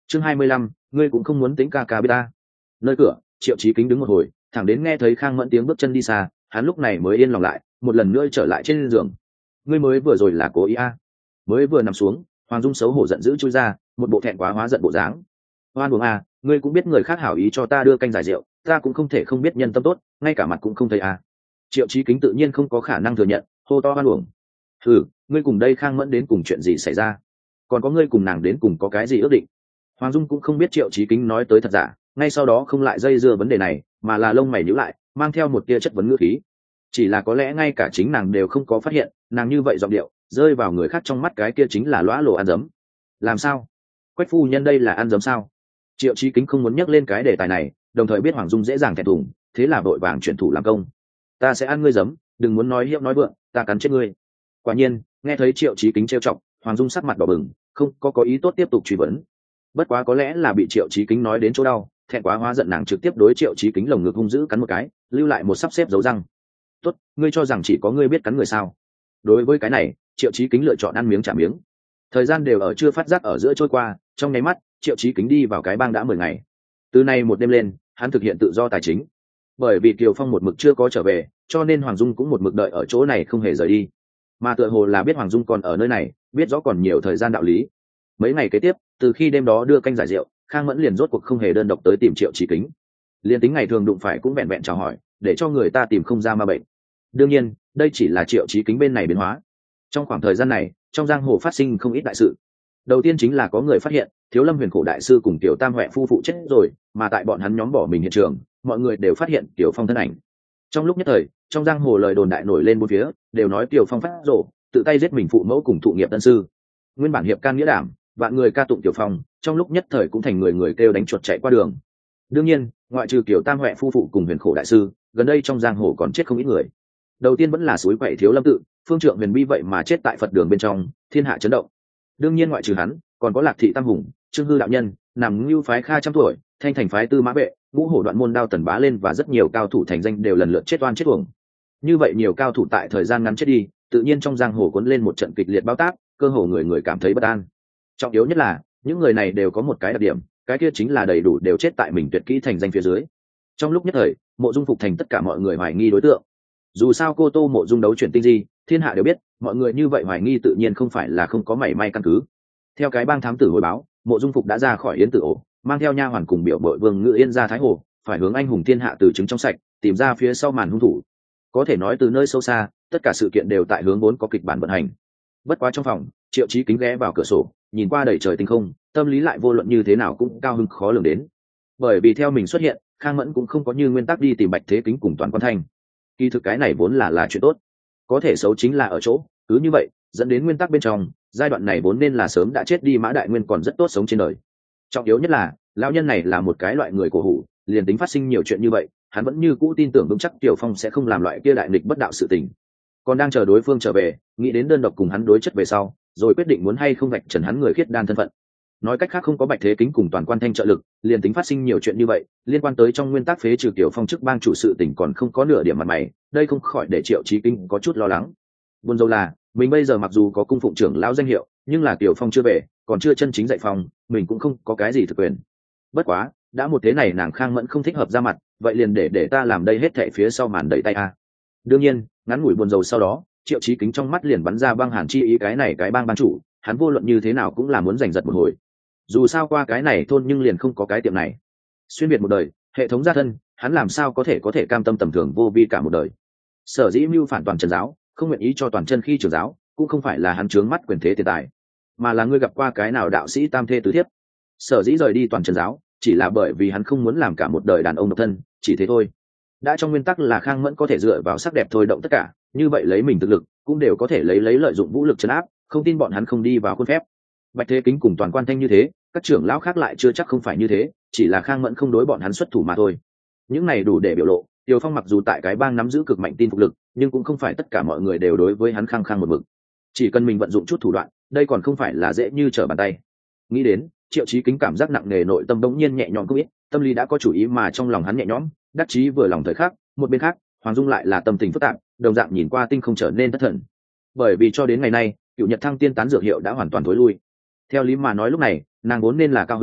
Chương 25, ngươi cũng không muốn tính ca ca biết ta. Nơi cửa, Triệu Chí Kính đứng một hồi, thẳng đến nghe thấy Khang Mẫn tiếng bước chân đi xa, hắn lúc này mới yên lòng lại, một lần nữa trở lại trên giường. Ngươi mới vừa rồi là cố ý à? Mới vừa nằm xuống, Hoàng Dung xấu hổ giận dữ chui ra, một bộ thẹn quá hóa giận bộ dáng. Hoan uống à, ngươi cũng biết người khác hảo ý cho ta đưa canh giải rượu, ta cũng không thể không biết nhân tâm tốt, ngay cả mặt cũng không thấy à. Triệu Chí Kính tự nhiên không có khả năng thừa nhận, hô to hoan uổng. Ngươi cùng đây Khang Mẫn đến cùng chuyện gì xảy ra? Còn có ngươi cùng nàng đến cùng có cái gì ước định? Hoàng Dung cũng không biết Triệu Chí Kính nói tới thật giả, ngay sau đó không lại dây dưa vấn đề này, mà là lông mày nhíu lại, mang theo một tia chất vấn ngữ khí. Chỉ là có lẽ ngay cả chính nàng đều không có phát hiện, nàng như vậy giọng điệu, rơi vào người khác trong mắt cái kia chính là lõa lồ ăn dấm. Làm sao? Quách phu nhân đây là ăn dấm sao? Triệu Chí Kính không muốn nhắc lên cái đề tài này, đồng thời biết Hoàng Dung dễ dàng thẹn thùng, thế là vội vàng chuyển thủ làm công. Ta sẽ ăn ngươi dấm, đừng muốn nói hiệu nói vượng, ta cắn chết ngươi. Quả nhiên, nghe thấy Triệu Chí Kính trêu chọc, Hoàng Dung sắc mặt đỏ bừng, không có ý tốt tiếp tục truy vấn. Bất quá có lẽ là bị Triệu Chí Kính nói đến chỗ đau, thẹn quá hóa giận, nàng trực tiếp đối Triệu Chí Kính lồng ngực hung dữ cắn một cái, lưu lại một sắp xếp dấu răng. Tốt, ngươi cho rằng chỉ có ngươi biết cắn người sao? Đối với cái này, Triệu Chí Kính lựa chọn ăn miếng trả miếng. Thời gian đều ở chưa phát giác ở giữa trôi qua, trong nháy mắt, Triệu Chí Kính đi vào cái bang đã 10 ngày. Từ nay một đêm lên, hắn thực hiện tự do tài chính. Bởi vì Kiều Phong một mực chưa có trở về, cho nên Hoàng Dung cũng một mực đợi ở chỗ này không hề rời đi. Mà tựa hồ là biết Hoàng Dung còn ở nơi này, biết rõ còn nhiều thời gian đạo lý. Mấy ngày kế tiếp, từ khi đêm đó đưa canh giải rượu, Khang Mẫn liền rốt cuộc không hề đơn độc tới tìm Triệu Chí Kính. Liên tính ngày thường đụng phải cũng vẹn vẹn chào hỏi, để cho người ta tìm không ra ma bệnh. Đương nhiên, đây chỉ là Triệu Chí Kính bên này biến hóa. Trong khoảng thời gian này, trong giang hồ phát sinh không ít đại sự. Đầu tiên chính là có người phát hiện Thiếu Lâm Huyền Khổ đại sư cùng Tiểu Tam Huệ phu phụ chết rồi, mà tại bọn hắn nhóm bỏ mình hiện trường, mọi người đều phát hiện Tiểu Phong thân ảnh. Trong lúc nhất thời, trong giang hồ lời đồn đại nổi lên bốn phía, đều nói Tiểu Phong phát rồ, tự tay giết mình phụ mẫu cùng thụ nghiệp tân sư. Nguyên bản hiệp can nghĩa đảm, vạn người ca tụng Tiểu Phong, trong lúc nhất thời cũng thành người người kêu đánh chuột chạy qua đường. Đương nhiên, ngoại trừ Tiểu Tam Huệ phu phụ cùng Huyền Khổ đại sư, gần đây trong giang hồ còn chết không ít người. Đầu tiên vẫn là suối quậy Thiếu Lâm tự, phương trượng Huyền Bi vậy mà chết tại Phật đường bên trong, thiên hạ chấn động. Đương nhiên ngoại trừ hắn, còn có Lạc Thị Tam Hùng, Trương Hư đạo nhân, nằm Ngưu phái Kha trăm tuổi, Thanh Thành phái Tư Mã Vệ, Ngũ Hổ Đoạn môn Đao Tần Bá lên và rất nhiều cao thủ thành danh đều lần lượt chết oan chết uổng. Như vậy nhiều cao thủ tại thời gian ngắn chết đi, tự nhiên trong giang hồ cuốn lên một trận kịch liệt bao tác, cơ hồ người người cảm thấy bất an. Trọng yếu nhất là, những người này đều có một cái đặc điểm, cái kia chính là đầy đủ đều chết tại mình tuyệt kỹ thành danh phía dưới. Trong lúc nhất thời, Mộ Dung phục thành tất cả mọi người hoài nghi đối tượng. Dù sao cô Tô Mộ Dung đấu chuyển tinh di, thiên hạ đều biết, mọi người như vậy hoài nghi tự nhiên không phải là không có mảy may căn cứ. Theo cái bang thám tử hồi báo, Mộ Dung phục đã ra khỏi Yến Tử ổ, mang theo nha hoàn cùng biểu bội Vương Ngự Yên ra Thái Hồ, phải hướng anh hùng thiên hạ từ chứng trong sạch, tìm ra phía sau màn hung thủ. Có thể nói từ nơi sâu xa, tất cả sự kiện đều tại hướng vốn có kịch bản vận hành. Bất quá trong phòng, Triệu Chí Kính ghé vào cửa sổ, nhìn qua đầy trời tinh không, tâm lý lại vô luận như thế nào cũng cao hứng khó lường đến. Bởi vì theo mình xuất hiện, Khang Mẫn cũng không có như nguyên tắc đi tìm Bạch Thế Kính cùng Toàn Quan Thanh. Kỳ thực cái này vốn là chuyện tốt, có thể xấu chính là ở chỗ cứ như vậy dẫn đến nguyên tắc bên trong giai đoạn này vốn nên là sớm đã chết đi Mã Đại Nguyên còn rất tốt sống trên đời. Trọng yếu nhất là lão nhân này là một cái loại người cổ hủ, liền tính phát sinh nhiều chuyện như vậy, hắn vẫn như cũ tin tưởng vững chắc Tiểu Phong sẽ không làm loại kia đại nghịch bất đạo sự tình. Còn đang chờ đối phương trở về, nghĩ đến đơn độc cùng hắn đối chất về sau, rồi quyết định muốn hay không vạch trần hắn người khiết đan thân phận. Nói cách khác, không có Bạch Thế Kính cùng Toàn Quan Thanh trợ lực, liền tính phát sinh nhiều chuyện như vậy, liên quan tới trong nguyên tắc phế trừ Tiểu Phong chức bang chủ sự tình còn không có nửa điểm mặt mày, đây không khỏi để Triệu Chí Kính có chút lo lắng. Buồn rầu là, mình bây giờ mặc dù có cung phụng trưởng lão danh hiệu, nhưng là Tiểu Phong chưa về, còn chưa chân chính dạy phòng, mình cũng không có cái gì thực quyền. Bất quá, đã một thế này nàng Khang Mẫn không thích hợp ra mặt, vậy liền để ta làm đây hết thảy phía sau màn đẩy tay a. Đương nhiên, ngắn ngủi buồn rầu sau đó, Triệu Chí Kính trong mắt liền bắn ra băng hàn chi ý, cái này cái bang ban chủ, hắn vô luận như thế nào cũng là muốn giành giật một hồi. Dù sao qua cái này thôn nhưng liền không có cái tiệm này. Xuyên biệt một đời, hệ thống gia thân, hắn làm sao có thể cam tâm tầm thường vô vi cả một đời. Sở dĩ mưu phản Toàn Chân giáo, không nguyện ý cho Toàn Chân khi trưởng giáo, cũng không phải là hắn trướng mắt quyền thế tiền tài, mà là ngươi gặp qua cái nào đạo sĩ tam thê tứ thiếp. Sở dĩ rời đi Toàn Chân giáo, chỉ là bởi vì hắn không muốn làm cả một đời đàn ông độc thân, chỉ thế thôi. Đã trong nguyên tắc là Khang Mẫn có thể dựa vào sắc đẹp thôi động tất cả, như vậy lấy mình thực lực, cũng đều có thể lấy lợi dụng vũ lực trấn áp, không tin bọn hắn không đi vào khuôn phép. Bạch Thế Kính cùng Toàn Quan Thanh như thế, các trưởng lão khác lại chưa chắc không phải như thế, chỉ là Khang Mẫn không đối bọn hắn xuất thủ mà thôi. Những này đủ để biểu lộ, Tiểu Phong mặc dù tại cái bang nắm giữ cực mạnh tin phục lực, nhưng cũng không phải tất cả mọi người đều đối với hắn khăng khăng một mực. Chỉ cần mình vận dụng chút thủ đoạn, đây còn không phải là dễ như trở bàn tay. Nghĩ đến, Triệu Chí Kính cảm giác nặng nề, nội tâm đống nhiên nhẹ nhõm không ít, tâm lý đã có chủ ý mà trong lòng hắn nhẹ nhõm, đắc chí vừa lòng thời khắc, một bên khác, Hoàng Dung lại là tâm tình phức tạp, đồng dạng nhìn qua tinh không trở nên thất thần. Bởi vì cho đến ngày nay, Cựu Nhật Thăng Tiên tán dược hiệu đã hoàn toàn thối lui. Theo lý mà nói lúc này, nàng vốn nên là cao hứng,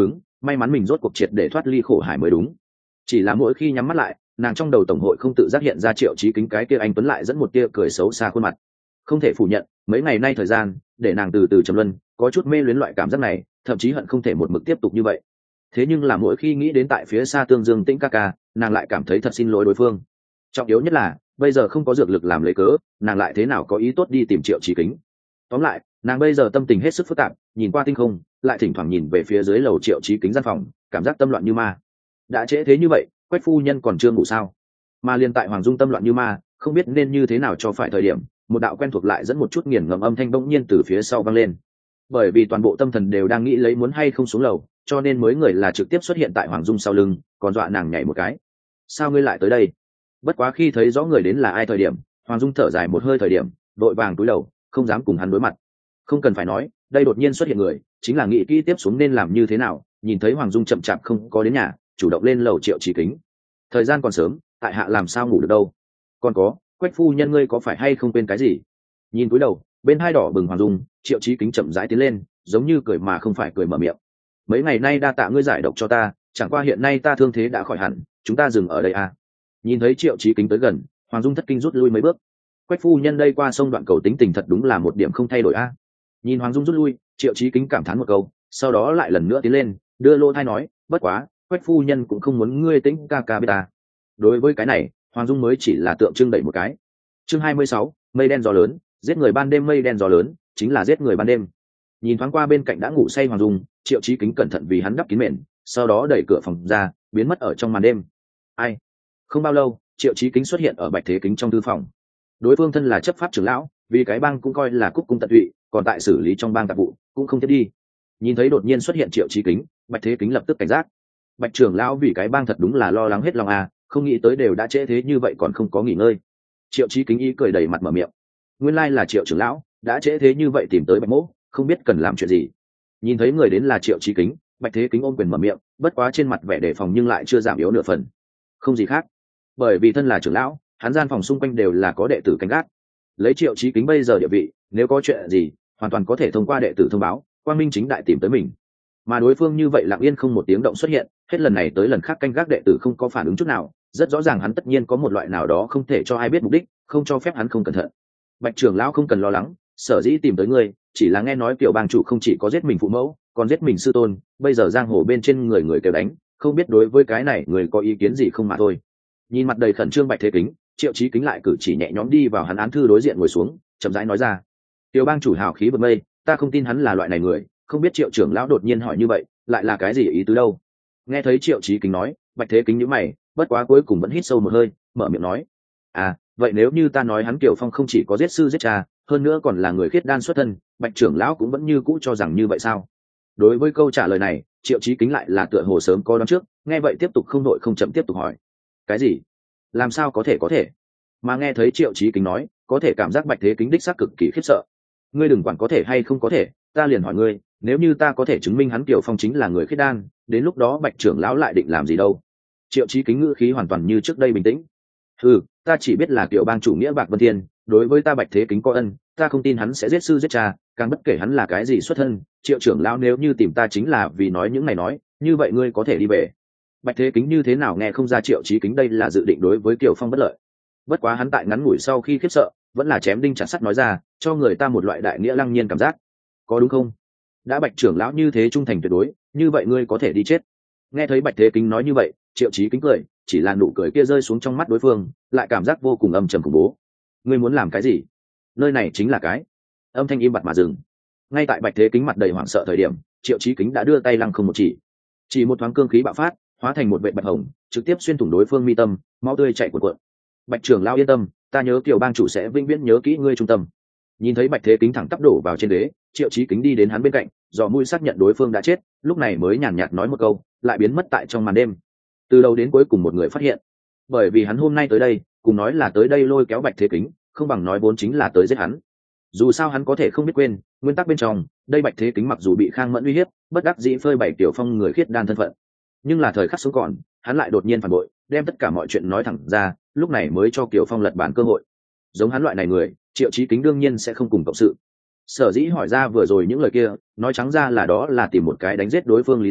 may mắn mình rốt cuộc triệt để thoát ly khổ hải mới đúng. Chỉ là mỗi khi nhắm mắt lại, nàng trong đầu tổng hội không tự giác hiện ra Triệu Chí Kính cái kia anh tuấn lại dẫn một tia cười xấu xa khuôn mặt. Không thể phủ nhận, mấy ngày nay thời gian để nàng từ từ trầm luân, có chút mê luyến loại cảm giác này, thậm chí hận không thể một mực tiếp tục như vậy. Thế nhưng là mỗi khi nghĩ đến tại phía xa Tương Dương Tĩnh ca ca, nàng lại cảm thấy thật xin lỗi đối phương. Trọng yếu nhất là bây giờ không có dược lực làm lấy cớ, nàng lại thế nào có ý tốt đi tìm Triệu Chí Kính. Tóm lại, nàng bây giờ tâm tình hết sức phức tạp, nhìn qua tinh không, lại thỉnh thoảng nhìn về phía dưới lầu Triệu Chí Kính gian phòng, cảm giác tâm loạn như ma. Đã trễ thế như vậy, Quách phu nhân còn chưa ngủ sao? Mà liên tại Hoàng Dung tâm loạn như ma, không biết nên như thế nào cho phải thời điểm, một đạo quen thuộc lại dẫn một chút nghiền ngẫm âm thanh bỗng nhiên từ phía sau vang lên. Bởi vì toàn bộ tâm thần đều đang nghĩ lấy muốn hay không xuống lầu, cho nên mới người là trực tiếp xuất hiện tại Hoàng Dung sau lưng, còn dọa nàng nhảy một cái. Sao ngươi lại tới đây? Bất quá khi thấy rõ người đến là ai thời điểm, Hoàng Dung thở dài một hơi thời điểm, đội vàng cúi đầu, không dám cùng hắn đối mặt. Không cần phải nói, đây đột nhiên xuất hiện người, chính là nghĩ kỹ tiếp xuống nên làm như thế nào. Nhìn thấy Hoàng Dung chậm chạp không có đến nhà, chủ động lên lầu Triệu Chí Kính. Thời gian còn sớm, tại hạ làm sao ngủ được đâu. Còn có, Quách phu nhân ngươi có phải hay không quên cái gì? Nhìn cúi đầu, bên hai đỏ bừng Hoàng Dung, Triệu Chí Kính chậm rãi tiến lên, giống như cười mà không phải cười mở miệng. Mấy ngày nay đa tạ ngươi giải độc cho ta, chẳng qua hiện nay ta thương thế đã khỏi hẳn, chúng ta dừng ở đây à? Nhìn thấy Triệu Chí Kính tới gần, Hoàng Dung thất kinh rút lui mấy bước. Quách phu nhân đây qua sông đoạn cầu tính tình thật đúng là một điểm không thay đổi a. Nhìn Hoàng Dung rút lui, Triệu Chí Kính cảm thán một câu, sau đó lại lần nữa tiến lên, đưa lô thai nói, bất quá, Quách phu nhân cũng không muốn ngươi Tĩnh ca ca biết ta. Đối với cái này, Hoàng Dung mới chỉ là tượng trưng đẩy một cái. Chương 26, mây đen gió lớn, giết người ban đêm. Mây đen gió lớn chính là giết người ban đêm. Nhìn thoáng qua bên cạnh đã ngủ say Hoàng Dung, Triệu Chí Kính cẩn thận vì hắn đắp kín mền, sau đó đẩy cửa phòng ra, biến mất ở trong màn đêm. Ai? Không bao lâu, Triệu Chí Kính xuất hiện ở Bạch Thế Kính trong thư phòng. Đối phương thân là chấp pháp trưởng lão, vì cái bang cũng coi là cúc cung tận tụy, còn tại xử lý trong bang tạp vụ cũng không tiếp đi. Nhìn thấy đột nhiên xuất hiện Triệu Chí Kính, Bạch Thế Kính lập tức cảnh giác. Bạch trưởng lão vì cái bang thật đúng là lo lắng hết lòng à, không nghĩ tới đều đã trễ thế như vậy còn không có nghỉ ngơi. Triệu Chí Kính ý cười đầy mặt mở miệng. Nguyên lai là Triệu trưởng lão, đã trễ thế như vậy tìm tới Bạch mỗ, không biết cần làm chuyện gì. Nhìn thấy người đến là Triệu Chí Kính, Bạch Thế Kính ôm quyền mở miệng, bất quá trên mặt vẻ đề phòng nhưng lại chưa giảm yếu nửa phần. Không gì khác, bởi vì thân là trưởng lão, hắn gian phòng xung quanh đều là có đệ tử canh gác. Lấy Triệu Chí Kính bây giờ địa vị, nếu có chuyện gì, hoàn toàn có thể thông qua đệ tử thông báo, quang minh chính đại tìm tới mình. Mà đối phương như vậy lặng yên không một tiếng động xuất hiện, hết lần này tới lần khác canh gác đệ tử không có phản ứng chút nào, rất rõ ràng hắn tất nhiên có một loại nào đó không thể cho ai biết mục đích, không cho phép hắn không cẩn thận. Bạch trưởng lão không cần lo lắng, sở dĩ tìm tới ngươi, chỉ là nghe nói Kiều bang chủ không chỉ có giết mình phụ mẫu, còn giết mình sư tôn, bây giờ giang hồ bên trên người người kêu đánh, không biết đối với cái này người có ý kiến gì không mà thôi. Nhìn mặt đầy khẩn trương Bạch Thế Kính, Triệu Chí Kính lại cử chỉ nhẹ nhõm đi vào hắn án thư đối diện ngồi xuống, chậm rãi nói ra: Kiều bang chủ hào khí vượt mây, ta không tin hắn là loại này người, không biết Triệu trưởng lão đột nhiên hỏi như vậy, lại là cái gì ý tứ đâu? Nghe thấy Triệu Chí Kính nói, Bạch Thế Kính nhíu mày, bất quá cuối cùng vẫn hít sâu một hơi, mở miệng nói: À, vậy nếu như ta nói hắn Kiều Phong không chỉ có giết sư giết cha, hơn nữa còn là người khiết đan xuất thân, Bạch trưởng lão cũng vẫn như cũ cho rằng như vậy sao? Đối với câu trả lời này, Triệu Chí Kính lại là tựa hồ sớm có đoán trước, nghe vậy tiếp tục không đội không chậm tiếp tục hỏi: Cái gì? Làm sao có thể? Mà nghe thấy Triệu Chí Kính nói, có thể cảm giác Bạch Thế Kính đích xác cực kỳ khiếp sợ. Ngươi đừng quản có thể hay không có thể, ta liền hỏi ngươi, nếu như ta có thể chứng minh hắn Kiều Phong chính là người khiết đan, đến lúc đó Bạch trưởng lão lại định làm gì đâu? Triệu Chí Kính ngữ khí hoàn toàn như trước đây bình tĩnh. Ừ, ta chỉ biết là Kiều bang chủ nghĩa bạc vân thiên, đối với ta Bạch Thế Kính có ân, ta không tin hắn sẽ giết sư giết cha, càng bất kể hắn là cái gì xuất thân. Triệu trưởng lão nếu như tìm ta chính là vì nói những này nói, như vậy ngươi có thể đi về. Bạch Thế Kính như thế nào nghe không ra Triệu Chí Kính đây là dự định đối với Kiều Phong bất lợi. Bất quá hắn tại ngắn ngủi sau khi khiếp sợ, vẫn là chém đinh chặt sắt nói ra, cho người ta một loại đại nghĩa lăng nhiên cảm giác. Có đúng không? Đã Bạch trưởng lão như thế trung thành tuyệt đối, như vậy ngươi có thể đi chết. Nghe thấy Bạch Thế Kính nói như vậy, Triệu Chí Kính cười, chỉ là nụ cười kia rơi xuống trong mắt đối phương, lại cảm giác vô cùng âm trầm khủng bố. Ngươi muốn làm cái gì? Nơi này chính là cái. Âm thanh im bặt mà dừng. Ngay tại Bạch Thế Kính mặt đầy hoảng sợ thời điểm, Triệu Chí Kính đã đưa tay lăng không một chỉ một thoáng cương khí bạo phát, hóa thành một vệt bạch hồng, trực tiếp xuyên thủng đối phương mi tâm, máu tươi chảy cuồn cuộn. Bạch trưởng lão yên tâm, ta nhớ Kiều bang chủ sẽ vĩnh viễn nhớ kỹ ngươi trung tâm. Nhìn thấy Bạch Thế Kính thẳng tắp đổ vào trên đế, Triệu Chí Kính đi đến hắn bên cạnh, dò mũi xác nhận đối phương đã chết, lúc này mới nhàn nhạt nói một câu, lại biến mất tại trong màn đêm. Từ đầu đến cuối cùng một người phát hiện, bởi vì hắn hôm nay tới đây, cùng nói là tới đây lôi kéo Bạch Thế Kính, không bằng nói vốn chính là tới giết hắn. Dù sao hắn có thể không biết quên, nguyên tắc bên trong, đây Bạch Thế Kính mặc dù bị Khang Mẫn uy hiếp, bất đắc dĩ phơi bày Tiểu Phong người khiết đan thân phận, nhưng là thời khắc sống còn, hắn lại đột nhiên phản bội, đem tất cả mọi chuyện nói thẳng ra, lúc này mới cho Kiều Phong lật bản cơ hội. Giống hắn loại này người, Triệu Chí Kính đương nhiên sẽ không cùng cộng sự. Sở dĩ hỏi ra vừa rồi những lời kia, nói trắng ra là đó là tìm một cái đánh giết đối phương lý do,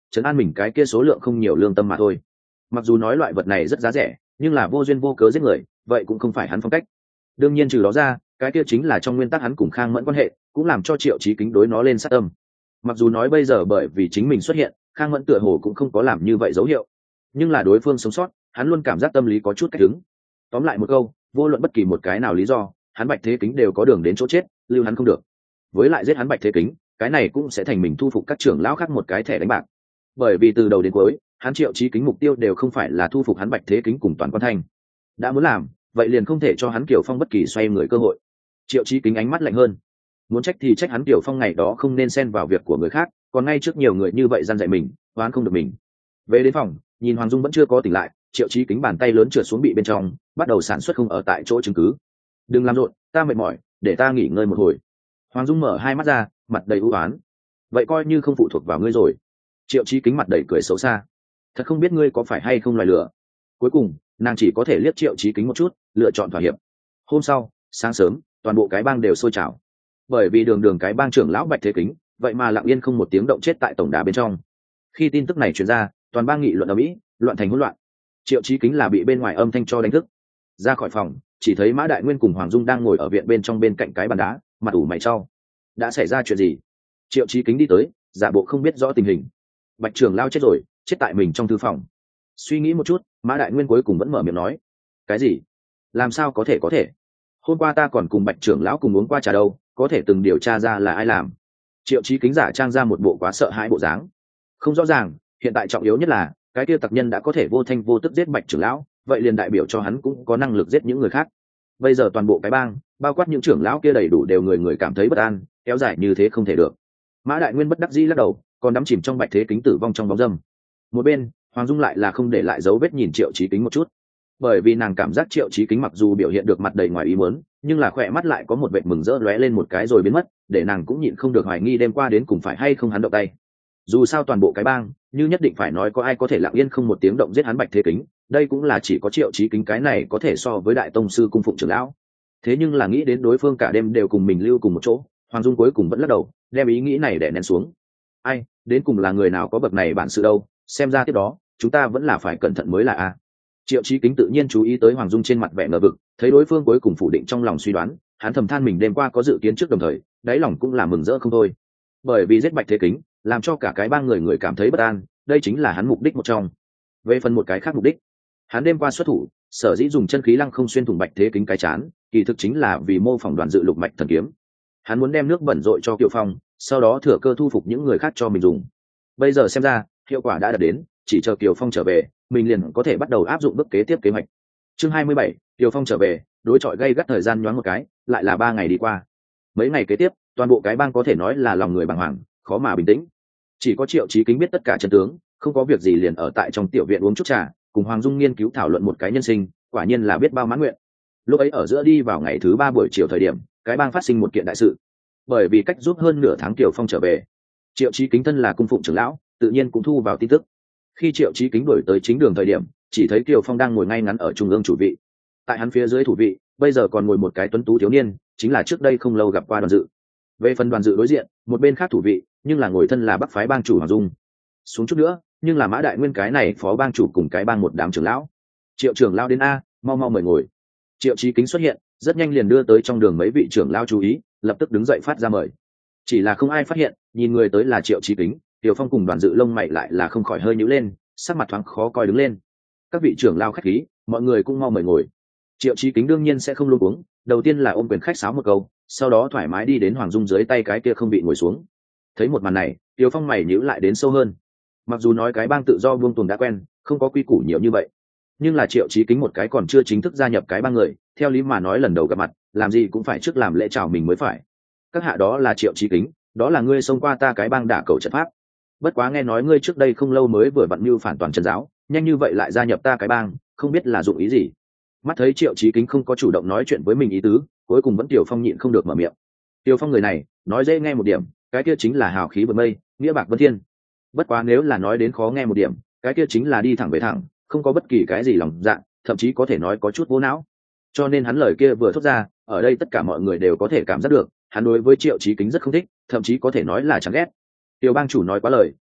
trấn an mình cái kia số lượng không nhiều lương tâm mà thôi. Mặc dù nói loại vật này rất giá rẻ, nhưng là vô duyên vô cớ giết người, vậy cũng không phải hắn phong cách. Đương nhiên trừ đó ra, cái kia chính là trong nguyên tắc hắn cùng Khang Mẫn quan hệ, cũng làm cho Triệu Chí Kính đối nó lên sát tâm. Mặc dù nói bây giờ bởi vì chính mình xuất hiện, Khang Mẫn tựa hồ cũng không có làm như vậy dấu hiệu, nhưng là đối phương sống sót, hắn luôn cảm giác tâm lý có chút cách đứng. Tóm lại một câu, vô luận bất kỳ một cái nào lý do, hắn Bạch Thế Kính đều có đường đến chỗ chết, lưu hắn không được. Với lại giết hắn Bạch Thế Kính, cái này cũng sẽ thành mình thu phục các trưởng lão khác một cái thẻ đánh bạc. Bởi vì từ đầu đến cuối, hắn Triệu Chí Kính mục tiêu đều không phải là thu phục hắn Bạch Thế Kính cùng Toàn Quan Thanh. Đã muốn làm, vậy liền không thể cho hắn Kiều Phong bất kỳ xoay người cơ hội. Triệu Chí Kính ánh mắt lạnh hơn, muốn trách thì trách hắn Kiều Phong ngày đó không nên xen vào việc của người khác, còn ngay trước nhiều người như vậy gian dạy mình, oán không được mình. Về đến phòng, nhìn Hoàng Dung vẫn chưa có tỉnh lại, Triệu Chí Kính bàn tay lớn trượt xuống bị bên trong, bắt đầu sản xuất không ở tại chỗ chứng cứ. Đừng làm rộn, ta mệt mỏi, để ta nghỉ ngơi một hồi. Hoàng Dung mở hai mắt ra, mặt đầy u ám. Vậy coi như không phụ thuộc vào ngươi rồi. Triệu Chí Kính mặt đầy cười xấu xa. Thật không biết ngươi có phải hay không loài lửa. Cuối cùng, nàng chỉ có thể liếc Triệu Chí Kính một chút, lựa chọn thỏa hiệp. Hôm sau, sáng sớm, toàn bộ cái bang đều sôi trào. Bởi vì đường cái bang trưởng lão Bạch Thế Kính, vậy mà lặng yên không một tiếng động chết tại tổng đà bên trong. Khi tin tức này truyền ra, toàn bang nghị luận ở Mỹ, loạn thành hỗn loạn. Triệu Chí Kính là bị bên ngoài âm thanh cho đánh thức. Ra khỏi phòng, chỉ thấy Mã Đại Nguyên cùng Hoàng Dung đang ngồi ở viện bên trong bên cạnh cái bàn đá, mặt ủ mày chau. Đã xảy ra chuyện gì? Triệu Chí Kính đi tới, giả bộ không biết rõ tình hình. Bạch trưởng lao chết rồi, chết tại mình trong thư phòng. Suy nghĩ một chút, Mã Đại Nguyên cuối cùng vẫn mở miệng nói: cái gì? Làm sao có thể? Hôm qua ta còn cùng Bạch trưởng lão cùng uống qua trà đâu, có thể từng điều tra ra là ai làm. Triệu Chí Kính giả trang ra một bộ quá sợ hãi bộ dáng. Không rõ ràng, hiện tại trọng yếu nhất là cái kia tặc nhân đã có thể vô thanh vô tức giết Bạch trưởng lão, vậy liền đại biểu cho hắn cũng có năng lực giết những người khác. Bây giờ toàn bộ cái bang, bao quát những trưởng lão kia đầy đủ đều người cảm thấy bất an, kéo dài như thế không thể được. Mã Đại Nguyên bất đắc dĩ lắc đầu, còn đắm chìm trong Bạch Thế Kính tử vong trong bóng dâm. Một bên, Hoàng Dung lại là không để lại dấu vết nhìn Triệu Chí Kính một chút, bởi vì nàng cảm giác Triệu Chí Kính mặc dù biểu hiện được mặt đầy ngoài ý muốn, nhưng là khỏe mắt lại có một vệt mừng rỡ lóe lên một cái rồi biến mất, để nàng cũng nhịn không được hoài nghi đêm qua đến cùng phải hay không hắn động tay. Dù sao toàn bộ cái bang, như nhất định phải nói có ai có thể lặng yên không một tiếng động giết hắn Bạch Thế Kính, đây cũng là chỉ có Triệu Chí Kính cái này có thể so với đại tông sư cung phụng trưởng lão. Thế nhưng là nghĩ đến đối phương cả đêm đều cùng mình lưu cùng một chỗ, Hoàng Dung cuối cùng vẫn lắc đầu, đem ý nghĩ này để nén xuống. Ai, đến cùng là người nào có bậc này bản sự đâu, xem ra tiếp đó chúng ta vẫn là phải cẩn thận mới là a. Triệu Chí Kính tự nhiên chú ý tới Hoàng Dung trên mặt vẻ ngờ vực, thấy đối phương cuối cùng phủ định trong lòng suy đoán, hắn thầm than mình đêm qua có dự kiến trước, đồng thời đáy lòng cũng là mừng rỡ không thôi. Bởi vì giết Bạch Thế Kính, làm cho cả cái bang người cảm thấy bất an, đây chính là hắn mục đích một trong. Về phần một cái khác mục đích, hắn đêm qua xuất thủ, sở dĩ dùng chân khí lăng không xuyên thủng Bạch Thế Kính cái chán, kỳ thực chính là vì mô phỏng Đoàn Dự Lục Mạch Thần Kiếm. Hắn muốn đem nước bẩn rội cho Kiều Phong, sau đó thừa cơ thu phục những người khác cho mình dùng. Bây giờ xem ra, hiệu quả đã đạt đến, chỉ chờ Kiều Phong trở về, mình liền có thể bắt đầu áp dụng bước kế tiếp kế hoạch. Chương 27, Kiều Phong trở về, đối chọi gây gắt thời gian nhoáng một cái, lại là 3 ngày đi qua. Mấy ngày kế tiếp, toàn bộ cái bang có thể nói là lòng người bàng hoàng, khó mà bình tĩnh. Chỉ có Triệu Chí Kính biết tất cả chân tướng, không có việc gì liền ở tại trong tiểu viện uống chút trà, cùng Hoàng Dung nghiên cứu thảo luận một cái nhân sinh, quả nhiên là biết bao mãn nguyện. Lúc ấy ở giữa đi vào ngày thứ 3 buổi chiều thời điểm, cái bang phát sinh một kiện đại sự. Bởi vì cách giúp hơn nửa tháng Kiều Phong trở về, Triệu Chí Kính thân là cung phụng trưởng lão, tự nhiên cũng thu vào tin tức. Khi Triệu Chí Kính đuổi tới chính đường thời điểm, chỉ thấy Kiều Phong đang ngồi ngay ngắn ở trung ương chủ vị. Tại hắn phía dưới thủ vị, bây giờ còn ngồi một cái tuấn tú thiếu niên, chính là trước đây không lâu gặp qua Đoàn Dự. Về phần Đoàn Dự đối diện, một bên khác thủ vị, nhưng là ngồi thân là Bắc phái bang chủ Hoàng Dung. Xuống chút nữa, nhưng là Mã Đại Nguyên cái này phó bang chủ cùng cái bang một đám trưởng lão. Triệu trưởng lão đến a, mau mau mời ngồi. Triệu Chí Kính xuất hiện, rất nhanh liền đưa tới trong đường mấy vị trưởng lão chú ý, lập tức đứng dậy phát ra mời. Chỉ là không ai phát hiện, nhìn người tới là Triệu Chí Kính, Kiều Phong cùng Đoàn Dự lông mày lại là không khỏi hơi nhíu lên, sắc mặt thoáng khó coi đứng lên. Các vị trưởng lão khách khí, mọi người cũng mau mời ngồi. Triệu Chí Kính đương nhiên sẽ không luống cuống, đầu tiên là ôm quyền khách sáo một câu, sau đó thoải mái đi đến Hoàng Dung dưới tay cái kia không bị ngồi xuống. Thấy một màn này, Kiều Phong mày nhíu lại đến sâu hơn. Mặc dù nói cái bang tự do buông tuồng đã quen, không có quy củ nhiều như vậy, nhưng là Triệu Chí Kính một cái còn chưa chính thức gia nhập cái bang người, theo lý mà nói lần đầu gặp mặt, làm gì cũng phải trước làm lễ chào mình mới phải. Các hạ đó là Triệu Chí Kính, đó là ngươi xông qua ta cái bang đả cầu trận pháp. Bất quá nghe nói ngươi trước đây không lâu mới vừa vặn mưu phản toàn chân giáo, nhanh như vậy lại gia nhập ta cái bang, không biết là dụng ý gì. Mắt thấy Triệu Chí Kính không có chủ động nói chuyện với mình ý tứ, cuối cùng vẫn Tiểu Phong nhịn không được mở miệng. Tiểu Phong người này, nói dễ nghe một điểm, cái kia chính là hào khí vượt mây, nghĩa bạc vân thiên. Bất quá nếu là nói đến khó nghe một điểm, cái kia chính là đi thẳng về thẳng, không có bất kỳ cái gì lòng dạ, thậm chí có thể nói có chút vô não. Cho nên hắn lời kia vừa thốt ra, ở đây tất cả mọi người đều có thể cảm giác được, hắn đối với Triệu Chí Kính rất không thích, thậm chí có thể nói là chán ghét. Tiểu bang chủ nói quá lời,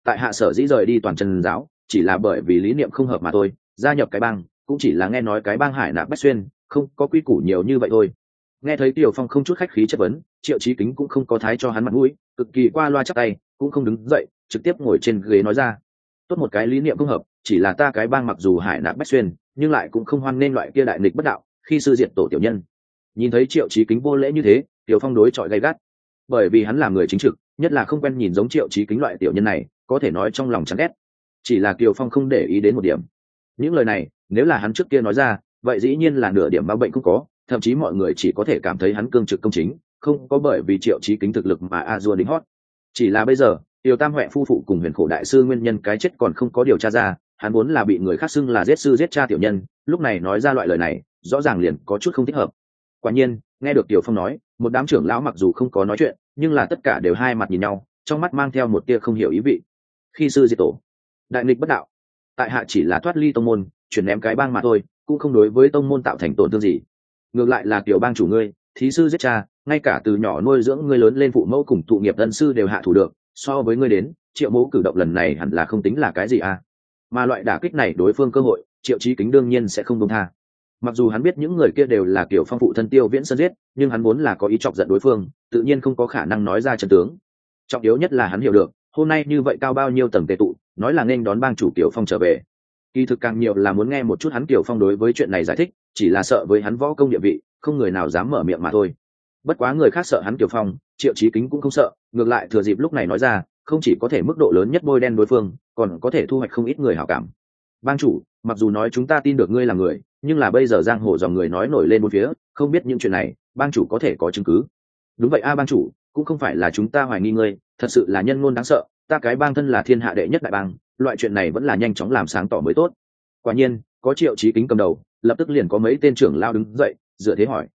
tại hạ sở dĩ rời đi toàn chân giáo chỉ là bởi vì lý niệm không hợp mà thôi, gia nhập cái bang cũng chỉ là nghe nói cái bang Hải Nạp Bách Xuyên không có quy củ nhiều như vậy thôi. Nghe thấy Kiều Phong không chút khách khí chất vấn, Triệu Chí Kính cũng không có thái cho hắn mặt mũi, cực kỳ qua loa chắp tay, cũng không đứng dậy, trực tiếp ngồi trên ghế nói ra: tốt một cái lý niệm không hợp, chỉ là ta cái bang mặc dù Hải Nạp Bách Xuyên nhưng lại cũng không hoan nên loại kia đại nghịch bất đạo khi sư diệt tổ tiểu nhân. Nhìn thấy Triệu Chí Kính vô lễ như thế, Kiều Phong đối chọi gay gắt, bởi vì hắn là người chính trực, nhất là không quen nhìn giống Triệu Chí Kính loại tiểu nhân này, có thể nói trong lòng chán ghét. Chỉ là Kiều Phong không để ý đến một điểm, những lời này nếu là hắn trước kia nói ra, vậy dĩ nhiên là nửa điểm ma bệnh cũng có, thậm chí mọi người chỉ có thể cảm thấy hắn cương trực công chính, không có bởi vì Triệu Chí Kính thực lực mà a dua đính hót. Chỉ là bây giờ Tiêu Tam Huệ phu phụ cùng Huyền Khổ đại sư nguyên nhân cái chết còn không có điều tra ra, hắn vốn là bị người khác xưng là giết sư giết cha tiểu nhân, lúc này nói ra loại lời này rõ ràng liền có chút không thích hợp. Quả nhiên nghe được Tiểu Phong nói, một đám trưởng lão mặc dù không có nói chuyện, nhưng là tất cả đều hai mặt nhìn nhau, trong mắt mang theo một tia không hiểu ý vị. Khi sư diệt tổ, đại nghịch bất đạo, tại hạ chỉ là thoát ly tông môn, chuyển ném cái bang mà thôi, cũng không đối với tông môn tạo thành tổn thương gì. Ngược lại là Tiểu bang chủ ngươi, thí sư giết cha, ngay cả từ nhỏ nuôi dưỡng ngươi lớn lên phụ mẫu cùng tụ nghiệp ân sư đều hạ thủ được, so với ngươi đến, Triệu mẫu cử động lần này hẳn là không tính là cái gì à. Mà loại đả kích này đối phương cơ hội, Triệu Chí Kính đương nhiên sẽ không buông tha. Mặc dù hắn biết những người kia đều là Kiều Phong phụ thân Tiêu Viễn Sơn giết, nhưng hắn vốn là có ý chọc giận đối phương, tự nhiên không có khả năng nói ra chân tướng. Trọng yếu nhất là hắn hiểu được, hôm nay như vậy cao bao nhiêu tầng tề tụ, nói là nên đón bang chủ Kiều Phong trở về, kỳ thực càng nhiều là muốn nghe một chút hắn Kiều Phong đối với chuyện này giải thích, chỉ là sợ với hắn võ công địa vị, không người nào dám mở miệng mà thôi. Bất quá người khác sợ hắn Kiều Phong, Triệu Chí Kính cũng không sợ, ngược lại thừa dịp lúc này nói ra, không chỉ có thể mức độ lớn nhất bôi đen đối phương, còn có thể thu hoạch không ít người hảo cảm. Bang chủ, mặc dù nói chúng ta tin được ngươi là người, nhưng là bây giờ giang hồ dòng người nói nổi lên bốn phía, không biết những chuyện này bang chủ có thể có chứng cứ? Đúng vậy a bang chủ, cũng không phải là chúng ta hoài nghi ngươi, thật sự là nhân ngôn đáng sợ, ta cái bang thân là thiên hạ đệ nhất đại bang, loại chuyện này vẫn là nhanh chóng làm sáng tỏ mới tốt. Quả nhiên có Triệu Chí Kính cầm đầu, lập tức liền có mấy tên trưởng lao đứng dậy dựa thế hỏi: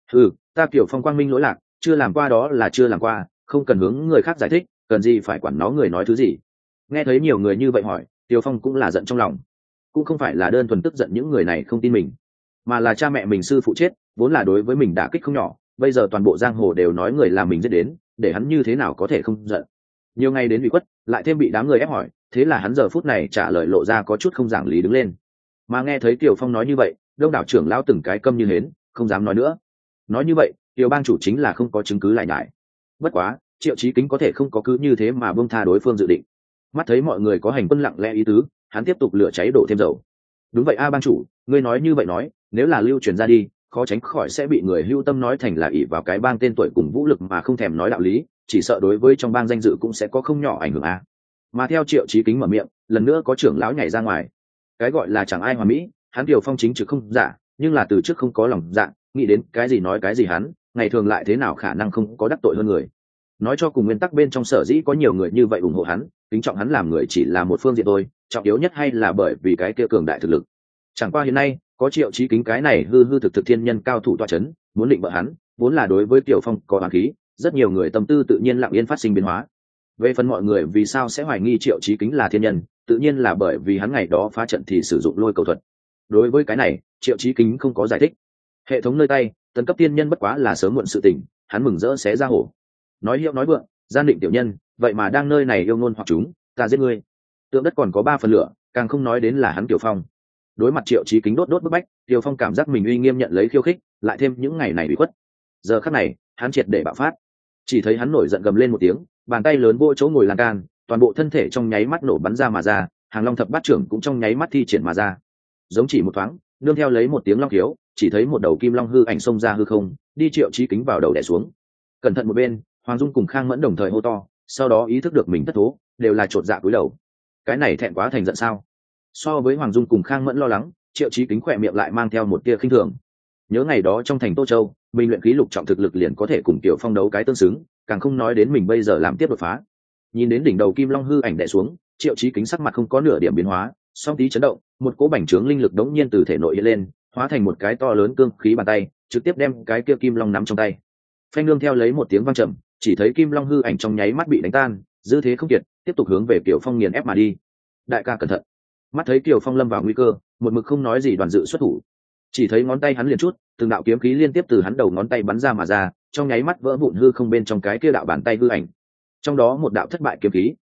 ta Kiều Phong quang minh lỗi lạc, chưa làm qua đó là chưa làm qua, không cần hướng người khác giải thích, cần gì phải quản nó người nói thứ gì. Nghe thấy nhiều người như vậy hỏi, Kiều Phong cũng là giận trong lòng, cũng không phải là đơn thuần tức giận những người này không tin mình, mà là cha mẹ mình sư phụ chết, vốn là đối với mình đả kích không nhỏ, bây giờ toàn bộ giang hồ đều nói người làm mình giết đến, để hắn như thế nào có thể không giận. Nhiều ngày đến bị quất, lại thêm bị đám người ép hỏi, thế là hắn giờ phút này trả lời lộ ra có chút không giảng lý đứng lên. Mà nghe thấy Kiều Phong nói như vậy, đông đảo trưởng lão từng cái câm như hến, không dám nói nữa. Nói như vậy Kiều bang chủ chính là không có chứng cứ lại nhải. Bất quá Triệu Chí Kính có thể không có cứ như thế mà buông tha đối phương dự định. Mắt thấy mọi người có hành quân lặng lẽ ý tứ, hắn tiếp tục lửa cháy đổ thêm dầu. Đúng vậy a bang chủ, ngươi nói như vậy nói, nếu là lưu truyền ra đi, khó tránh khỏi sẽ bị người hưu tâm nói thành là ỷ vào cái bang tên tuổi cùng vũ lực mà không thèm nói đạo lý, chỉ sợ đối với trong bang danh dự cũng sẽ có không nhỏ ảnh hưởng a. Mà theo Triệu Chí Kính mở miệng, lần nữa có trưởng lão nhảy ra ngoài. Cái gọi là chẳng ai hòa mỹ, hắn Kiều Phong chính trực không giả, nhưng là từ trước không có lòng dạ, nghĩ đến cái gì nói cái gì, hắn ngày thường lại thế nào khả năng không có đắc tội hơn người. Nói cho cùng nguyên tắc bên trong sở dĩ có nhiều người như vậy ủng hộ hắn, kính trọng hắn làm người chỉ là một phương diện thôi, trọng yếu nhất hay là bởi vì cái kia cường đại thực lực. Chẳng qua hiện nay có Triệu Chí Kính cái này hư hư thực thực thiên nhân cao thủ toa chấn, muốn định bợ hắn, vốn là đối với Kiều Phong có oán khí, rất nhiều người tâm tư tự nhiên lặng yên phát sinh biến hóa. Về phần mọi người vì sao sẽ hoài nghi Triệu Chí Kính là thiên nhân, tự nhiên là bởi vì hắn ngày đó phá trận thì sử dụng lôi cầu thuật. Đối với cái này Triệu Chí Kính không có giải thích. Hệ thống nơi tay, tấn cấp tiên nhân bất quá là sớm muộn sự tình, hắn mừng rỡ xé ra hổ. Nói hiệu nói vượng, gian định tiểu nhân, vậy mà đang nơi này yêu ngôn hoặc chúng, ta giết ngươi. Tượng đất còn có 3 phần lửa, càng không nói đến là hắn Kiều Phong. Đối mặt Triệu Chí Kính đốt bức bách, Kiều Phong cảm giác mình uy nghiêm nhận lấy khiêu khích, lại thêm những ngày này bị khuất. Giờ khắc này hắn triệt để bạo phát, chỉ thấy hắn nổi giận gầm lên một tiếng, bàn tay lớn vô chỗ ngồi lan can, toàn bộ thân thể trong nháy mắt nổ bắn ra mà ra, Hàng Long thập bát trưởng cũng trong nháy mắt thi triển mà ra. Giống chỉ một thoáng, nương theo lấy một tiếng long khiếu, chỉ thấy một đầu kim long hư ảnh xông ra hư không, đi Triệu Chí Kính vào đầu đè xuống. Cẩn thận một bên, Hoàng Dung cùng Khang Mẫn đồng thời hô to, sau đó ý thức được mình thất thố, đều là chột dạ cúi đầu. Cái này thẹn quá thành giận sao? So với Hoàng Dung cùng Khang Mẫn lo lắng, Triệu Chí Kính khỏe miệng lại mang theo một tia khinh thường. Nhớ ngày đó trong thành Tô Châu, mình luyện khí lục trọng thực lực liền có thể cùng Tiểu Phong đấu cái tương xứng, càng không nói đến mình bây giờ làm tiếp đột phá. Nhìn đến đỉnh đầu kim long hư ảnh đè xuống, Triệu Chí Kính sắc mặt không có nửa điểm biến hóa, song tí chấn động, một cỗ bành trướng linh lực đống nhiên từ thể nội hiện lên, hóa thành một cái to lớn cương khí bàn tay, trực tiếp đem cái kia kim long nắm trong tay. Phanh nương theo lấy một tiếng vang trầm, chỉ thấy kim long hư ảnh trong nháy mắt bị đánh tan, dư thế không kiệt, tiếp tục hướng về Kiều Phong nghiền ép mà đi. Đại ca cẩn thận! Mắt thấy Kiều Phong lâm vào nguy cơ, một mực không nói gì Đoàn Dự xuất thủ. Chỉ thấy ngón tay hắn liền chút, từng đạo kiếm khí liên tiếp từ hắn đầu ngón tay bắn ra mà ra, trong nháy mắt vỡ vụn hư không bên trong cái kia đạo bàn tay hư ảnh. Trong đó một đạo thất bại kiếm khí,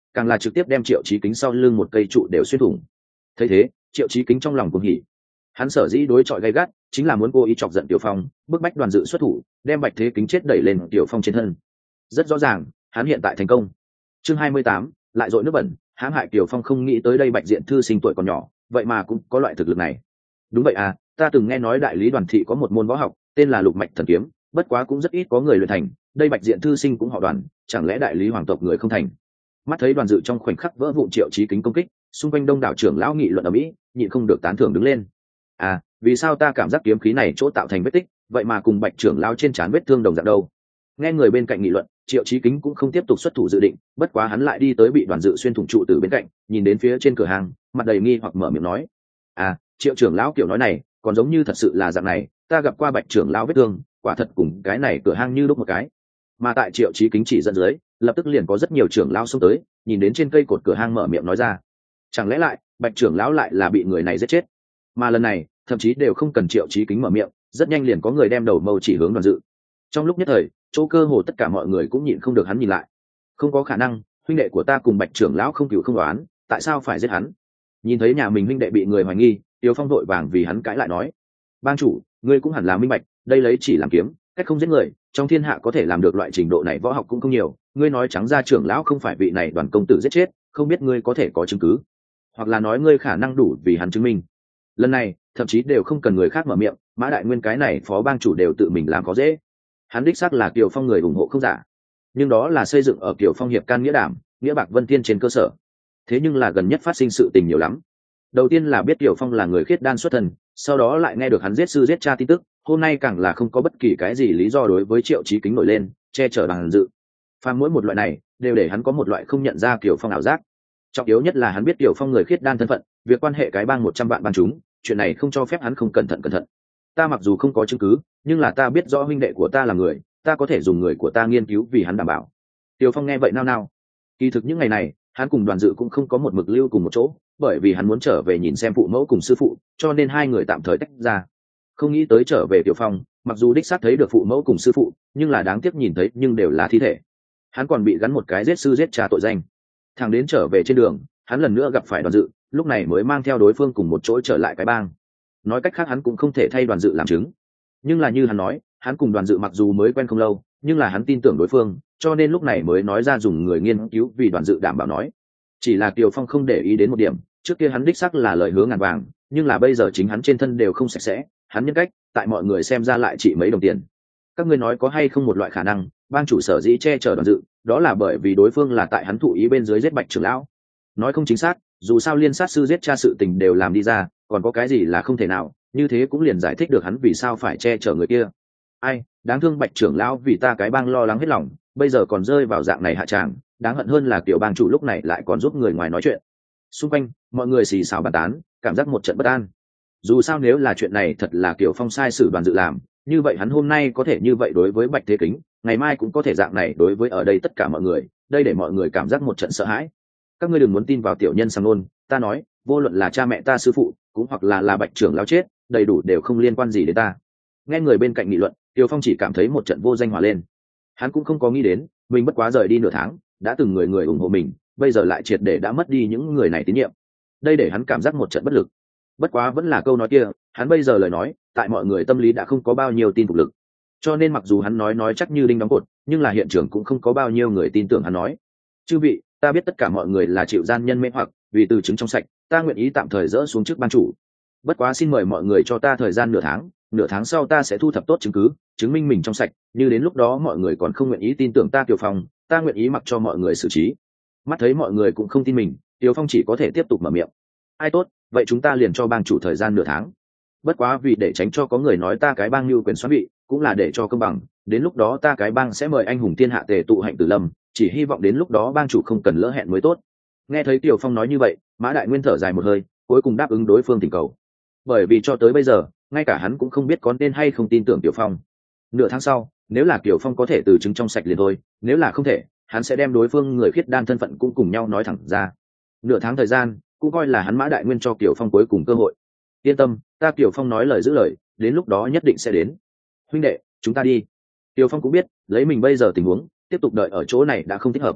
càng là trực tiếp đem Triệu Chí Kính sau lưng một cây trụ đều xuyên thủng. Thấy thế, Triệu Chí Kính trong lòng cuồng hỉ. Hắn sở dĩ đối chọi gay gắt chính là muốn cố ý chọc giận Tiểu Phong, bức bách Đoàn Dự xuất thủ, đem Bạch Thế Kính chết đẩy lên Tiểu Phong trên thân. Rất rõ ràng, hắn hiện tại thành công. Chương 28, lại dội nước bẩn, hãm hại Tiểu Phong. Không nghĩ tới đây Bạch Diện thư sinh tuổi còn nhỏ, vậy mà cũng có loại thực lực này. Đúng vậy à, ta từng nghe nói đại lý Đoàn thị có một môn võ học, tên là Lục Mạch Thần Kiếm, bất quá cũng rất ít có người luyện thành, đây Bạch Diện thư sinh cũng họ Đoàn, chẳng lẽ đại lý hoàng tộc người không thành. Mắt thấy Đoàn Dự trong khoảnh khắc vỡ vụn Triệu Chí Kính công kích, xung quanh đông đảo trưởng lão nghị luận ở mỹ, nhịn không được tán thưởng đứng lên. À, vì sao ta cảm giác kiếm khí này chỗ tạo thành vết tích, vậy mà cùng Bạch trưởng lão trên trán vết thương đồng dạng đâu? Nghe người bên cạnh nghị luận, Triệu Chí Kính cũng không tiếp tục xuất thủ dự định, bất quá hắn lại đi tới bị Đoàn Dự xuyên thủng trụ từ bên cạnh, nhìn đến phía trên cửa hàng, mặt đầy nghi hoặc mở miệng nói: "À, Triệu trưởng lão kiểu nói này, còn giống như thật sự là dạng này, ta gặp qua Bạch trưởng lão vết thương, quả thật cùng cái này cửa hang như lúc một cái." Mà tại Triệu Chí Kính chỉ dẫn dưới, lập tức liền có rất nhiều trưởng lão xông tới, nhìn đến trên cây cột cửa hang mở miệng nói ra: "Chẳng lẽ lại, Bạch trưởng lão lại là bị người này giết chết?" Mà lần này, thậm chí đều không cần Triệu Chí Kính mở miệng, rất nhanh liền có người đem đầu mâu chỉ hướng Đoàn Dự. Trong lúc nhất thời, chỗ cơ hồ tất cả mọi người cũng nhịn không được hắn nhìn lại. Không có khả năng, huynh đệ của ta cùng Bạch trưởng lão không cừu không đoán, tại sao phải giết hắn? Nhìn thấy nhà mình huynh đệ bị người hoài nghi, Tiêu Phong vội vàng vì hắn cãi lại nói: "Bang chủ, ngươi cũng hẳn là minh bạch, đây lấy chỉ làm kiếm, cách không giết người, trong thiên hạ có thể làm được loại trình độ này võ học cũng không nhiều, ngươi nói trắng ra trưởng lão không phải vị này Đoàn công tử giết chết, không biết ngươi có thể có chứng cứ, hoặc là nói ngươi khả năng đủ vì hắn chứng minh." Lần này, thậm chí đều không cần người khác mở miệng, Mã Đại Nguyên cái này phó bang chủ đều tự mình làm có dễ. Hắn đích xác là Kiều Phong người ủng hộ không giả, nhưng đó là xây dựng ở Kiều Phong hiệp can nghĩa đảm, nghĩa bạc vân thiên trên cơ sở. Thế nhưng là gần nhất phát sinh sự tình nhiều lắm. Đầu tiên là biết Kiều Phong là người khiết đan xuất thần, sau đó lại nghe được hắn giết sư giết cha tin tức, hôm nay càng là không có bất kỳ cái gì lý do đối với Triệu Chí Kính nổi lên, che chở Đoàn Dự. Phàm mỗi một loại này đều để hắn có một loại không nhận ra Kiều Phong ảo giác. Trọng yếu nhất là hắn biết Kiều Phong người khiết đan thân phận, việc quan hệ cái bang 100 vạn bang chúng, chuyện này không cho phép hắn không cẩn thận. Ta mặc dù không có chứng cứ, nhưng là ta biết rõ huynh đệ của ta là người, ta có thể dùng người của ta nghiên cứu vì hắn đảm bảo. Tiêu Phong nghe vậy nao nao. Kỳ thực những ngày này, hắn cùng Đoàn Dự cũng không có một mực lưu cùng một chỗ, bởi vì hắn muốn trở về nhìn xem phụ mẫu cùng sư phụ, cho nên hai người tạm thời tách ra. Không nghĩ tới trở về Tiêu Phong, mặc dù đích xác thấy được phụ mẫu cùng sư phụ, nhưng là đáng tiếc nhìn thấy nhưng đều là thi thể. Hắn còn bị gắn một cái giết sư giết cha tội danh. Thằng đến trở về trên đường, hắn lần nữa gặp phải Đoàn Dự, lúc này mới mang theo đối phương cùng một chỗ trở lại cái bang. Nói cách khác hắn cũng không thể thay Đoàn Dự làm chứng, nhưng là như hắn nói, hắn cùng Đoàn Dự mặc dù mới quen không lâu, nhưng là hắn tin tưởng đối phương, cho nên lúc này mới nói ra dùng người nghiên cứu vì Đoàn Dự đảm bảo nói. Chỉ là Kiều Phong không để ý đến một điểm, trước kia hắn đích xác là lời hứa ngàn vàng, nhưng là bây giờ chính hắn trên thân đều không sạch sẽ, hắn nhân cách tại mọi người xem ra lại chỉ mấy đồng tiền. Các ngươi nói có hay không một loại khả năng, bang chủ sở dĩ che chở Đoàn Dự, đó là bởi vì đối phương là tại hắn thụ ý bên dưới giết Bạch trưởng lão? Nói không chính xác, dù sao liên sát sư giết cha sự tình đều làm đi ra, còn có cái gì là không thể nào, như thế cũng liền giải thích được hắn vì sao phải che chở người kia. Ai, đáng thương Bạch trưởng lão vì ta cái bang lo lắng hết lòng, bây giờ còn rơi vào dạng này hạ tràng, đáng hận hơn là kiểu bang chủ lúc này lại còn giúp người ngoài nói chuyện. Xung quanh mọi người xì xào bàn tán, cảm giác một trận bất an. Dù sao nếu là chuyện này thật là Kiều Phong sai sử Đoàn Dự làm, như vậy hắn hôm nay có thể như vậy đối với Bạch Thế Kính, ngày mai cũng có thể dạng này đối với ở đây tất cả mọi người, đây để mọi người cảm giác một trận sợ hãi. Các ngươi đừng muốn tin vào tiểu nhân sang ngôn, ta nói, vô luận là cha mẹ ta sư phụ, cũng hoặc là Bạch trưởng lão chết, đầy đủ đều không liên quan gì đến ta. Nghe người bên cạnh nghị luận, Kiều Phong chỉ cảm thấy một trận vô danh hòa lên. Hắn cũng không có nghĩ đến, mình bất quá rời đi nửa tháng, đã từng người ủng hộ mình, bây giờ lại triệt để đã mất đi những người này tín nhiệm. Đây để hắn cảm giác một trận bất lực. Bất quá vẫn là câu nói kia, hắn bây giờ lời nói, tại mọi người tâm lý đã không có bao nhiêu tin phục lực. Cho nên mặc dù hắn nói chắc như đinh đóng cột, nhưng là hiện trường cũng không có bao nhiêu người tin tưởng hắn nói. Chư vị, ta biết tất cả mọi người là chịu gian nhân mê hoặc, vì từ chứng trong sạch, ta nguyện ý tạm thời dỡ xuống chức ban chủ. Bất quá xin mời mọi người cho ta thời gian nửa tháng sau ta sẽ thu thập tốt chứng cứ, chứng minh mình trong sạch, như đến lúc đó mọi người còn không nguyện ý tin tưởng ta Kiều Phong, ta nguyện ý mặc cho mọi người xử trí. Mắt thấy mọi người cũng không tin mình, Kiều Phong chỉ có thể tiếp tục mở miệng. Ai tốt, vậy chúng ta liền cho bang chủ thời gian nửa tháng. Bất quá vì để tránh cho có người nói ta cái bang lưu quyền xoán vị, cũng là để cho công bằng, đến lúc đó ta cái bang sẽ mời anh hùng thiên hạ tề tụ hạnh tử lâm, chỉ hy vọng đến lúc đó bang chủ không cần lỡ hẹn mới tốt. Nghe thấy Kiều Phong nói như vậy, Mã Đại Nguyên thở dài một hơi, cuối cùng đáp ứng đối phương thỉnh cầu. Bởi vì cho tới bây giờ, ngay cả hắn cũng không biết có nên hay không tin tưởng Kiều Phong. Nửa tháng sau, nếu là Kiều Phong có thể từ chứng trong sạch liền thôi, nếu là không thể, hắn sẽ đem đối phương người khiết đan thân phận cũng cùng nhau nói thẳng ra. Nửa tháng thời gian, cũng coi là hắn Mã Đại Nguyên cho Kiều Phong cuối cùng cơ hội. Yên tâm, ta Kiều Phong nói lời giữ lời, đến lúc đó nhất định sẽ đến. Huynh đệ, chúng ta đi. Kiều Phong cũng biết, lấy mình bây giờ tình huống, tiếp tục đợi ở chỗ này đã không thích hợp.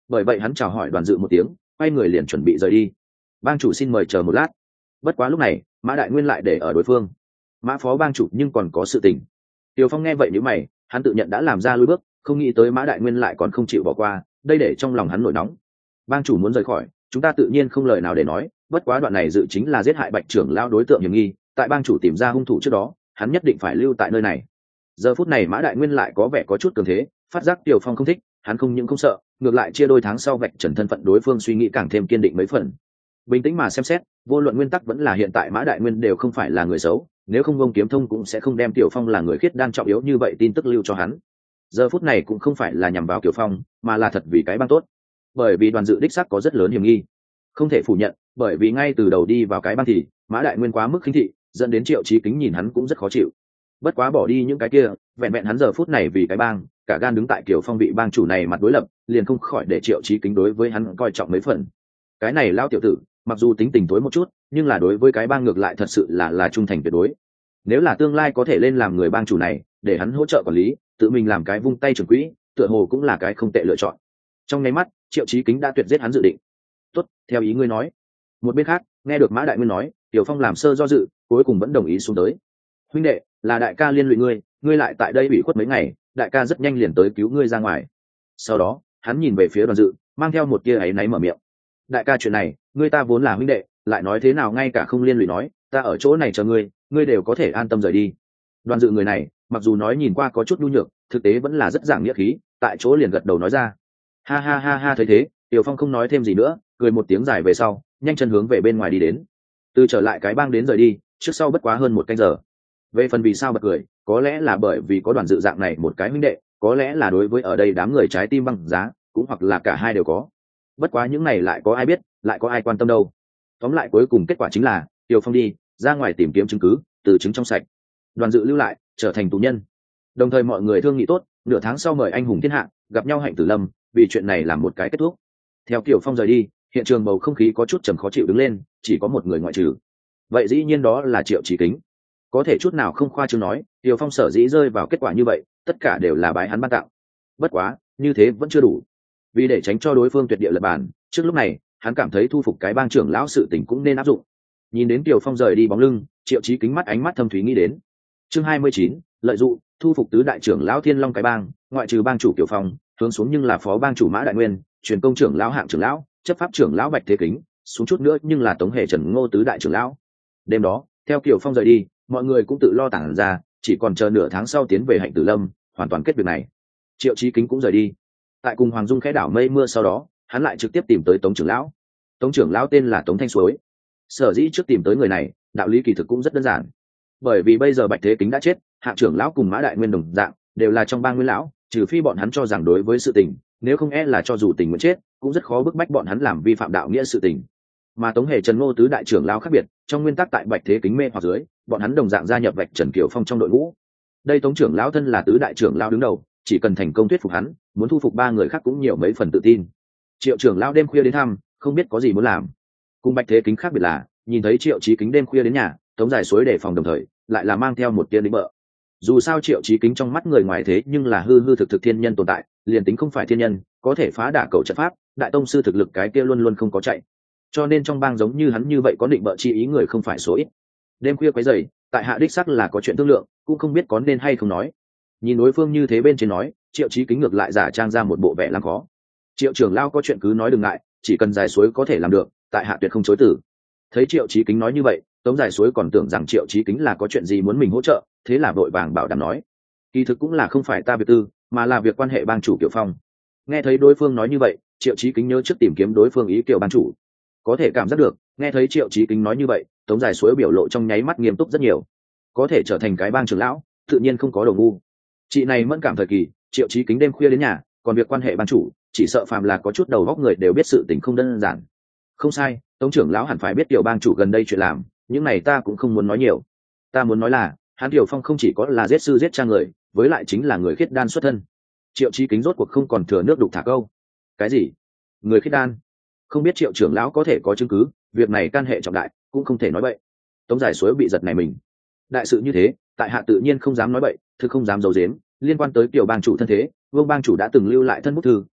bởi vậy hắn chào hỏi Đoàn Dự một tiếng, quay người liền chuẩn bị rời đi. Bang chủ xin mời chờ một lát. Bất quá lúc này Mã Đại Nguyên lại để ở đối phương. Mã phó bang chủ nhưng còn có sự tình. Tiêu Phong nghe vậy nhíu mày, hắn tự nhận đã làm ra lùi bước, không nghĩ tới Mã Đại Nguyên lại còn không chịu bỏ qua, đây để trong lòng hắn nổi nóng. Bang chủ muốn rời khỏi, chúng ta tự nhiên không lời nào để nói, bất quá đoạn này dự chính là giết hại Bạch trưởng lão đối tượng hiểm nghi, tại bang chủ tìm ra hung thủ trước đó, hắn nhất định phải lưu tại nơi này. Giờ phút này Mã Đại Nguyên lại có vẻ có chút cường thế, phát giác Tiêu Phong không thích, hắn không những không sợ, ngược lại chia đôi tháng sau vạch trần thân phận đối phương suy nghĩ càng thêm kiên định mấy phần. Bình tĩnh mà xem xét, vô luận nguyên tắc vẫn là hiện tại Mã Đại Nguyên đều không phải là người xấu, nếu không Vông Kiếm Thông cũng sẽ không đem Tiểu Phong là người khiết đan trọng yếu như vậy tin tức lưu cho hắn. Giờ phút này cũng không phải là nhằm vào Tiểu Phong, mà là thật vì cái bang tốt. Bởi vì Đoàn Dự đích xác có rất lớn hiểm nghi, không thể phủ nhận, bởi vì ngay từ đầu đi vào cái bang thì Mã Đại Nguyên quá mức khinh thị, dẫn đến Triệu Chí Kính nhìn hắn cũng rất khó chịu. Bất quá bỏ đi những cái kia, vẹn vẹn hắn giờ phút này vì cái bang, cả gan đứng tại Kiều Phong vị bang chủ này mặt đối lập, liền không khỏi để Triệu Chí Kính đối với hắn coi trọng mấy phần. Cái này lao tiểu tử, mặc dù tính tình tối một chút, nhưng là đối với cái bang ngược lại thật sự là trung thành tuyệt đối. Nếu là tương lai có thể lên làm người bang chủ này, để hắn hỗ trợ quản lý, tự mình làm cái vung tay trưởng quỹ, tựa hồ cũng là cái không tệ lựa chọn. Trong nháy mắt, Triệu Chí Kính đã tuyệt giết hắn dự định. Tốt, theo ý ngươi nói. Một bên khác, nghe được Mã Đại Nguyên nói, Tiểu Phong làm sơ do dự, cuối cùng vẫn đồng ý xuống tới. Huynh đệ, là đại ca liên lụy ngươi, ngươi lại tại đây bị khuất mấy ngày, đại ca rất nhanh liền tới cứu ngươi ra ngoài. Sau đó, hắn nhìn về phía Đoàn Dự, mang theo một tia áy náy mở miệng. Đại ca, chuyện này, ngươi ta vốn là huynh đệ, lại nói thế nào ngay cả không liên lụy nói, ta ở chỗ này chờ ngươi, ngươi đều có thể an tâm rời đi. Đoàn Dự người này, mặc dù nói nhìn qua có chút nhu nhược, thực tế vẫn là rất giảng nghĩa khí, tại chỗ liền gật đầu nói ra. Ha ha ha ha, thấy thế, Tiểu Phong không nói thêm gì nữa, cười một tiếng dài về sau, nhanh chân hướng về bên ngoài đi đến. Từ trở lại cái bang đến rời đi, trước sau bất quá hơn một canh giờ. Về phần vì sao bật cười, có lẽ là bởi vì có Đoàn Dự dạng này một cái huynh đệ, có lẽ là đối với ở đây đám người trái tim băng giá, cũng hoặc là cả hai đều có. Bất quá những này lại có ai biết, lại có ai quan tâm đâu. Tóm lại cuối cùng kết quả chính là Tiêu Phong đi ra ngoài tìm kiếm chứng cứ, từ chứng trong sạch. Đoàn Dự lưu lại, trở thành tù nhân. Đồng thời mọi người thương nghị tốt, nửa tháng sau mời anh hùng thiên hạ gặp nhau Hạnh Tử Lâm, vì chuyện này làm một cái kết thúc. Theo Tiêu Phong rời đi, hiện trường bầu không khí có chút trầm khó chịu đứng lên, chỉ có một người ngoại trừ. Vậy dĩ nhiên đó là Triệu Chí Kính. Có thể chút nào không khoa trương nói, Tiêu Phong sở dĩ rơi vào kết quả như vậy, tất cả đều là bái hắn ban tặng. Bất quá, như thế vẫn chưa đủ. Vì để tránh cho đối phương tuyệt địa lập bản, trước lúc này, hắn cảm thấy thu phục cái bang trưởng lão sự tình cũng nên áp dụng. Nhìn đến Tiêu Phong rời đi bóng lưng, Triệu Chí Kính mắt ánh mắt thâm thúy nghĩ đến. Chương 29, lợi dụng thu phục tứ đại trưởng lão Thiên Long cái bang, ngoại trừ bang chủ Tiêu Phong, hướng xuống nhưng là phó bang chủ Mã Đại Nguyên, truyền công trưởng lão Hạng trưởng lão, chấp pháp trưởng lão Bạch Thế Kính, xuống chút nữa nhưng là Tống Hề Trần Ngô tứ đại trưởng lão. Đêm đó, theo Tiêu Phong rời đi, mọi người cũng tự lo tản ra, chỉ còn chờ nửa tháng sau tiến về Hạnh Tử Lâm, hoàn toàn kết việc này. Triệu Chí Kính cũng rời đi. Tại cùng Hoàng Dung khẽ đảo mây mưa sau đó, hắn lại trực tiếp tìm tới Tống trưởng lão. Tống trưởng lão tên là Tống Thanh Suối. Sở dĩ trước tìm tới người này, đạo lý kỳ thực cũng rất đơn giản. Bởi vì bây giờ Bạch Thế Kính đã chết, Hạng trưởng lão cùng Mã Đại Nguyên đồng dạng, đều là trong bang Nguyên lão, trừ phi bọn hắn cho rằng đối với sự tình, nếu không e là cho dù tình muốn chết, cũng rất khó bức bách bọn hắn làm vi phạm đạo nghĩa sự tình. Mà Tống Hề Trần Ngô tứ đại trưởng lão khác biệt, trong nguyên tắc tại Bạch Thế Kính mê hoặc dưới, bọn hắn đồng dạng gia nhập Bạch Trần Kiều Phong trong đội ngũ. Đây Tống trưởng lão thân là tứ đại trưởng lão đứng đầu, chỉ cần thành công thuyết phục hắn, muốn thu phục ba người khác cũng nhiều mấy phần tự tin. Triệu trưởng lão đêm khuya đến thăm, không biết có gì muốn làm. Cùng Bạch Thế Kính khác biệt là, nhìn thấy Triệu Chí Kính đêm khuya đến nhà, Tống Giải Suối đề phòng đồng thời, lại là mang theo một tia đĩnh bợ. Dù sao Triệu Chí Kính trong mắt người ngoài thế nhưng là hư hư thực thực thiên nhân tồn tại, liền tính không phải thiên nhân, có thể phá đả cầu trận pháp, đại tông sư thực lực cái kia luôn luôn không có chạy. Cho nên trong bang giống như hắn như vậy có định bợ chi ý người không phải số ít. Đêm khuya quấy rầy, tại hạ đích sắc là có chuyện thương lượng, cũng không biết có nên hay không nói. Nhìn đối phương như thế bên trên nói, Triệu Chí Kính ngược lại giả trang ra một bộ vẻ làm khó. Triệu trưởng lão có chuyện cứ nói đừng ngại, chỉ cần Giải Suối có thể làm được, tại hạ tuyệt không chối từ. Thấy Triệu Chí Kính nói như vậy, Tống Giải Suối còn tưởng rằng Triệu Chí Kính là có chuyện gì muốn mình hỗ trợ, thế là vội vàng bảo đảm nói, kỳ thực cũng là không phải ta việc tư, mà là việc quan hệ bang chủ Kiều Phong. Nghe thấy đối phương nói như vậy, Triệu Chí Kính nhớ trước tìm kiếm đối phương ý Kiều bang chủ. Có thể cảm giác được, nghe thấy Triệu Chí Kính nói như vậy, Tống Giải Suối biểu lộ trong nháy mắt nghiêm túc rất nhiều. Có thể trở thành cái bang trưởng lão, tự nhiên không có đồ ngu. Chị này mẫn cảm thời kỳ, Triệu Chí Kính đêm khuya đến nhà, còn việc quan hệ bang chủ, chỉ sợ phàm là có chút đầu óc người đều biết sự tình không đơn giản. Không sai, Tống trưởng lão hẳn phải biết Tiểu bang chủ gần đây chuyện làm, những này ta cũng không muốn nói nhiều. Ta muốn nói là, hắn Tiểu Phong không chỉ có là giết sư giết cha người, với lại chính là người khiết đan xuất thân. Triệu Chí Kính rốt cuộc không còn thừa nước đục thả câu. Cái gì? Người khiết đan? Không biết Triệu trưởng lão có thể có chứng cứ, việc này can hệ trọng đại, cũng không thể nói bậy. Tống Giải Suối bị giật này mình. Đại sự như thế, tại hạ tự nhiên không dám nói bậy, thực không dám giấu giếm, liên quan tới Tiểu bang chủ thân thế, Vương bang chủ đã từng lưu lại thân bút thư,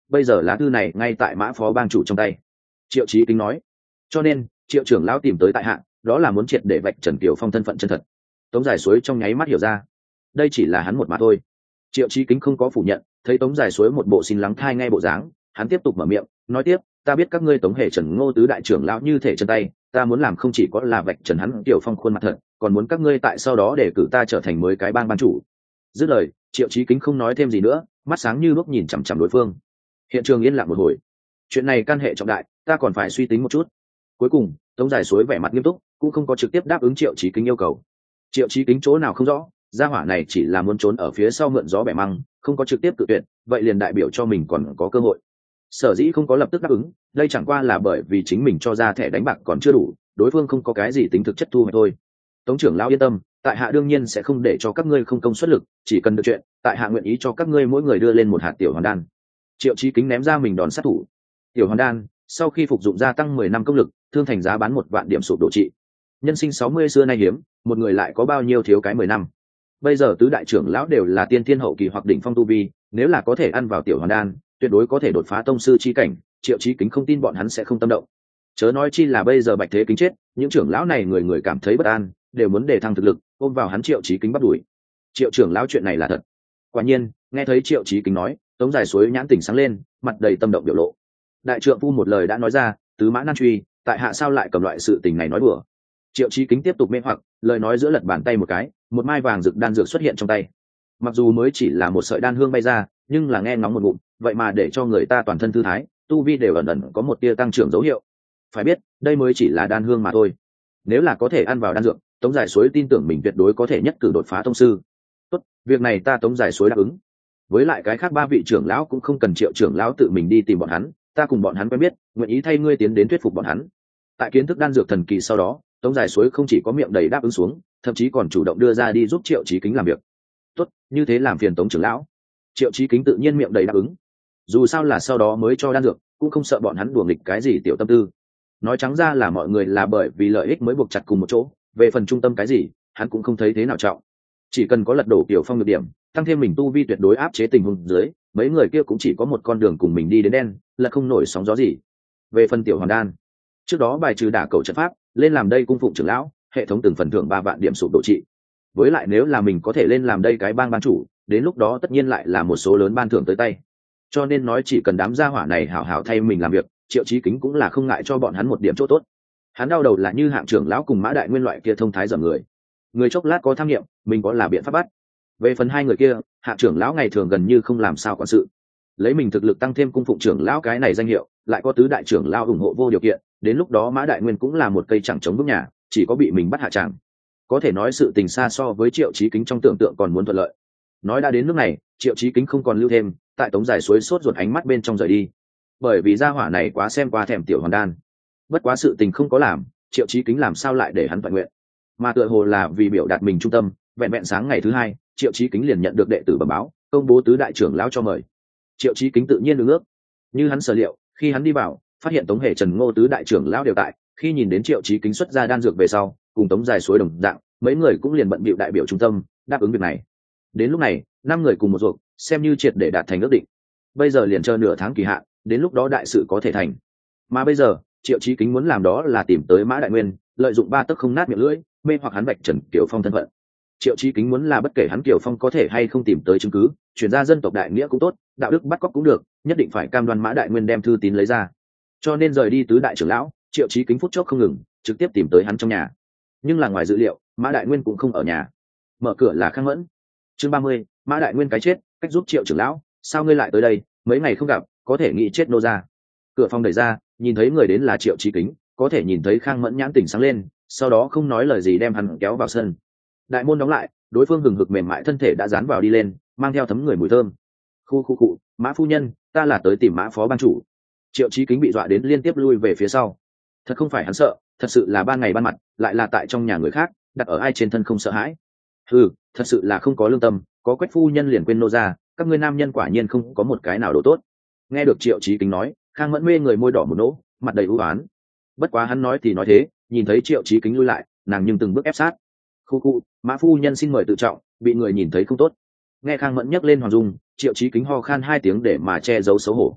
bây giờ lá thư này ngay tại mã phó bang chủ trong tay. Triệu Chí Kính nói. Cho nên Triệu trưởng lão tìm tới tại hạ, đó là muốn triệt để vạch trần Kiều Phong thân phận chân thật. Tống Dài Suối trong nháy mắt hiểu ra, đây chỉ là hắn một mà thôi. Triệu Chí Kính không có phủ nhận, thấy Tống Dài Suối một bộ xin lắng thai ngay bộ dáng, hắn tiếp tục mở miệng nói tiếp, ta biết các ngươi Tống Hề Trần Ngô tứ đại trưởng lão như thể chân tay, ta muốn làm không chỉ có là vạch trần hắn Kiều Phong khuôn mặt thật, còn muốn các ngươi tại sau đó để cử ta trở thành mới cái bang ban chủ. Dứt lời, Triệu Chí Kính không nói thêm gì nữa, mắt sáng như lúc nhìn chằm chằm đối phương. Hiện trường yên lặng một hồi. Chuyện này can hệ trọng đại, ta còn phải suy tính một chút. Cuối cùng Tống Dài Suối vẻ mặt nghiêm túc, cũng không có trực tiếp đáp ứng Triệu Chí Kính yêu cầu. Triệu Chí Kính chỗ nào không rõ, gia hỏa này chỉ là muốn trốn ở phía sau mượn gió bẻ măng, không có trực tiếp tự tuyển, vậy liền đại biểu cho mình còn có cơ hội. Sở dĩ không có lập tức đáp ứng, đây chẳng qua là bởi vì chính mình cho ra thẻ đánh bạc còn chưa đủ, đối phương không có cái gì tính thực chất thu hoạch thôi. Tống trưởng lão yên tâm, tại hạ đương nhiên sẽ không để cho các ngươi không công xuất lực, chỉ cần được chuyện, tại hạ nguyện ý cho các ngươi mỗi người đưa lên một hạt tiểu hoàn đan. Triệu Chí Kính ném ra mình đòn sát thủ. Tiểu hoàn đan, sau khi phục dụng gia tăng 10 năm công lực, thương thành giá bán 1 vạn điểm sụp đổ trị. Nhân sinh 60 xưa nay hiếm, một người lại có bao nhiêu thiếu cái 10 năm. Bây giờ tứ đại trưởng lão đều là tiên thiên hậu kỳ hoặc đỉnh phong tu vi, nếu là có thể ăn vào tiểu hoàn đan, tuyệt đối có thể đột phá tông sư chi cảnh. Triệu Chí Kính không tin bọn hắn sẽ không tâm động. Chớ nói chi là bây giờ Bạch Thế Kính chết, những trưởng lão này người người cảm thấy bất an, đều muốn đề thăng thực lực, ôm vào hắn Triệu Chí Kính bắt đuổi. Triệu trưởng lão chuyện này là thật. Quả nhiên, nghe thấy Triệu Chí Kính nói, Tống Dài Suối nhãn tỉnh sáng lên, mặt đầy tâm động biểu lộ. Đại trượng phu một lời đã nói ra, tứ mã nan truy, tại hạ sao lại cầm loại sự tình này nói đùa. Triệu Chí Kính tiếp tục mê hoặc, lời nói giữa lật bàn tay một cái, một mai vàng rực đan dược xuất hiện trong tay. Mặc dù mới chỉ là một sợi đan hương bay ra, nhưng là nghe ngóng một ngụm, vậy mà để cho người ta toàn thân thư thái, tu vi đều ẩn ẩn có một tia tăng trưởng dấu hiệu. Phải biết, đây mới chỉ là đan hương mà thôi. Nếu là có thể ăn vào đan dược, Tống Dài Suối tin tưởng mình tuyệt đối có thể nhất cử đột phá tông sư. Tốt, việc này ta Tống Dài Suối đáp ứng. Với lại cái khác 3 vị trưởng lão cũng không cần Triệu trưởng lão tự mình đi tìm bọn hắn, ta cùng bọn hắn quen biết, nguyện ý thay ngươi tiến đến thuyết phục bọn hắn. Tại kiến thức đan dược thần kỳ sau đó, Tống Dài Suối không chỉ có miệng đầy đáp ứng xuống, thậm chí còn chủ động đưa ra đi giúp Triệu Chí Kính làm việc. Tốt, như thế làm phiền Tống trưởng lão. Triệu Chí Kính tự nhiên miệng đầy đáp ứng. Dù sao là sau đó mới cho đan dược, cũng không sợ bọn hắn đùa nghịch cái gì tiểu tâm tư. Nói trắng ra là mọi người là bởi vì lợi ích mới buộc chặt cùng một chỗ, về phần trung tâm cái gì, hắn cũng không thấy thế nào trọng. Chỉ cần có lật đổ Kiều Phong được điểm, tăng thêm mình tu vi tuyệt đối áp chế tình huống dưới, mấy người kia cũng chỉ có một con đường cùng mình đi đến đen, là không nổi sóng gió gì. Về phần tiểu hoàn đan, trước đó bài trừ đả cầu trận pháp, lên làm đây cung phụng trưởng lão, hệ thống từng phần thưởng 3 vạn điểm sụp đổ trị. Với lại nếu là mình có thể lên làm đây cái bang ban chủ, đến lúc đó tất nhiên lại là một số lớn ban thưởng tới tay. Cho nên nói chỉ cần đám gia hỏa này hảo hảo thay mình làm việc, Triệu Chí Kính cũng là không ngại cho bọn hắn một điểm chỗ tốt. Hắn đau đầu là như Hạng trưởng lão cùng Mã Đại Nguyên loại kia thông thái dầm người chốc lát có tham nghiệm, mình có là biện pháp bắt. Về phần 2 người kia, Hạng trưởng lão ngày thường gần như không làm sao quản sự, lấy mình thực lực tăng thêm cung phụng trưởng lão cái này danh hiệu, lại có tứ đại trưởng lão ủng hộ vô điều kiện, đến lúc đó Mã Đại Nguyên cũng là một cây chẳng chống vững nhà, chỉ có bị mình bắt hạ tràng. Có thể nói sự tình xa so với Triệu Chí Kính trong tưởng tượng còn muốn thuận lợi. Nói đã đến nước này, Triệu Chí Kính không còn lưu thêm, tại Tống Dài Suối sốt ruột ánh mắt bên trong rời đi, bởi vì gia hỏa này quá xem qua thèm tiểu hoàn đan. Bất quá sự tình không có làm, Triệu Chí Kính làm sao lại để hắn toàn nguyện, mà tựa hồ là vì biểu đạt mình trung tâm. Vẹn vẹn sáng ngày thứ 2, Triệu Chí Kính liền nhận được đệ tử bẩm báo, công bố tứ đại trưởng lão cho mời. Triệu Chí Kính tự nhiên đứng ước, như hắn sở liệu, khi hắn đi vào, phát hiện Tống Hề Trần Ngô tứ đại trưởng lão đều tại. Khi nhìn đến Triệu Chí Kính xuất ra đan dược về sau, cùng Tống Dài Suối đồng dạng, mấy người cũng liền bận bịu đại biểu trung tâm, đáp ứng việc này. Đến lúc này, 5 người cùng một ruột, xem như triệt để đạt thành ước định. Bây giờ liền chờ nửa tháng kỳ hạn, đến lúc đó đại sự có thể thành. Mà bây giờ, Triệu Chí Kính muốn làm đó là tìm tới Mã Đại Nguyên, lợi dụng 3 tấc không nát miệng lưỡi, mê hoặc hắn vạch trần Kiều Phong thân phận. Triệu Chí Kính muốn là bất kể hắn Kiều Phong có thể hay không tìm tới chứng cứ, chuyển ra dân tộc đại nghĩa cũng tốt, đạo đức bắt cóc cũng được, nhất định phải cam đoan Mã Đại Nguyên đem thư tín lấy ra. Cho nên rời đi tứ đại trưởng lão, Triệu Chí Kính phút chốc không ngừng, trực tiếp tìm tới hắn trong nhà. Nhưng là ngoài dự liệu, Mã Đại Nguyên cũng không ở nhà. Mở cửa là Khang Mẫn. Chương 30, Mã Đại Nguyên cái chết, cách giúp Triệu trưởng lão, sao ngươi lại tới đây, mấy ngày không gặp, có thể nghĩ chết nô ra. Cửa phòng đẩy ra, nhìn thấy người đến là Triệu Chí Kính, có thể nhìn thấy Khang Mẫn nhãn tỉnh sáng lên, sau đó không nói lời gì đem hắn kéo vào sân. Đại môn đóng lại, đối phương hừng hực mềm mại thân thể đã dán vào đi lên, mang theo thấm người mùi thơm. Khu, Mã phu nhân, ta là tới tìm Mã phó ban chủ. Triệu Chí Kính bị dọa đến liên tiếp lui về phía sau. Thật không phải hắn sợ, thật sự là ban ngày ban mặt, lại là tại trong nhà người khác, đặt ở ai trên thân không sợ hãi. Thật sự là không có lương tâm, có Quách phu nhân liền quên nô ra, các ngươi nam nhân quả nhiên không có một cái nào đồ tốt. Nghe được Triệu Chí Kính nói, Khang Mẫn mê người môi đỏ một nỗ, mặt đầy ưu oán. Bất quá hắn nói thì nói thế, nhìn thấy Triệu Chí Kính lui lại, nàng nhưng từng bước ép sát. Khu, Mã phu nhân xin mời tự trọng, bị người nhìn thấy không tốt. Nghe Khang Mẫn nhắc lên Hoàng Dung, Triệu Chí Kính ho khan 2 tiếng để mà che giấu xấu hổ.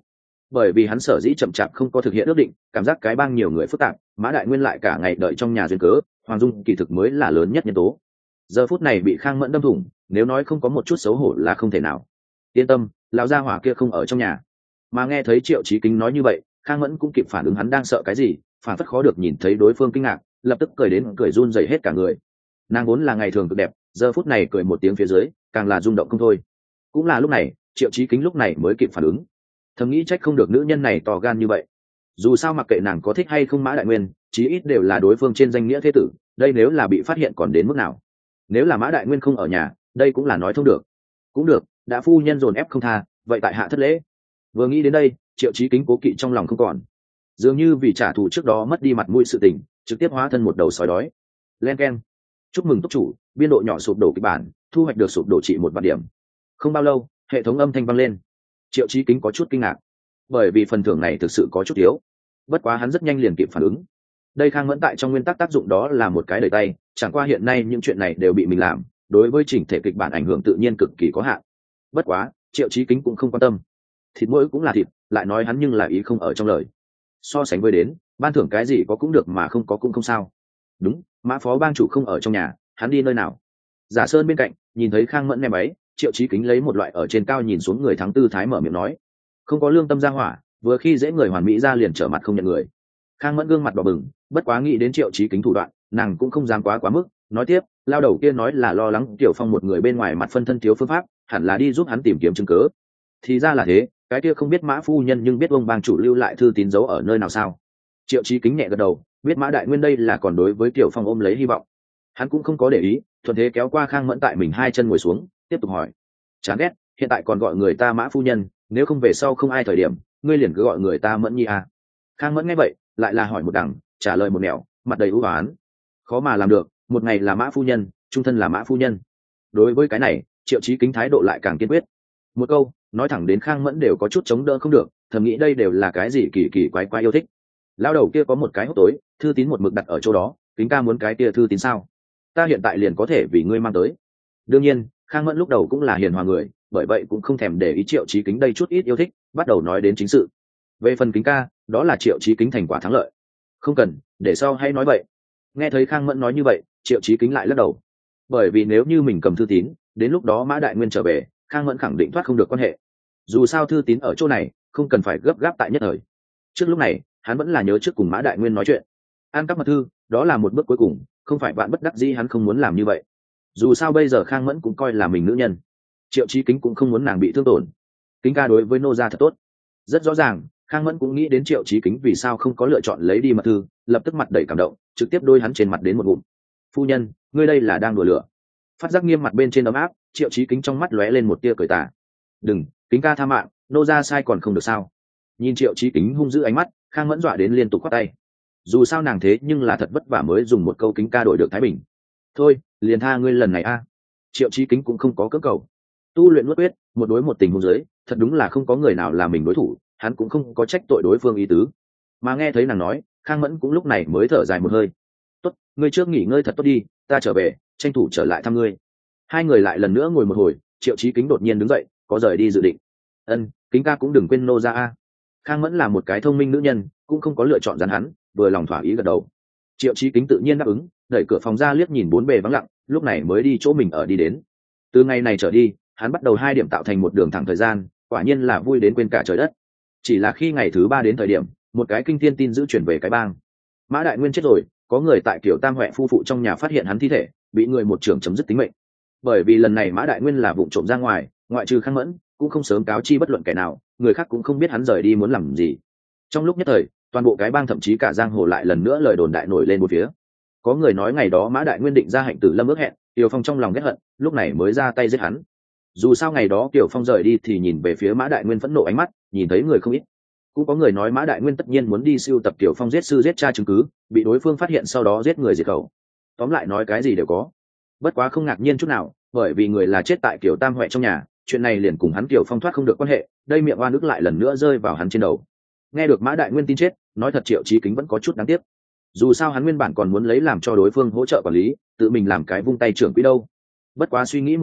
bởi vì hắn sở dĩ chậm chạp không có thực hiện ước định, cảm giác cái bang nhiều người phức tạp, Mã Đại Nguyên lại cả ngày đợi trong nhà duyên cớ, Hoàng Dung kỳ thực mới là lớn nhất nhân tố. Giờ phút này bị Khang Mẫn đâm thủng, nếu nói không có một chút xấu hổ là không thể nào. Yên tâm, lão gia hỏa kia không ở trong nhà. Mà nghe thấy Triệu Chí Kính nói như vậy, Khang Mẫn cũng kịp phản ứng hắn đang sợ cái gì, phản phất khó được nhìn thấy đối phương kinh ngạc, lập tức cười đến cười run rẩy hết cả người. Nàng vốn là ngày thường cực đẹp, giờ phút này cười một tiếng phía dưới, càng là rung động không thôi. Cũng là lúc này, Triệu Chí Kính lúc này mới kịp phản ứng, thầm nghĩ trách không được nữ nhân này to gan như vậy. Dù sao mặc kệ nàng có thích hay không Mã Đại Nguyên, chí ít đều là đối phương trên danh nghĩa thế tử, đây nếu là bị phát hiện còn đến mức nào. Nếu là Mã Đại Nguyên không ở nhà, đây cũng là nói thông được. Cũng được, đã phu nhân dồn ép không tha, vậy tại hạ thất lễ. Vừa nghĩ đến đây, Triệu Chí Kính cố kỵ trong lòng không còn, dường như vì trả thù trước đó mất đi mặt mũi sự tình, trực tiếp hóa thân một đầu sói đói. Len keng, chúc mừng túc chủ, biên độ nhỏ sụp đổ kịch bản, thu hoạch được sụp đổ trị 1 vạn điểm. Không bao lâu, hệ thống âm thanh vang lên. Triệu Chí Kính có chút kinh ngạc, bởi vì phần thưởng này thực sự có chút thiếu. Bất quá hắn rất nhanh liền kịp phản ứng. Đây Khang Mẫn tại trong nguyên tắc tác dụng đó là một cái đẩy tay, chẳng qua hiện nay những chuyện này đều bị mình làm, đối với chỉnh thể kịch bản ảnh hưởng tự nhiên cực kỳ có hạn. Bất quá, Triệu Chí Kính cũng không quan tâm. Thịt mỗi cũng là thịt, lại nói hắn nhưng là ý không ở trong lời. So sánh với đến, ban thưởng cái gì có cũng được mà không có cũng không sao. Đúng, Mã phó bang chủ không ở trong nhà, hắn đi nơi nào? Giả Sơn bên cạnh, nhìn thấy Khang Mẫn ném ấy, Triệu Chí Kính lấy một loại ở trên cao nhìn xuống người thắng tư thái mở miệng nói: không có lương tâm ra hỏa, vừa khi dễ người hoàn mỹ ra liền trở mặt không nhận người. Khang Mẫn gương mặt đỏ bừng, bất quá nghĩ đến Triệu Chí Kính thủ đoạn, nàng cũng không dám quá mức, nói tiếp, lao đầu kia nói là lo lắng Tiểu Phong một người bên ngoài mặt phân thân thiếu phương pháp, hẳn là đi giúp hắn tìm kiếm chứng cứ. Thì ra là thế, cái kia không biết Mã phu nhân nhưng biết ông bang chủ lưu lại thư tín giấu ở nơi nào sao? Triệu Chí Kính nhẹ gật đầu, biết Mã Đại Nguyên đây là còn đối với Tiểu Phong ôm lấy hy vọng. Hắn cũng không có để ý, thuận thế kéo qua Khang Mẫn tại mình hai chân ngồi xuống, tiếp tục hỏi: chán ghét, hiện tại còn gọi người ta Mã phu nhân, nếu không về sau không ai thời điểm, ngươi liền cứ gọi người ta Mẫn nhi à? Khang Mẫn nghe vậy, lại là hỏi một đằng, trả lời một nẻo, mặt đầy ưu oán. Khó mà làm được, một ngày là Mã phu nhân, trung thân là Mã phu nhân. Đối với cái này, Triệu Chí Kính thái độ lại càng kiên quyết. Một câu nói thẳng đến Khang Mẫn đều có chút chống đỡ không được, thầm nghĩ đây đều là cái gì kỳ kỳ quái quái yêu thích. Lao đầu kia có một cái hốc tối, thư tín một mực đặt ở chỗ đó, Kính ca muốn cái kia thư tín sao? Ta hiện tại liền có thể vì ngươi mang tới. Đương nhiên, Khang Mẫn lúc đầu cũng là hiền hòa người, bởi vậy cũng không thèm để ý Triệu Chí Kính đây chút ít yêu thích, bắt đầu nói đến chính sự. Về phần Kính ca, đó là Triệu Chí Kính thành quả thắng lợi. Không cần, để sau hay nói vậy. Nghe thấy Khang Mẫn nói như vậy, Triệu Chí Kính lại lắc đầu. Bởi vì nếu như mình cầm thư tín, đến lúc đó Mã Đại Nguyên trở về, Khang Mẫn khẳng định thoát không được quan hệ. Dù sao thư tín ở chỗ này, không cần phải gấp gáp tại nhất thời. Trước lúc này, hắn vẫn là nhớ trước cùng Mã Đại Nguyên nói chuyện. Ăn cắp mật thư, đó là một bước cuối cùng, không phải bạn bất đắc dĩ hắn không muốn làm như vậy. Dù sao bây giờ Khang Mẫn cũng coi là mình nữ nhân, Triệu Chí Kính cũng không muốn nàng bị thương tổn. Kính ca đối với nô gia thật tốt. Rất rõ ràng, Khang Mẫn cũng nghĩ đến Triệu Chí Kính vì sao không có lựa chọn lấy đi mật thư, lập tức mặt đầy cảm động, trực tiếp đôi hắn trên mặt đến một ngụm. Phu nhân, ngươi đây là đang đùa lửa. Phát giác nghiêm mặt bên trên ấm áp, Triệu Chí Kính trong mắt lóe lên một tia cười tà. Đừng, Kính ca tha mạng, nô gia sai còn không được sao? Nhìn Triệu Chí Kính hung dữ ánh mắt, Khang Mẫn dọa đến liên tục quát tay. Dù sao nàng thế nhưng là thật vất vả mới dùng một câu Kính ca đổi được thái bình. Thôi, liền tha ngươi lần này a. Triệu Chí Kính cũng không có cưỡng cầu. Tu luyện nuốt quyết, một đối một tình huống dưới, thật đúng là không có người nào là mình đối thủ, hắn cũng không có trách tội đối phương ý tứ. Mà nghe thấy nàng nói, Khang Mẫn cũng lúc này mới thở dài một hơi. Tốt, ngươi trước nghỉ ngơi thật tốt đi, ta trở về, tranh thủ trở lại thăm ngươi. Hai người lại lần nữa ngồi một hồi, Triệu Chí Kính đột nhiên đứng dậy, có rời đi dự định. Ân, Kính ca cũng đừng quên nô gia a. Khang Mẫn là một cái thông minh nữ nhân, cũng không có lựa chọn gián hắn, vừa lòng thỏa ý gật đầu. Triệu Chí Kính tự nhiên đáp ứng, đẩy cửa phòng ra liếc nhìn bốn bề vắng lặng, lúc này mới đi chỗ mình ở đi đến. Từ ngày này trở đi, hắn bắt đầu 2 điểm tạo thành một đường thẳng thời gian, quả nhiên là vui đến quên cả trời đất. Chỉ là khi ngày thứ 3 đến thời điểm, một cái kinh thiên tin dữ chuyển về cái bang. Mã Đại Nguyên chết rồi, có người tại Kiểu Tam Huệ phu phụ trong nhà phát hiện hắn thi thể, bị người một trưởng chấm dứt tính mệnh. Bởi vì lần này Mã Đại Nguyên là vụng trộm ra ngoài, ngoại trừ Khang Mẫn, cũng không sớm cáo chi bất luận kẻ nào, người khác cũng không biết hắn rời đi muốn làm gì. Trong lúc nhất thời, toàn bộ cái bang thậm chí cả giang hồ lại lần nữa lời đồn đại nổi lên một phía. Có người nói ngày đó Mã Đại Nguyên định ra hạnh tử lâm ước hẹn, Tiểu Phong trong lòng ghét hận, lúc này mới ra tay giết hắn. Dù sao ngày đó Tiểu Phong rời đi thì nhìn về phía Mã Đại Nguyên phẫn nộ ánh mắt, nhìn thấy người không ít. Cũng có người nói Mã Đại Nguyên tất nhiên muốn đi sưu tập Tiểu Phong giết sư giết cha chứng cứ, bị đối phương phát hiện sau đó giết người diệt khẩu. Tóm lại nói cái gì đều có. Bất quá không ngạc nhiên chút nào, bởi vì người là chết tại Kiểu Tam Huệ trong nhà, chuyện này liền cùng hắn Tiểu Phong thoát không được quan hệ, đây miệng oan ức lại lần nữa rơi vào hắn trên đầu. Nghe được Mã Đại Nguyên tin chết, nói thật Triệu Chí Kính vẫn có chút đáng tiếc. Dù sao hắn nguyên bản còn muốn lấy làm cho đối phương hỗ trợ quản lý, tự mình làm cái vung tay trưởng quỹ đâu. Bất quá suy nghĩ một chút,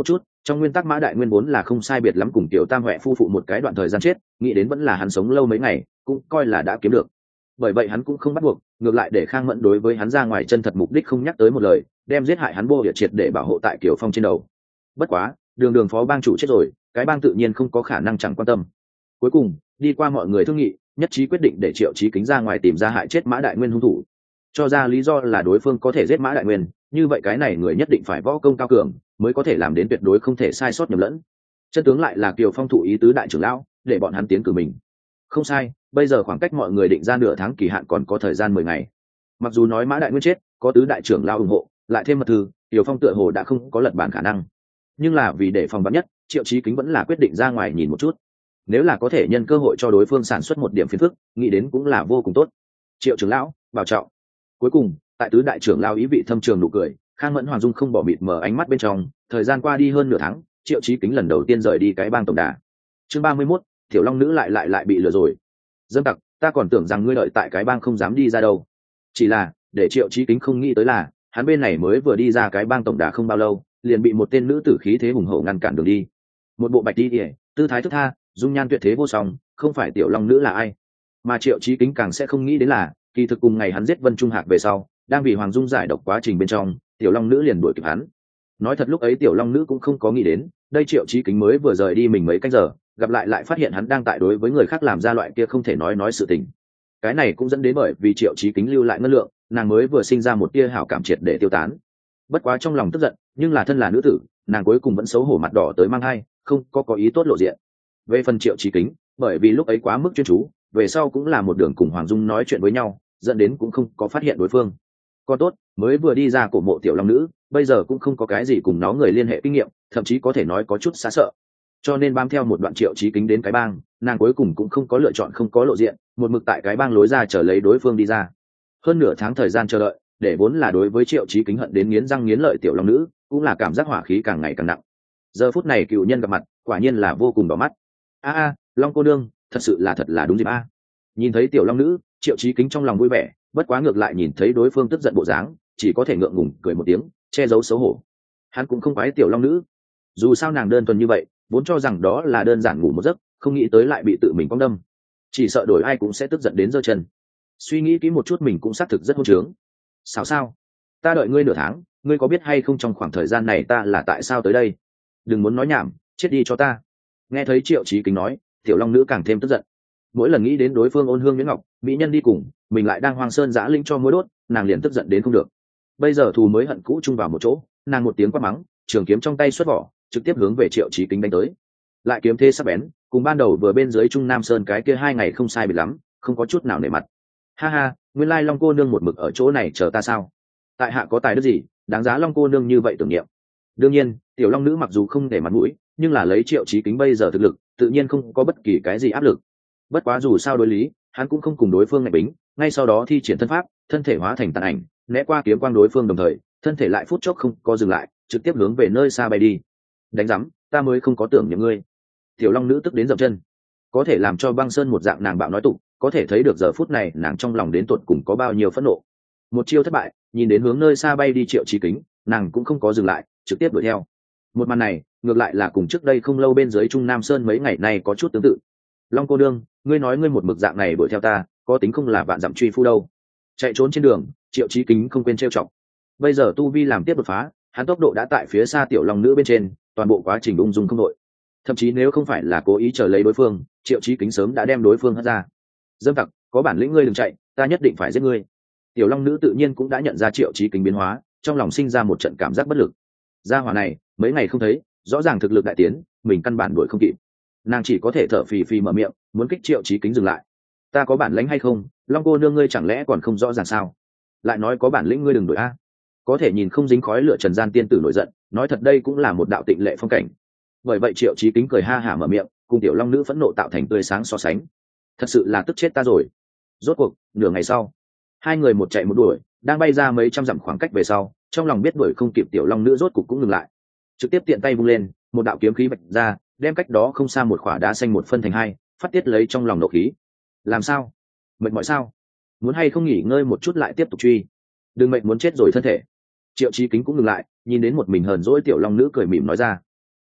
Trong nguyên tắc Mã Đại Nguyên vốn là không sai biệt lắm cùng Tiểu Tam Huệ phu phụ một cái đoạn thời gian chết, nghĩ đến vẫn là hắn sống lâu mấy ngày, cũng coi là đã kiếm được. Bởi vậy hắn cũng không bắt buộc, ngược lại để Khang Mẫn đối với hắn ra ngoài chân thật mục đích không nhắc tới một lời, đem giết hại hắn Bô Địa Triệt để bảo hộ tại Kiều Phong trên đầu. Bất quá, đường phó bang chủ chết rồi, cái bang tự nhiên không có khả năng chẳng quan tâm. Cuối cùng, đi qua mọi người thương nghị, nhất trí quyết định để Triệu Chí Kính ra ngoài tìm ra hại chết Mã Đại Nguyên hung thủ. Cho ra lý do là đối phương có thể giết Mã Đại Nguyên, như vậy cái này người nhất định phải võ công cao cường, mới có thể làm đến tuyệt đối không thể sai sót nhầm lẫn. Chân tướng lại là Kiều Phong thụ ý tứ đại trưởng lão, để bọn hắn tiến cử mình. Không sai, bây giờ khoảng cách mọi người định ra nửa tháng kỳ hạn còn có thời gian 10 ngày. Mặc dù nói Mã Đại Nguyên chết, có tứ đại trưởng lão ủng hộ, lại thêm mật thư, Kiều Phong tựa hồ đã không có lật bản khả năng. Nhưng là vì để phòng vắn nhất, Triệu Chí Kính vẫn là quyết định ra ngoài nhìn một chút. Nếu là có thể nhân cơ hội cho đối phương sản xuất một điểm phiền phức, nghĩ đến cũng là vô cùng tốt. Triệu trưởng lão, bảo trọng. Cuối cùng, tại tứ đại trưởng lão ý vị thâm trường nụ cười, Khang Mẫn Hoàng Dung không bỏ mịt mờ ánh mắt bên trong. Thời gian qua đi hơn nửa tháng, Triệu Chí Kính lần đầu tiên rời đi cái bang tổng đà. Chương 31, Tiểu Long nữ lại bị lừa rồi. Dâm tặc, ta còn tưởng rằng ngươi đợi tại cái bang không dám đi ra đâu. Chỉ là, để Triệu Chí Kính không nghĩ tới là, hắn bên này mới vừa đi ra cái bang tổng đà không bao lâu, liền bị một tên nữ tử khí thế hùng hậu ngăn cản đường đi. Một bộ bạch y, tư thái thức tha, dung nhan tuyệt thế vô song, không phải Tiểu Long nữ là ai? Mà Triệu Chí Kính càng sẽ không nghĩ đến là, kỳ thực cùng ngày hắn giết Vân Trung Hạc về sau, đang vì Hoàng Dung giải độc quá trình bên trong, Tiểu Long nữ liền đuổi kịp hắn. Nói thật lúc ấy Tiểu Long nữ cũng không có nghĩ đến, đây Triệu Chí Kính mới vừa rời đi mình mấy canh giờ, gặp lại phát hiện hắn đang tại đối với người khác làm ra loại kia không thể nói sự tình. Cái này cũng dẫn đến bởi vì Triệu Chí Kính lưu lại ngân lượng, nàng mới vừa sinh ra một tia hảo cảm triệt để tiêu tán. Bất quá trong lòng tức giận, nhưng là thân là nữ tử, nàng cuối cùng vẫn xấu hổ mặt đỏ tới mang hai, không có ý tốt lộ diện. Về phần Triệu Chí Kính, bởi vì lúc ấy quá mức chuyên chú, về sau cũng là một đường cùng Hoàng Dung nói chuyện với nhau, dẫn đến cũng không có phát hiện đối phương. Còn tốt, mới vừa đi ra cổ mộ Tiểu Long nữ, bây giờ cũng không có cái gì cùng nó người liên hệ kinh nghiệm, thậm chí có thể nói có chút xa sợ. Cho nên bám theo một đoạn Triệu Chí Kính đến cái bang, nàng cuối cùng cũng không có lựa chọn không có lộ diện, một mực tại cái bang lối ra chờ lấy đối phương đi ra. Hơn nửa tháng thời gian chờ đợi, để vốn là đối với Triệu Chí Kính hận đến nghiến răng nghiến lợi Tiểu Long nữ, cũng là cảm giác hỏa khí càng ngày càng nặng. Giờ phút này cựu nhân gặp mặt, quả nhiên là vô cùng đỏ mắt. Long cô nương, thật là đúng dịp a. Nhìn thấy Tiểu Long nữ, Triệu Chí Kính trong lòng vui vẻ, bất quá ngược lại nhìn thấy đối phương tức giận bộ dáng, chỉ có thể ngượng ngùng cười một tiếng, che giấu xấu hổ. Hắn cũng không quái Tiểu Long nữ, dù sao nàng đơn thuần như vậy, vốn cho rằng đó là đơn giản ngủ một giấc, không nghĩ tới lại bị tự mình cong đâm, chỉ sợ đổi ai cũng sẽ tức giận đến giơ chân. Suy nghĩ kỹ một chút mình cũng xác thực rất hỗn trướng. Sao? Ta đợi ngươi nửa tháng, ngươi có biết hay không trong khoảng thời gian này ta là tại sao tới đây? Đừng muốn nói nhảm, chết đi cho ta. Nghe thấy Triệu Chí Kính nói, Tiểu Long nữ càng thêm tức giận. Mỗi lần nghĩ đến đối phương ôn hương nhuyễn ngọc, mỹ nhân đi cùng, mình lại đang hoang sơn giã linh cho mối đốt, nàng liền tức giận đến không được. Bây giờ thù mới hận cũ chung vào một chỗ, nàng một tiếng quát mắng, trường kiếm trong tay xuất vỏ, trực tiếp hướng về Triệu Chí Kính đánh tới. Lại kiếm thế sắc bén, cùng ban đầu vừa bên dưới Trung Nam Sơn cái kia 2 ngày không sai biệt lắm, không có chút nào nể mặt. Ha, nguyên lai Long cô nương một mực ở chỗ này chờ ta sao? Tại hạ có tài đức gì, đáng giá Long cô nương như vậy tưởng niệm. Đương nhiên, Tiểu Long nữ mặc dù không để mặt mũi, nhưng là lấy Triệu Chí Kính bây giờ thực lực, tự nhiên không có bất kỳ cái gì áp lực. Bất quá dù sao đối lý, hắn cũng không cùng đối phương ngạch bính, ngay sau đó thi triển thân pháp, thân thể hóa thành tàn ảnh, né qua kiếm quang đối phương đồng thời, thân thể lại phút chốc không có dừng lại, trực tiếp hướng về nơi xa bay đi. Đánh rắm, ta mới không có tưởng nhầm ngươi. Tiểu Long nữ tức đến dậm chân, có thể làm cho Băng Sơn một dạng nàng bạo nói tục, có thể thấy được giờ phút này nàng trong lòng đến tột cùng có bao nhiêu phẫn nộ. Một chiêu thất bại, nhìn đến hướng nơi xa bay đi Triệu Chí Kính, nàng cũng không có dừng lại, trực tiếp đuổi theo. Một màn này ngược lại là cùng trước đây không lâu bên dưới Trung Nam Sơn mấy ngày nay có chút tương tự. Long cô đương, ngươi nói ngươi một mực dạng này đuổi theo ta, có tính không là vạn dặm truy phu đâu? Chạy trốn trên đường, Triệu Chí Kính không quên trêu chọc. Bây giờ tu vi làm tiếp đột phá, hắn tốc độ đã tại phía xa Tiểu Long nữ bên trên, toàn bộ quá trình ung dung không đội. Thậm chí nếu không phải là cố ý chờ lấy đối phương, Triệu Chí Kính sớm đã đem đối phương hất ra. Dâm tặc, có bản lĩnh ngươi đừng chạy, ta nhất định phải giết ngươi. Tiểu Long nữ tự nhiên cũng đã nhận ra Triệu Chí Kính biến hóa, trong lòng sinh ra một trận cảm giác bất lực. Gia hỏa này mấy ngày không thấy, rõ ràng thực lực đại tiến, mình căn bản đuổi không kịp. Nàng chỉ có thể thở phì phì mở miệng, muốn kích Triệu Chí Kính dừng lại. Ta có bản lĩnh hay không, Long cô nương ngươi chẳng lẽ còn không rõ ràng sao? Lại nói có bản lĩnh ngươi đừng đuổi a. Có thể nhìn không dính khói lửa trần gian tiên tử nổi giận, nói thật đây cũng là một đạo tịnh lệ phong cảnh. Bởi vậy Triệu Chí Kính cười ha hả mở miệng, cùng Tiểu Long nữ phẫn nộ tạo thành tươi sáng so sánh. Thật sự là tức chết ta rồi. Rốt cuộc nửa ngày sau, hai người một chạy một đuổi, đang bay ra mấy trăm dặm khoảng cách về sau, trong lòng biết đuổi không kịp Tiểu Long nữ rốt cục cũng ngừng lại, trực tiếp tiện tay vung lên, một đạo kiếm khí bạch ra, đem cách đó không xa một khỏa đá xanh một phân thành hai, phát tiết lấy trong lòng nộ khí. Làm sao? Mệt mỏi sao? Muốn hay không nghỉ ngơi một chút lại tiếp tục truy? Đừng mệt muốn chết rồi thân thể. Triệu Chí Kính cũng ngừng lại, nhìn đến một mình hờn dỗi Tiểu Long nữ cười mỉm nói ra.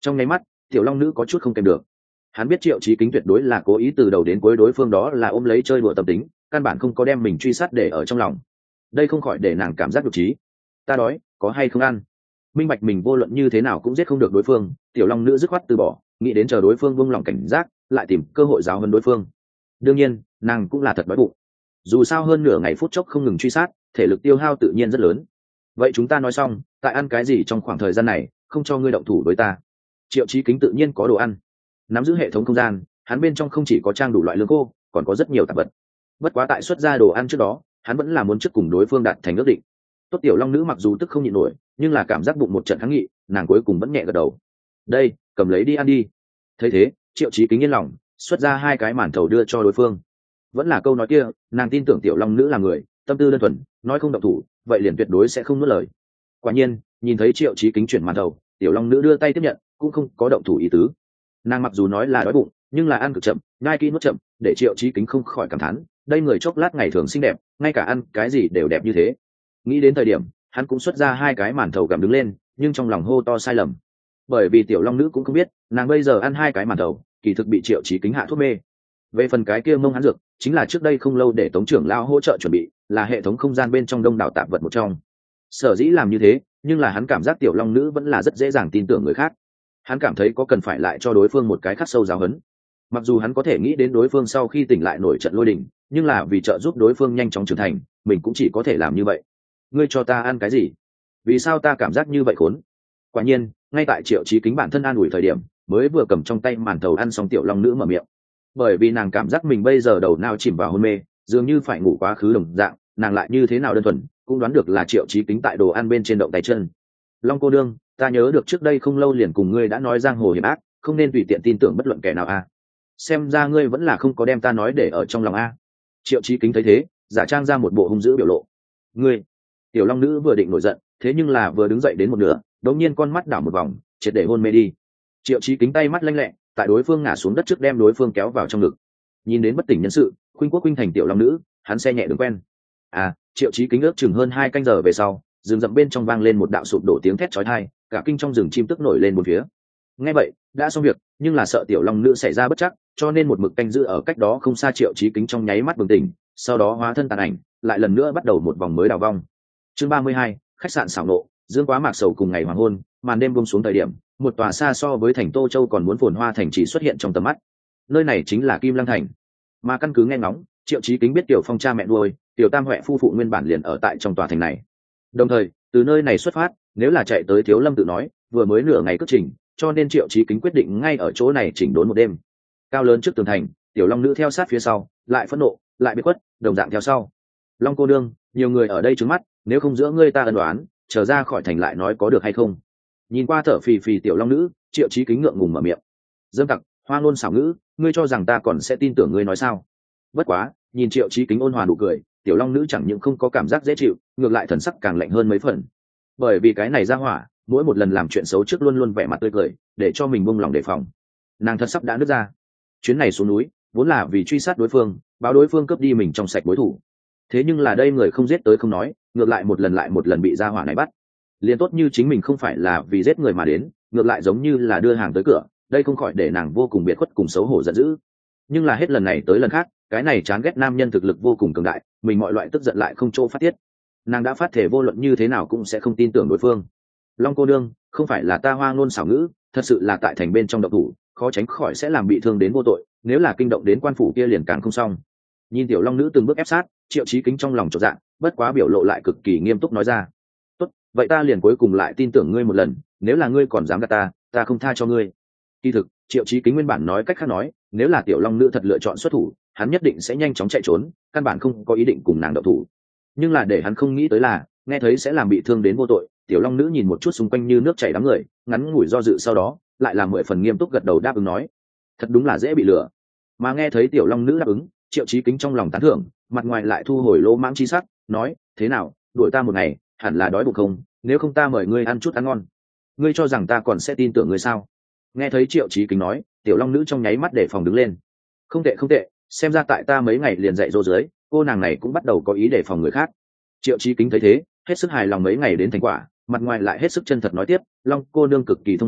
Trong nháy mắt tiểu long nữ có chút không kèm được. Hắn biết Triệu Chí Kính tuyệt đối là cố ý từ đầu đến cuối đối phương đó là ôm lấy chơi đùa tâm tính, căn bản không có đem mình truy sát để ở trong lòng. Đây không khỏi để nàng cảm giác nhục trí. Ta đói, có hay không ăn? Minh bạch mình vô luận như thế nào cũng giết không được đối phương, tiểu long nữ dứt khoát từ bỏ, nghĩ đến chờ đối phương buông lòng cảnh giác, lại tìm cơ hội giáo huấn đối phương. Đương nhiên, nàng cũng là thật đói bụng. Dù sao hơn nửa ngày phút chốc không ngừng truy sát, thể lực tiêu hao tự nhiên rất lớn. Vậy chúng ta nói xong, tại ăn cái gì trong khoảng thời gian này, không cho ngươi động thủ với ta. Triệu Chí Kính tự nhiên có đồ ăn. Nắm giữ hệ thống không gian, hắn bên trong không chỉ có trang đủ loại lương khô, còn có rất nhiều tạp vật. Bất quá tại xuất ra đồ ăn trước đó, hắn vẫn là muốn trước cùng đối phương đạt thành ước định. Tốt tiểu long nữ mặc dù tức không nhịn nổi, nhưng là cảm giác bụng một trận kháng nghị, nàng cuối cùng vẫn nhẹ gật đầu. Đây, cầm lấy đi ăn đi. Thấy thế, Triệu Chí Kính yên lòng, xuất ra 2 cái màn thầu đưa cho đối phương. Vẫn là câu nói kia, nàng tin tưởng tiểu long nữ là người tâm tư đơn thuần, nói không động thủ, vậy liền tuyệt đối sẽ không nuốt lời. Quả nhiên, nhìn thấy Triệu Chí Kính chuyển màn thầu, tiểu long nữ đưa tay tiếp nhận, cũng không có động thủ ý tứ. Nàng mặc dù nói là đói bụng, nhưng là ăn cực chậm, nhai kỹ nuốt chậm, để Triệu Chí Kính không khỏi cảm thán, đây người chốc lát ngày thường xinh đẹp, ngay cả ăn cái gì đều đẹp như thế. Nghĩ đến thời điểm, hắn cũng xuất ra 2 cái màn thầu gặm đứng lên, nhưng trong lòng hô to sai lầm, bởi vì tiểu long nữ cũng không biết, nàng bây giờ ăn 2 cái màn thầu, kỳ thực bị Triệu Chí Kính hạ thuốc mê. Về phần cái kia mông hắn dược, chính là trước đây không lâu để Tống trưởng lão hỗ trợ chuẩn bị, là hệ thống không gian bên trong đông đảo tạp vật một trong. Sở dĩ làm như thế, nhưng là hắn cảm giác tiểu long nữ vẫn là rất dễ dàng tin tưởng người khác. Hắn cảm thấy có cần phải lại cho đối phương một cái khắc sâu giáo huấn. Mặc dù hắn có thể nghĩ đến đối phương sau khi tỉnh lại nổi trận lôi đình, nhưng là vì trợ giúp đối phương nhanh chóng trưởng thành, mình cũng chỉ có thể làm như vậy. Ngươi cho ta ăn cái gì? Vì sao ta cảm giác như vậy khốn? Quả nhiên, ngay tại Triệu Chí Kính bản thân an ủi thời điểm, mới vừa cầm trong tay màn thầu ăn xong tiểu long nữ mở miệng. Bởi vì nàng cảm giác mình bây giờ đầu não chìm vào hôn mê, dường như phải ngủ quá khứ đồng dạng, nàng lại như thế nào đơn thuần, cũng đoán được là Triệu Chí Kính tại đồ ăn bên trên động tay chân. Long cô đương, ta nhớ được trước đây không lâu liền cùng ngươi đã nói giang hồ hiểm ác, không nên tùy tiện tin tưởng bất luận kẻ nào a. Xem ra ngươi vẫn là không có đem ta nói để ở trong lòng a. Triệu Chí Kính thấy thế, giả trang ra một bộ hung dữ biểu lộ. Ngươi, tiểu long nữ vừa định nổi giận, thế nhưng là vừa đứng dậy đến một nửa, đột nhiên con mắt đảo một vòng, triệt để hôn mê đi. Triệu Chí Kính tay mắt lanh lẹ, tại đối phương ngã xuống đất trước đem đối phương kéo vào trong ngực. Nhìn đến bất tỉnh nhân sự, khuynh quốc khuynh thành tiểu long nữ, hắn xe nhẹ đường quen. Triệu Chí Kính ước chừng hơn 2 canh giờ về sau, rừng rậm bên trong vang lên một đạo sụp đổ tiếng thét chói tai, cả kinh trong rừng chim tức nổi lên một phía. Nghe vậy, đã xong việc, nhưng là sợ tiểu long nữ xảy ra bất trắc, cho nên một mực canh giữ ở cách đó không xa Triệu Chí Kính trong nháy mắt bừng tỉnh, sau đó hóa thân tàn ảnh, lại lần nữa bắt đầu một vòng mới đào vong. Chương 32, khách sạn xảo nộ, dương quá mạc sầu cùng ngày hoàng hôn, màn đêm buông xuống thời điểm, một tòa xa so với thành Tô Châu còn muốn phồn hoa thành trì xuất hiện trong tầm mắt. Nơi này chính là Kim Lăng thành. Mà căn cứ nghe ngóng, Triệu Chí Kính biết tiểu Phong cha mẹ nuôi, tiểu Tam Huệ phu phụ nguyên bản liền ở tại trong tòa thành này. Đồng thời, từ nơi này xuất phát, nếu là chạy tới Thiếu Lâm tự nói, vừa mới nửa ngày cất trình, cho nên Triệu Chí Kính quyết định ngay ở chỗ này chỉnh đốn một đêm. Cao lớn trước tường thành, tiểu Long nữ theo sát phía sau, lại phẫn nộ, lại biết quất, đồng dạng theo sau. Long cô đương, nhiều người ở đây trướng mắt, nếu không giữa ngươi ta ân đoán, trở ra khỏi thành lại nói có được hay không? Nhìn qua thở phì phì tiểu Long nữ, Triệu Chí Kính ngượng ngùng mở miệng. Dâm tặc, hoa ngôn xảo ngữ, ngươi cho rằng ta còn sẽ tin tưởng ngươi nói sao? Bất quá, nhìn Triệu Chí Kính ôn hòa nụ cười, tiểu Long nữ chẳng những không có cảm giác dễ chịu, ngược lại thần sắc càng lạnh hơn mấy phần. Bởi vì cái này ra hỏa, mỗi một lần làm chuyện xấu trước luôn luôn vẻ mặt tươi cười, để cho mình buông lòng đề phòng. Nàng thật sắp đã nứt ra. Chuyến này xuống núi, vốn là vì truy sát đối phương, báo đối phương cướp đi mình trong sạch đối thủ. Thế nhưng là đây người không giết tới không nói, ngược lại một lần bị ra hỏa này bắt. Liên tốt như chính mình không phải là vì giết người mà đến, ngược lại giống như là đưa hàng tới cửa, đây không khỏi để nàng vô cùng biệt khuất cùng xấu hổ giận dữ. Nhưng là hết lần này tới lần khác, cái này chán ghét nam nhân thực lực vô cùng cường đại, mình mọi loại tức giận lại không chỗ phát tiết. Nàng đã phát thể vô luận như thế nào cũng sẽ không tin tưởng đối phương. Long cô đương, không phải là ta hoa ngôn xảo ngữ, thật sự là tại thành bên trong độc thủ, khó tránh khỏi sẽ làm bị thương đến vô tội, nếu là kinh động đến quan phủ kia liền càng không xong. Nhìn tiểu Long nữ từng bước ép sát, Triệu Chí Kính trong lòng chột dạ, bất quá biểu lộ lại cực kỳ nghiêm túc nói ra. Tốt, vậy ta liền cuối cùng lại tin tưởng ngươi một lần, nếu là ngươi còn dám gạt ta không tha cho ngươi. Kỳ thực, Triệu Chí Kính nguyên bản nói cách khác nói, nếu là tiểu Long nữ thật lựa chọn xuất thủ, hắn nhất định sẽ nhanh chóng chạy trốn, căn bản không có ý định cùng nàng động thủ. Nhưng là để hắn không nghĩ tới là, nghe thấy sẽ làm bị thương đến vô tội, tiểu Long nữ nhìn một chút xung quanh như nước chảy đám người, ngắn ngủi do dự sau đó, lại làm 10 phần nghiêm túc gật đầu đáp ứng nói. Thật đúng là dễ bị lừa. Mà nghe thấy tiểu Long nữ đáp ứng, Triệu Chí Kính trong lòng tán thưởng, mặt ngoài lại thu hồi lỗ mãng chi sắc, nói, thế nào, đuổi ta một ngày, hẳn là đói bụng không, nếu không ta mời ngươi ăn chút ăn ngon. Ngươi cho rằng ta còn sẽ tin tưởng ngươi sao? Nghe thấy Triệu Chí Kính nói, tiểu Long nữ trong nháy mắt để phòng đứng lên. Không tệ, xem ra tại ta mấy ngày liền dạy dỗ dưới, cô nàng này cũng bắt đầu có ý đề phòng người khác. Triệu Chí Kính thấy thế, hết sức hài lòng mấy ngày đến thành quả, mặt ngoài lại hết sức chân thật nói tiếp, Long cô nương cực kỳ thông minh,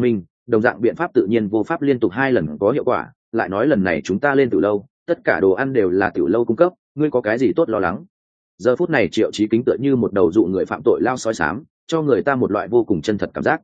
đồng dạng biện pháp tự nhiên vô pháp liên tục 2 lần có hiệu quả, lại nói lần này chúng ta lên Tiểu Lâu, tất cả đồ ăn đều là Tiểu Lâu cung cấp, ngươi có cái gì tốt lo lắng. Giờ phút này Triệu Chí Kính tựa như một đầu dụ người phạm tội lao sói xám, cho người ta một loại vô cùng chân thật cảm giác.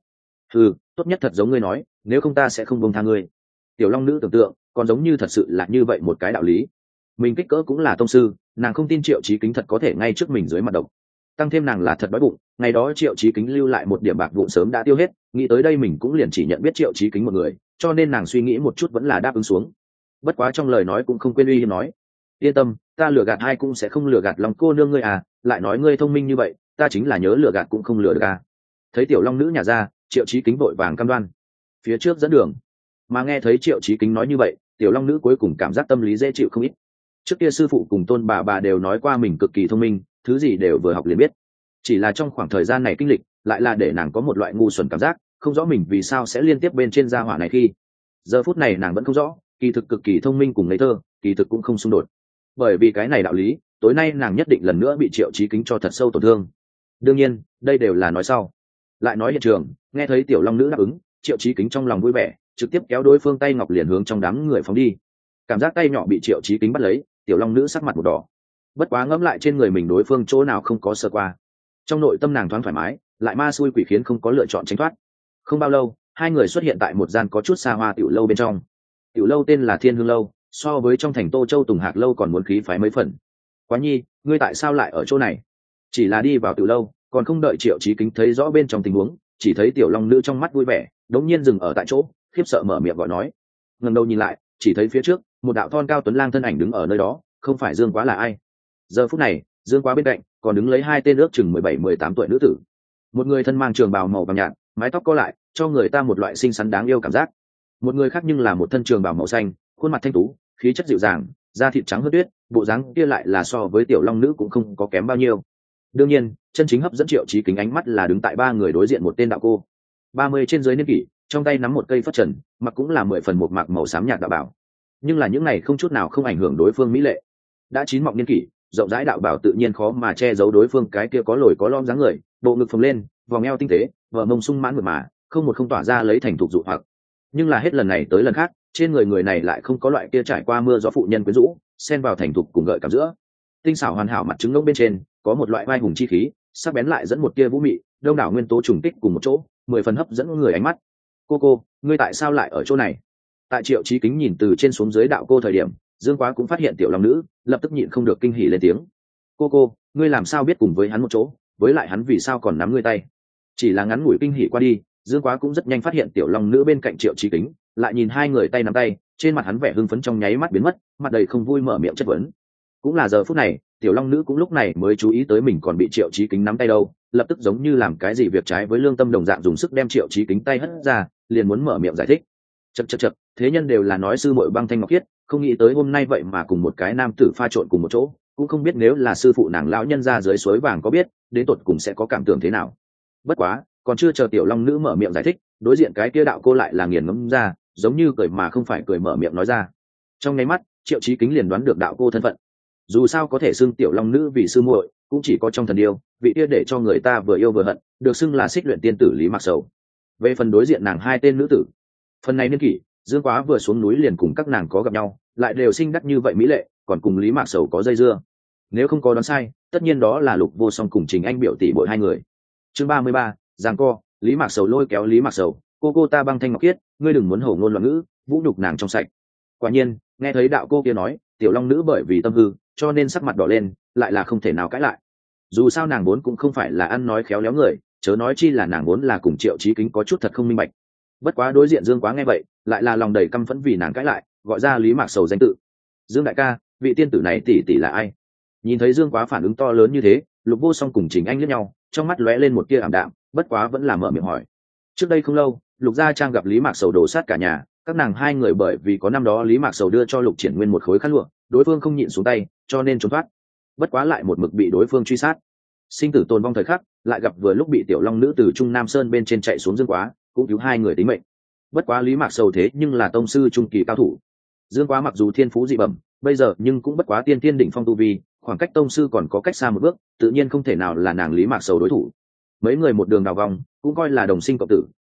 Tốt nhất thật giống ngươi nói, nếu không ta sẽ không buông tha ngươi. Tiểu Long nữ tưởng tượng còn giống như thật sự là như vậy một cái đạo lý. Mình kích cỡ cũng là tông sư, nàng không tin Triệu Chí Kính thật có thể ngay trước mình dưới mặt độc. Tăng thêm nàng là thật đói bụng, ngày đó Triệu Chí Kính lưu lại một điểm bạc vụn sớm đã tiêu hết, nghĩ tới đây mình cũng liền chỉ nhận biết Triệu Chí Kính một người, cho nên nàng suy nghĩ một chút vẫn là đáp ứng xuống. Bất quá trong lời nói cũng không quên uy hiếp nói, yên tâm, ta lừa gạt ai cũng sẽ không lừa gạt lòng cô nương ngươi à, lại nói ngươi thông minh như vậy, ta chính là nhớ lừa gạt cũng không lừa được à. Thấy Tiểu Long nữ nhà ra, Triệu Chí Kính vội vàng cam đoan phía trước dẫn đường. Mà nghe thấy Triệu Chí Kính nói như vậy, Tiểu Long nữ cuối cùng cảm giác tâm lý dễ chịu không ít. Trước kia sư phụ cùng tôn bà đều nói qua mình cực kỳ thông minh, thứ gì đều vừa học liền biết, chỉ là trong khoảng thời gian này kinh lịch lại là để nàng có một loại ngu xuẩn cảm giác, không rõ mình vì sao sẽ liên tiếp bên trên gia hỏa này. Khi giờ phút này nàng vẫn không rõ, kỳ thực cực kỳ thông minh cùng ngây thơ kỳ thực cũng không xung đột. Bởi vì cái này đạo lý, tối nay nàng nhất định lần nữa bị Triệu Chí Kính cho thật sâu tổn thương. Đương nhiên đây đều là nói sau. Lại nói hiện trường, nghe thấy Tiểu Long nữ đáp ứng, Triệu Chí Kính trong lòng vui vẻ, trực tiếp kéo đối phương tay ngọc liền hướng trong đám người phóng đi. Cảm giác tay nhỏ bị Triệu Chí Kính bắt lấy, Tiểu Long nữ sắc mặt một đỏ. Bất quá ngẫm lại trên người mình đối phương chỗ nào không có sơ qua, trong nội tâm nàng thoáng thoải mái, lại ma xui quỷ khiến không có lựa chọn tránh thoát. Không bao lâu, hai người xuất hiện tại một gian có chút xa hoa tiểu lâu bên trong. Tiểu lâu tên là Thiên Hương lâu, so với trong thành Tô Châu Tùng Hạc lâu còn muốn khí phái mấy phần. Quá nhi, ngươi tại sao lại ở chỗ này? Chỉ là đi vào tiểu lâu, còn không đợi Triệu Chí Kính thấy rõ bên trong tình huống, chỉ thấy Tiểu Long nữ trong mắt vui vẻ, đống nhiên dừng ở tại chỗ, khiếp sợ mở miệng gọi nói. Ngẩng đầu nhìn lại, chỉ thấy phía trước một đạo thon cao tuấn lang thân ảnh đứng ở nơi đó, không phải Dương Quá là ai. Giờ phút này, Dương Quá bên cạnh còn đứng lấy hai tên ước chừng 17-18 tuổi nữ tử. Một người thân mang trường bào màu vàng nhạt, mái tóc co lại, cho người ta một loại xinh xắn đáng yêu cảm giác. Một người khác nhưng là một thân trường bào màu xanh, khuôn mặt thanh tú, khí chất dịu dàng, da thịt trắng hơn tuyết, bộ dáng kia lại là so với Tiểu Long nữ cũng không có kém bao nhiêu. Đương nhiên, chân chính hấp dẫn Triệu Chí Kính ánh mắt là đứng tại ba người đối diện một tên đạo cô, 30 trên dưới niên kỷ, trong tay nắm một cây phất trần, mặc cũng là 10 phần một mạc màu xám nhạt đạo bảo. Nhưng là những này không chút nào không ảnh hưởng đối phương mỹ lệ. Đã chín mọng niên kỷ, rộng rãi đạo bảo tự nhiên khó mà che giấu đối phương cái kia có lồi có lõm dáng người, bộ ngực phồng lên, vòng eo tinh tế, vợ mông sung mãn mượt mà, không một không tỏa ra lấy thành thục dụ hoặc. Nhưng là hết lần này tới lần khác, trên người người này lại không có loại kia trải qua mưa gió phụ nhân quyến rũ, xen vào thành thục cùng gợi cảm giữa. Tinh xảo hoàn hảo mặt trứng ngỗng bên trên, có một loại vai hùng chi khí, sắc bén lại dẫn một tia vũ mị, đông đảo nguyên tố trùng kích cùng một chỗ, 10 phần hấp dẫn người ánh mắt. Cô, ngươi tại sao lại ở chỗ này? Tại Triệu Chí Kính nhìn từ trên xuống dưới đạo cô thời điểm, Dương Quá cũng phát hiện Tiểu Long nữ, lập tức nhịn không được kinh hỉ lên tiếng. Cô, ngươi làm sao biết cùng với hắn một chỗ, với lại hắn vì sao còn nắm ngươi tay? Chỉ là ngắn ngủi kinh hỉ qua đi, Dương Quá cũng rất nhanh phát hiện Tiểu Long nữ bên cạnh Triệu Chí Kính, lại nhìn hai người tay nắm tay, trên mặt hắn vẻ hưng phấn trong nháy mắt biến mất, mặt đầy không vui mở miệng chất vấn. Cũng là giờ phút này, Tiểu Long nữ cũng lúc này mới chú ý tới mình còn bị Triệu Chí Kính nắm tay đâu, lập tức giống như làm cái gì việc trái với lương tâm đồng dạng dùng sức đem Triệu Chí Kính tay hất ra, liền muốn mở miệng giải thích. Chậc, thế nhân đều là nói sư muội băng thanh ngọc khiết, không nghĩ tới hôm nay vậy mà cùng một cái nam tử pha trộn cùng một chỗ, cũng không biết nếu là sư phụ nàng lão nhân ra dưới suối vàng có biết, đến tột cùng sẽ có cảm tưởng thế nào. Bất quá, còn chưa chờ Tiểu Long nữ mở miệng giải thích, đối diện cái kia đạo cô lại là nghiền ngẫm ra, giống như cười mà không phải cười mở miệng nói ra. Trong nháy mắt, Triệu Chí Kính liền đoán được đạo cô thân phận. Dù sao có thể xưng Tiểu Long nữ vì sư muội, cũng chỉ có trong thần điêu, vị kia để cho người ta vừa yêu vừa hận, được xưng là Xích Luyện tiên tử Lý Mạc Sầu. Về phần đối diện nàng hai tên nữ tử, phần này niên kỷ, Dương Quá vừa xuống núi liền cùng các nàng có gặp nhau, lại đều xinh đắt như vậy mỹ lệ, còn cùng Lý Mạc Sầu có dây dưa. Nếu không có đoán sai, tất nhiên đó là Lục Vô Song cùng Trình Anh biểu tỷ bội hai người. Chương 33, giằng co, Lý Mạc Sầu lôi kéo Lý Mạc Sầu, cô ta băng thanh ngọc khiết, ngươi đừng muốn hổ ngôn loạn ngữ, vũ nhục nàng trong sạch. Quả nhiên, nghe thấy đạo cô kia nói, Tiểu Long nữ bởi vì tâm hư, cho nên sắc mặt đỏ lên, lại là không thể nào cãi lại. Dù sao nàng vốn cũng không phải là ăn nói khéo léo người, chớ nói chi là nàng vốn là cùng Triệu Chí Kính có chút thật không minh bạch. Bất quá đối diện Dương Quá nghe vậy, lại là lòng đầy căm phẫn vì nàng cãi lại, gọi ra Lý Mạc Sầu danh tự. Dương đại ca, vị tiên tử này tỷ là ai? Nhìn thấy Dương Quá phản ứng to lớn như thế, Lục Vô Song cùng Trình Anh liếc nhau, trong mắt lóe lên một tia ảm đạm, bất quá vẫn là mở miệng hỏi. Trước đây không lâu, Lục gia trang gặp Lý Mạc Sầu đổ sát cả nhà, các nàng hai người bởi vì có năm đó Lý Mạc Sầu đưa cho Lục Triển Nguyên một khối khăn lụa, đối phương không nhịn xuống tay, cho nên trốn thoát. Bất quá lại một mực bị đối phương truy sát. Sinh tử tồn vong thời khắc, lại gặp vừa lúc bị Tiểu Long nữ từ Trung Nam Sơn bên trên chạy xuống Dương Quá, cũng cứu hai người tính mệnh. Bất quá Lý Mạc Sầu thế nhưng là tông sư trung kỳ cao thủ. Dương Quá mặc dù thiên phú dị bẩm, bây giờ nhưng cũng bất quá tiên tiên đỉnh phong tu vi, khoảng cách tông sư còn có cách xa một bước, tự nhiên không thể nào là nàng Lý Mạc Sầu đối thủ. Mấy người một đường đào vòng, cũng coi là đồng sinh cộng tử,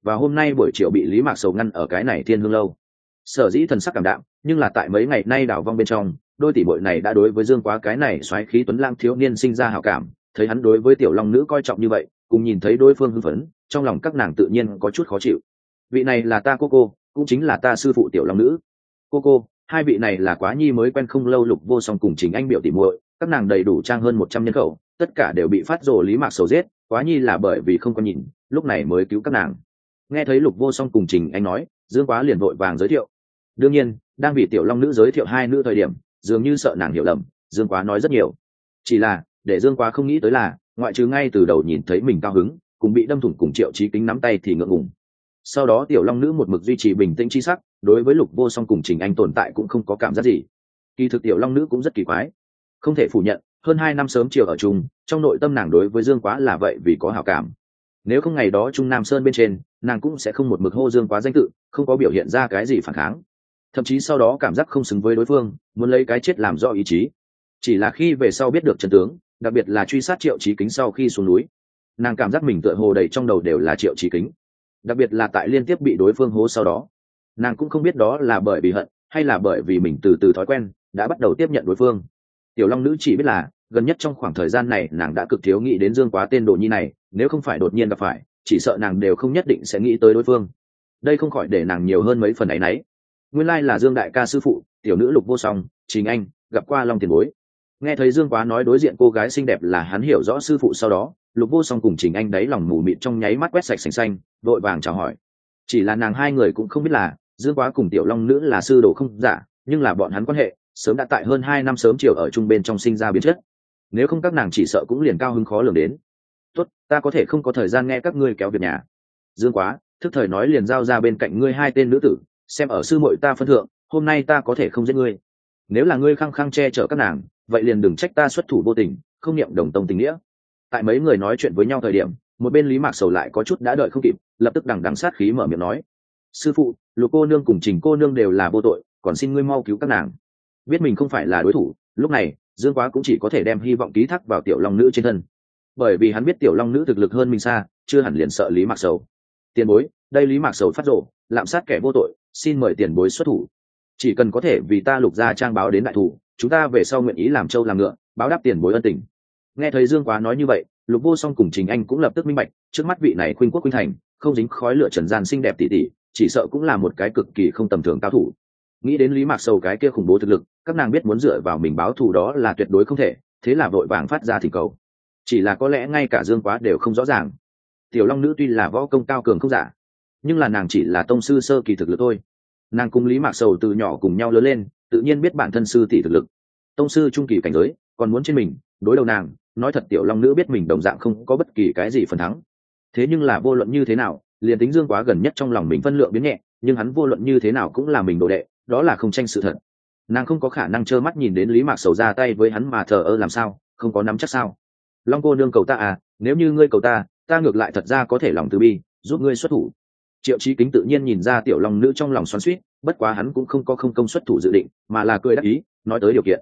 và hôm nay buổi chiều bị lý mạc sầu ngăn ở cái này thiên hương lâu. Sở dĩ thần sắc cảm đạm, nhưng là tại mấy ngày nay đảo vong bên trong, đôi tỷ muội này đã đối với Dương Quá cái này xoáy khí tuấn lang thiếu niên sinh ra hảo cảm, thấy hắn đối với tiểu long nữ coi trọng như vậy, cùng nhìn thấy đối phương hưng phấn, trong lòng các nàng tự nhiên có chút khó chịu. Vị này là ta cô, cũng chính là ta sư phụ tiểu long nữ. Cô, hai vị này là Quá Nhi mới quen không lâu Lục Vô Song cùng Trình Anh biểu tỷ muội, các nàng đầy đủ trang hơn 100 nhân khẩu, tất cả đều bị phát rồ Lý Mạc Sầu giết, Quá Nhi là bởi vì không có nhìn, lúc này mới cứu các nàng. Nghe thấy Lục Vô Song cùng Trình Anh nói, Dương Quá liền vội vàng giới thiệu. Đương nhiên, đang vì tiểu long nữ giới thiệu hai nữ thời điểm, dường như sợ nàng hiểu lầm, Dương Quá nói rất nhiều. Chỉ là, để Dương Quá không nghĩ tới là, ngoại trừ ngay từ đầu nhìn thấy mình cao hứng, cùng bị đâm thủng cùng Triệu Chí Kính nắm tay thì ngượng ngùng. Sau đó tiểu long nữ một mực duy trì bình tĩnh chi sắc, đối với Lục Vô Song cùng Trình Anh tồn tại cũng không có cảm giác gì. Kỳ thực tiểu long nữ cũng rất kỳ quái, không thể phủ nhận, hơn 2 năm sớm chiều ở chung, trong nội tâm nàng đối với Dương Quá là vậy vì có hảo cảm. Nếu không ngày đó Trung Nam Sơn bên trên, nàng cũng sẽ không một mực hô Dương Quá danh tự, không có biểu hiện ra cái gì phản kháng. Thậm chí sau đó cảm giác không xứng với đối phương, muốn lấy cái chết làm rõ ý chí. Chỉ là khi về sau biết được chân tướng, đặc biệt là truy sát Triệu Chí Kính sau khi xuống núi, nàng cảm giác mình tựa hồ đầy trong đầu đều là Triệu Chí Kính. Đặc biệt là tại liên tiếp bị đối phương hố sau đó, nàng cũng không biết đó là bởi vì hận hay là bởi vì mình từ từ thói quen đã bắt đầu tiếp nhận đối phương. Tiểu long nữ chỉ biết là gần nhất trong khoảng thời gian này nàng đã cực thiếu nghĩ đến Dương Quá tên đồ nhi này, nếu không phải đột nhiên gặp phải, chỉ sợ nàng đều không nhất định sẽ nghĩ tới đối phương. Đây không khỏi để nàng nhiều hơn mấy phần áy náy. Nguyên lai là Dương đại ca sư phụ, tiểu nữ Lục Vô Song, Trình Anh gặp qua Long tiền bối. Nghe thấy Dương Quá nói đối diện cô gái xinh đẹp là hắn hiểu rõ sư phụ sau đó, Lục Vô Song cùng Trình Anh đáy lòng mù mịt trong nháy mắt quét sạch sành xanh, vội vàng chào hỏi. Chỉ là nàng hai người cũng không biết là Dương Quá cùng tiểu long nữ là sư đồ không giả, nhưng là bọn hắn quan hệ sớm đã tại hơn 2 năm sớm chiều ở chung bên trong sinh ra biến chất. Nếu không các nàng chỉ sợ cũng liền cao hứng khó lường đến. Tốt, ta có thể không có thời gian nghe các ngươi kéo việc nhà. Dương Quá, thức thời nói liền giao ra bên cạnh ngươi hai tên nữ tử, xem ở sư muội ta phân thượng, hôm nay ta có thể không giết ngươi. Nếu là ngươi khăng khăng che chở các nàng, vậy liền đừng trách ta xuất thủ vô tình, không niệm đồng tông tình nghĩa. Tại mấy người nói chuyện với nhau thời điểm, một bên Lý Mạc Sầu lại có chút đã đợi không kịp, lập tức đằng sát khí mở miệng nói: sư phụ, Lục cô nương cùng Trình cô nương đều là vô tội, còn xin ngươi mau cứu các nàng. Biết mình không phải là đối thủ, lúc này Dương Quá cũng chỉ có thể đem hy vọng ký thác vào tiểu long nữ trên thân, bởi vì hắn biết tiểu long nữ thực lực hơn mình xa, chưa hẳn liền sợ Lý Mạc Sầu. Tiền bối, đây Lý Mạc Sầu phát rộ lạm sát kẻ vô tội, xin mời tiền bối xuất thủ. Chỉ cần có thể vì ta Lục gia trang báo đến đại thủ, chúng ta về sau nguyện ý làm trâu làm ngựa, báo đáp tiền bối ân tình. Nghe thấy Dương Quá nói như vậy, Lục Vô Song cùng Trình Anh cũng lập tức minh bạch, trước mắt vị này khuynh quốc khuynh thành, không dính khói lửa trần gian xinh đẹp tỷ tỷ, chỉ sợ cũng là một cái cực kỳ không tầm thường cao thủ. Nghĩ đến Lý Mạc Sầu cái kia khủng bố thực lực, các nàng biết muốn dựa vào mình báo thù đó là tuyệt đối không thể, thế là vội vàng phát ra thỉnh cầu. Chỉ là có lẽ ngay cả Dương Quá đều không rõ ràng, tiểu long nữ tuy là võ công cao cường không giả, nhưng là nàng chỉ là tông sư sơ kỳ thực lực thôi. Nàng cùng Lý Mạc Sầu từ nhỏ cùng nhau lớn lên, tự nhiên biết bản thân sư tỷ thực lực, tông sư trung kỳ cảnh giới, còn muốn trên mình đối đầu nàng, nói thật tiểu long nữ biết mình đồng dạng không có bất kỳ cái gì phần thắng. Thế nhưng là vô luận như thế nào, liền tính Dương Quá gần nhất trong lòng mình phân lượng biến nhẹ, nhưng hắn vô luận như thế nào cũng là mình đồ đệ, đó là không tranh sự thật. Nàng không có khả năng trơ mắt nhìn đến Lý Mạc Sầu ra tay với hắn mà thờ ơ làm sao, không có nắm chắc sao. Long cô nương cầu ta à, nếu như ngươi cầu ta, ta ngược lại thật ra có thể lòng từ bi, giúp ngươi xuất thủ. Triệu Chí Kính tự nhiên nhìn ra tiểu long nữ trong lòng xoắn xuýt, bất quá hắn cũng không có không công xuất thủ dự định, mà là cười đáp ý, nói tới điều kiện.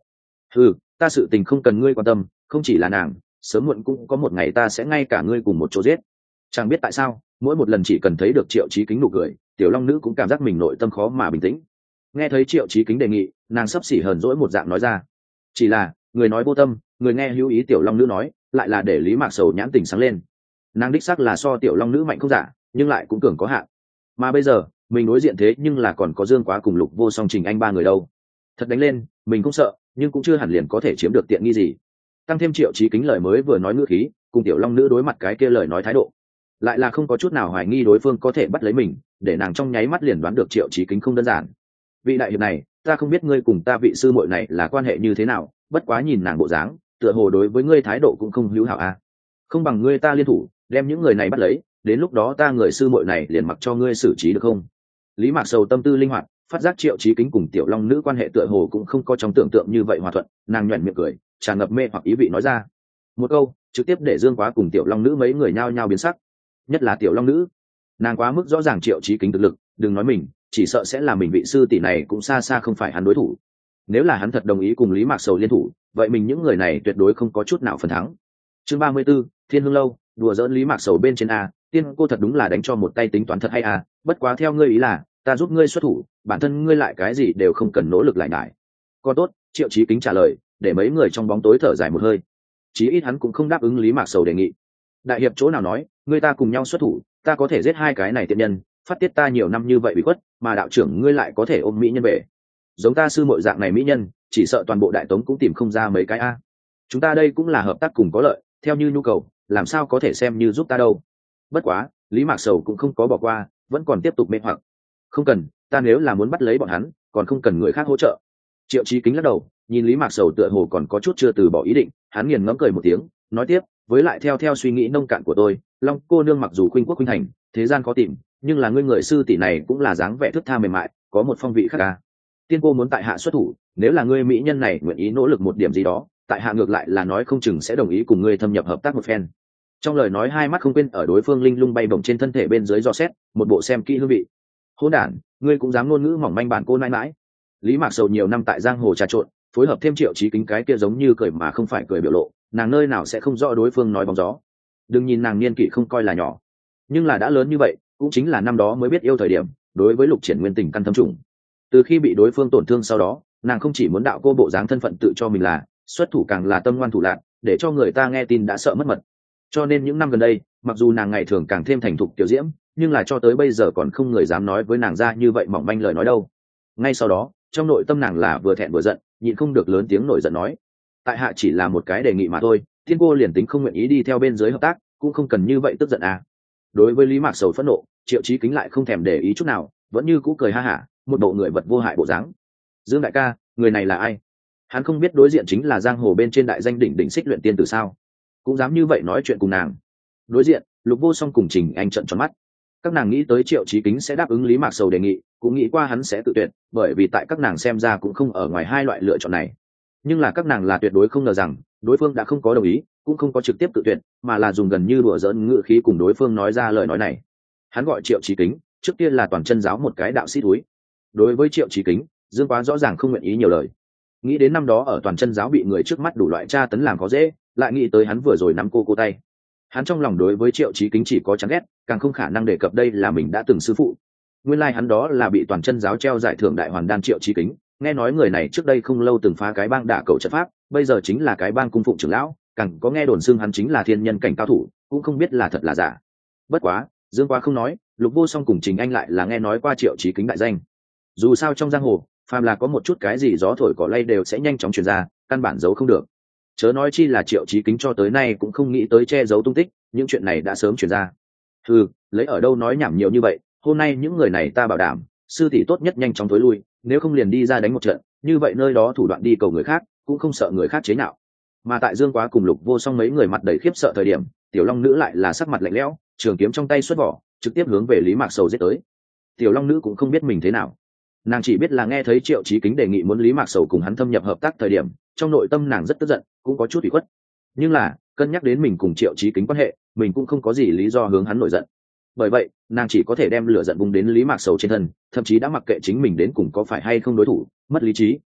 Ta sự tình không cần ngươi quan tâm, không chỉ là nàng, sớm muộn cũng có một ngày ta sẽ ngay cả ngươi cùng một chỗ giết. Chẳng biết tại sao, mỗi một lần chỉ cần thấy được Triệu Chí Kính nụ cười, tiểu long nữ cũng cảm giác mình nội tâm khó mà bình tĩnh. Nghe thấy Triệu Chí Kính đề nghị, nàng sắp xỉ hờn dỗi một dạng nói ra. Chỉ là người nói vô tâm, người nghe hữu ý, tiểu long nữ nói lại là để Lý Mạc Sầu nhãn tình sáng lên. Nàng đích xác là so tiểu long nữ mạnh không giả, nhưng lại cũng cường có hạn. Mà bây giờ mình đối diện thế nhưng là còn có Dương Quá cùng Lục Vô Song, Trình Anh ba người đâu. Thật đánh lên mình cũng sợ, nhưng cũng chưa hẳn liền có thể chiếm được tiện nghi gì. Tăng thêm Triệu Chí Kính lời mới vừa nói ngữ khí, cùng tiểu long nữ đối mặt cái kia lời nói thái độ, lại là không có chút nào hoài nghi đối phương có thể bắt lấy mình, để nàng trong nháy mắt liền đoán được Triệu Chí Kính không đơn giản. Vị đại hiệp này, ta không biết ngươi cùng ta vị sư muội này là quan hệ như thế nào, bất quá nhìn nàng bộ dáng, tựa hồ đối với ngươi thái độ cũng không hữu hảo à. Không bằng ngươi ta liên thủ, đem những người này bắt lấy, đến lúc đó ta người sư muội này liền mặc cho ngươi xử trí được không? Lý Mạc Sầu tâm tư linh hoạt, phát giác Triệu Chí Kính cùng tiểu long nữ quan hệ tựa hồ cũng không có trong tưởng tượng như vậy hòa thuận, nàng nhoẻn miệng cười, tràn ngập mê hoặc ý vị nói ra một câu, trực tiếp để Dương Quá cùng tiểu long nữ mấy người nhao nhao biến sắc. Nhất là tiểu long nữ, nàng quá mức rõ ràng Triệu Chí Kính thực lực, đừng nói mình, chỉ sợ sẽ là mình vị sư tỷ này cũng xa xa không phải hắn đối thủ. Nếu là hắn thật đồng ý cùng Lý Mạc Sầu liên thủ, vậy mình những người này tuyệt đối không có chút nào phần thắng. Chương 34, Thiên Hương lâu, đùa giỡn Lý Mạc Sầu bên trên a, Tiên cô thật đúng là đánh cho một tay tính toán thật hay à, bất quá theo ngươi ý là ta giúp ngươi xuất thủ, bản thân ngươi lại cái gì đều không cần nỗ lực lại ngại. Có tốt, Triệu Chí Kính trả lời, để mấy người trong bóng tối thở dài một hơi. Chí ít hắn cũng không đáp ứng Lý Mạc Sầu đề nghị. Đại hiệp chỗ nào nói, ngươi ta cùng nhau xuất thủ, ta có thể giết hai cái này tiện nhân, phát tiết ta nhiều năm như vậy bị khuất, mà đạo trưởng ngươi lại có thể ôm mỹ nhân về. Giống ta sư muội dạng này mỹ nhân, chỉ sợ toàn bộ đại tống cũng tìm không ra mấy cái a. Chúng ta đây cũng là hợp tác cùng có lợi, theo như nhu cầu, làm sao có thể xem như giúp ta đâu. Bất quá, Lý Mạc Sầu cũng không có bỏ qua, vẫn còn tiếp tục mê hoặc. Không cần, ta nếu là muốn bắt lấy bọn hắn, còn không cần người khác hỗ trợ. Triệu Chí Kính lắc đầu, nhìn Lý Mạc Sầu tựa hồ còn có chút chưa từ bỏ ý định, hắn nghiền ngẫm cười một tiếng, nói tiếp, với lại theo suy nghĩ nông cạn của tôi, Long cô nương mặc dù khuynh quốc khuynh thành, thế gian khó tìm, nhưng là ngươi người sư tỷ này cũng là dáng vẻ thướt tha mềm mại, có một phong vị khác à. Tiên cô muốn tại hạ xuất thủ, nếu là ngươi mỹ nhân này nguyện ý nỗ lực một điểm gì đó, tại hạ ngược lại là nói không chừng sẽ đồng ý cùng ngươi thâm nhập hợp tác một phen. Trong lời nói hai mắt không quên ở đối phương linh lung bay bổng trên thân thể bên dưới dò xét, một bộ xem kỹ hương vị. Hỗn đản, ngươi cũng dám ngôn ngữ mỏng manh bản cô nãi mãi. Lý Mạc Sầu nhiều năm tại giang hồ trà trộn, phối hợp thêm Triệu Chí Kính cái kia giống như cười mà không phải cười biểu lộ, nàng nơi nào sẽ không rõ đối phương nói bóng gió. Đừng nhìn nàng niên kỷ không coi là nhỏ, nhưng là đã lớn như vậy, cũng chính là năm đó mới biết yêu thời điểm, đối với Lục Triển Nguyên tình căn thâm trùng. Từ khi bị đối phương tổn thương sau đó, nàng không chỉ muốn đạo cô bộ dáng thân phận tự cho mình là, xuất thủ càng là tâm ngoan thủ lạn, để cho người ta nghe tin đã sợ mất mật. Cho nên những năm gần đây, mặc dù nàng ngày thường càng thêm thành thục tiểu diễm, nhưng là cho tới bây giờ còn không người dám nói với nàng ra như vậy mỏng manh lời nói đâu. Ngay sau đó, trong nội tâm nàng là vừa thẹn vừa giận, nhịn không được lớn tiếng nổi giận nói: tại hạ chỉ là một cái đề nghị mà thôi, thiên cô liền tính không nguyện ý đi theo bên dưới hợp tác, cũng không cần như vậy tức giận à. Đối với Lý Mạc Sầu phẫn nộ, Triệu Chí Kính lại không thèm để ý chút nào, vẫn như cũ cười ha hả, một bộ người vật vô hại bộ dáng. Dương đại ca, người này là ai? Hắn không biết đối diện chính là giang hồ bên trên đại danh đỉnh đỉnh Xích Luyện Tiên Tử sao? Cũng dám như vậy nói chuyện cùng nàng. Đối diện, Lục Vô Song cùng Trình Anh trợn tròn mắt. Các nàng nghĩ tới Triệu Chí Kính sẽ đáp ứng Lý Mạc Sầu đề nghị, cũng nghĩ qua hắn sẽ tự tuyệt, bởi vì tại các nàng xem ra cũng không ở ngoài hai loại lựa chọn này. Nhưng là các nàng là tuyệt đối không ngờ rằng, đối phương đã không có đồng ý, cũng không có trực tiếp tự tuyệt, mà là dùng gần như đùa giỡn ngữ khí cùng đối phương nói ra lời nói này. Hắn gọi Triệu Chí Kính, trước tiên là toàn chân giáo một cái đạo sĩ túi. Đối với Triệu Chí Kính, Dương Quá rõ ràng không nguyện ý nhiều lời. Nghĩ đến năm đó ở toàn chân giáo bị người trước mắt đủ loại tra tấn làm khó dễ, lại nghĩ tới hắn vừa rồi nắm cô tay. Hắn trong lòng đối với Triệu Chí Kính chỉ có chán ghét, càng không khả năng đề cập đây là mình đã từng sư phụ. Nguyên lai hắn đó là bị toàn chân giáo treo giải thưởng đại hoàn đan Triệu Chí Kính, nghe nói người này trước đây không lâu từng phá cái bang đả cầu trận pháp, bây giờ chính là cái bang cung phụng trưởng lão, càng có nghe đồn xưng hắn chính là thiên nhân cảnh cao thủ, cũng không biết là thật là giả. Bất quá, Dương Quá không nói, Lục Vô Song cùng Trình Anh lại là nghe nói qua Triệu Chí Kính đại danh. Dù sao trong giang hồ, phàm là có một chút cái gì gió thổi cỏ lay đều sẽ nhanh chóng truyền ra, căn bản giấu không được. Chớ nói chi là Triệu Chí Kính cho tới nay cũng không nghĩ tới che giấu tung tích, những chuyện này đã sớm truyền ra. Lấy ở đâu nói nhảm nhiều như vậy, hôm nay những người này ta bảo đảm, sư tỷ tốt nhất nhanh chóng tối lui, nếu không liền đi ra đánh một trận, như vậy nơi đó thủ đoạn đi cầu người khác, cũng không sợ người khác chế nhạo. Mà tại Dương Quá cùng Lục Vô Song mấy người mặt đầy khiếp sợ thời điểm, Tiểu Long nữ lại là sắc mặt lạnh lẽo, trường kiếm trong tay xuất vỏ, trực tiếp hướng về Lý Mạc Sầu giết tới. Tiểu Long nữ cũng không biết mình thế nào, nàng chỉ biết là nghe thấy Triệu Chí Kính đề nghị muốn Lý Mạc Sầu cùng hắn thâm nhập hợp tác thời điểm, trong nội tâm nàng rất tức giận, cũng có chút ủy khuất. Nhưng là cân nhắc đến mình cùng Triệu Chí Kính quan hệ, mình cũng không có gì lý do hướng hắn nổi giận. Bởi vậy, nàng chỉ có thể đem lửa giận vung đến Lý Mạc Sầu trên thân, thậm chí đã mặc kệ chính mình đến cùng có phải hay không đối thủ, mất lý trí.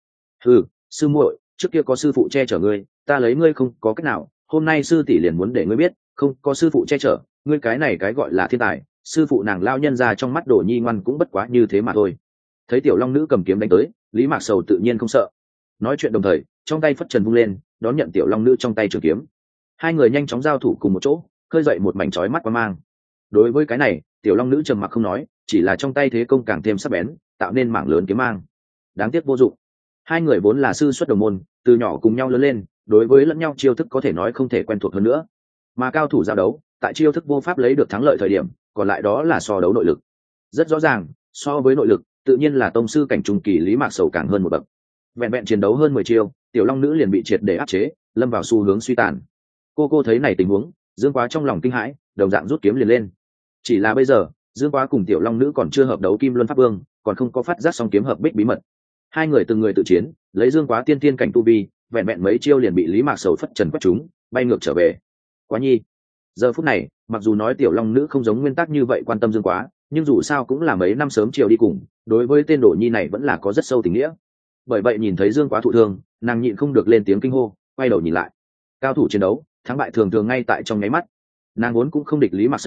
Sư muội, trước kia có sư phụ che chở ngươi, ta lấy ngươi không có cách nào, hôm nay sư tỷ liền muốn để ngươi biết, không có sư phụ che chở, ngươi cái này cái gọi là thiên tài, sư phụ nàng lao nhân ra trong mắt Đồ Nhi ngoan cũng bất quá như thế mà thôi. Thấy Tiểu Long nữ cầm kiếm đánh tới, Lý Mạc Sầu tự nhiên không sợ. Nói chuyện đồng thời, trong tay phất trần vung lên, đón nhận Tiểu Long nữ trong tay trường kiếm. Hai người nhanh chóng giao thủ cùng một chỗ, khơi dậy một mảnh chói mắt quang mang. Đối với cái này, Tiểu Long nữ trầm mặc không nói, chỉ là trong tay thế công càng thêm sắc bén, tạo nên mảng lớn kiếm mang. Đáng tiếc vô dụng. Hai người vốn là sư xuất đồng môn, từ nhỏ cùng nhau lớn lên, đối với lẫn nhau chiêu thức có thể nói không thể quen thuộc hơn nữa. Mà cao thủ giao đấu, tại chiêu thức vô pháp lấy được thắng lợi thời điểm, còn lại đó là so đấu nội lực. Rất rõ ràng, so với nội lực, tự nhiên là tông sư cảnh trung kỳ Lý Mạc Sầu càng hơn một bậc. Vẹn vẹn chiến đấu hơn 10 chiêu, Tiểu Long nữ liền bị triệt để áp chế, lâm vào xu hướng suy tàn. Cô thấy này tình huống, Dương Quá trong lòng kinh hãi, đồng dạng rút kiếm liền lên. Chỉ là bây giờ, Dương Quá cùng Tiểu Long nữ còn chưa hợp đấu Kim Luân Pháp Vương, còn không có phát giác song kiếm hợp bích bí mật. Hai người từng người tự chiến, lấy Dương Quá tiên tiên cảnh tu vi, vẹn vẹn mấy chiêu liền bị Lý Mạc Sầu phất trần quét chúng, bay ngược trở về. Quá nhi. Giờ phút này, mặc dù nói Tiểu Long nữ không giống nguyên tắc như vậy quan tâm Dương Quá, nhưng dù sao cũng là mấy năm sớm chiều đi cùng, đối với tên Đồ Nhi này vẫn là có rất sâu tình nghĩa. Bởi vậy nhìn thấy Dương Quá thụ thương, nàng nhịn không được lên tiếng kinh hô, quay đầu nhìn lại. Cao thủ chiến đấu, thắng bại thường thường ngay tại trong nháy mắt. Nàng vốn cũng không địch Lý Mạc Sầu,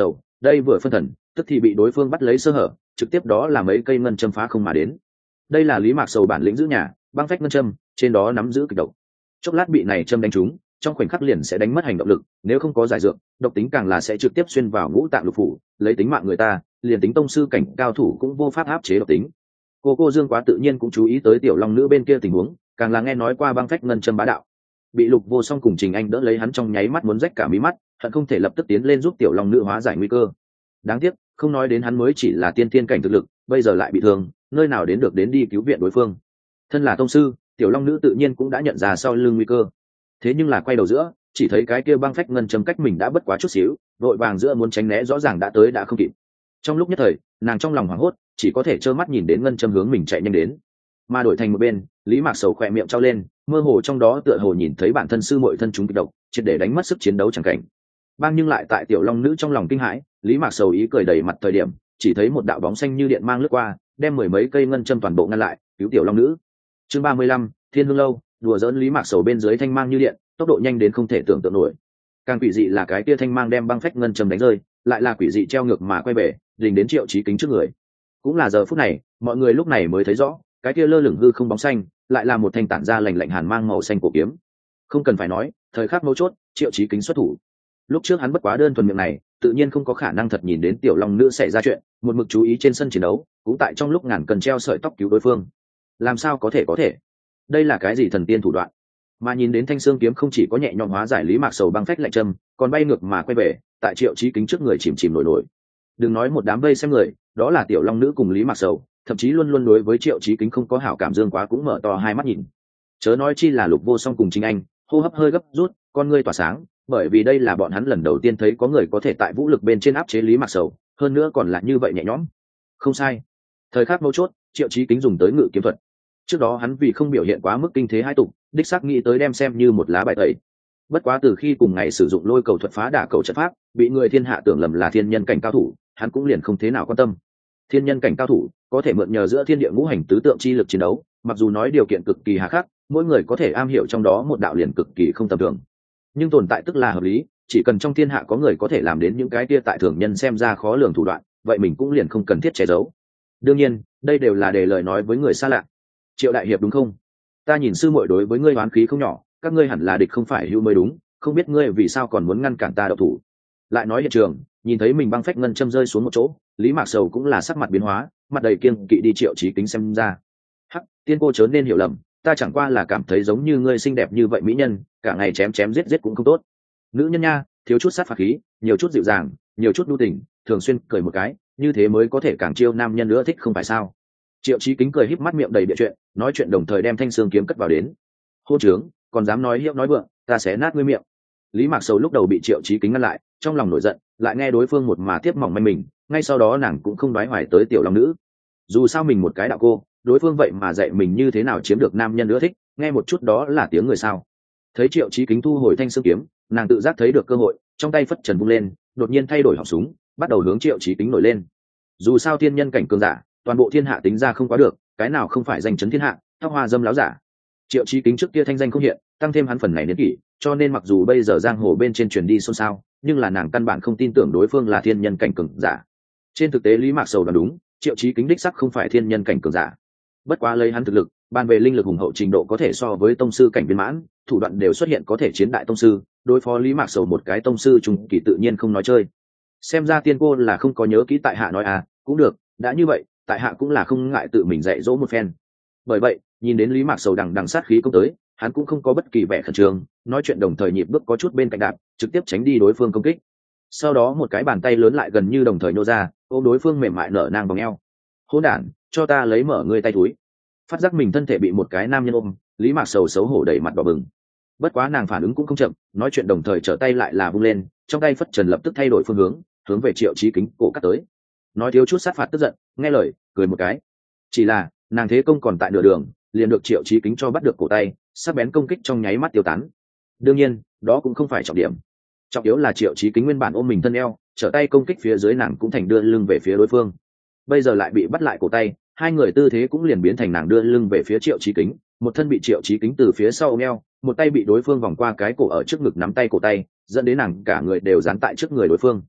đây vừa phân thần tức thì bị đối phương bắt lấy sơ hở, trực tiếp đó là mấy cây ngân châm phá không mà đến. Đây là Lý Mạc Sầu bản lĩnh giữ nhà, băng phách ngân châm trên đó nắm giữ kịch độc, chốc lát bị này châm đánh trúng, trong khoảnh khắc liền sẽ đánh mất hành động lực, nếu không có giải dược, độc tính càng là sẽ trực tiếp xuyên vào ngũ tạng lục phủ, lấy tính mạng người ta, liền tính tông sư cảnh cao thủ cũng vô pháp áp chế độc tính. Cô Dương Quá tự nhiên cũng chú ý tới tiểu long nữ bên kia tình huống, càng là nghe nói qua băng phách ngân châm bá đạo, bị Lục Vô Song cùng Trình Anh đỡ lấy hắn trong nháy mắt muốn rách cả mí mắt, hận không thể lập tức tiến lên giúp tiểu long nữ hóa giải nguy cơ. Đáng tiếc, không nói đến hắn mới chỉ là tiên thiên cảnh thực lực, bây giờ lại bị thương, nơi nào đến được đến đi cứu viện đối phương. Thân là tông sư, tiểu long nữ tự nhiên cũng đã nhận ra sau lưng nguy cơ. Thế nhưng là quay đầu giữa, chỉ thấy cái kia băng phách ngân châm cách mình đã bất quá chút xíu, vội vàng giữa muốn tránh né rõ ràng đã tới đã không kịp. Trong lúc nhất thời, nàng trong lòng hoảng hốt, chỉ có thể trơ mắt nhìn đến ngân châm hướng mình chạy nhanh đến. Mà đổi thành một bên, Lý Mạc Sầu khỏe miệng trao lên, mơ hồ trong đó tựa hồ nhìn thấy bản thân sư muội thân chúng kịch độc, triệt để đánh mất sức chiến đấu chẳng cảnh. Bang nhưng lại tại tiểu long nữ trong lòng kinh hãi, Lý Mạc Sầu ý cười đầy mặt thời điểm, chỉ thấy một đạo bóng xanh như điện mang lướt qua, đem mười mấy cây ngân châm toàn bộ ngăn lại, cứu tiểu long nữ. Chương 35, Thiên Hương lâu, đùa giỡn Lý Mạc Sầu bên dưới thanh mang như điện, tốc độ nhanh đến không thể tưởng tượng nổi. Càng quỷ dị là cái kia thanh mang đem băng phách ngân châm đánh rơi, lại là quỷ dị treo ngược mà quay về, đình đến Triệu Chí Kính trước người. Cũng là giờ phút này, mọi người lúc này mới thấy rõ, cái kia lơ lửng hư không bóng xanh, lại là một thanh tản ra lạnh lạnh hàn mang màu xanh cổ kiếm. Không cần phải nói, thời khắc mấu chốt, Triệu Chí Kính xuất thủ. Lúc trước hắn bất quá đơn thuần miệng này, tự nhiên không có khả năng thật nhìn đến tiểu long nữ xảy ra chuyện, một mực chú ý trên sân chiến đấu, cũng tại trong lúc ngàn cần treo sợi tóc cứu đối phương. Làm sao có thể? Đây là cái gì thần tiên thủ đoạn? Mà nhìn đến thanh xương kiếm không chỉ có nhẹ nhõm hóa giải Lý Mạc Sầu băng phách lạnh châm, còn bay ngược mà quay về, tại Triệu Chí Kính trước người chìm chìm nổi nổi. Đừng nói một đám vây xem người, đó là tiểu long nữ cùng Lý Mạc Sầu, thậm chí luôn luôn đối với Triệu Chí Kính không có hảo cảm Dương Quá cũng mở to hai mắt nhìn. Chớ nói chi là Lục Vô Song cùng Chính Anh, hô hấp hơi gấp rút, con ngươi tỏa sáng, bởi vì đây là bọn hắn lần đầu tiên thấy có người có thể tại vũ lực bên trên áp chế Lý Mạc Sầu, hơn nữa còn là như vậy nhẹ nhõm. Không sai, thời khắc mấu chốt, Triệu Chí Kính dùng tới ngự kiếm thuật. Trước đó hắn vì không biểu hiện quá mức kinh thế hai tục, đích xác nghĩ tới đem xem như một lá bài tẩy. Bất quá từ khi cùng ngày sử dụng lôi cầu thuật phá đả cầu trận pháp, bị người thiên hạ tưởng lầm là thiên nhân cảnh cao thủ, hắn cũng liền không thế nào quan tâm. Thiên nhân cảnh cao thủ có thể mượn nhờ giữa thiên địa ngũ hành tứ tượng chi lực chiến đấu, mặc dù nói điều kiện cực kỳ hà khắc, mỗi người có thể am hiểu trong đó một đạo liền cực kỳ không tầm thường. Nhưng tồn tại tức là hợp lý, chỉ cần trong thiên hạ có người có thể làm đến những cái kia tại thường nhân xem ra khó lường thủ đoạn, vậy mình cũng liền không cần thiết che giấu. Đương nhiên, đây đều là để lời nói với người xa lạ. Triệu đại hiệp đúng không? Ta nhìn sư muội đối với ngươi oán khí không nhỏ, các ngươi hẳn là địch không phải hữu mới đúng, không biết ngươi vì sao còn muốn ngăn cản ta đậu thủ. Lại nói hiện trường, nhìn thấy mình băng phách ngân châm rơi xuống một chỗ, Lý Mạc Sầu cũng là sắc mặt biến hóa, mặt đầy kiêng kỵ đi Triệu Chí Kính xem ra. Hắc, tiên cô chớ nên hiểu lầm, ta chẳng qua là cảm thấy giống như ngươi xinh đẹp như vậy mỹ nhân, cả ngày chém chém giết giết cũng không tốt. Nữ nhân nha, thiếu chút sát phạt khí, nhiều chút dịu dàng, nhiều chút nhu tình, thường xuyên cười một cái, như thế mới có thể càng chiêu nam nhân nữa thích không phải sao? Triệu Chí Kính cười híp mắt miệng đầy bịa chuyện, nói chuyện đồng thời đem thanh xương kiếm cất vào đến. Hôn trướng, còn dám nói hiếp nói vượng, ta sẽ nát ngươi miệng. Lý Mạc Sầu lúc đầu bị Triệu Chí Kính ngăn lại, trong lòng nổi giận, lại nghe đối phương một mà tiếp mỏng manh mình, ngay sau đó nàng cũng không đoái hoài tới tiểu long nữ. Dù sao mình một cái đạo cô, đối phương vậy mà dạy mình như thế nào chiếm được nam nhân nữa thích, nghe một chút đó là tiếng người sao? Thấy Triệu Chí Kính thu hồi thanh xương kiếm, nàng tự giác thấy được cơ hội, trong tay phất trần vung lên, đột nhiên thay đổi họng súng, bắt đầu hướng Triệu Chí Kính nổi lên. Dù sao thiên nhân cảnh cường giả, toàn bộ thiên hạ tính ra không quá được, cái nào không phải danh chấn thiên hạ, tóc hoa dâm láo giả. Triệu Chí Kính trước kia thanh danh không hiện, tăng thêm hắn phần này niên kỷ, cho nên mặc dù bây giờ giang hồ bên trên truyền đi xôn xao, nhưng là nàng căn bản không tin tưởng đối phương là thiên nhân cảnh cường giả. Trên thực tế Lý Mạc Sầu đoán đúng, Triệu Chí Kính đích sắc không phải thiên nhân cảnh cường giả. Bất quá lấy hắn thực lực, bàn về linh lực hùng hậu trình độ có thể so với tông sư cảnh viên mãn, thủ đoạn đều xuất hiện có thể chiến đại tông sư, đối phó Lý Mạc Sầu một cái tông sư trung kỳ tự nhiên không nói chơi. Xem ra tiên cô là không có nhớ kỹ tại hạ nói à, cũng được, đã như vậy, tại hạ cũng là không ngại tự mình dạy dỗ một phen. Bởi vậy, nhìn đến Lý Mạc Sầu đằng sát khí công tới, hắn cũng không có bất kỳ vẻ khẩn trương, nói chuyện đồng thời nhịp bước có chút bên cạnh đạp, trực tiếp tránh đi đối phương công kích. Sau đó một cái bàn tay lớn lại gần như đồng thời nô ra, ôm đối phương mềm mại nở nang vòng eo. Hỗn đản, cho ta lấy mở ngươi tay túi. Phát giác mình thân thể bị một cái nam nhân ôm, Lý Mạc Sầu xấu hổ đẩy mặt đỏ bừng. Bất quá nàng phản ứng cũng không chậm, nói chuyện đồng thời trở tay lại là vung lên, trong tay phất trần lập tức thay đổi phương hướng về Triệu Chí Kính cổ cắt tới. Nói thiếu chút sát phạt tức giận, nghe lời cười một cái. Chỉ là nàng thế công còn tại nửa đường, liền được Triệu Chí Kính cho bắt được cổ tay, sắc bén công kích trong nháy mắt tiêu tán. Đương nhiên, đó cũng không phải trọng điểm. Trọng yếu là Triệu Chí Kính nguyên bản ôm mình thân eo, trở tay công kích phía dưới nàng cũng thành đưa lưng về phía đối phương. Bây giờ lại bị bắt lại cổ tay, hai người tư thế cũng liền biến thành nàng đưa lưng về phía Triệu Chí Kính, một thân bị Triệu Chí Kính từ phía sau ôm eo, một tay bị đối phương vòng qua cái cổ ở trước ngực nắm tay cổ tay, dẫn đến nàng cả người đều dán tại trước người đối phương.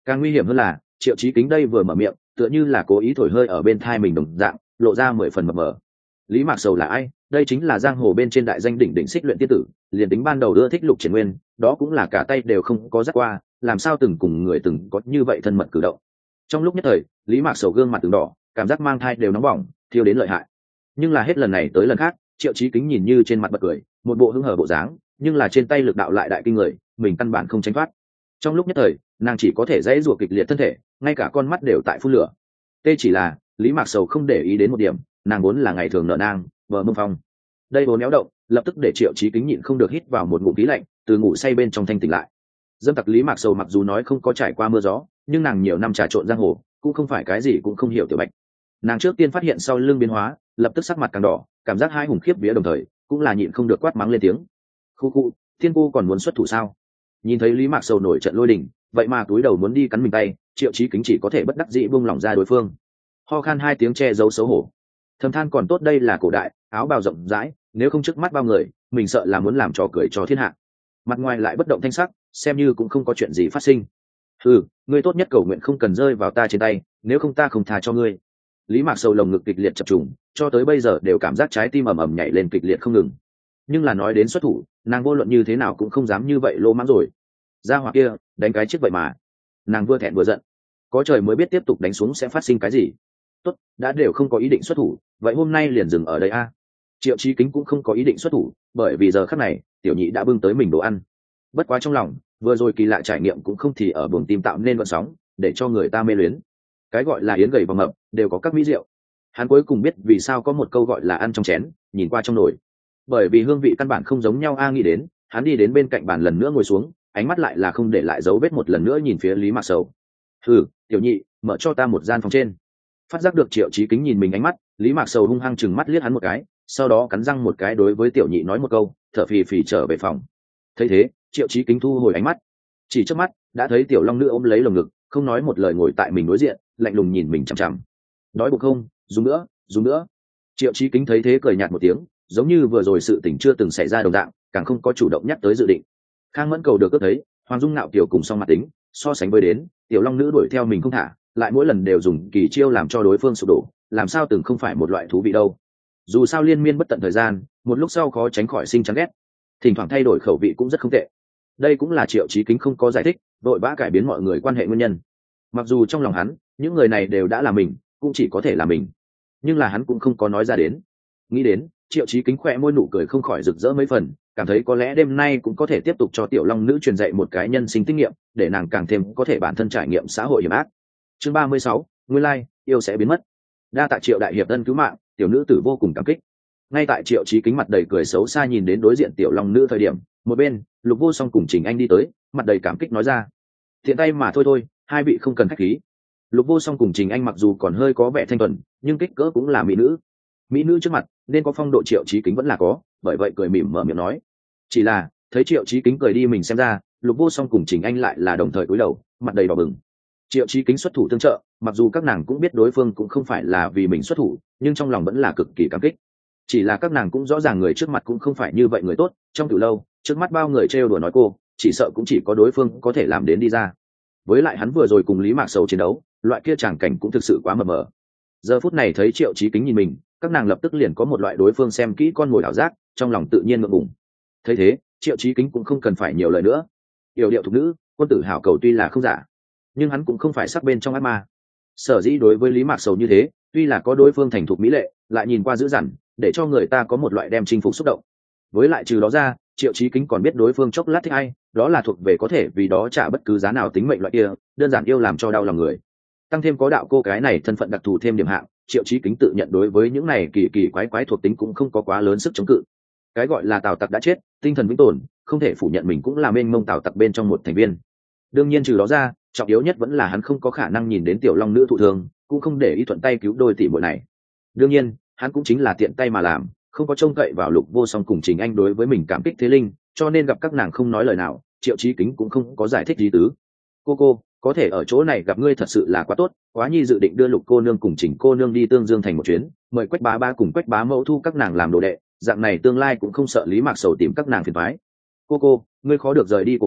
Càng nguy hiểm hơn là Triệu Chí Kính đây vừa mở miệng tựa như là cố ý thổi hơi ở bên thai mình đồng dạng, lộ ra 10 phần mập mờ. Lý Mạc Sầu là ai? Đây chính là giang hồ bên trên đại danh đỉnh đỉnh xích luyện tiên tử, liền tính ban đầu ưa thích Lục Triển Nguyên, đó cũng là cả tay đều không có dắt qua, làm sao từng cùng người từng có như vậy thân mật cử động. Trong lúc nhất thời, Lý Mạc Sầu gương mặt từng đỏ, cảm giác mang thai đều nóng bỏng, thiêu đến lợi hại. Nhưng là hết lần này tới lần khác, Triệu Chí Kính nhìn như trên mặt bật cười, một bộ hứng hở bộ dáng, nhưng là trên tay lực đạo lại đại kinh người, mình căn bản không tránh thoát. Trong lúc nhất thời, nàng chỉ có thể dãy rủa kịch liệt thân thể, ngay cả con mắt đều tại phun lửa. Tê chỉ là Lý Mạc Sầu không để ý đến một điểm, nàng vốn là ngày thường nợ nang, vợ mông phong. Đây vốn néo động, lập tức để Triệu Chí Kính nhịn không được hít vào một ngụm khí lạnh, từ ngủ say bên trong thanh tỉnh lại. Dâm tặc Lý Mạc Sầu mặc dù nói không có trải qua mưa gió, nhưng nàng nhiều năm trà trộn giang hồ, cũng không phải cái gì cũng không hiểu tiểu bạch. Nàng trước tiên phát hiện sau lưng biến hóa, lập tức sắc mặt càng đỏ, cảm giác hai hùng khiếp vía đồng thời, cũng là nhịn không được quát mắng lên tiếng. Khu khu, thiên cô còn muốn xuất thủ sao? Nhìn thấy Lý Mạc Sầu nổi trận lôi đình, vậy mà túi đầu muốn đi cắn mình tay, Triệu Chí Kính chỉ có thể bất đắc dĩ buông lỏng ra đối phương. Ho khan 2 tiếng che giấu xấu hổ. Thầm than còn tốt đây là cổ đại, áo bào rộng rãi, nếu không trước mắt bao người, mình sợ là muốn làm trò cười cho thiên hạ. Mặt ngoài lại bất động thanh sắc, xem như cũng không có chuyện gì phát sinh. Ngươi tốt nhất cầu nguyện không cần rơi vào ta trên tay, nếu không ta không tha cho ngươi. Lý Mạc Sầu lồng ngực kịch liệt chập trùng, cho tới bây giờ đều cảm giác trái tim ầm ầm nhảy lên kịch liệt không ngừng. Nhưng là nói đến xuất thủ, nàng vô luận như thế nào cũng không dám như vậy lô mãng rồi. Gia hỏa kia, đánh cái chiếc vậy mà. Nàng vừa thẹn vừa giận. Có trời mới biết tiếp tục đánh xuống sẽ phát sinh cái gì. Tốt, đã đều không có ý định xuất thủ, vậy hôm nay liền dừng ở đây a. Triệu Chí Kính cũng không có ý định xuất thủ, bởi vì giờ khắc này, tiểu nhị đã bưng tới mình đồ ăn. Bất quá trong lòng, vừa rồi kỳ lạ trải nghiệm cũng không thì ở buồng tim tạo nên gợn sóng, để cho người ta mê luyến. Cái gọi là yến gầy và mập, đều có các mỹ rượu. Hắn cuối cùng biết vì sao có một câu gọi là ăn trong chén, nhìn qua trong nồi. Bởi vì hương vị căn bản không giống nhau nghĩ đến, hắn đi đến bên cạnh bàn lần nữa ngồi xuống, ánh mắt lại là không để lại dấu vết một lần nữa nhìn phía Lý Mạc Sầu. Tiểu nhị, mở cho ta một gian phòng trên. Phát giác được Triệu Chí Kính nhìn mình ánh mắt, Lý Mạc Sầu hung hăng chừng mắt liếc hắn một cái, sau đó cắn răng một cái đối với tiểu nhị nói một câu, thở phì phì trở về phòng. Thấy thế, Triệu Chí Kính thu hồi ánh mắt, chỉ trước mắt đã thấy tiểu long nữ ôm lấy lồng ngực, không nói một lời ngồi tại mình đối diện, lạnh lùng nhìn mình chằm chằm. Đói bụng không? Dùng nữa, dùng nữa. Triệu Chí Kính thấy thế cười nhạt một tiếng, giống như vừa rồi sự tình chưa từng xảy ra đồng dạng, càng không có chủ động nhắc tới dự định. Khang Mẫn Cầu được cướp thấy, Hoàng Dung Nạo Kiều cùng song mặt tính, so sánh với đến, tiểu long nữ đuổi theo mình không thả, lại mỗi lần đều dùng kỳ chiêu làm cho đối phương sụp đổ, làm sao từng không phải một loại thú vị đâu. Dù sao liên miên bất tận thời gian, một lúc sau khó tránh khỏi sinh chán ghét, thỉnh thoảng thay đổi khẩu vị cũng rất không tệ. Đây cũng là Triệu Chí Kính không có giải thích, vội vã cải biến mọi người quan hệ nguyên nhân. Mặc dù trong lòng hắn, những người này đều đã là mình, cũng chỉ có thể là mình, nhưng là hắn cũng không có nói ra đến. Nghĩ đến, Triệu Chí Kính khỏe môi nụ cười không khỏi rực rỡ mấy phần, cảm thấy có lẽ đêm nay cũng có thể tiếp tục cho tiểu long nữ truyền dạy một cái nhân sinh kinh nghiệm, để nàng càng thêm có thể bản thân trải nghiệm xã hội hiểm ác. Chương 36, nguyên lai yêu sẽ biến mất. Đa tạ Triệu đại hiệp ân cứu mạng, tiểu nữ tử vô cùng cảm kích. Ngay tại Triệu Chí Kính mặt đầy cười xấu xa nhìn đến đối diện tiểu long nữ thời điểm, một bên Lục Vô Song cùng Trình Anh đi tới, mặt đầy cảm kích nói ra: "Thiện tay mà thôi, hai vị không cần khách khí." Lục Vô Song cùng Trình Anh mặc dù còn hơi có vẻ thanh thuần, nhưng kích cỡ cũng là mỹ nữ. Mỹ nữ trước mặt nên có phong độ Triệu Chí Kính vẫn là có, bởi vậy cười mỉm mở miệng nói. Chỉ là thấy Triệu Chí Kính cười đi mình xem ra, Lục Vô Song cùng Trình Anh lại là đồng thời cúi đầu, mặt đầy đỏ bừng. Triệu Chí Kính xuất thủ tương trợ, mặc dù các nàng cũng biết đối phương cũng không phải là vì mình xuất thủ, nhưng trong lòng vẫn là cực kỳ cảm kích. Chỉ là các nàng cũng rõ ràng người trước mặt cũng không phải như vậy người tốt, trong từ lâu, trước mắt bao người trêu đùa nói cô, chỉ sợ cũng chỉ có đối phương có thể làm đến đi ra. Với lại hắn vừa rồi cùng Lý Mạc Sầu chiến đấu, loại kia tràng cảnh cũng thực sự quá mờ mờ. Giờ phút này thấy Triệu Chí Kính nhìn mình, các nàng lập tức liền có một loại đối phương xem kỹ con mồi ảo giác, trong lòng tự nhiên ngượng ngùng. Thấy thế, Triệu Chí Kính cũng không cần phải nhiều lời nữa. Yểu điệu thục nữ, quân tử hảo cầu tuy là không giả, nhưng hắn cũng không phải sắc bên trong ác ma. Sở dĩ đối với Lý Mạc Sầu như thế, tuy là có đối phương thành thục mỹ lệ, lại nhìn qua dữ dằn, để cho người ta có một loại đem chinh phục xúc động. Với lại trừ đó ra, Triệu Chí Kính còn biết đối phương chốc lát thích ai, đó là thuộc về có thể vì đó trả bất cứ giá nào tính mệnh loại kia, đơn giản yêu làm cho đau lòng người. Tăng thêm có đạo cô cái này thân phận đặc thù thêm điểm hạng, Triệu Chí Kính tự nhận đối với những này kỳ kỳ quái quái thuộc tính cũng không có quá lớn sức chống cự. Cái gọi là Tào Tặc đã chết, tinh thần vĩnh tồn, không thể phủ nhận mình cũng là mênh mông Tào Tặc bên trong một thành viên. Đương nhiên trừ đó ra, trọng yếu nhất vẫn là hắn không có khả năng nhìn đến tiểu long nữ thụ thương, cũng không để ý thuận tay cứu đôi tỷ muội này. Đương nhiên, hắn cũng chính là tiện tay mà làm, không có trông cậy vào Lục Vô Song cùng Trình Anh đối với mình cảm kích thế linh, cho nên gặp các nàng không nói lời nào, Triệu Chí Kính cũng không có giải thích gì tứ. Cô, có thể ở chỗ này gặp ngươi thật sự là quá tốt, Quá Nhi dự định đưa Lục cô nương cùng Trình cô nương đi Tương Dương thành một chuyến, mời Quách bá ba cùng Quách bá mẫu thu các nàng làm đồ đệ, dạng này tương lai cũng không sợ Lý Mạc Sầu tìm các nàng phiền toái. Cô, ngươi khó được rời đi của mộ,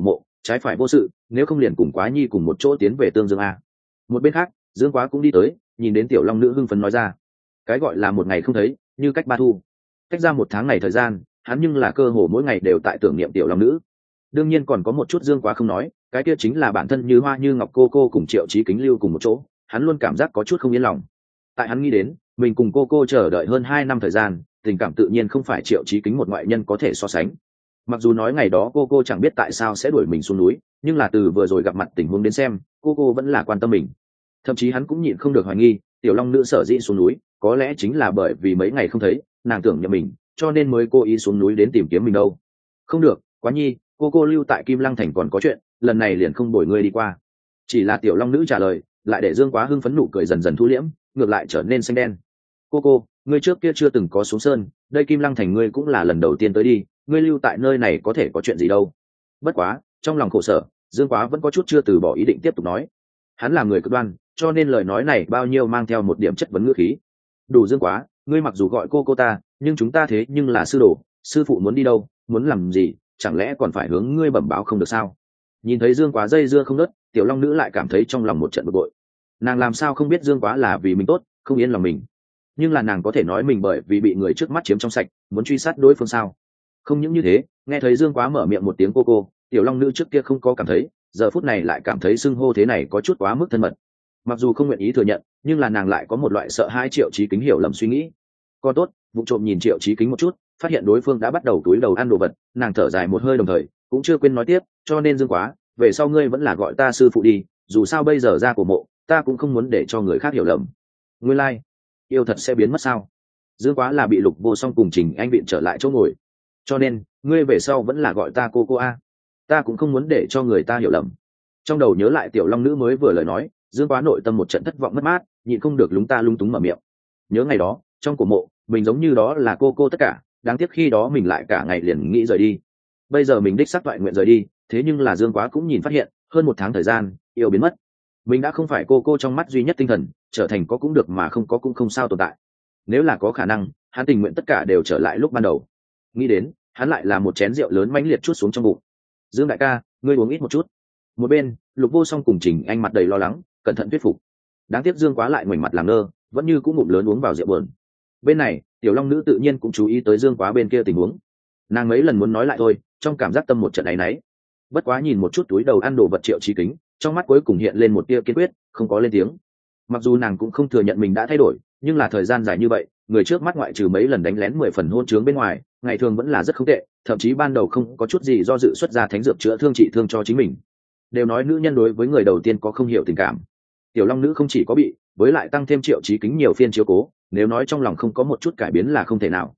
trái phải vô sự, nếu không liền cùng Quá Nhi cùng một chỗ tiến về Tương Dương a. Một bên khác, Dương Quá cũng đi tới, nhìn đến tiểu long nữ hưng phấn nói ra, cái gọi là một ngày không thấy như cách ba thu. Cách ra một tháng này thời gian, hắn nhưng là cơ hồ mỗi ngày đều tại tưởng niệm tiểu long nữ. Đương nhiên còn có một chút Dương Quá không nói, cái kia chính là bản thân Như Hoa Như Ngọc cô cùng Triệu Chí Kính lưu cùng một chỗ, hắn luôn cảm giác có chút không yên lòng. Tại hắn nghĩ đến, mình cùng cô chờ đợi hơn 2 năm thời gian, tình cảm tự nhiên không phải Triệu Chí Kính một ngoại nhân có thể so sánh. Mặc dù nói ngày đó cô chẳng biết tại sao sẽ đuổi mình xuống núi, nhưng là từ vừa rồi gặp mặt tình huống đến xem, cô vẫn là quan tâm mình. Thậm chí hắn cũng nhịn không được hoài nghi, tiểu long nữ sở dĩ xuống núi, có lẽ chính là bởi vì mấy ngày không thấy, nàng tưởng nhầm mình, cho nên mới cố ý xuống núi đến tìm kiếm mình đâu. Không được, Quá Nhi, cô lưu tại Kim Lăng thành còn có chuyện, lần này liền không bồi ngươi đi qua. Chỉ là tiểu long nữ trả lời, lại để Dương Quá hưng phấn nụ cười dần dần thu liễm, ngược lại trở nên xanh đen. Cô, ngươi trước kia chưa từng có xuống sơn, đây Kim Lăng thành ngươi cũng là lần đầu tiên tới đi, ngươi lưu tại nơi này có thể có chuyện gì đâu. Bất quá, trong lòng khổ sở, Dương Quá vẫn có chút chưa từ bỏ ý định tiếp tục nói. Hắn là người cực đoan, cho nên lời nói này bao nhiêu mang theo một điểm chất vấn ngữ khí. Đủ Dương Quá, ngươi mặc dù gọi cô ta, nhưng chúng ta thế nhưng là sư đồ, sư phụ muốn đi đâu, muốn làm gì, chẳng lẽ còn phải hướng ngươi bẩm báo không được sao? Nhìn thấy Dương Quá dây dưa không nớt, tiểu long nữ lại cảm thấy trong lòng một trận bực bội. Nàng làm sao không biết Dương Quá là vì mình tốt, không yên lòng mình, nhưng là nàng có thể nói mình bởi vì bị người trước mắt chiếm trong sạch, muốn truy sát đối phương sao? Không những như thế, nghe thấy Dương Quá mở miệng một tiếng cô, tiểu long nữ trước kia không có cảm thấy, giờ phút này lại cảm thấy xưng hô thế này có chút quá mức thân mật. Mặc dù không nguyện ý thừa nhận, nhưng là nàng lại có một loại sợ hai Triệu Chí Kính hiểu lầm suy nghĩ. Con tốt, vụ trộm nhìn Triệu Chí Kính một chút, phát hiện đối phương đã bắt đầu túi đầu ăn đồ vật, nàng thở dài một hơi đồng thời cũng chưa quên nói tiếp, cho nên Dương Quá, về sau ngươi vẫn là gọi ta sư phụ đi, dù sao bây giờ ra cổ mộ, ta cũng không muốn để cho người khác hiểu lầm. Nguyên lai, yêu thật sẽ biến mất sao? Dương Quá là bị Lục Vô Song cùng Trình Anh viện trở lại chỗ ngồi, cho nên ngươi về sau vẫn là gọi ta cô a. Ta cũng không muốn để cho người ta hiểu lầm. Trong đầu nhớ lại tiểu long nữ mới vừa lời nói, Dương Quá nội tâm một trận thất vọng mất mát, nhịn không được lúng túng mở miệng. Nhớ ngày đó, trong cổ mộ, mình giống như đó là cô tất cả, đáng tiếc khi đó mình lại cả ngày liền nghĩ rời đi. Bây giờ mình đích xác toại nguyện rời đi, thế nhưng là Dương Quá cũng nhìn phát hiện, hơn 1 tháng thời gian, yêu biến mất. Mình đã không phải cô trong mắt duy nhất tinh thần, trở thành có cũng được mà không có cũng không sao tồn tại. Nếu là có khả năng, hắn tình nguyện tất cả đều trở lại lúc ban đầu. Nghĩ đến, hắn lại là một chén rượu lớn mãnh liệt trút xuống trong bụng. Dương đại ca, ngươi uống ít một chút. Một bên, Lục Vô Song cùng Trình Anh mặt đầy lo lắng, cẩn thận thuyết phục. Đáng tiếc Dương Quá lại ngoảnh mặt làm ngơ, vẫn như cũng ngụm lớn uống vào rượu buồn. Bên này, tiểu long nữ tự nhiên cũng chú ý tới Dương Quá bên kia tình huống. Nàng mấy lần muốn nói lại thôi, trong cảm giác tâm một trận áy náy. Bất quá nhìn một chút túi đầu ăn đồ vật Triệu Chí Kính, trong mắt cuối cùng hiện lên một tia kiên quyết, không có lên tiếng. Mặc dù nàng cũng không thừa nhận mình đã thay đổi, nhưng là thời gian dài như vậy, người trước mắt ngoại trừ mấy lần đánh lén 10 phần hôn trướng bên ngoài, ngày thường vẫn là rất không tệ, thậm chí ban đầu không có chút gì do dự xuất ra thánh dược chữa thương trị thương cho chính mình. Đều nói nữ nhân đối với người đầu tiên có không hiểu tình cảm, tiểu long nữ không chỉ có bị, với lại tăng thêm Triệu Chí Kính nhiều phiên chiếu cố, nếu nói trong lòng không có một chút cải biến là không thể nào.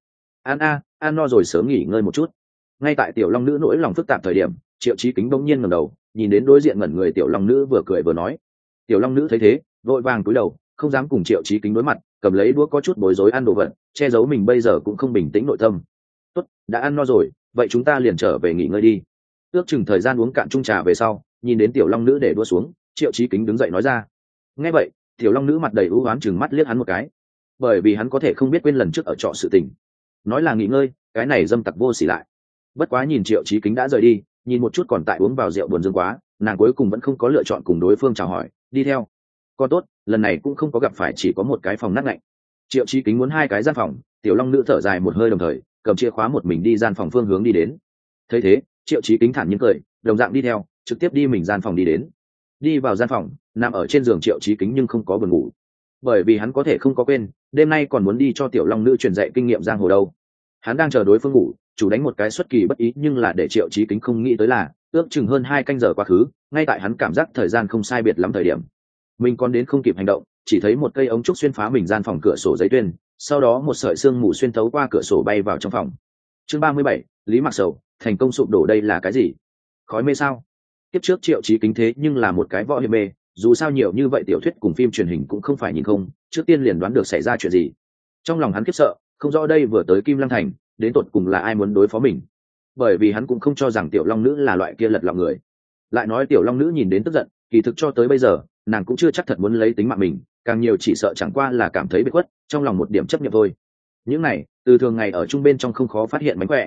Ăn no rồi sớm nghỉ ngơi một chút. Ngay tại tiểu long nữ nỗi lòng phức tạp thời điểm, Triệu Chí Kính bỗng nhiên ngẩng đầu, nhìn đến đối diện ngẩn người tiểu long nữ vừa cười vừa nói. Tiểu long nữ thấy thế, vội vàng cúi đầu, không dám cùng Triệu Chí Kính đối mặt, cầm lấy đũa có chút bối rối ăn đồ vật, che giấu mình bây giờ cũng không bình tĩnh nội tâm. Tốt, đã ăn no rồi, vậy chúng ta liền trở về nghỉ ngơi đi. Ước chừng thời gian uống cạn chung trà về sau, nhìn đến tiểu long nữ để đũa xuống, Triệu Chí Kính đứng dậy nói ra. Nghe vậy, tiểu long nữ mặt đầy ưu oán chừng mắt liếc hắn một cái, bởi vì hắn có thể không biết quên lần trước ở trọ sự tình. Nói là nghỉ ngơi, cái này dâm tặc vô sỉ lại. Bất quá nhìn Triệu Chí Kính đã rời đi, nhìn một chút còn tại uống vào rượu buồn Dương Quá, nàng cuối cùng vẫn không có lựa chọn cùng đối phương chào hỏi, đi theo. Con tốt, lần này cũng không có gặp phải chỉ có một cái phòng nát lạnh. Triệu Chí Kính muốn 2 cái gian phòng, tiểu long nữ thở dài một hơi đồng thời cầm chìa khóa một mình đi gian phòng phương hướng đi đến. Thấy thế, Triệu Chí Kính thản nhiên cười, đồng dạng đi theo, trực tiếp đi mình gian phòng đi đến. Đi vào gian phòng, nằm ở trên giường Triệu Chí Kính nhưng không có buồn ngủ, bởi vì hắn có thể không có quên, đêm nay còn muốn đi cho tiểu long nữ truyền dạy kinh nghiệm giang hồ đâu. Hắn đang chờ đối phương ngủ, chủ đánh một cái xuất kỳ bất ý, nhưng là để Triệu Chí Kính không nghĩ tới là, ước chừng hơn 2 canh giờ quá khứ, ngay tại hắn cảm giác thời gian không sai biệt lắm thời điểm, mình còn đến không kịp hành động, chỉ thấy một cây ống trúc xuyên phá mình gian phòng cửa sổ giấy tuyên, sau đó một sợi sương mù xuyên thấu qua cửa sổ bay vào trong phòng. Chương 37, Lý Mặc Sầu, thành công sụp đổ. Đây là cái gì? Khói mê sao? Tiếp trước Triệu Chí Kính thế nhưng là một cái võ hiệp mê, dù sao nhiều như vậy tiểu thuyết cùng phim truyền hình cũng không phải nhìn không, trước tiên liền đoán được xảy ra chuyện gì. Trong lòng hắn khiếp sợ, không rõ đây vừa tới Kim Lăng thành, đến tột cùng là ai muốn đối phó mình, bởi vì hắn cũng không cho rằng tiểu long nữ là loại kia lật lọng người. Lại nói tiểu long nữ nhìn đến tức giận, kỳ thực cho tới bây giờ nàng cũng chưa chắc thật muốn lấy tính mạng mình, càng nhiều chỉ sợ chẳng qua là cảm thấy bị khuất, trong lòng một điểm chấp nhận thôi. Những này từ thường ngày ở chung bên trong không khó phát hiện mánh khỏe.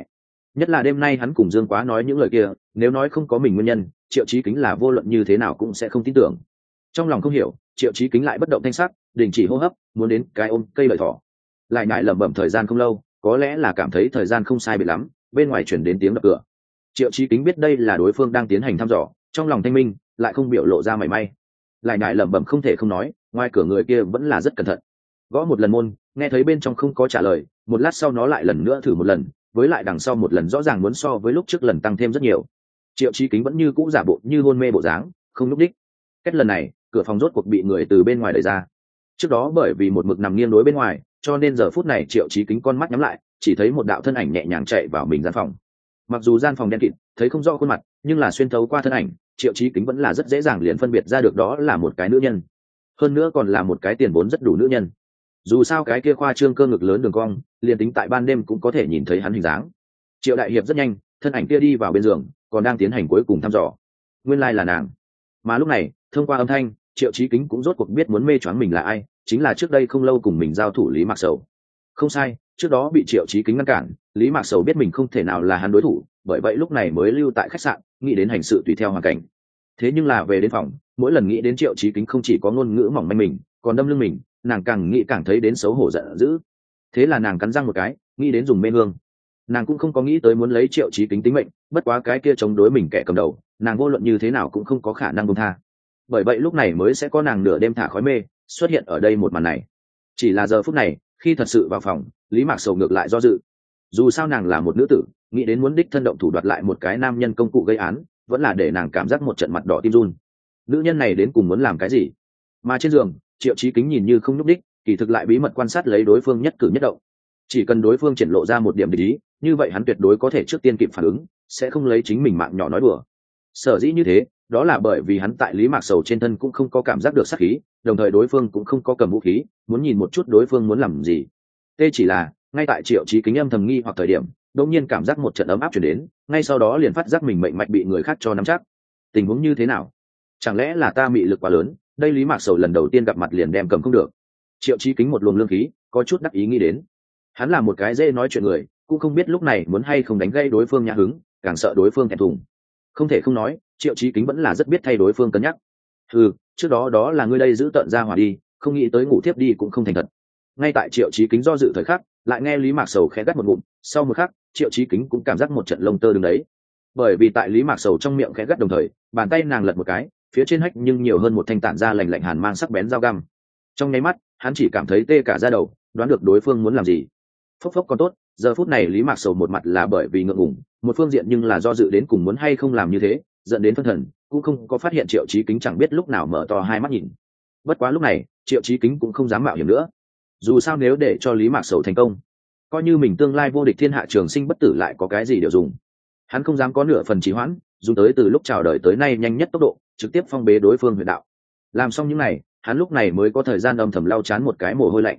nhất là đêm nay hắn cùng Dương Quá nói những lời kia, nếu nói không có mình nguyên nhân, Triệu Chí Kính là vô luận như thế nào cũng sẽ không tin tưởng. Trong lòng không hiểu, Triệu Chí Kính lại bất động thanh sắc, đình chỉ hô hấp, muốn đến cái ôm cây lợi thỏ. Lại nhại lẩm bẩm thời gian không lâu, có lẽ là cảm thấy thời gian không sai biệt lắm, bên ngoài chuyển đến tiếng đập cửa. Triệu Chí Kính biết đây là đối phương đang tiến hành thăm dò, trong lòng thanh minh, lại không biểu lộ ra mảy may. Lại nhại lẩm bẩm không thể không nói, ngoài cửa người kia vẫn là rất cẩn thận. Gõ một lần môn, nghe thấy bên trong không có trả lời, một lát sau nó lại lần nữa thử một lần, với lại đằng sau một lần rõ ràng muốn so với lúc trước lần tăng thêm rất nhiều. Triệu Chí Kính vẫn như cũ giả bộ như hôn mê bộ dáng, không lúc đích. Cách lần này, cửa phòng rốt cuộc bị người từ bên ngoài đẩy ra. Trước đó bởi vì một mực nằm nghiêng đối bên ngoài, cho nên giờ phút này Triệu Chí Kính con mắt nhắm lại, chỉ thấy một đạo thân ảnh nhẹ nhàng chạy vào mình gian phòng. Mặc dù gian phòng đen kịt, thấy không rõ khuôn mặt, nhưng là xuyên thấu qua thân ảnh, Triệu Chí Kính vẫn là rất dễ dàng liền phân biệt ra được đó là một cái nữ nhân. Hơn nữa còn là một cái tiền vốn rất đủ nữ nhân. Dù sao cái kia khoa trương cơ ngực lớn đường cong, liền tính tại ban đêm cũng có thể nhìn thấy hắn hình dáng. Triệu đại hiệp rất nhanh, thân ảnh kia đi vào bên giường, còn đang tiến hành cuối cùng thăm dò. Nguyên lai là nàng. Mà lúc này, thông qua âm thanh, Triệu Chí Kính cũng rốt cuộc biết muốn mê choáng mình là ai, chính là trước đây không lâu cùng mình giao thủ Lý Mạc Sầu. Không sai, trước đó bị Triệu Chí Kính ngăn cản, Lý Mạc Sầu biết mình không thể nào là hắn đối thủ, bởi vậy lúc này mới lưu tại khách sạn, nghĩ đến hành sự tùy theo hoàn cảnh. Thế nhưng là về đến phòng, mỗi lần nghĩ đến Triệu Chí Kính không chỉ có ngôn ngữ mỏng manh mình, còn đâm lưng mình, nàng càng nghĩ càng thấy đến xấu hổ giận dữ. Thế là nàng cắn răng một cái, nghĩ đến dùng mê hương. Nàng cũng không có nghĩ tới muốn lấy Triệu Chí Kính tính mệnh, bất quá cái kia chống đối mình kẻ cầm đầu, nàng vô luận như thế nào cũng không có khả năng buông tha. Bởi vậy lúc này mới sẽ có nàng nửa đêm thả khói mê xuất hiện ở đây một màn này. Chỉ là giờ phút này, khi thật sự vào phòng, Lý Mạc Sầu ngược lại do dự. Dù sao nàng là một nữ tử, nghĩ đến muốn đích thân động thủ đoạt lại một cái nam nhân công cụ gây án, vẫn là để nàng cảm giác một trận mặt đỏ tim run. Nữ nhân này đến cùng muốn làm cái gì? Mà trên giường, Triệu Chí Kính nhìn như không nhúc đích, kỳ thực lại bí mật quan sát lấy đối phương nhất cử nhất động. Chỉ cần đối phương triển lộ ra một điểm địch ý, như vậy hắn tuyệt đối có thể trước tiên kịp phản ứng, sẽ không lấy chính mình mạng nhỏ nói đùa. Sở dĩ như thế, đó là bởi vì hắn tại Lý Mạc Sầu trên thân cũng không có cảm giác được sát khí, đồng thời đối phương cũng không có cầm vũ khí, muốn nhìn một chút đối phương muốn làm gì. Tê chỉ là, ngay tại Triệu Chí Kính âm thầm nghi hoặc thời điểm, đột nhiên cảm giác một trận ấm áp truyền đến, ngay sau đó liền phát giác mình mệnh mạch bị người khác cho nắm chắc. Tình huống như thế nào? Chẳng lẽ là ta mị lực quá lớn, đây Lý Mạc Sầu lần đầu tiên gặp mặt liền đem cầm không được. Triệu Chí Kính một luồng lương khí, có chút đắc ý nghĩ đến. Hắn là một cái dễ nói chuyện người, cũng không biết lúc này muốn hay không đánh gây đối phương nhã hứng, càng sợ đối phương thẹn thùng. Không thể không nói, Triệu Chí Kính vẫn là rất biết thay đối phương cân nhắc. Trước đó là ngươi đây giữ tận ra hỏa đi, không nghĩ tới ngủ tiếp đi cũng không thành thật. Ngay tại Triệu Chí Kính do dự thời khắc, lại nghe Lý Mạc Sầu khẽ gắt một ngụm, sau một khắc, Triệu Chí Kính cũng cảm giác một trận lông tơ đứng đấy. Bởi vì tại Lý Mạc Sầu trong miệng khẽ gắt đồng thời, bàn tay nàng lật một cái, phía trên hách nhưng nhiều hơn một thanh tản ra lạnh lạnh hàn mang sắc bén dao găm. Trong nháy mắt, hắn chỉ cảm thấy tê cả da đầu, đoán được đối phương muốn làm gì. Phốc phốc còn tốt, giờ phút này Lý Mạc Sầu một mặt là bởi vì ngượng ngùng, một phương diện nhưng là do dự đến cùng muốn hay không làm như thế, dẫn đến phân thần, cũng không có phát hiện Triệu Chí Kính chẳng biết lúc nào mở to hai mắt nhìn. Bất quá lúc này, Triệu Chí Kính cũng không dám mạo hiểm nữa. Dù sao nếu để cho Lý Mạc Sầu thành công, coi như mình tương lai vô địch thiên hạ trường sinh bất tử lại có cái gì điều dùng. Hắn không dám có nửa phần trì hoãn, dùng tới từ lúc chào đời tới nay nhanh nhất tốc độ, trực tiếp phong bế đối phương huyền đạo. Làm xong những này, hắn lúc này mới có thời gian âm thầm lau chán một cái mồ hôi lạnh.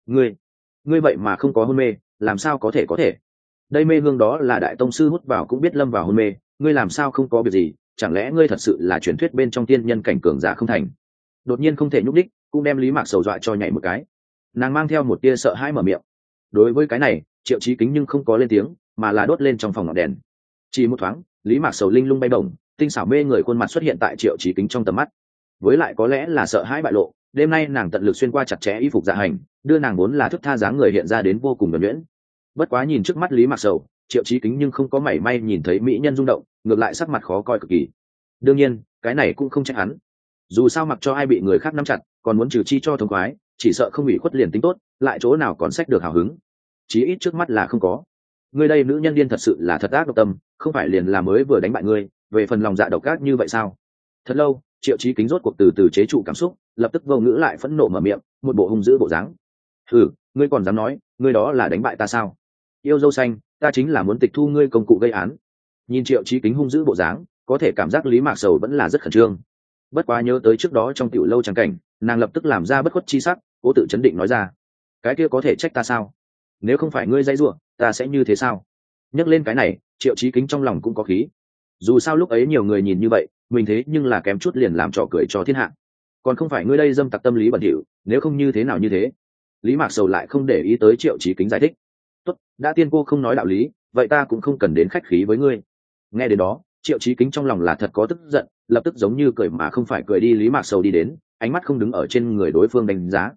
Ngươi vậy mà không có hôn mê, làm sao có thể? Đây mê hương đó là đại tông sư hút vào cũng biết lâm vào hôn mê, ngươi làm sao không có việc gì? Chẳng lẽ ngươi thật sự là truyền thuyết bên trong tiên nhân cảnh cường giả không thành? Đột nhiên không thể nhúc đích, cũng đem Lý Mạc Sầu dọa cho nhảy một cái. Nàng mang theo một tia sợ hãi mở miệng. Đối với cái này, Triệu Chí Kính nhưng không có lên tiếng, mà là đốt lên trong phòng ngọn đèn. Chỉ một thoáng, Lý Mạc Sầu linh lung bay bổng, tinh xảo mê người khuôn mặt xuất hiện tại Triệu Chí Kính trong tầm mắt. Với lại có lẽ là sợ hãi bại lộ, đêm nay nàng tận lực xuyên qua chặt chẽ y phục dạ hành, đưa nàng vốn là thức tha dáng người hiện ra đến vô cùng nhuần nhuyễn. Bất quá nhìn trước mắt Lý Mạc Sầu, Triệu Chí Kính nhưng không có mảy may nhìn thấy mỹ nhân rung động, ngược lại sắc mặt khó coi cực kỳ. Đương nhiên, cái này cũng không trách hắn. Dù sao mặc cho ai bị người khác nắm chặt, còn muốn trừ chi cho thống khoái, chỉ sợ không ủy khuất liền tính tốt, lại chỗ nào còn sách được hào hứng. Chí ít trước mắt là không có. Ngươi đây nữ nhân điên thật sự là thật ác độc tâm, không phải liền là mới vừa đánh bại ngươi, về phần lòng dạ độc ác như vậy sao? Thật lâu, Triệu Chí Kính rốt cuộc từ từ chế trụ cảm xúc, lập tức vô ngữ lại phẫn nộ mở miệng, một bộ hung dữ bộ dáng. Ngươi còn dám nói, ngươi đó là đánh bại ta sao? Yêu dâu xanh, ta chính là muốn tịch thu ngươi công cụ gây án. Nhìn Triệu Chí Kính hung dữ bộ dáng, có thể cảm giác Lý Mạc Sầu vẫn là rất khẩn trương. Bất quá nhớ tới trước đó trong tiểu lâu trắng cảnh, nàng lập tức làm ra bất khuất chi sắc, cố tự chấn định nói ra: cái kia có thể trách ta sao? Nếu không phải ngươi dây rủa, ta sẽ như thế sao? Nhắc lên cái này, Triệu Chí Kính trong lòng cũng có khí. Dù sao lúc ấy nhiều người nhìn như vậy, mình thế nhưng là kém chút liền làm trò cười cho thiên hạ. Còn không phải ngươi đây dâm tặc tâm lý bẩn thỉu, nếu không như thế nào như thế? Lý Mạc Sầu lại không để ý tới Triệu Chí Kính giải thích. Tốt, đã tiên cô không nói đạo lý, vậy ta cũng không cần đến khách khí với ngươi. Nghe đến đó, Triệu Chí Kính trong lòng là thật có tức giận, lập tức giống như cười mà không phải cười đi Lý Mạc Sầu đi đến, ánh mắt không đứng ở trên người đối phương đánh giá.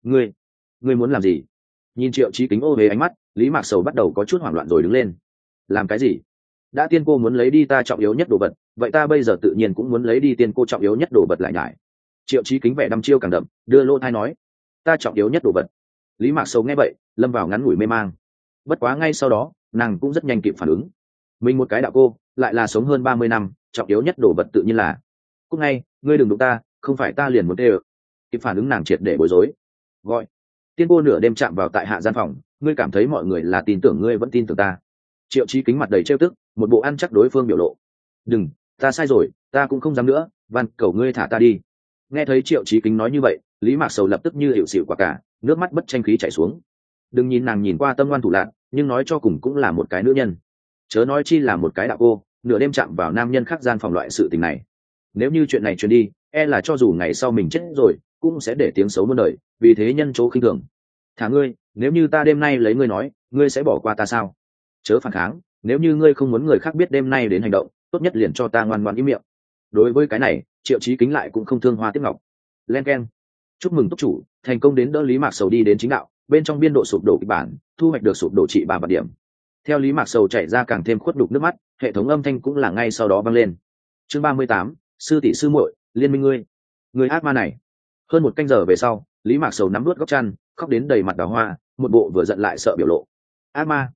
Ngươi muốn làm gì? Nhìn Triệu Chí Kính ô về ánh mắt, Lý Mạc Sầu bắt đầu có chút hoảng loạn rồi đứng lên. Làm cái gì? Đã tiên cô muốn lấy đi ta trọng yếu nhất đồ vật, vậy ta bây giờ tự nhiên cũng muốn lấy đi tiên cô trọng yếu nhất đồ vật lại nhải. Triệu Chí Kính vẻ đăm chiêu càng đậm, đưa lô thai nói, ta trọng yếu nhất đồ vật. Lý Mạc Sầu nghe vậy, lâm vào ngắn ngủi mê mang. Bất quá ngay sau đó, nàng cũng rất nhanh kịp phản ứng. Mình một cái đạo cô, lại là sống hơn 30 năm, trọng yếu nhất đồ vật tự nhiên là. Cúc ngay, ngươi đừng đụng ta, không phải ta liền muốn tê. Kịp phản ứng nàng triệt để bối rối. Gọi. Tiên cô nửa đêm chạm vào tại hạ gian phòng, ngươi cảm thấy mọi người là tin tưởng ngươi vẫn tin tưởng ta. Triệu Chí Kính mặt đầy trêu tức, một bộ ăn chắc đối phương biểu lộ. Đừng, ta sai rồi, ta cũng không dám nữa, van cầu ngươi thả ta đi. Nghe thấy Triệu Chí Kính nói như vậy, Lý Mạc Sầu lập tức như hiệu xịu quả cả, nước mắt bất tranh khí chảy xuống. Đừng nhìn nàng nhìn qua tâm ngoan thủ lạn, nhưng nói cho cùng cũng là một cái nữ nhân. Chớ nói chi là một cái đạo cô, nửa đêm chạm vào nam nhân khác gian phòng loại sự tình này. Nếu như chuyện này truyền đi, e là cho dù ngày sau mình chết rồi, cũng sẽ để tiếng xấu muôn đời, vì thế nhân chỗ khinh thường. Thả ngươi, nếu như ta đêm nay lấy ngươi nói, ngươi sẽ bỏ qua ta sao? Chớ phản kháng, nếu như ngươi không muốn người khác biết đêm nay đến hành động, tốt nhất liền cho ta ngoan ngoãn im miệng. Đối với cái này, Triệu Chí Kính lại cũng không thương hoa tiếc ngọc. Len keng. Chúc mừng túc chủ thành công đến đỡ Lý Mạc Sầu đi đến chính đạo, bên trong biên độ sụp đổ kịch bản, thu hoạch được sụp đổ trị 3 vạn điểm. Theo Lý Mạc Sầu chảy ra càng thêm khuất đục nước mắt, hệ thống âm thanh cũng là ngay sau đó vang lên. Chương 38, sư tỷ sư muội, liên minh ngươi ác ma này. Hơn một canh giờ về sau, Lý Mạc Sầu nắm nuốt góc chăn, khóc đến đầy mặt đào hoa, một bộ vừa giận lại sợ biểu lộ. Ác ma?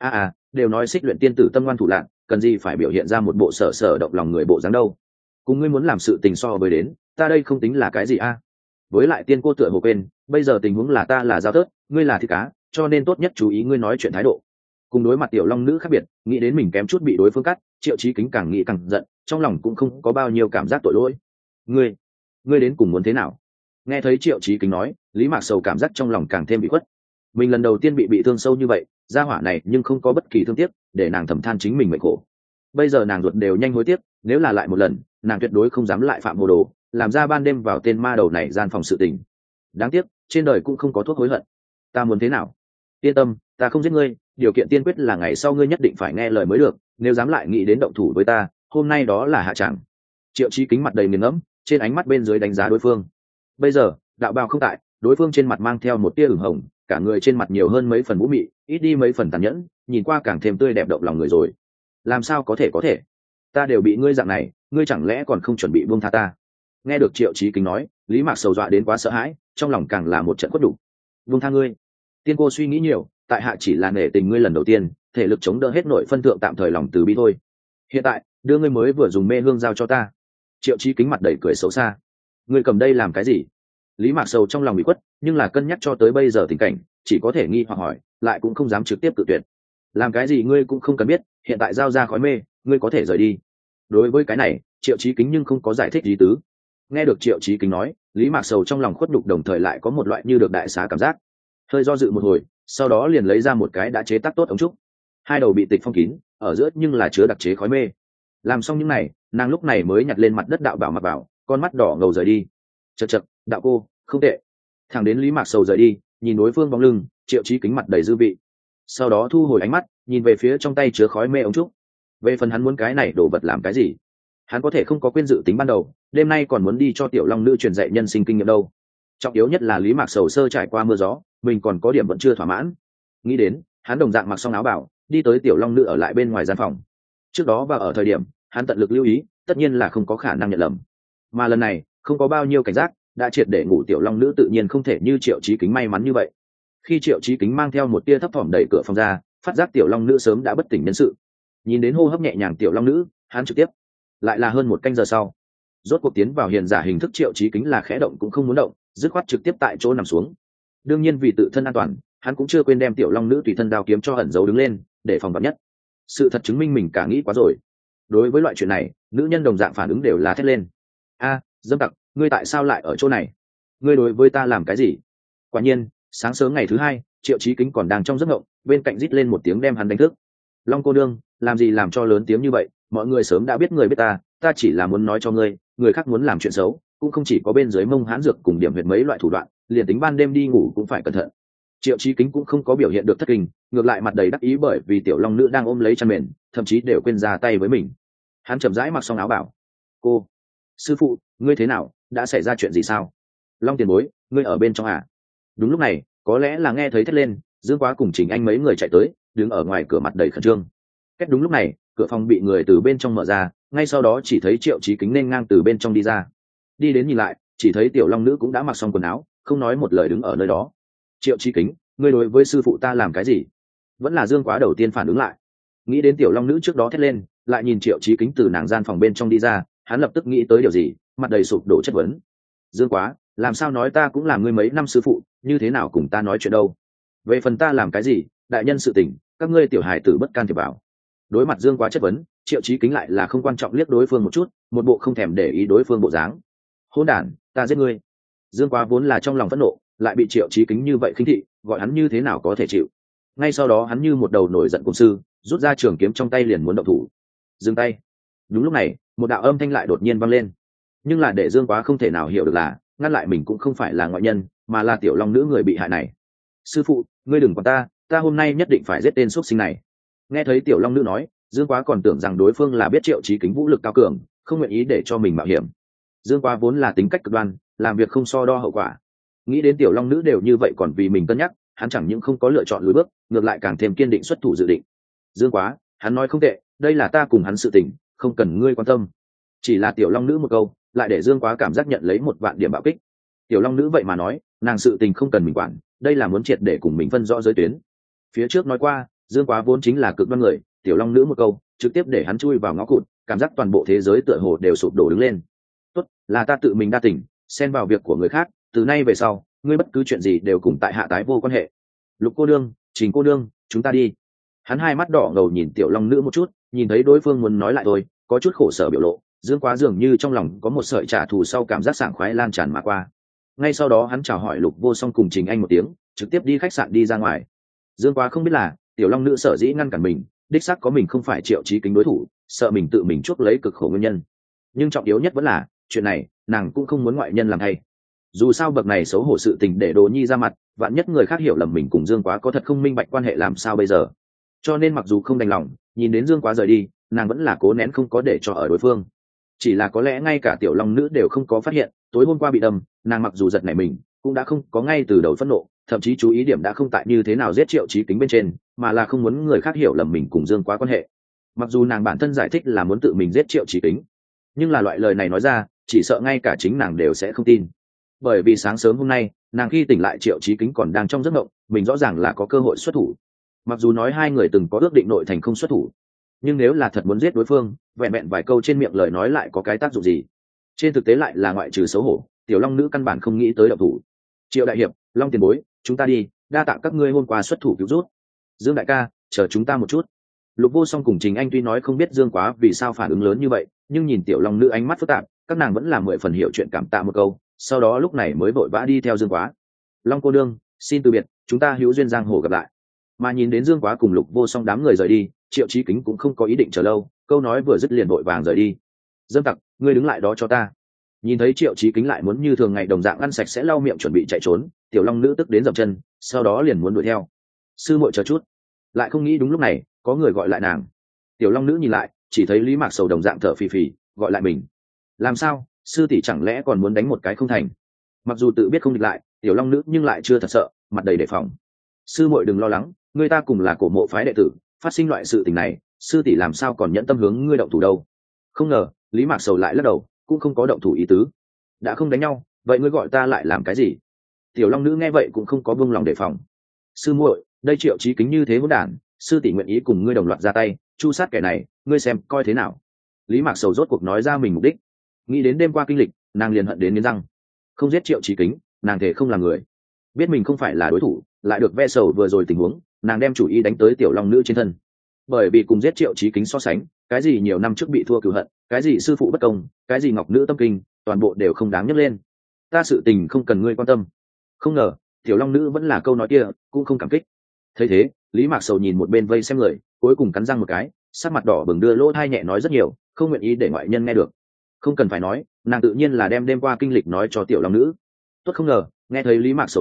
Đều nói xích luyện tiên tử tâm ngoan thủ lạn, cần gì phải biểu hiện ra một bộ sở sở động lòng người bộ dáng đâu? Cùng ngươi muốn làm sự tình so với đến, ta đây không tính là cái gì a? Với lại tiên cô tựa hồ quên, bây giờ tình huống là ta là giao tớt, ngươi là thịt cá, cho nên tốt nhất chú ý ngươi nói chuyện thái độ. Cùng đối mặt tiểu long nữ khác biệt, nghĩ đến mình kém chút bị đối phương cắt, Triệu Chí Kính càng nghĩ càng giận, trong lòng cũng không có bao nhiêu cảm giác tội lỗi. Ngươi đến cùng muốn thế nào? Nghe thấy Triệu Chí Kính nói, Lý Mạc Sầu cảm giác trong lòng càng thêm bị khuất. Mình lần đầu tiên bị thương sâu như vậy, gia hỏa này nhưng không có bất kỳ thương tiếc, để nàng thầm than chính mình mệnh khổ. Bây giờ nàng ruột đều nhanh hối tiếc, nếu là lại một lần, nàng tuyệt đối không dám lại phạm hồ đồ, làm ra ban đêm vào tên ma đầu này gian phòng sự tình. Đáng tiếc, trên đời cũng không có thuốc hối hận. Ta muốn thế nào? Yên tâm, ta không giết ngươi, điều kiện tiên quyết là ngày sau ngươi nhất định phải nghe lời mới được, nếu dám lại nghĩ đến động thủ với ta, hôm nay đó là hạ tràng. Triệu Chí Kính mặt đầy nghiền ngẫm, trên ánh mắt bên dưới đánh giá đối phương. Bây giờ, đạo bào không tại, đối phương trên mặt mang theo một tia ửng hồng, cả người trên mặt nhiều hơn mấy phần vũ mị, ít đi mấy phần tàn nhẫn, nhìn qua càng thêm tươi đẹp động lòng người rồi. Làm sao có thể? Ta đều bị ngươi dạng này, ngươi chẳng lẽ còn không chuẩn bị buông tha ta? Nghe được Triệu Chí Kính nói, Lý Mạc Sầu dọa đến quá sợ hãi, trong lòng càng là một trận khuất đủ. Buông tha ngươi? Tiên cô suy nghĩ nhiều, tại hạ chỉ là nể tình ngươi lần đầu tiên, thể lực chống đỡ hết nội phân thượng tạm thời lòng từ bi thôi. Hiện tại, đưa ngươi mới vừa dùng mê hương giao cho ta. Triệu Chí Kính mặt đầy cười xấu xa. Ngươi cầm đây làm cái gì? Lý Mạc Sầu trong lòng bị quất, nhưng là cân nhắc cho tới bây giờ tình cảnh, chỉ có thể nghi hoặc hỏi, lại cũng không dám trực tiếp cự tuyệt. Làm cái gì ngươi cũng không cần biết, hiện tại giao ra khói mê, ngươi có thể rời đi. Đối với cái này, Triệu Chí Kính nhưng không có giải thích gì tứ. Nghe được Triệu Chí Kính nói, Lý Mạc Sầu trong lòng khuất nhục đồng thời lại có một loại như được đại xá cảm giác. Hơi do dự một hồi, sau đó liền lấy ra một cái đã chế tác tốt ống trúc. Hai đầu bị tịch phong kín, ở giữa nhưng là chứa đặc chế khói mê. Làm xong những này, nàng lúc này mới nhặt lên mặt đất đạo bảo mặc vào, con mắt đỏ ngầu rời đi. Chậc, đạo cô, không tệ. Thẳng đến Lý Mạc Sầu rời đi, nhìn đối phương bóng lưng, Triệu Chí Kính mặt đầy dư vị. Sau đó thu hồi ánh mắt, nhìn về phía trong tay chứa khói mê ống trúc. Về phần hắn muốn cái này đổ vật làm cái gì, hắn có thể không có quên dự tính ban đầu, đêm nay còn muốn đi cho tiểu long nữ truyền dạy nhân sinh kinh nghiệm đâu. Trọng yếu nhất là Lý Mạc Sầu sơ trải qua mưa gió, mình còn có điểm vẫn chưa thỏa mãn. Nghĩ đến, hắn đồng dạng mặc xong áo bảo, đi tới tiểu long nữ ở lại bên ngoài gian phòng. Trước đó và ở thời điểm, hắn tận lực lưu ý, tất nhiên là không có khả năng nhận lầm. Mà lần này, không có bao nhiêu cảnh giác, đã triệt để ngủ tiểu long nữ tự nhiên không thể như Triệu Chí Kính may mắn như vậy. Khi Triệu Chí Kính mang theo một tia thấp thỏm đẩy cửa phòng ra, phát giác tiểu long nữ sớm đã bất tỉnh nhân sự. Nhìn đến hô hấp nhẹ nhàng tiểu long nữ, hắn trực tiếp lại là hơn một canh giờ sau, rốt cuộc tiến vào hiền giả hình thức. Triệu Chí Kính là khẽ động cũng không muốn động, dứt khoát trực tiếp tại chỗ nằm xuống. Đương nhiên vì tự thân an toàn, hắn cũng chưa quên đem tiểu long nữ tùy thân đao kiếm cho ẩn giấu đứng lên, để phòng vạn nhất. Sự thật chứng minh mình cả nghĩ quá rồi. Đối với loại chuyện này, nữ nhân đồng dạng phản ứng đều là thét lên. Dâm tặc, ngươi tại sao lại ở chỗ này? Ngươi đối với ta làm cái gì? Quả nhiên, sáng sớm ngày thứ hai, Triệu Chí Kính còn đang trong giấc ngộng, bên cạnh rít lên một tiếng đem hắn đánh thức. Long cô đương, làm gì làm cho lớn tiếng như vậy? Mọi người sớm đã biết người biết ta chỉ là muốn nói cho ngươi, người khác muốn làm chuyện xấu, cũng không chỉ có bên dưới mông hãn dược cùng điểm huyệt mấy loại thủ đoạn, liền tính ban đêm đi ngủ cũng phải cẩn thận. Triệu Chí Kính cũng không có biểu hiện được thất kinh, ngược lại mặt đầy đắc ý bởi vì tiểu long nữ đang ôm lấy chăn mền, thậm chí đều quên ra tay với mình. Hắn chậm rãi mặc xong áo bảo. Cô, sư phụ, ngươi thế nào, đã xảy ra chuyện gì sao? Long tiền bối, ngươi ở bên trong à? Đúng lúc này, có lẽ là nghe thấy thét lên, Dương Quá cùng Trình Anh mấy người chạy tới, đứng ở ngoài cửa mặt đầy khẩn trương. Cách đúng lúc này, cửa phòng bị người từ bên trong mở ra, ngay sau đó chỉ thấy Triệu Chí Kính nên ngang từ bên trong đi ra. Đi đến nhìn lại, chỉ thấy tiểu long nữ cũng đã mặc xong quần áo, không nói một lời đứng ở nơi đó. Triệu Chí Kính, ngươi đối với sư phụ ta làm cái gì? Vẫn là Dương Quá đầu tiên phản ứng lại. Nghĩ đến tiểu long nữ trước đó thét lên, lại nhìn Triệu Chí Kính từ nàng gian phòng bên trong đi ra, hắn lập tức nghĩ tới điều gì, mặt đầy sụp đổ chất vấn. Dương Quá, làm sao nói ta cũng làm ngươi mấy năm sư phụ, như thế nào cùng ta nói chuyện đâu? Về phần ta làm cái gì, đại nhân sự tình, các ngươi tiểu hài tử bất can thiệp vào. Đối mặt Dương Quá chất vấn, Triệu Chí Kính lại là không quan trọng liếc đối phương một chút, một bộ không thèm để ý đối phương bộ dáng. Hỗn đản, ta giết ngươi! Dương Quá vốn là trong lòng phẫn nộ, lại bị Triệu Chí Kính như vậy khinh thị, gọi hắn như thế nào có thể chịu? Ngay sau đó hắn như một đầu nổi giận cùng sư, rút ra trường kiếm trong tay liền muốn động thủ. Dừng tay! Đúng lúc này, một đạo âm thanh lại đột nhiên vang lên. Nhưng là để Dương Quá không thể nào hiểu được là, ngăn lại mình cũng không phải là ngoại nhân, mà là tiểu long nữ người bị hại này. Sư phụ, ngươi đừng quản ta hôm nay nhất định phải giết tên xuất sinh này. Nghe thấy tiểu long nữ nói, Dương Quá còn tưởng rằng đối phương là biết Triệu Chí Kính vũ lực cao cường, không nguyện ý để cho mình mạo hiểm. Dương Quá vốn là tính cách cực đoan, làm việc không so đo hậu quả. Nghĩ đến tiểu long nữ đều như vậy còn vì mình cân nhắc, hắn chẳng những không có lựa chọn lùi bước, ngược lại càng thêm kiên định xuất thủ dự định. Dương Quá, hắn nói không tệ, đây là ta cùng hắn sự tình, không cần ngươi quan tâm. Chỉ là tiểu long nữ một câu, lại để Dương Quá cảm giác nhận lấy 1 vạn điểm bạo kích. Tiểu long nữ vậy mà nói, nàng sự tình không cần mình quản, đây là muốn triệt để cùng mình phân rõ giới tuyến. Phía trước nói qua, Dương Quá vốn chính là cực đoan người, tiểu long nữ một câu, trực tiếp để hắn chui vào ngõ cụt, cảm giác toàn bộ thế giới tựa hồ đều sụp đổ đứng lên. Tốt, là ta tự mình đa tình, xen vào việc của người khác, từ nay về sau, ngươi bất cứ chuyện gì đều cùng tại hạ tái vô quan hệ. Lục cô đương, Trình cô đương, chúng ta đi. Hắn hai mắt đỏ ngầu nhìn tiểu long nữ một chút, nhìn thấy đối phương muốn nói lại thôi, có chút khổ sở biểu lộ. Dương Quá dường như trong lòng có một sợi trả thù sau cảm giác sảng khoái lan tràn mà qua. Ngay sau đó hắn chào hỏi Lục Vô Song cùng Trình Anh một tiếng, trực tiếp đi khách sạn đi ra ngoài. Dương Quá không biết là tiểu long nữ sở dĩ ngăn cản mình, đích xác có mình không phải Triệu Chí Kính đối thủ, sợ mình tự mình chuốc lấy cực khổ nguyên nhân. Nhưng trọng yếu nhất vẫn là chuyện này, nàng cũng không muốn ngoại nhân làm hay. Dù sao bậc này xấu hổ sự tình để Đồ Nhi ra mặt, vạn nhất người khác hiểu lầm mình cùng Dương Quá có thật không minh bạch quan hệ làm sao bây giờ. Cho nên mặc dù không đành lòng, nhìn đến Dương Quá rời đi, nàng vẫn là cố nén không có để cho ở đối phương. Chỉ là có lẽ ngay cả tiểu long nữ đều không có phát hiện, tối hôm qua bị đâm, nàng mặc dù giật nảy mình, cũng đã không có ngay từ đầu phẫn nộ, thậm chí chú ý điểm đã không tại như thế nào giết Triệu Chí Kính bên trên, mà là không muốn người khác hiểu lầm mình cùng Dương Quá quan hệ. Mặc dù nàng bản thân giải thích là muốn tự mình giết Triệu Chí Kính, nhưng là loại lời này nói ra, chỉ sợ ngay cả chính nàng đều sẽ không tin. Bởi vì sáng sớm hôm nay, nàng khi tỉnh lại Triệu Chí Kính còn đang trong giấc mộng, mình rõ ràng là có cơ hội xuất thủ. Mặc dù nói hai người từng có ước định nội thành không xuất thủ, nhưng nếu là thật muốn giết đối phương, vẹn vẹn vài câu trên miệng lời nói lại có cái tác dụng gì? Trên thực tế lại là ngoại trừ xấu hổ, tiểu long nữ căn bản không nghĩ tới động thủ. Triệu đại hiệp, Long tiền bối, chúng ta đi, đa tạ các ngươi hôm qua xuất thủ cứu rút. Dương đại ca, chờ chúng ta một chút. Lục Vô Song cùng Trình Anh tuy nói không biết Dương Quá vì sao phản ứng lớn như vậy, nhưng nhìn tiểu long nữ ánh mắt phức tạp, các nàng vẫn là 10 phần hiểu chuyện cảm tạ một câu, sau đó lúc này mới vội vã đi theo Dương Quá. Long cô đương, xin từ biệt, chúng ta hữu duyên giang hồ gặp lại. Mà nhìn đến Dương Quá cùng Lục Vô Song đám người rời đi, Triệu Chí Kính cũng không có ý định chờ lâu, câu nói vừa dứt liền vội vàng rời đi. Dâm tặc, ngươi đứng lại đó cho ta. Nhìn thấy Triệu Chí Kính lại muốn như thường ngày đồng dạng ăn sạch sẽ lau miệng chuẩn bị chạy trốn, tiểu long nữ tức đến dậm chân, sau đó liền muốn đuổi theo. Sư muội chờ chút. Lại không nghĩ đúng lúc này, có người gọi lại nàng. Tiểu long nữ nhìn lại, chỉ thấy Lý Mạc Sầu đồng dạng thở phì phì, gọi lại mình. Làm sao, sư tỷ chẳng lẽ còn muốn đánh một cái không thành? Mặc dù tự biết không địch lại, tiểu long nữ nhưng lại chưa thật sợ, mặt đầy đề phòng. Sư muội đừng lo lắng, người ta cùng là cổ mộ phái đệ tử, phát sinh loại sự tình này, sư tỷ làm sao còn nhẫn tâm hướng ngươi động thủ đâu? Không ngờ, Lý Mạc Sầu lại lắc đầu, cũng không có động thủ ý tứ. Đã không đánh nhau, vậy ngươi gọi ta lại làm cái gì? Tiểu long nữ nghe vậy cũng không có buông lòng đề phòng. Sư muội, đây Triệu Chí Kính như thế hỗn đản, sư tỷ nguyện ý cùng ngươi đồng loạt ra tay, chu sát kẻ này, ngươi xem coi thế nào? Lý Mạc Sầu rốt cuộc nói ra mình mục đích. Nghĩ đến đêm qua kinh lịch, nàng liền hận đến nghiến răng. Không giết Triệu Chí Kính, nàng thể không làm người. Biết mình không phải là đối thủ, lại được ve sầu vừa rồi tình huống, nàng đem chủ ý đánh tới tiểu long nữ trên thân. Bởi vì cùng giết Triệu Chí Kính so sánh, cái gì nhiều năm trước bị thua cửu hận, cái gì sư phụ bất công, cái gì ngọc nữ tâm kinh, toàn bộ đều không đáng nhắc lên. Ta sự tình không cần ngươi quan tâm. Không ngờ, tiểu long nữ vẫn là câu nói kia, cũng không cảm kích. Thấy thế, Lý Mạc Sầu nhìn một bên vây xem người, cuối cùng cắn răng một cái, sắc mặt đỏ bừng đưa lỗ tai nhẹ nói rất nhiều, không nguyện ý để ngoại nhân nghe được. Không cần phải nói, nàng tự nhiên là đem đêm qua kinh lịch nói cho tiểu long nữ. Tốt không ngờ, nghe thấy Lý Mạc Sầu nói,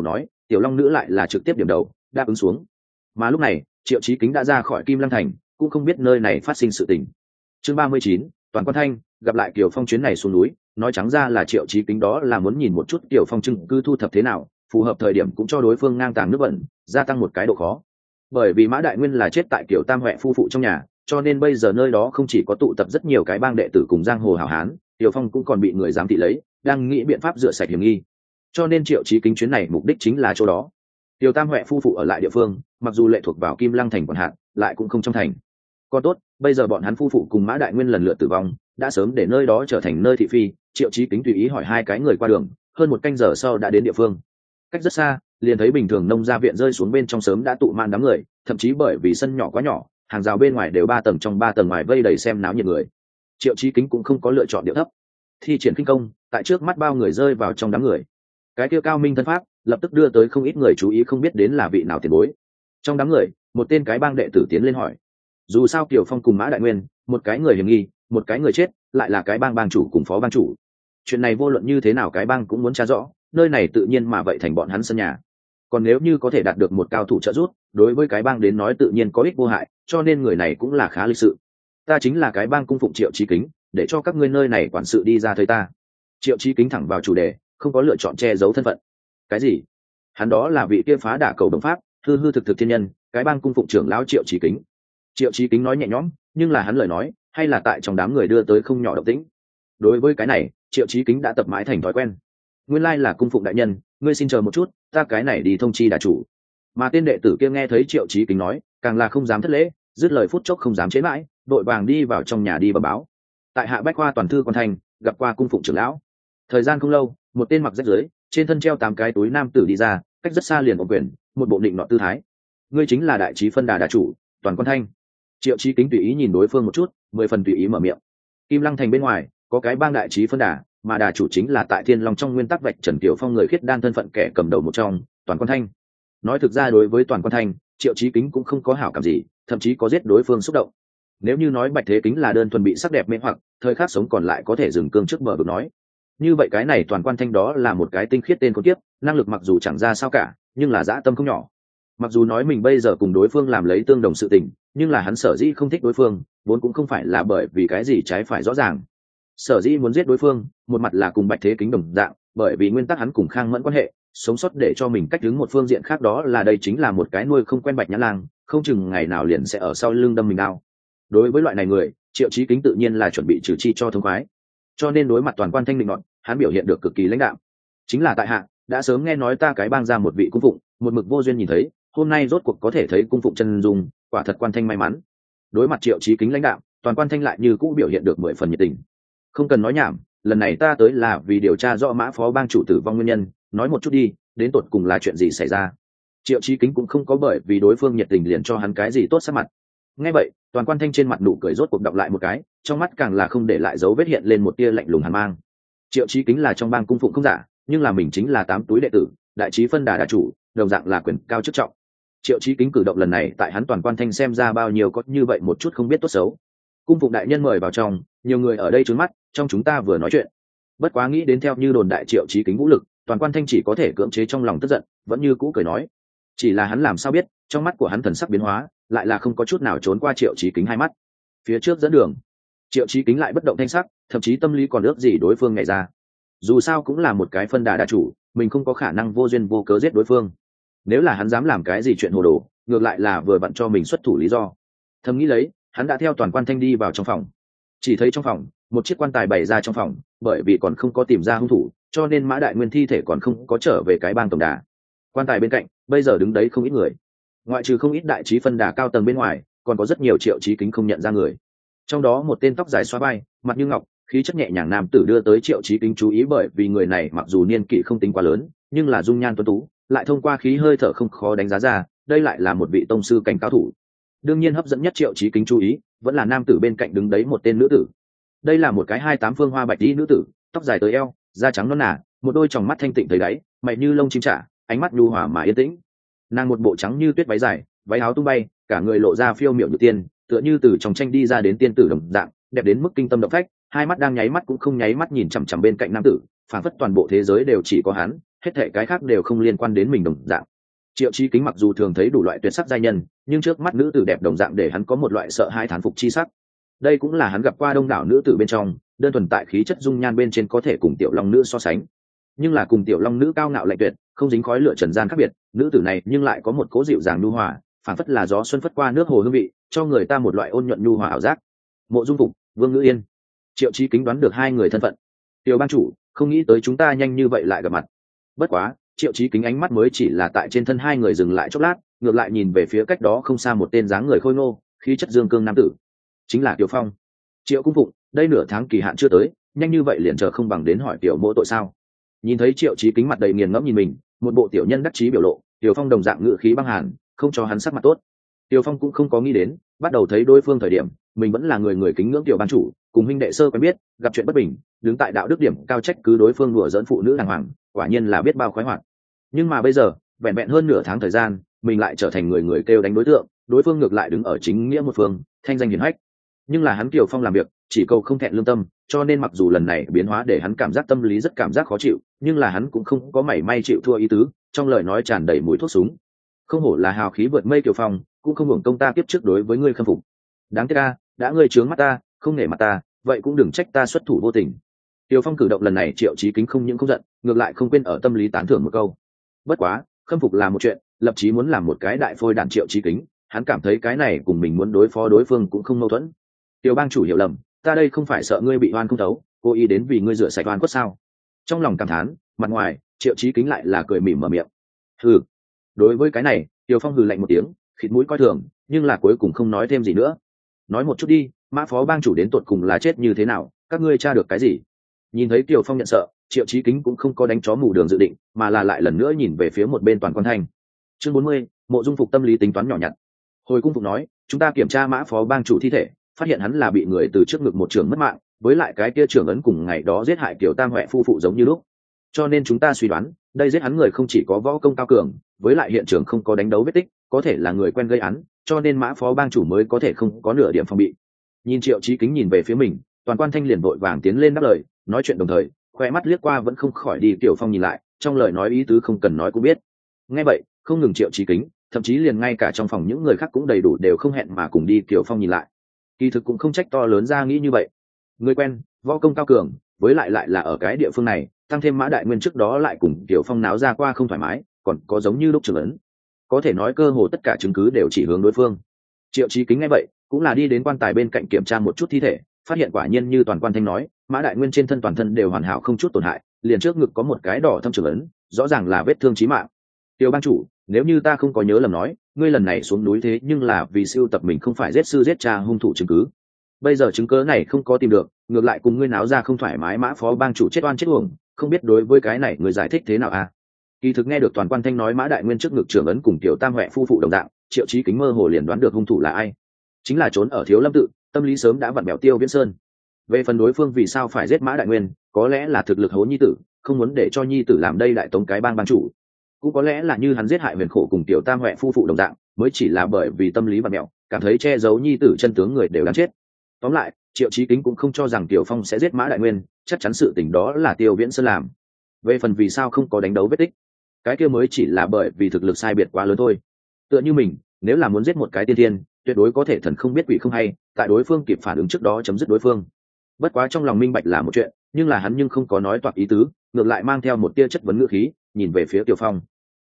tiểu long nữ lại là trực tiếp điểm đầu đáp ứng xuống. Mà lúc này Triệu Chí Kính đã ra khỏi Kim Lăng thành, cũng không biết nơi này phát sinh sự tình. Chương 39, Toàn Quan Thanh gặp lại Kiều Phong chuyến này xuống núi, nói trắng ra là Triệu Chí Kính đó là muốn nhìn một chút Kiều Phong chứng cứ thu thập thế nào, phù hợp thời điểm cũng cho đối phương ngang tàng nước bẩn, gia tăng một cái độ khó. Bởi vì Mã Đại Nguyên là chết tại Kiều Tam Huệ phu phụ trong nhà, cho nên bây giờ nơi đó không chỉ có tụ tập rất nhiều cái bang đệ tử cùng giang hồ hảo hán, Kiều Phong cũng còn bị người giám thị lấy, đang nghĩ biện pháp rửa sạch hiểm nghi. Cho nên Triệu Chí Kính chuyến này mục đích chính là chỗ đó. Kiều Tam Huệ phu phụ ở lại địa phương, mặc dù lệ thuộc vào Kim Lăng thành quản hạt, lại cũng không trong thành. Còn tốt, bây giờ bọn hắn phu phụ cùng Mã Đại Nguyên lần lượt tử vong, đã sớm để nơi đó trở thành nơi thị phi. Triệu Chí Kính tùy ý hỏi hai cái người qua đường, hơn một canh giờ sau đã đến địa phương. Cách rất xa, liền thấy bình thường nông gia viện rơi xuống bên trong sớm đã tụ man đám người, thậm chí bởi vì sân nhỏ quá nhỏ, hàng rào bên ngoài đều 3 tầng trong 3 tầng ngoài vây đầy xem náo nhiệt người. Triệu Chí Kính cũng không có lựa chọn điệu thấp, thi triển khinh công, tại trước mắt bao người rơi vào trong đám người. Cái kia cao minh thân pháp lập tức đưa tới không ít người chú ý, không biết đến là vị nào tiền bối. Trong đám người, một tên cái bang đệ tử tiến lên hỏi. Dù sao Kiều Phong cùng Mã Đại Nguyên, một cái người hiểm nghi, một cái người chết, lại là cái bang bang chủ cùng phó bang chủ. Chuyện này vô luận như thế nào cái bang cũng muốn tra rõ, nơi này tự nhiên mà vậy thành bọn hắn sân nhà. Còn nếu như có thể đạt được một cao thủ trợ giúp, đối với cái bang đến nói tự nhiên có ích vô hại, cho nên người này cũng là khá lịch sự. Ta chính là cái bang cung phụng Triệu Chí Kính, để cho các ngươi nơi này quản sự đi ra thấy ta. Triệu Chí Kính thẳng vào chủ đề, không có lựa chọn che giấu thân phận. Cái gì? Hắn đó là vị kia phá đả cầu đồng pháp, hư hư thực thực thiên nhân, cái bang cung phụng trưởng lão Triệu Chí Kính. Triệu Chí Kính nói nhẹ nhõm, nhưng là hắn lời nói hay là tại trong đám người đưa tới không nhỏ động tĩnh. Đối với cái này, Triệu Chí Kính đã tập mãi thành thói quen. Nguyên lai là cung phụng đại nhân, ngươi xin chờ một chút, ta cái này đi thông chi đà chủ. Mà tên đệ tử kia nghe thấy Triệu Chí Kính nói, càng là không dám thất lễ, dứt lời phút chốc không dám chế mãi, đội vàng đi vào trong nhà đi bẩm báo. Tại hạ bách khoa toàn thư quan thành, gặp qua cung phụng trưởng lão. Thời gian không lâu, một tên mặc rách rưới, trên thân treo 8 cái túi nam tử đi ra, cách rất xa liền ổn quyền, một bộ định nọ tư thái. Ngươi chính là đại trí phân đà đà chủ, Toàn Quan Thanh. Triệu Chí Kính tùy ý nhìn đối phương một chút, 10 phần tùy ý mở miệng. Kim Lăng thành bên ngoài có cái bang đại trí phân đà, mà đà chủ chính là tại Thiên Long trong nguyên tắc vạch Trần Tiểu Phong người khiết đan thân phận kẻ cầm đầu một trong, Toàn Quan Thanh. Nói thực ra đối với Toàn Quan Thanh, Triệu Chí Kính cũng không có hảo cảm gì, thậm chí có giết đối phương xúc động. Nếu như nói Bạch Thế Kính là đơn thuần bị sắc đẹp mê hoặc, thời khắc sống còn lại có thể dừng cương trước bờ vực nói. Như vậy cái này Toàn Quan Thanh đó là một cái tinh khiết tên con kiếp, năng lực mặc dù chẳng ra sao cả, nhưng là dã tâm không nhỏ. Mặc dù nói mình bây giờ cùng đối phương làm lấy tương đồng sự tình, nhưng là hắn sở dĩ không thích đối phương, vốn cũng không phải là bởi vì cái gì trái phải rõ ràng. Sở dĩ muốn giết đối phương, một mặt là cùng Bạch Thế Kính đồng dạng, bởi vì nguyên tắc hắn cùng Khang Mẫn quan hệ, sống sót để cho mình cách đứng một phương diện khác, đó là đây chính là một cái nuôi không quen Bạch Nhã Lang, không chừng ngày nào liền sẽ ở sau lưng đâm mình đao. Đối với loại này người, Triệu Chí Kính tự nhiên là chuẩn bị trừ chi cho thông khoái. Cho nên đối mặt Toàn Quan Thanh định nọt, hắn biểu hiện được cực kỳ lãnh đạm. Chính là tại hạ đã sớm nghe nói ta cái bang ra một vị cung phụng, một mực vô duyên nhìn thấy, hôm nay rốt cuộc có thể thấy cung phụng chân dung, quả thật Quan Thanh may mắn. Đối mặt Triệu Chí Kính lãnh đạm, Toàn Quan Thanh lại như cũ biểu hiện được 10 phần nhiệt tình. Không cần nói nhảm, lần này ta tới là vì điều tra rõ Mã phó bang chủ tử vong nguyên nhân, nói một chút đi, đến tột cùng là chuyện gì xảy ra. Triệu Chí Kính cũng không có bởi vì đối phương nhiệt tình liền cho hắn cái gì tốt sắc mặt. Nghe vậy, Toàn Quan Thanh trên mặt nụ cười rốt cuộc đọng lại một cái, trong mắt càng là không để lại dấu vết hiện lên một tia lạnh lùng hàn mang. Triệu Chí Kính là trong bang cung phụng không giả, nhưng là mình chính là 8 túi đệ tử, đại trí phân đà đà chủ, đồng dạng là quyền cao chức trọng. Triệu Chí Kính cử động lần này tại hắn Toàn Quan Thanh xem ra bao nhiêu có như vậy một chút không biết tốt xấu. Cung phụng đại nhân mời vào trong, nhiều người ở đây trướng mắt, trong chúng ta vừa nói chuyện. Bất quá nghĩ đến theo như đồn đại Triệu Chí Kính vũ lực, Toàn Quan Thanh chỉ có thể cưỡng chế trong lòng tức giận, vẫn như cũ cười nói. Chỉ là hắn làm sao biết, trong mắt của hắn thần sắc biến hóa, lại là không có chút nào trốn qua Triệu Chí Kính hai mắt. Phía trước dẫn đường, Triệu Chí Kính lại bất động thanh sắc, thậm chí tâm lý còn ước gì đối phương nhảy ra. Dù sao cũng là một cái phân đà đà chủ, mình không có khả năng vô duyên vô cớ giết đối phương. Nếu là hắn dám làm cái gì chuyện hồ đồ, ngược lại là vừa vặn cho mình xuất thủ lý do. Thầm nghĩ lấy, hắn đã theo Toàn Quan Thanh đi vào trong phòng. Chỉ thấy trong phòng, một chiếc quan tài bày ra trong phòng, bởi vì còn không có tìm ra hung thủ, cho nên Mã Đại Nguyên thi thể còn không có trở về cái bang tổng đà. Quan tài bên cạnh, bây giờ đứng đấy không ít người. Ngoại trừ không ít đại trí phân đà cao tầng bên ngoài, còn có rất nhiều Triệu Chí Kính không nhận ra người. Trong đó một tên tóc dài xóa vai, mặt như ngọc, khí chất nhẹ nhàng nam tử đưa tới Triệu Chí Kính chú ý, bởi vì người này mặc dù niên kỷ không tính quá lớn, nhưng là dung nhan tuấn tú, lại thông qua khí hơi thở không khó đánh giá ra, đây lại là một vị tông sư cảnh cao thủ. Đương nhiên hấp dẫn nhất Triệu Chí Kính chú ý, vẫn là nam tử bên cạnh đứng đấy một tên nữ tử. Đây là một cái 28 phương hoa bạch y nữ tử, tóc dài tới eo, da trắng nõn nà, một đôi tròng mắt thanh tịnh tới đáy, mày như lông chim trả, ánh mắt nhu hòa mà yên tĩnh. Nàng một bộ trắng như tuyết váy dài, váy áo tung bay, cả người lộ ra phiêu miểu như tiên, tựa như từ trong tranh đi ra đến tiên tử đồng dạng, đẹp đến mức kinh tâm động phách, hai mắt đang nháy mắt cũng không nháy mắt nhìn chằm chằm bên cạnh nam tử, phảng phất toàn bộ thế giới đều chỉ có hắn, hết thể cái khác đều không liên quan đến mình đồng dạng. Triệu Chí Kính mặc dù thường thấy đủ loại tuyệt sắc giai nhân, nhưng trước mắt nữ tử đẹp đồng dạng để hắn có một loại sợ hãi thán phục chi sắc. Đây cũng là hắn gặp qua đông đảo nữ tử bên trong, đơn thuần tại khí chất dung nhan bên trên có thể cùng tiểu long nữ so sánh. Nhưng là cùng tiểu long nữ cao ngạo lạnh tuyệt, không dính khói lửa trần gian khác biệt, nữ tử này nhưng lại có một cố dịu dàng nhu hòa, phảng phất là gió xuân phất qua nước hồ hương vị, cho người ta một loại ôn nhuận nhu hòa ảo giác. Mộ Dung Phục, Vương Ngữ Yên. Triệu Chí Kính đoán được hai người thân phận. Tiểu ban chủ, không nghĩ tới chúng ta nhanh như vậy lại gặp mặt. Bất quá, Triệu Chí Kính ánh mắt mới chỉ là tại trên thân hai người dừng lại chốc lát, ngược lại nhìn về phía cách đó không xa một tên dáng người khôi ngô, khí chất dương cương nam tử, chính là Tiểu Phong. Triệu Cung Phụng, đây nửa tháng kỳ hạn chưa tới, nhanh như vậy liền chờ không bằng đến hỏi tiểu mỗ tội sao? Nhìn thấy Triệu Chí Kính mặt đầy nghiền ngẫm nhìn mình, một bộ tiểu nhân đắc chí biểu lộ, Tiểu Phong đồng dạng ngữ khí băng hàn, không cho hắn sắc mặt tốt. Tiểu Phong cũng không có nghĩ đến, bắt đầu thấy đối phương thời điểm, mình vẫn là người kính ngưỡng tiểu ban chủ, cùng huynh đệ sơ quen biết, gặp chuyện bất bình, đứng tại đạo đức điểm cao trách cứ đối phương đùa giỡn phụ nữ đàng hoàng, quả nhiên là biết bao khoái hoạt. Nhưng mà bây giờ, vẹn vẹn hơn nửa tháng thời gian, mình lại trở thành người kêu đánh đối tượng, đối phương ngược lại đứng ở chính nghĩa một phương, thanh danh hiển hách. Nhưng là hắn Tiểu Phong làm việc, chỉ cầu không thẹn lương tâm, cho nên mặc dù lần này biến hóa để hắn cảm giác tâm lý rất cảm giác khó chịu, nhưng là hắn cũng không có mảy may chịu thua ý tứ, trong lời nói tràn đầy mũi thuốc súng. Không hổ là hào khí vượt mây Tiểu Phong, cũng không hưởng công ta kiếp trước đối với ngươi khâm phục. Đáng tiếc ta, đã ngươi trướng mắt ta, không nể mặt ta, vậy cũng đừng trách ta xuất thủ vô tình. Tiểu Phong cử động lần này Triệu Chí Kính không những không giận, ngược lại không quên ở tâm lý tán thưởng một câu. Bất quá, khâm phục là một chuyện, lập chí muốn làm một cái đại phôi đàn Triệu Chí Kính, hắn cảm thấy cái này cùng mình muốn đối phó đối phương cũng không mâu thuẫn. Tiểu bang chủ hiểu lầm, ta đây không phải sợ ngươi bị oan không thấu, cố ý đến vì ngươi rửa sạch oan cốt sao? Trong lòng cảm thán, mặt ngoài Triệu Chí Kính lại là cười mỉm mở miệng. Hừ. Đối với cái này, Tiểu Phong hừ lạnh một tiếng, khịt mũi coi thường, nhưng là cuối cùng không nói thêm gì nữa. Nói một chút đi, Mã phó bang chủ đến tột cùng là chết như thế nào, các ngươi tra được cái gì? Nhìn thấy Tiểu Phong nhận sợ, Triệu Chí Kính cũng không có đánh chó mù đường dự định, mà là lại lần nữa nhìn về phía một bên Toàn Quan Thanh. Chương 40, Mộ Dung Phục tâm lý tính toán nhỏ nhặt. Hồi cung phục nói, chúng ta kiểm tra Mã phó bang chủ thi thể, phát hiện hắn là bị người từ trước ngực một trường mất mạng, với lại cái kia trưởng ấn cùng ngày đó giết hại Kiều Tam Huệ phu phụ giống như lúc. Cho nên chúng ta suy đoán, đây giết hắn người không chỉ có võ công cao cường, với lại hiện trường không có đánh đấu vết tích, có thể là người quen gây án, cho nên Mã phó bang chủ mới có thể không có nửa điểm phòng bị. Nhìn Triệu Chí Kính nhìn về phía mình, Toàn Quan Thanh liền vội vàng tiến lên đáp lời, nói chuyện đồng thời, khoe mắt liếc qua vẫn không khỏi đi Tiểu Phong nhìn lại, trong lời nói ý tứ không cần nói cũng biết. Nghe vậy, không ngừng Triệu Chí Kính, thậm chí liền ngay cả trong phòng những người khác cũng đầy đủ đều không hẹn mà cùng đi Tiểu Phong nhìn lại. Kỳ thực cũng không trách to lớn ra nghĩ như vậy. Người quen, võ công cao cường, với lại là ở cái địa phương này, tăng thêm Mã Đại Nguyên trước đó lại cùng Tiểu Phong náo ra qua không thoải mái, còn có giống như lúc trưởng ấn, có thể nói cơ hồ tất cả chứng cứ đều chỉ hướng đối phương. Triệu Chí Kính nghe vậy, cũng là đi đến quan tài bên cạnh kiểm tra một chút thi thể, phát hiện quả nhiên như Toàn Quan Thanh nói, Mã Đại Nguyên trên thân toàn thân đều hoàn hảo không chút tổn hại, liền trước ngực có một cái đỏ thâm trưởng ấn, rõ ràng là vết thương chí mạng. Tiểu bang chủ, nếu như ta không có nhớ lầm nói, ngươi lần này xuống núi thế nhưng là vì siêu tập mình không phải giết sư giết cha hung thủ chứng cứ. Bây giờ chứng cứ này không có tìm được, ngược lại cùng ngươi náo ra không thoải mái, Mã phó bang chủ chết oan chết uổng, không biết đối với cái này người giải thích thế nào à? Kỳ thực nghe được Toàn Quan Thanh nói Mã Đại Nguyên trước ngực trưởng ấn cùng Tiểu Tam Huệ phu phụ đồng dạng, Triệu Chí Kính mơ hồ liền đoán được hung thủ là ai, chính là trốn ở Thiếu Lâm tự, tâm lý sớm đã vặn bẹo Tiêu Viễn Sơn. Về phần đối phương vì sao phải giết Mã Đại Nguyên, có lẽ là thực lực hố nhi tử, không muốn để cho nhi tử làm đây đại tống cái bang bang chủ, cũng có lẽ là như hắn giết hại Huyền Khổ cùng Tiểu Tam Huệ phu phụ đồng dạng, mới chỉ là bởi vì tâm lý vặn bẹo, cảm thấy che giấu nhi tử chân tướng người đều đáng chết. Tóm lại, Triệu Chí Kính cũng không cho rằng Tiểu Phong sẽ giết Mã Đại Nguyên, chắc chắn sự tình đó là Tiêu Viễn Sơn làm. Về phần vì sao không có đánh đấu vết tích, cái kia mới chỉ là bởi vì thực lực sai biệt quá lớn thôi. Tựa như mình, nếu là muốn giết một cái tiên thiên, tuyệt đối có thể thần không biết quỷ không hay, tại đối phương kịp phản ứng trước đó chấm dứt đối phương. Bất quá trong lòng minh bạch là một chuyện, nhưng là hắn nhưng không có nói toạc ý tứ, ngược lại mang theo một tia chất vấn ngữ khí, nhìn về phía Tiểu Phong.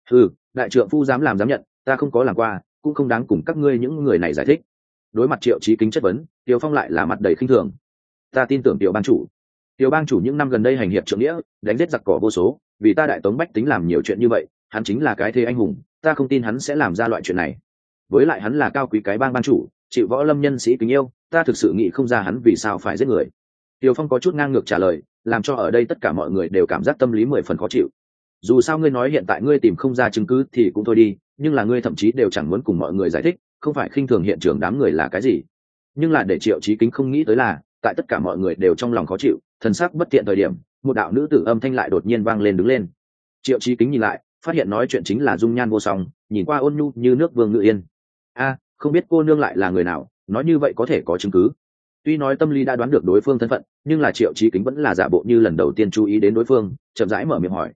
Đại trượng phu dám làm dám nhận, ta không có làm qua, cũng không đáng cùng các ngươi những người này giải thích. Đối mặt Triệu Chí Kính chất vấn, Tiểu Phong lại là mặt đầy khinh thường. Ta tin tưởng Tiểu bang chủ. Tiểu bang chủ những năm gần đây hành hiệp trượng nghĩa, đánh giết giặc cỏ vô số, vì ta đại tống bách tính làm nhiều chuyện như vậy, hắn chính là cái thế anh hùng, ta không tin hắn sẽ làm ra loại chuyện này. Với lại hắn là cao quý cái bang bang chủ, chịu võ lâm nhân sĩ kính yêu, ta thực sự nghĩ không ra hắn vì sao phải giết người. Tiểu Phong có chút ngang ngược trả lời, làm cho ở đây tất cả mọi người đều cảm giác tâm lý 10 phần khó chịu. Dù sao ngươi nói hiện tại ngươi tìm không ra chứng cứ thì cũng thôi đi, nhưng là ngươi thậm chí đều chẳng muốn cùng mọi người giải thích, không phải khinh thường hiện trường đám người là cái gì. Nhưng là để Triệu Chí Kính không nghĩ tới là, tại tất cả mọi người đều trong lòng khó chịu, thần sắc bất tiện thời điểm, một đạo nữ tử âm thanh lại đột nhiên vang lên đứng lên. Triệu Chí Kính nhìn lại, phát hiện nói chuyện chính là dung nhan vô song, nhìn qua ôn nhu như nước Vương Ngự Yên. Không biết cô nương lại là người nào, nói như vậy có thể có chứng cứ. Tuy nói tâm lý đã đoán được đối phương thân phận, nhưng là Triệu Chí Kính vẫn là giả bộ như lần đầu tiên chú ý đến đối phương, chậm rãi mở miệng hỏi.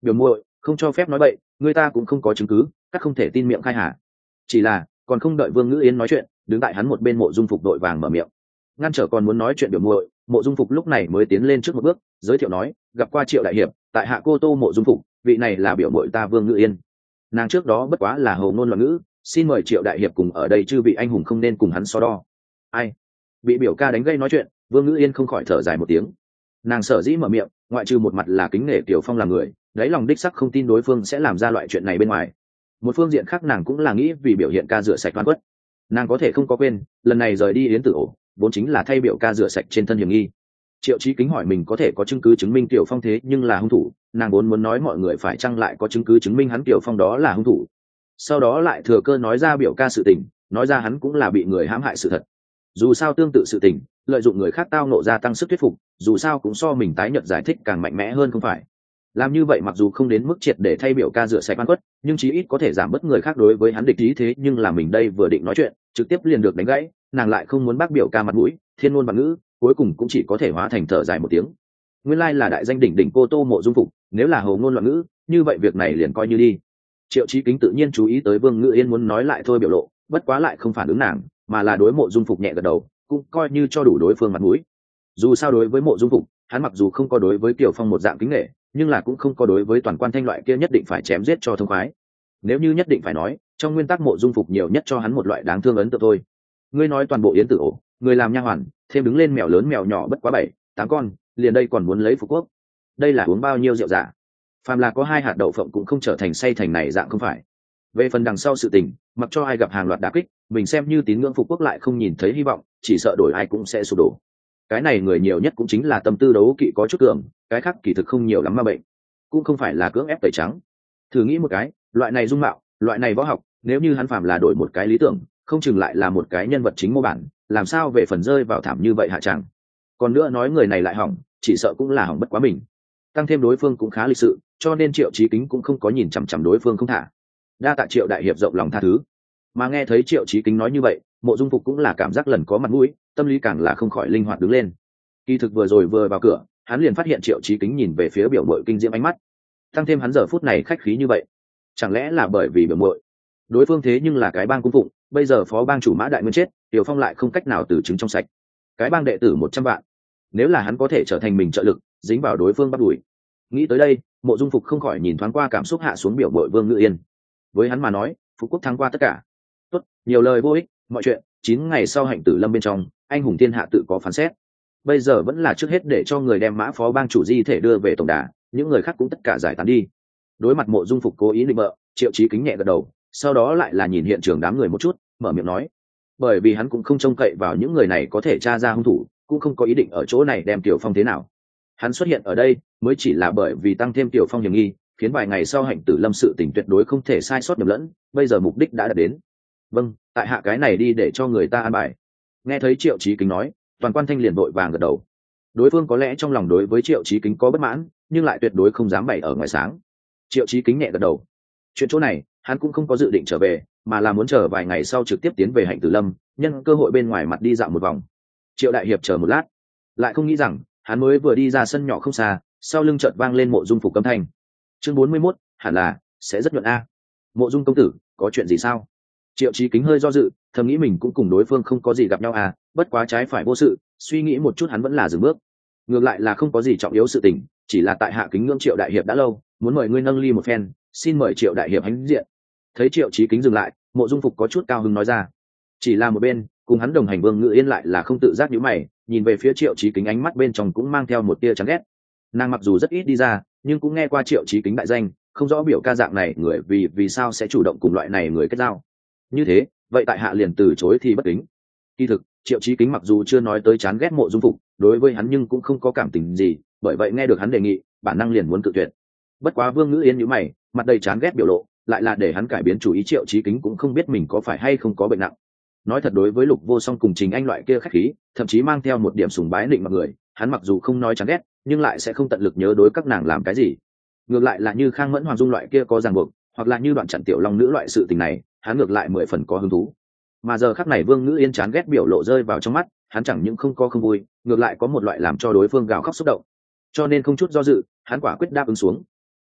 Biểu muội không cho phép nói bậy, người ta cũng không có chứng cứ, các không thể tin miệng khai hà. Chỉ là còn không đợi Vương Ngữ Yên nói chuyện, đứng tại hắn một bên Mộ Dung Phục đội vàng mở miệng ngăn trở còn muốn nói chuyện biểu muội. Mộ Dung Phục lúc này mới tiến lên trước một bước, giới thiệu nói, gặp qua Triệu đại hiệp, tại hạ Cô Tô Mộ Dung Phục, vị này là biểu muội ta Vương Ngữ Yên. Nàng trước đó bất quá là hầu ngôn loạn ngữ, xin mời Triệu đại hiệp cùng ở đây chư vị anh hùng không nên cùng hắn so đo. Ai? Bị biểu ca đánh gây nói chuyện, Vương Ngữ Yên không khỏi thở dài một tiếng. Nàng sở dĩ mở miệng, ngoại trừ một mặt là kính nể Tiểu Phong làm người, đáy lòng đích sắc không tin đối phương sẽ làm ra loại chuyện này bên ngoài. Một phương diện khác nàng cũng là nghĩ vì biểu hiện ca rửa sạch oan khuất. Nàng có thể không có quên, lần này rời đi Yến Tử ổ, vốn chính là thay biểu ca rửa sạch trên thân hiểm nghi. Triệu Chí Kính hỏi mình có thể có chứng cứ chứng minh Tiểu Phong thế nhưng là hung thủ, nàng vốn muốn nói mọi người phải chăng lại có chứng cứ chứng minh hắn Tiểu Phong đó là hung thủ. Sau đó lại thừa cơ nói ra biểu ca sự tình, nói ra hắn cũng là bị người hãm hại sự thật. Dù sao tương tự sự tình, lợi dụng người khác tao nộ ra tăng sức thuyết phục, dù sao cũng so mình tái nhợt giải thích càng mạnh mẽ hơn không phải. Làm như vậy mặc dù không đến mức triệt để thay biểu ca rửa sạch oan khuất, nhưng chí ít có thể giảm bớt người khác đối với hắn địch ý thế nhưng là mình đây vừa định nói chuyện, trực tiếp liền được đánh gãy, nàng lại không muốn bác biểu ca mặt mũi, thiên ngôn bạt ngữ, cuối cùng cũng chỉ có thể hóa thành thở dài một tiếng. Nguyên lai là đại danh đỉnh đỉnh Cô Tô Mộ Dung Phục, nếu là hầu ngôn loạn ngữ, như vậy việc này liền coi như đi. Triệu Chí Kính tự nhiên chú ý tới Vương Ngữ Yên muốn nói lại thôi biểu lộ, bất quá lại không phản ứng nàng, mà là đối Mộ Dung Phục nhẹ gật đầu, cũng coi như cho đủ đối phương mặt mũi. Dù sao đối với Mộ Dung Phục, hắn mặc dù không có đối với Tiểu Phong một dạng kính nể, nhưng là cũng không có đối với toàn quan thanh loại kia nhất định phải chém giết cho thông khoái. Nếu như nhất định phải nói, trong nguyên tắc Mộ Dung Phục nhiều nhất cho hắn một loại đáng thương ấn tượng thôi. Ngươi nói toàn bộ Yến Tử ổ, người làm nha hoàn, thêm đứng lên mèo lớn mèo nhỏ bất quá 7-8 con, liền đây còn muốn lấy phục quốc. Đây là uống bao nhiêu rượu giả? Phàm là có 2 hạt đậu phộng cũng không trở thành say thành này dạng không phải. Về phần đằng sau sự tình, mặc cho ai gặp hàng loạt đả kích, mình xem như tín ngưỡng phục quốc lại không nhìn thấy hy vọng, chỉ sợ đổi ai cũng sẽ sụp đổ. Cái này người nhiều nhất cũng chính là tâm tư đấu kỵ có chút cường, cái khác kỳ thực không nhiều lắm mà bệnh, cũng không phải là cưỡng ép tẩy trắng. Thử nghĩ một cái, loại này dung mạo, loại này võ học, nếu như hắn phàm là đổi một cái lý tưởng, không chừng lại là một cái nhân vật chính mô bản, làm sao về phần rơi vào thảm như vậy hạ chẳng. Còn nữa nói người này lại hỏng, chỉ sợ cũng là hỏng bất quá mình. Tăng thêm đối phương cũng khá lịch sự, cho nên Triệu Chí Kính cũng không có nhìn chằm chằm đối phương không thả. Đa tạ Triệu đại hiệp rộng lòng tha thứ. Mà nghe thấy Triệu Chí Kính nói như vậy, Mộ Dung Phục cũng là cảm giác lần có mặt mũi, tâm lý càng là không khỏi linh hoạt đứng lên. Kỳ thực vừa rồi vừa vào cửa, hắn liền phát hiện Triệu Chí Kính nhìn về phía biểu muội kinh diễm ánh mắt. Tăng thêm hắn giờ phút này khách khí như vậy, chẳng lẽ là bởi vì biểu muội? Đối phương thế nhưng là cái bang cung phụng, bây giờ phó bang chủ Mã Đại Nguyên chết, Tiểu Phong lại không cách nào từ chứng trong sạch. Cái bang đệ tử 100 vạn, nếu là hắn có thể trở thành mình trợ lực, dính vào đối phương bắt đuổi. Nghĩ tới đây, Mộ Dung Phục không khỏi nhìn thoáng qua cảm xúc hạ xuống biểu muội Vương Ngữ Yên. Với hắn mà nói, Phục quốc thắng qua tất cả. Tốt, nhiều lời vô ích, mọi chuyện, 9 ngày sau hạnh tử lâm bên trong, anh hùng thiên hạ tự có phán xét. Bây giờ vẫn là trước hết để cho người đem Mã phó bang chủ di thể đưa về tổng đà, những người khác cũng tất cả giải tán đi. Đối mặt Mộ Dung Phục cố ý định bợ, Triệu Chí Kính nhẹ gật đầu, sau đó lại là nhìn hiện trường đám người một chút, mở miệng nói, bởi vì hắn cũng không trông cậy vào những người này có thể tra ra hung thủ, cũng không có ý định ở chỗ này đem Tiểu Phong thế nào. Hắn xuất hiện ở đây mới chỉ là bởi vì tăng thêm Tiểu Phong hiểm nghi, khiến vài ngày sau hạnh tử lâm sự tình tuyệt đối không thể sai sót nhầm lẫn, bây giờ mục đích đã đạt đến. Vâng, tại hạ cái này đi để cho người ta an bài. Nghe thấy Triệu Chí Kính nói, toàn quan thanh liền vội vàng gật đầu. Đối phương có lẽ trong lòng đối với Triệu Chí Kính có bất mãn, nhưng lại tuyệt đối không dám bày ở ngoài sáng. Triệu Chí Kính nhẹ gật đầu. Chuyện chỗ này, hắn cũng không có dự định trở về, mà là muốn chờ vài ngày sau trực tiếp tiến về hạnh tử lâm, nhân cơ hội bên ngoài mặt đi dạo một vòng. Triệu đại hiệp chờ một lát, lại không nghĩ rằng hắn mới vừa đi ra sân nhỏ không xa, sau lưng chợt vang lên Mộ Dung Phục âm thanh. Chương 41, hẳn là sẽ rất nhuận a. Mộ Dung công tử, có chuyện gì sao? Triệu Chí Kính hơi do dự, thầm nghĩ mình cũng cùng đối phương không có gì gặp nhau à, bất quá trái phải vô sự, suy nghĩ một chút hắn vẫn là dừng bước. Ngược lại là không có gì trọng yếu sự tình, chỉ là tại hạ kính ngưỡng Triệu đại hiệp đã lâu, muốn mời ngươi nâng ly một phen, xin mời Triệu đại hiệp hãnh diện. Thấy Triệu Chí Kính dừng lại, Mộ Dung Phục có chút cao hứng nói ra. Chỉ là một bên, cùng hắn đồng hành Vương Ngữ Yên lại là không tự giác nhíu mày, nhìn về phía Triệu Chí Kính ánh mắt bên trong cũng mang theo một tia chán ghét. Nàng mặc dù rất ít đi ra, nhưng cũng nghe qua Triệu Chí Kính đại danh, không rõ biểu ca dạng này người vì sao sẽ chủ động cùng loại này người kết giao. Như thế, vậy tại hạ liền từ chối thì bất kính. Kỳ thực, Triệu Chí Kính mặc dù chưa nói tới chán ghét Mộ Dung Phục, đối với hắn nhưng cũng không có cảm tình gì, bởi vậy nghe được hắn đề nghị, bản năng liền muốn cự tuyệt. Bất quá Vương Ngữ Yên nhíu mày, mặt đầy chán ghét biểu lộ, lại là để hắn cải biến chủ ý. Triệu Chí Kính cũng không biết mình có phải hay không có bệnh nặng. Nói thật, đối với Lục Vô Song cùng Trình Anh loại kia khách khí, thậm chí mang theo một điểm sùng bái định mọi người, hắn mặc dù không nói chán ghét, nhưng lại sẽ không tận lực nhớ đối các nàng làm cái gì. Ngược lại là như Khang Mẫn Hoàng Dung loại kia có ràng buộc, hoặc là như Đoạn Chặn Tiểu Long nữ loại sự tình này, hắn ngược lại 10 phần có hứng thú. Mà giờ khắc này Vương Ngữ Yên chán ghét biểu lộ rơi vào trong mắt, hắn chẳng những không có không vui, ngược lại có một loại làm cho đối phương gào khóc xúc động. Cho nên không chút do dự, hắn quả quyết đáp ứng xuống.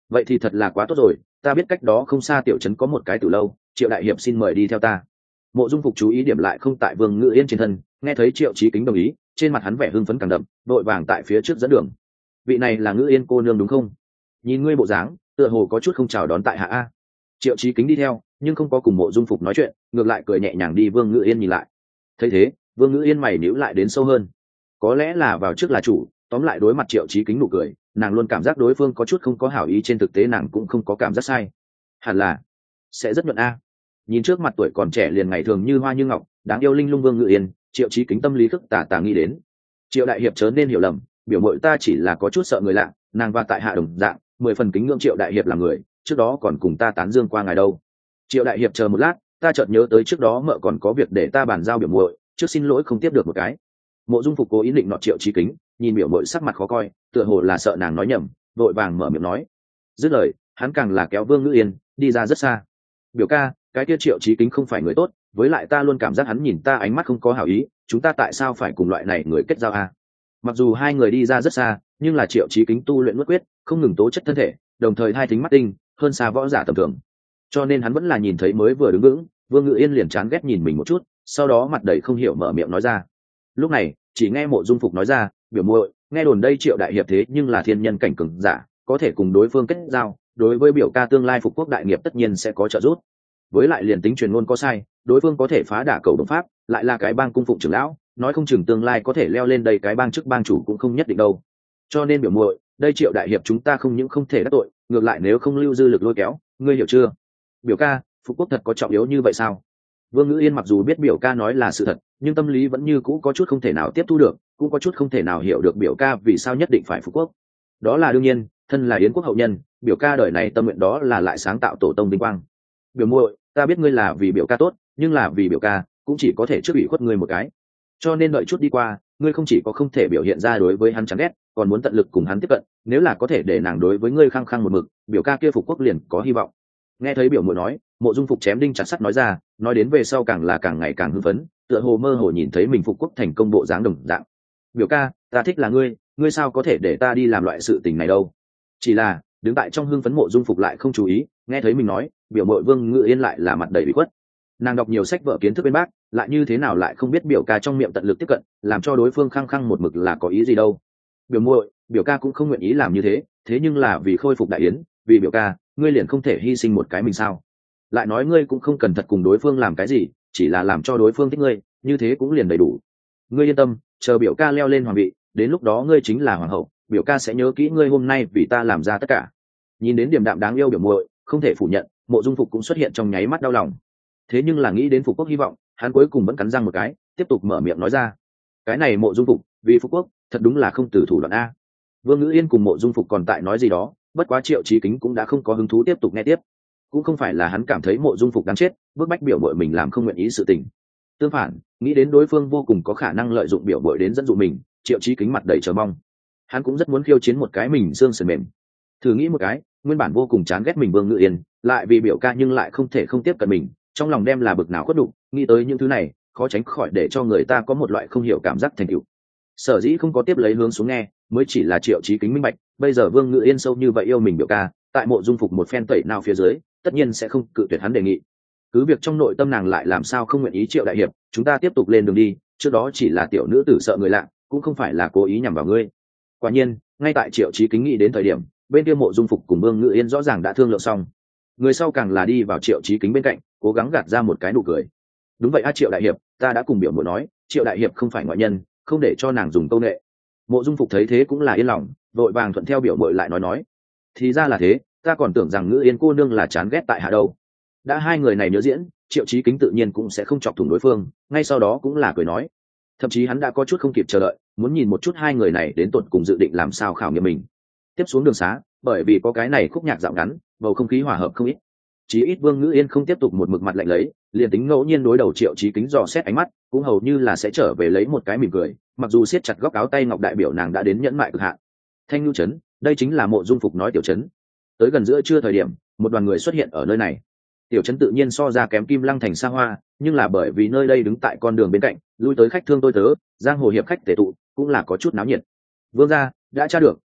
vậy thì thật là quá tốt rồi, ta biết cách đó không xa tiểu trấn có một cái từ lâu, Triệu đại hiệp xin mời đi theo ta. Mộ Dung Phục chú ý điểm lại không tại Vương Ngự Yên trên thân, nghe thấy Triệu Chí Kính đồng ý, trên mặt hắn vẻ hưng phấn càng đậm, đội vàng tại phía trước dẫn đường. Vị này là Ngự Yên cô nương đúng không? Nhìn ngươi bộ dáng, tựa hồ có chút không chào đón tại hạ a. Triệu Chí Kính đi theo, nhưng không có cùng Mộ Dung Phục nói chuyện, ngược lại cười nhẹ nhàng đi Vương Ngự Yên nhìn lại. Thấy thế, Vương Ngự Yên mày nhíu lại đến sâu hơn. Có lẽ là vào trước là chủ, tóm lại đối mặt Triệu Chí Kính nụ cười, nàng luôn cảm giác đối phương có chút không có hảo ý, trên thực tế nàng cũng không có cảm giác sai. Hẳn là sẽ rất nhuận a. Nhìn trước mặt tuổi còn trẻ liền ngày thường như hoa như ngọc, đáng yêu linh lung Vương Ngự Yên, Triệu Chí Kính tâm lý khức tả nghĩ đến. Triệu đại hiệp chớ nên hiểu lầm, biểu mội ta chỉ là có chút sợ người lạ, nàng và tại hạ đồng dạng, 10 phần kính ngưỡng Triệu đại hiệp là người, trước đó còn cùng ta tán dương qua ngài đâu. Triệu đại hiệp chờ một lát, ta chợt nhớ tới trước đó mợ còn có việc để ta bàn giao biểu muội, trước xin lỗi không tiếp được một cái. Mộ Dung Phục cố ý định nọ Triệu Chí Kính, nhìn biểu muội sắc mặt khó coi, tựa hồ là sợ nàng nói nhầm, vội vàng mở miệng nói. Dứt lời, hắn càng là kéo Vương Ngự Yên đi ra rất xa. Biểu ca, cái kia Triệu Chí Kính không phải người tốt, với lại ta luôn cảm giác hắn nhìn ta ánh mắt không có hảo ý, chúng ta tại sao phải cùng loại này người kết giao a? Mặc dù hai người đi ra rất xa, nhưng là Triệu Chí Kính tu luyện nuốt quyết, không ngừng tố chất thân thể, đồng thời hai thính mắt tinh, hơn xa võ giả tầm thường. Cho nên hắn vẫn là nhìn thấy mới vừa đứng vững, Vương Ngự Yên liền chán ghét nhìn mình một chút, sau đó mặt đầy không hiểu mở miệng nói ra. Lúc này, chỉ nghe Mộ Dung Phục nói ra, biểu muội, nghe đồn đây Triệu đại hiệp thế nhưng là thiên nhân cảnh cường giả, có thể cùng đối phương kết giao, đối với biểu ca tương lai phục quốc đại nghiệp tất nhiên sẽ có trợ giúp. Với lại liền tính truyền ngôn có sai, đối phương có thể phá đả cầu đồng pháp, lại là cái bang cung phụng trưởng lão, nói không chừng tương lai có thể leo lên đây cái bang chức bang chủ cũng không nhất định đâu. Cho nên biểu muội, đây Triệu đại hiệp chúng ta không những không thể đắc tội, ngược lại nếu không lưu dư lực lôi kéo, ngươi hiểu chưa? Biểu ca, phục quốc thật có trọng yếu như vậy sao? Vương Ngự Yên mặc dù biết biểu ca nói là sự thật, nhưng tâm lý vẫn như cũ có chút không thể nào tiếp thu được, cũng có chút không thể nào hiểu được biểu ca vì sao nhất định phải phục quốc. Đó là đương nhiên, thân là Yến quốc hậu nhân, biểu ca đời này tâm nguyện đó là lại sáng tạo tổ tông vinh quang. Biểu muội, ta biết ngươi là vì biểu ca tốt, nhưng là vì biểu ca cũng chỉ có thể trước ủy khuất ngươi một cái. Cho nên đợi chút đi qua, ngươi không chỉ có không thể biểu hiện ra đối với hắn chán ghét, còn muốn tận lực cùng hắn tiếp cận, nếu là có thể để nàng đối với ngươi khăng khăng một mực, biểu ca kia phục quốc liền có hy vọng. Nghe thấy biểu muội nói, Mộ Dung Phục chém đinh chặt sắt nói ra, nói đến về sau càng là càng ngày càng hưng phấn, tựa hồ mơ hồ nhìn thấy mình phục quốc thành công bộ dáng đồng dạng. Biểu ca, ta thích là ngươi sao có thể để ta đi làm loại sự tình này đâu? Chỉ là đứng tại trong hưng phấn Mộ Dung Phục lại không chú ý, nghe thấy mình nói, biểu muội Vương Ngự Yên lại là mặt đầy bị khuất. Nàng đọc nhiều sách vở kiến thức bên bác, lại như thế nào lại không biết biểu ca trong miệng tận lực tiếp cận, làm cho đối phương khăng khăng một mực là có ý gì đâu? Biểu muội, biểu ca cũng không nguyện ý làm như thế, thế nhưng là vì khôi phục đại yến, vì biểu ca, ngươi liền không thể hy sinh một cái mình sao? Lại nói ngươi cũng không cần thật cùng đối phương làm cái gì, chỉ là làm cho đối phương thích ngươi, như thế cũng liền đầy đủ. Ngươi yên tâm, chờ biểu ca leo lên hoàng vị, đến lúc đó ngươi chính là hoàng hậu, biểu ca sẽ nhớ kỹ ngươi hôm nay vì ta làm ra tất cả. Nhìn đến điềm đạm đáng yêu biểu muội, không thể phủ nhận, Mộ Dung Phục cũng xuất hiện trong nháy mắt đau lòng. Thế nhưng là nghĩ đến phục quốc hy vọng, hắn cuối cùng vẫn cắn răng một cái, tiếp tục mở miệng nói ra. Cái này Mộ Dung Phục, vì phục quốc, thật đúng là không từ thủ đoạn a. Vương Ngự Yên cùng Mộ Dung Phục còn tại nói gì đó, bất quá Triệu Chí Kính cũng đã không có hứng thú tiếp tục nghe tiếp. Cũng không phải là hắn cảm thấy Mộ Dung Phục đáng chết, bức bách biểu bội mình làm không nguyện ý sự tình. Tương phản, nghĩ đến đối phương vô cùng có khả năng lợi dụng biểu bội đến dẫn dụ mình, Triệu Chí Kính mặt đầy chờ mong. Hắn cũng rất muốn khiêu chiến một cái mình xương sườn mềm. Thử nghĩ một cái, nguyên bản vô cùng chán ghét mình Vương Ngự Yên, lại vì biểu ca nhưng lại không thể không tiếp cận mình, trong lòng đem là bực nào khuất đục, nghĩ tới những thứ này, khó tránh khỏi để cho người ta có một loại không hiểu cảm giác thành tựu. Sở dĩ không có tiếp lấy hướng xuống nghe, mới chỉ là Triệu Chí Kính minh bạch, bây giờ Vương Ngự Yên sâu như vậy yêu mình biểu ca, tại Mộ Dung Phục một phen tẩy nào phía dưới, tất nhiên sẽ không cự tuyệt hắn đề nghị. Cứ việc trong nội tâm nàng lại làm sao không nguyện ý Triệu đại hiệp, chúng ta tiếp tục lên đường đi, trước đó chỉ là tiểu nữ tử sợ người lạ, cũng không phải là cố ý nhằm vào ngươi. Quả nhiên, ngay tại Triệu Chí Kính nghĩ đến thời điểm, bên kia Mộ Dung Phục cùng Vương Ngự Yên rõ ràng đã thương lượng xong. Người sau càng là đi vào Triệu Chí Kính bên cạnh, cố gắng gạt ra một cái nụ cười. Đúng vậy a Triệu đại hiệp, ta đã cùng biểu muội nói, Triệu đại hiệp không phải ngoại nhân, không để cho nàng dùng câu nệ. Mộ Dung Phục thấy thế cũng là yên lòng, vội vàng thuận theo biểu muội lại nói. Thì ra là thế, ta còn tưởng rằng Ngự Yên cô nương là chán ghét tại hạ đâu. Đã hai người này nhớ diễn, Triệu Chí Kính tự nhiên cũng sẽ không chọc thủng đối phương, ngay sau đó cũng là cười nói. Thậm chí hắn đã có chút không kịp chờ đợi, muốn nhìn một chút hai người này đến tột cùng dự định làm sao khảo nghiệm mình. Tiếp xuống đường xá, bởi vì có cái này khúc nhạc dạo ngắn, bầu không khí hòa hợp không ít. Chí ít Vương Ngự Yên không tiếp tục một mực mặt lạnh lấy, liền tính ngẫu nhiên đối đầu Triệu Chí Kính dò xét ánh mắt, cũng hầu như là sẽ trở về lấy một cái mỉm cười, mặc dù siết chặt góc áo tay ngọc đại biểu nàng đã đến nhẫn mại cực hạn. Thanh Nhu trấn, đây chính là Mộ Dung Phục nói tiểu trấn. Tới gần giữa trưa thời điểm, một đoàn người xuất hiện ở nơi này. Tiểu trấn tự nhiên so ra kém Kim Lăng thành xa hoa, nhưng là bởi vì nơi đây đứng tại con đường bên cạnh, lui tới khách thương tôi tớ, giang hồ hiệp khách tề tụ, cũng là có chút náo nhiệt. Vương gia đã tra được,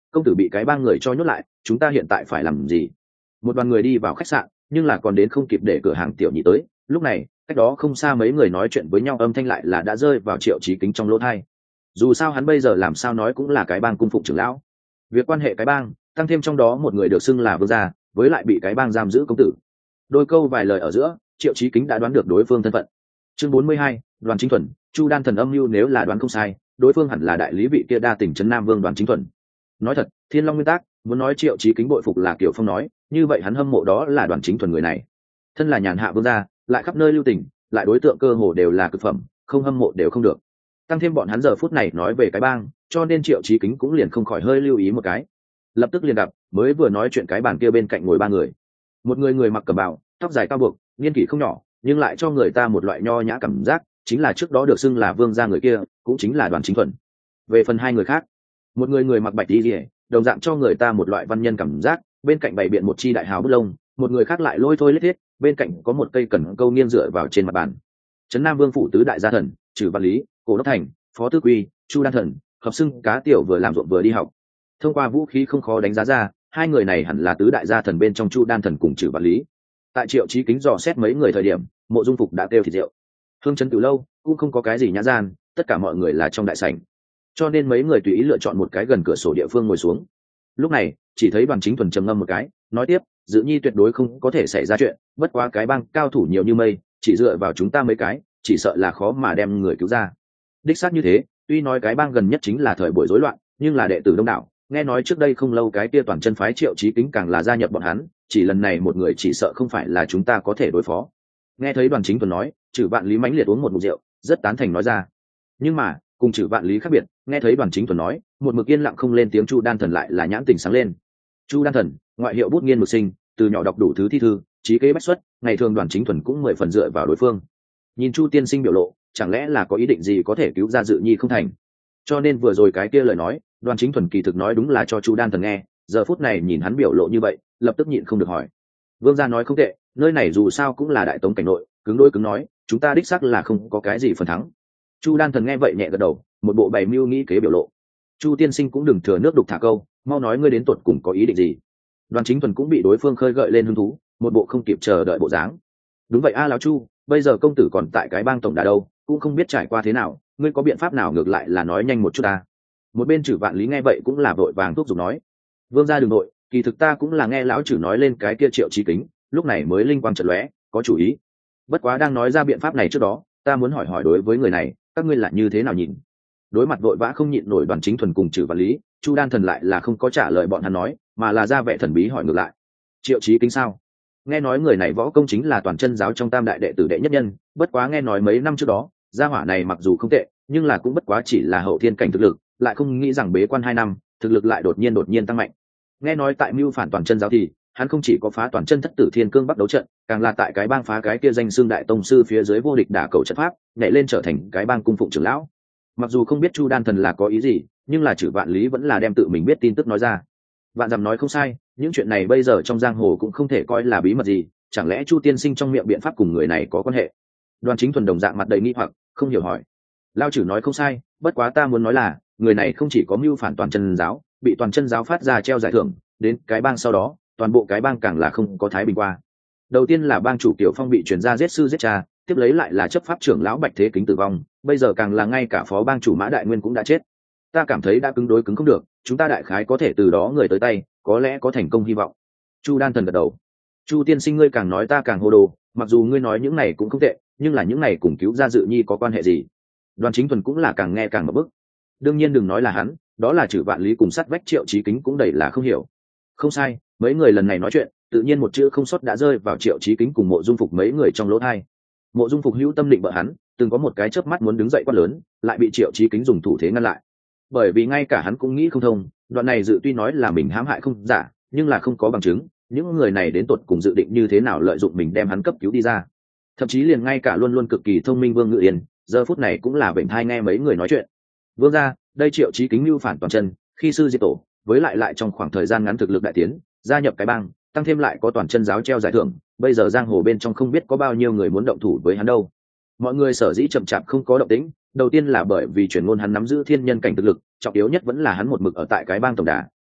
công tử bị cái bang người cho nhốt lại, chúng ta hiện tại phải làm gì? Một đoàn người đi vào khách sạn, nhưng là còn đến không kịp để cửa hàng tiểu nhị tới. Lúc này cách đó không xa mấy người nói chuyện với nhau, âm thanh lại là đã rơi vào Triệu Chí Kính trong lỗ tai. Dù sao hắn bây giờ làm sao nói cũng là cái bang cung phụng trưởng lão, việc quan hệ cái bang, tăng thêm trong đó một người được xưng là vương gia, với lại bị cái bang giam giữ công tử. Đôi câu vài lời ở giữa, Triệu Chí Kính đã đoán được đối phương thân phận. Chương 42, Đoàn Chính Thuần, Chu Đan Thần âm mưu, nếu là đoán không sai, đối phương hẳn là đại lý vị kia đa tỉnh trấn Nam Vương Đoàn Chính Thuần. Nói thật, Thiên Long nguyên tắc, muốn nói Triệu Chí Kính bội phục là Kiều Phong nói, như vậy hắn hâm mộ đó là Đoàn Chính Thuần người này. Thân là nhàn hạ vương gia, lại khắp nơi lưu tình, lại đối tượng cơ hồ đều là cực phẩm, không hâm mộ đều không được. Tăng thêm bọn hắn giờ phút này nói về cái bang, cho nên Triệu Chí Kính cũng liền không khỏi hơi lưu ý một cái. Lập tức liền gặp, mới vừa nói chuyện cái bàn kia bên cạnh ngồi ba người. Một người mặc cẩm bào, tóc dài cao buộc, niên kỷ không nhỏ, nhưng lại cho người ta một loại nho nhã cảm giác, chính là trước đó được xưng là vương gia người kia, cũng chính là Đoàn Chính Thuần. Về phần hai người khác, một người mặc bạch y liễu, đồng dạng cho người ta một loại văn nhân cảm giác, bên cạnh bày biện một chi đại hào bút lông, một người khác lại lôi thôi lết thiết, bên cạnh có một cây cẩn câu nghiêng dựa vào trên mặt bàn. Trấn Nam Vương phủ tứ đại gia thần, Trừ Văn Lý, Cổ Đốc Thành, Phó Tư Quy, Chu Đan Thần, hợp xưng cá tiểu vừa làm ruộng vừa đi học. Thông qua vũ khí không khó đánh giá ra, hai người này hẳn là tứ đại gia thần bên trong Chu Đan Thần cùng Trừ Văn Lý. Tại Triệu Chí Kính dò xét mấy người thời điểm, Mộ Dung Phục đã kêu thịt rượu. Hương Trấn Tiểu lâu cũng không có cái gì nhã gian, tất cả mọi người là trong đại sảnh, cho nên mấy người tùy ý lựa chọn một cái gần cửa sổ địa phương ngồi xuống. Lúc này chỉ thấy Đoàn Chính Thuần trầm ngâm một cái, nói tiếp, Dự Nhi tuyệt đối không có thể xảy ra chuyện, bất quá cái bang cao thủ nhiều như mây, chỉ dựa vào chúng ta mấy cái, chỉ sợ là khó mà đem người cứu ra. Đích xác như thế, tuy nói cái bang gần nhất chính là thời buổi rối loạn, nhưng là đệ tử đông đảo, nghe nói trước đây không lâu cái kia toàn chân phái Triệu Chí Kính càng là gia nhập bọn hắn, chỉ lần này một người chỉ sợ không phải là chúng ta có thể đối phó. Nghe thấy Đoàn Chính Thuần nói, Trừ Vạn Lý mãnh liệt uống một ngụm rượu, rất tán thành nói ra. Nhưng mà cùng Trừ Vạn Lý khác biệt, nghe thấy Đoàn Chính Thuần nói, một mực yên lặng không lên tiếng Chu Đan Thần lại là nhãn tình sáng lên. Chu Đan Thần, ngoại hiệu bút nghiên mực sinh, từ nhỏ đọc đủ thứ thi thư, trí kế bách xuất, ngày thường Đoàn Chính Thuần cũng 10 phần dựa vào đối phương. Nhìn Chu tiên sinh biểu lộ, chẳng lẽ là có ý định gì có thể cứu ra Dự Nhi không thành? Cho nên vừa rồi cái kia lời nói, Đoàn Chính Thuần kỳ thực nói đúng là cho Chu Đan Thần nghe, giờ phút này nhìn hắn biểu lộ như vậy, lập tức nhịn không được hỏi. Vương gia nói không tệ, nơi này dù sao cũng là đại tống cảnh nội, cứng đôi cứng nói, chúng ta đích xác là không có cái gì phần thắng. Chu Đan Thần nghe vậy nhẹ gật đầu, một bộ bày mưu nghĩ kế biểu lộ. Chu tiên sinh cũng đừng thừa nước đục thả câu, mau nói ngươi đến tuột cùng có ý định gì? Đoàn Chính Thuần cũng bị đối phương khơi gợi lên hứng thú, một bộ không kịp chờ đợi bộ dáng. Đúng vậy a lão Chu, bây giờ công tử còn tại cái bang tổng đà đâu, cũng không biết trải qua thế nào, ngươi có biện pháp nào ngược lại là nói nhanh một chút ta. Một bên Trừ Vạn Lý nghe vậy cũng là vội vàng thúc giục nói. Vương gia đừng nội, kỳ thực ta cũng là nghe lão Trừ nói lên cái kia Triệu Chí Kính, lúc này mới linh quang chợt lóe, có chủ ý. Bất quá đang nói ra biện pháp này trước đó, ta muốn hỏi hỏi đối với người này, các ngươi là như thế nào nhìn? Đối mặt vội vã không nhịn nổi Đoàn Chính Thuần cùng Trừ Vạn Lý, Chu Đan Thần lại là không có trả lời bọn hắn nói, mà là ra vẻ thần bí hỏi ngược lại. Triệu Chí Kính sao? Nghe nói người này võ công chính là toàn chân giáo trong tam đại đệ tử đệ nhất nhân, bất quá nghe nói mấy năm trước đó, gia hỏa này mặc dù không tệ, nhưng là cũng bất quá chỉ là hậu thiên cảnh thực lực, lại không nghĩ rằng bế quan 2 năm, thực lực lại đột nhiên tăng mạnh. Nghe nói tại mưu phản toàn chân giáo thì hắn không chỉ có phá toàn chân thất tử thiên cương bắc đấu trận, càng là tại cái bang phá cái kia danh xương đại tông sư phía dưới vô địch đả cầu trận pháp, nhảy lên trở thành cái bang cung phụng trưởng lão. Mặc dù không biết Chu Đan Thần là có ý gì, nhưng là Trừ Vạn Lý vẫn là đem tự mình biết tin tức nói ra. Vạn dặm nói không sai, những chuyện này bây giờ trong giang hồ cũng không thể coi là bí mật gì, chẳng lẽ Chu tiên sinh trong miệng biện pháp cùng người này có quan hệ? Đoàn Chính Thuần đồng dạng mặt đầy nghi hoặc, không hiểu hỏi. Lao Trừ nói không sai, bất quá ta muốn nói là, người này không chỉ có mưu phản toàn chân giáo, bị toàn chân giáo phát ra treo giải thưởng, đến cái bang sau đó, toàn bộ cái bang càng là không có thái bình qua. Đầu tiên là bang chủ Tiểu Phong bị truyền ra giết sư giết cha, tiếp lấy lại là chấp pháp trưởng lão Bạch Thế Kính tử vong, bây giờ càng là ngay cả phó bang chủ Mã Đại Nguyên cũng đã chết. Ta cảm thấy đã cứng đối cứng không được, chúng ta đại khái có thể từ đó người tới tay, có lẽ có thành công hy vọng. Chu Đan Thần gật đầu. Chu tiên sinh ngươi càng nói ta càng hồ đồ, mặc dù ngươi nói những này cũng không tệ, nhưng là những này cùng cứu ra Dự Nhi có quan hệ gì? Đoàn Chính Thuần cũng là càng nghe càng ngập bức. Đương nhiên đừng nói là hắn, đó là Trừ Vạn Lý cùng sát vách Triệu Chí Kính cũng đầy là không hiểu. Không sai, mấy người lần này nói chuyện, tự nhiên một chữ không sót đã rơi vào Triệu Chí Kính cùng Mộ Dung Phục mấy người trong lỗ tai. Mộ Dung Phục hữu tâm định bợ hắn, từng có một cái chớp mắt muốn đứng dậy quát lớn, lại bị Triệu Chí Kính dùng thủ thế ngăn lại. Bởi vì ngay cả hắn cũng nghĩ không thông, đoạn này Dự tuy nói là mình hãm hại không giả, nhưng là không có bằng chứng, những người này đến tột cùng dự định như thế nào lợi dụng mình đem hắn cấp cứu đi ra. Thậm chí liền ngay cả luôn luôn cực kỳ thông minh Vương Ngự Yên, giờ phút này cũng là bệnh thai nghe mấy người nói chuyện. Vương gia, đây Triệu Chí Kính mưu phản toàn chân, khi sư diệt tổ, với lại trong khoảng thời gian ngắn thực lực đại tiến, gia nhập cái bang, tăng thêm lại có toàn chân giáo treo giải thưởng, bây giờ giang hồ bên trong không biết có bao nhiêu người muốn động thủ với hắn đâu. Mọi người sở dĩ chậm chạp không có động tĩnh, đầu tiên là bởi vì truyền ngôn hắn nắm giữ thiên nhân cảnh thực lực, trọng yếu nhất vẫn là hắn một mực ở tại cái bang tổng đà,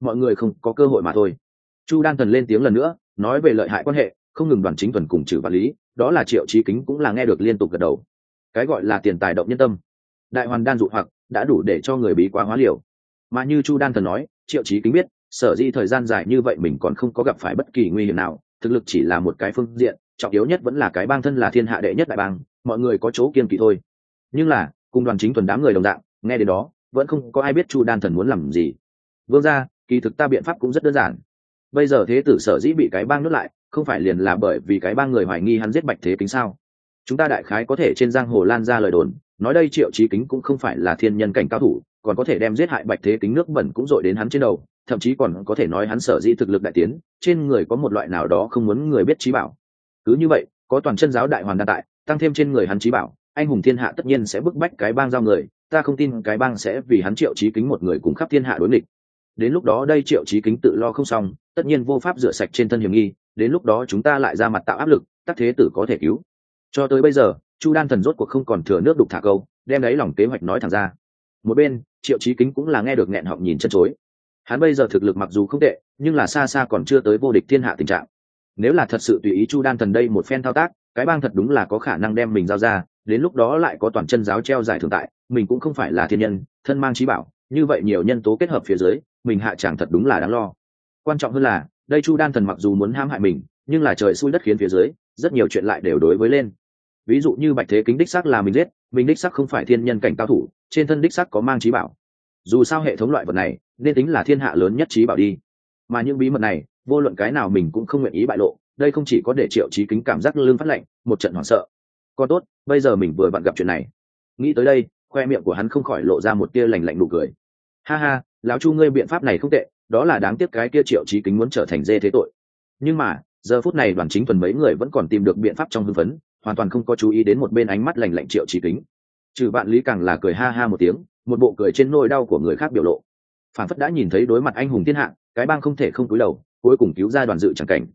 mọi người không có cơ hội mà thôi. Chu Đan Thần lên tiếng lần nữa, nói về lợi hại quan hệ, không ngừng Đoàn Chính Thuần cùng Trử Vạn Lý, đó là Triệu Chí Kính cũng là nghe được liên tục gật đầu. Cái gọi là tiền tài động nhân tâm, đại hoàn đan dụ hoặc đã đủ để cho người bí quá hóa liều. Mà như Chu Đan Thần nói, Triệu Chí Kính biết, sở dĩ thời gian dài như vậy mình còn không có gặp phải bất kỳ nguy hiểm nào, thực lực chỉ là một cái phương diện, trọng yếu nhất vẫn là cái bang thân là thiên hạ đệ nhất đại bang, mọi người có chỗ kiêng kỵ thôi. Nhưng là cùng Đoàn Chính Thuần đám người đồng dạng, nghe đến đó vẫn không có ai biết Chu Đan Thần muốn làm gì. Vương gia, kỳ thực ta biện pháp cũng rất đơn giản. Bây giờ thế tử sở dĩ bị cái bang nuốt lại, không phải liền là bởi vì cái bang người hoài nghi hắn giết Bạch Thế Kính sao? Chúng ta đại khái có thể trên giang hồ lan ra lời đồn, nói đây Triệu Chí Kính cũng không phải là thiên nhân cảnh cao thủ, còn có thể đem giết hại Bạch Thế Kính nước bẩn cũng dội đến hắn trên đầu, thậm chí còn có thể nói hắn sở dĩ thực lực đại tiến, trên người có một loại nào đó không muốn người biết trí bảo. Cứ như vậy, có toàn chân giáo đại hoàn đan tại, tăng thêm trên người hắn trí bảo, anh hùng thiên hạ tất nhiên sẽ bức bách cái bang giao người, ta không tin cái bang sẽ vì hắn Triệu Chí Kính một người cùng khắp thiên hạ đối nghịch. Đến lúc đó đây Triệu Chí Kính tự lo không xong, tất nhiên vô pháp rửa sạch trên thân hiểm nghi, đến lúc đó chúng ta lại ra mặt tạo áp lực, Tắc thế tử có thể cứu. Cho tới bây giờ, Chu Đan Thần rốt cuộc không còn thừa nước đục thả câu, đem đấy lòng kế hoạch nói thẳng ra. Một bên, Triệu Chí Kính cũng là nghe được nghẹn họng nhìn chân chối. Hắn bây giờ thực lực mặc dù không tệ, nhưng là xa xa còn chưa tới vô địch thiên hạ tình trạng. Nếu là thật sự tùy ý Chu Đan Thần đây một phen thao tác, cái bang thật đúng là có khả năng đem mình giao ra, đến lúc đó lại có toàn chân giáo treo giải thưởng tại, mình cũng không phải là thiên nhân, thân mang trí bảo, như vậy nhiều nhân tố kết hợp phía dưới, mình hạ chẳng thật đúng là đáng lo. Quan trọng hơn là, đây Chu Đan Thần mặc dù muốn hãm hại mình, nhưng là trời xui đất khiến phía dưới, rất nhiều chuyện lại đều đối với lên. Ví dụ như Bạch Thế Kính đích xác là mình giết, mình đích xác không phải thiên nhân cảnh cao thủ, trên thân đích xác có mang trí bảo. Dù sao hệ thống loại vật này nên tính là thiên hạ lớn nhất trí bảo đi, mà những bí mật này vô luận cái nào mình cũng không nguyện ý bại lộ, đây không chỉ có để Triệu Chí Kính cảm giác lưng phát lạnh, một trận hoảng sợ. Còn tốt, bây giờ mình vừa vặn gặp chuyện này. Nghĩ tới đây, khoe miệng của hắn không khỏi lộ ra một tia lạnh lạnh nụ cười. Ha ha, lão Chu ngươi biện pháp này không tệ, đó là đáng tiếc cái kia Triệu Chí Kính muốn trở thành dê thế tội. Nhưng mà giờ phút này Đoàn Chính Thuần mấy người vẫn còn tìm được biện pháp trong hưng phấn, hoàn toàn không có chú ý đến một bên ánh mắt lạnh lạnh Triệu Chí Kính. Trừ Vạn Lý càng là cười ha ha một tiếng, một bộ cười trên nỗi đau của người khác biểu lộ, phản phất đã nhìn thấy đối mặt anh hùng thiên hạ, cái bang không thể không cúi đầu, cuối cùng cứu ra Đoàn Dự chẳng cảnh.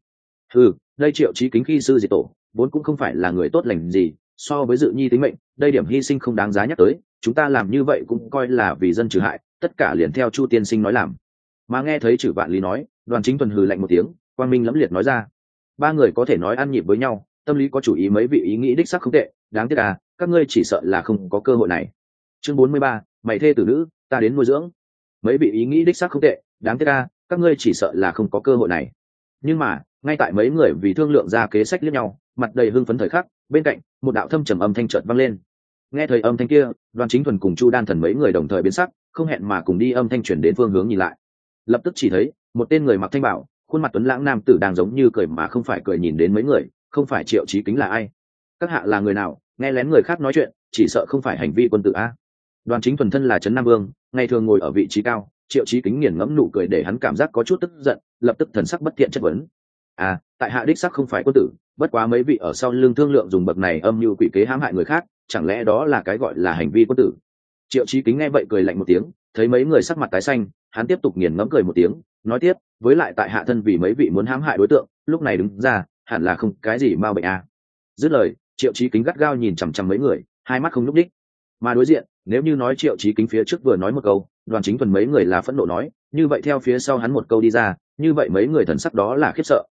Đây Triệu Chí Kính khi sư diệt tổ, vốn cũng không phải là người tốt lành gì, so với Dự Nhi tính mệnh, đây điểm hy sinh không đáng giá nhắc tới, chúng ta làm như vậy cũng coi là vì dân trừ hại, tất cả liền theo Chu tiên sinh nói làm. Mà nghe thấy Trừ Vạn Lý nói, Đoàn Chính Thuần hừ lạnh một tiếng, quang minh lẫm liệt nói ra. Ba người có thể nói ăn nhịp với nhau, tâm lý có chủ ý mấy vị ý nghĩ đích xác không tệ, đáng tiếc à, các ngươi chỉ sợ là không có cơ hội này. Chương 43, mày thê tử nữ, ta đến nuôi dưỡng. Mấy vị ý nghĩ đích xác không tệ, đáng tiếc à, các ngươi chỉ sợ là không có cơ hội này. Nhưng mà, ngay tại mấy người vì thương lượng ra kế sách liếc nhau, mặt đầy hưng phấn thời khắc, bên cạnh, một đạo thâm trầm âm thanh chợt vang lên. Nghe thấy âm thanh kia, Đoàn Chính Thuần cùng Chu Đan Thần mấy người đồng thời biến sắc, không hẹn mà cùng đi âm thanh chuyển đến phương hướng nhìn lại. Lập tức chỉ thấy, một tên người mặc thanh bảo, khuôn mặt tuấn lãng nam tử đang giống như cười mà không phải cười nhìn đến mấy người, không phải Triệu Chí Kính là ai? Các hạ là người nào, nghe lén người khác nói chuyện, chỉ sợ không phải hành vi quân tử a. Đoàn Chính Thuần thân là trấn Nam Vương, ngày thường ngồi ở vị trí cao, Triệu Chí Kính nghiền ngẫm nụ cười để hắn cảm giác có chút tức giận, lập tức thần sắc bất thiện chất vấn. À, tại hạ đích sắc không phải quân tử, bất quá mấy vị ở sau lưng thương lượng dùng bậc này âm mưu quỷ kế hãm hại người khác, chẳng lẽ đó là cái gọi là hành vi quân tử? Triệu Chí Kính nghe vậy cười lạnh một tiếng, thấy mấy người sắc mặt tái xanh, hắn tiếp tục nghiền ngẫm cười một tiếng, nói tiếp, với lại tại hạ thân vì mấy vị muốn hãm hại đối tượng, lúc này đứng ra, hẳn là không cái gì mau bệnh à. Dứt lời, Triệu Chí Kính gắt gao nhìn chằm chằm mấy người, hai mắt không nhúc nhích. Mà đối diện, nếu như nói Triệu Chí Kính phía trước vừa nói một câu, Đoàn Chính Thuần mấy người là phẫn nộ nói, như vậy theo phía sau hắn một câu đi ra, như vậy mấy người thần sắc đó là khiếp sợ.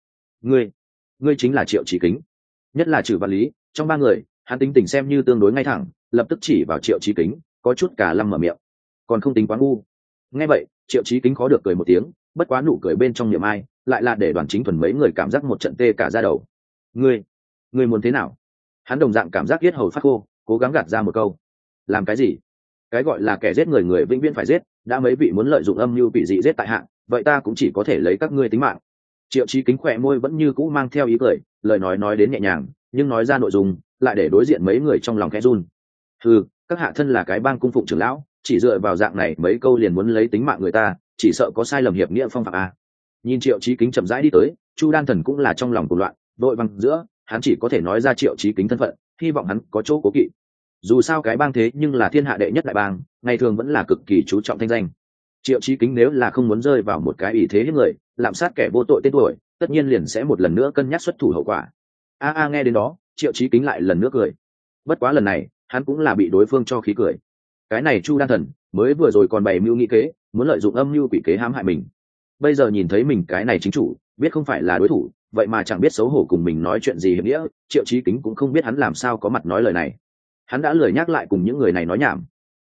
Ngươi chính là Triệu Chí Kính. Nhất là Trừ Vạn Lý, trong ba người, hắn tính tình xem như tương đối ngay thẳng, lập tức chỉ vào Triệu Chí Kính, có chút cả lâm mở miệng. Còn không tính quá ngu. Nghe vậy, Triệu Chí Kính khó được cười một tiếng, bất quá nụ cười bên trong niệm ai, lại là để Đoàn Chính Thuần mấy người cảm giác một trận tê cả da đầu. Ngươi muốn thế nào? Hắn đồng dạng cảm giác yết hầu phát khô, cố gắng gạt ra một câu. Làm cái gì? Cái gọi là kẻ giết người người vĩnh viễn phải giết, đã mấy vị muốn lợi dụng âm mưu bị dị giết tại hạ, vậy ta cũng chỉ có thể lấy các ngươi tính mạng. Triệu Chí Kính khỏe môi vẫn như cũ mang theo ý cười, lời nói đến nhẹ nhàng, nhưng nói ra nội dung lại để đối diện mấy người trong lòng khẽ run. Các hạ thân là cái bang cung phụng trưởng lão, chỉ dựa vào dạng này mấy câu liền muốn lấy tính mạng người ta, chỉ sợ có sai lầm hiệp nghĩa phong phạm a. Nhìn Triệu Chí Kính chậm rãi đi tới, Chu Đan Thần cũng là trong lòng cuồng loạn, đội văng giữa, hắn chỉ có thể nói ra Triệu Chí Kính thân phận, hy vọng hắn có chỗ cố kỵ. Dù sao cái bang thế nhưng là thiên hạ đệ nhất đại bang, ngày thường vẫn là cực kỳ chú trọng thanh danh. Triệu Chí Kính nếu là không muốn rơi vào một cái ý thế hiếp người, lạm sát kẻ vô tội tên tuổi, tất nhiên liền sẽ một lần nữa cân nhắc xuất thủ hậu quả. Nghe đến đó, Triệu Chí Kính lại lần nữa cười. Bất quá lần này, hắn cũng là bị đối phương cho khí cười. Cái này Chu Đan Thần mới vừa rồi còn bày mưu nghị kế, muốn lợi dụng âm mưu quỷ kế hãm hại mình. bây giờ nhìn thấy mình cái này chính chủ biết không phải là đối thủ, vậy mà chẳng biết xấu hổ cùng mình nói chuyện gì hiệp nghĩa, Triệu Chí Kính cũng không biết hắn làm sao có mặt nói lời này. Hắn đã lười nhắc lại cùng những người này nói nhảm.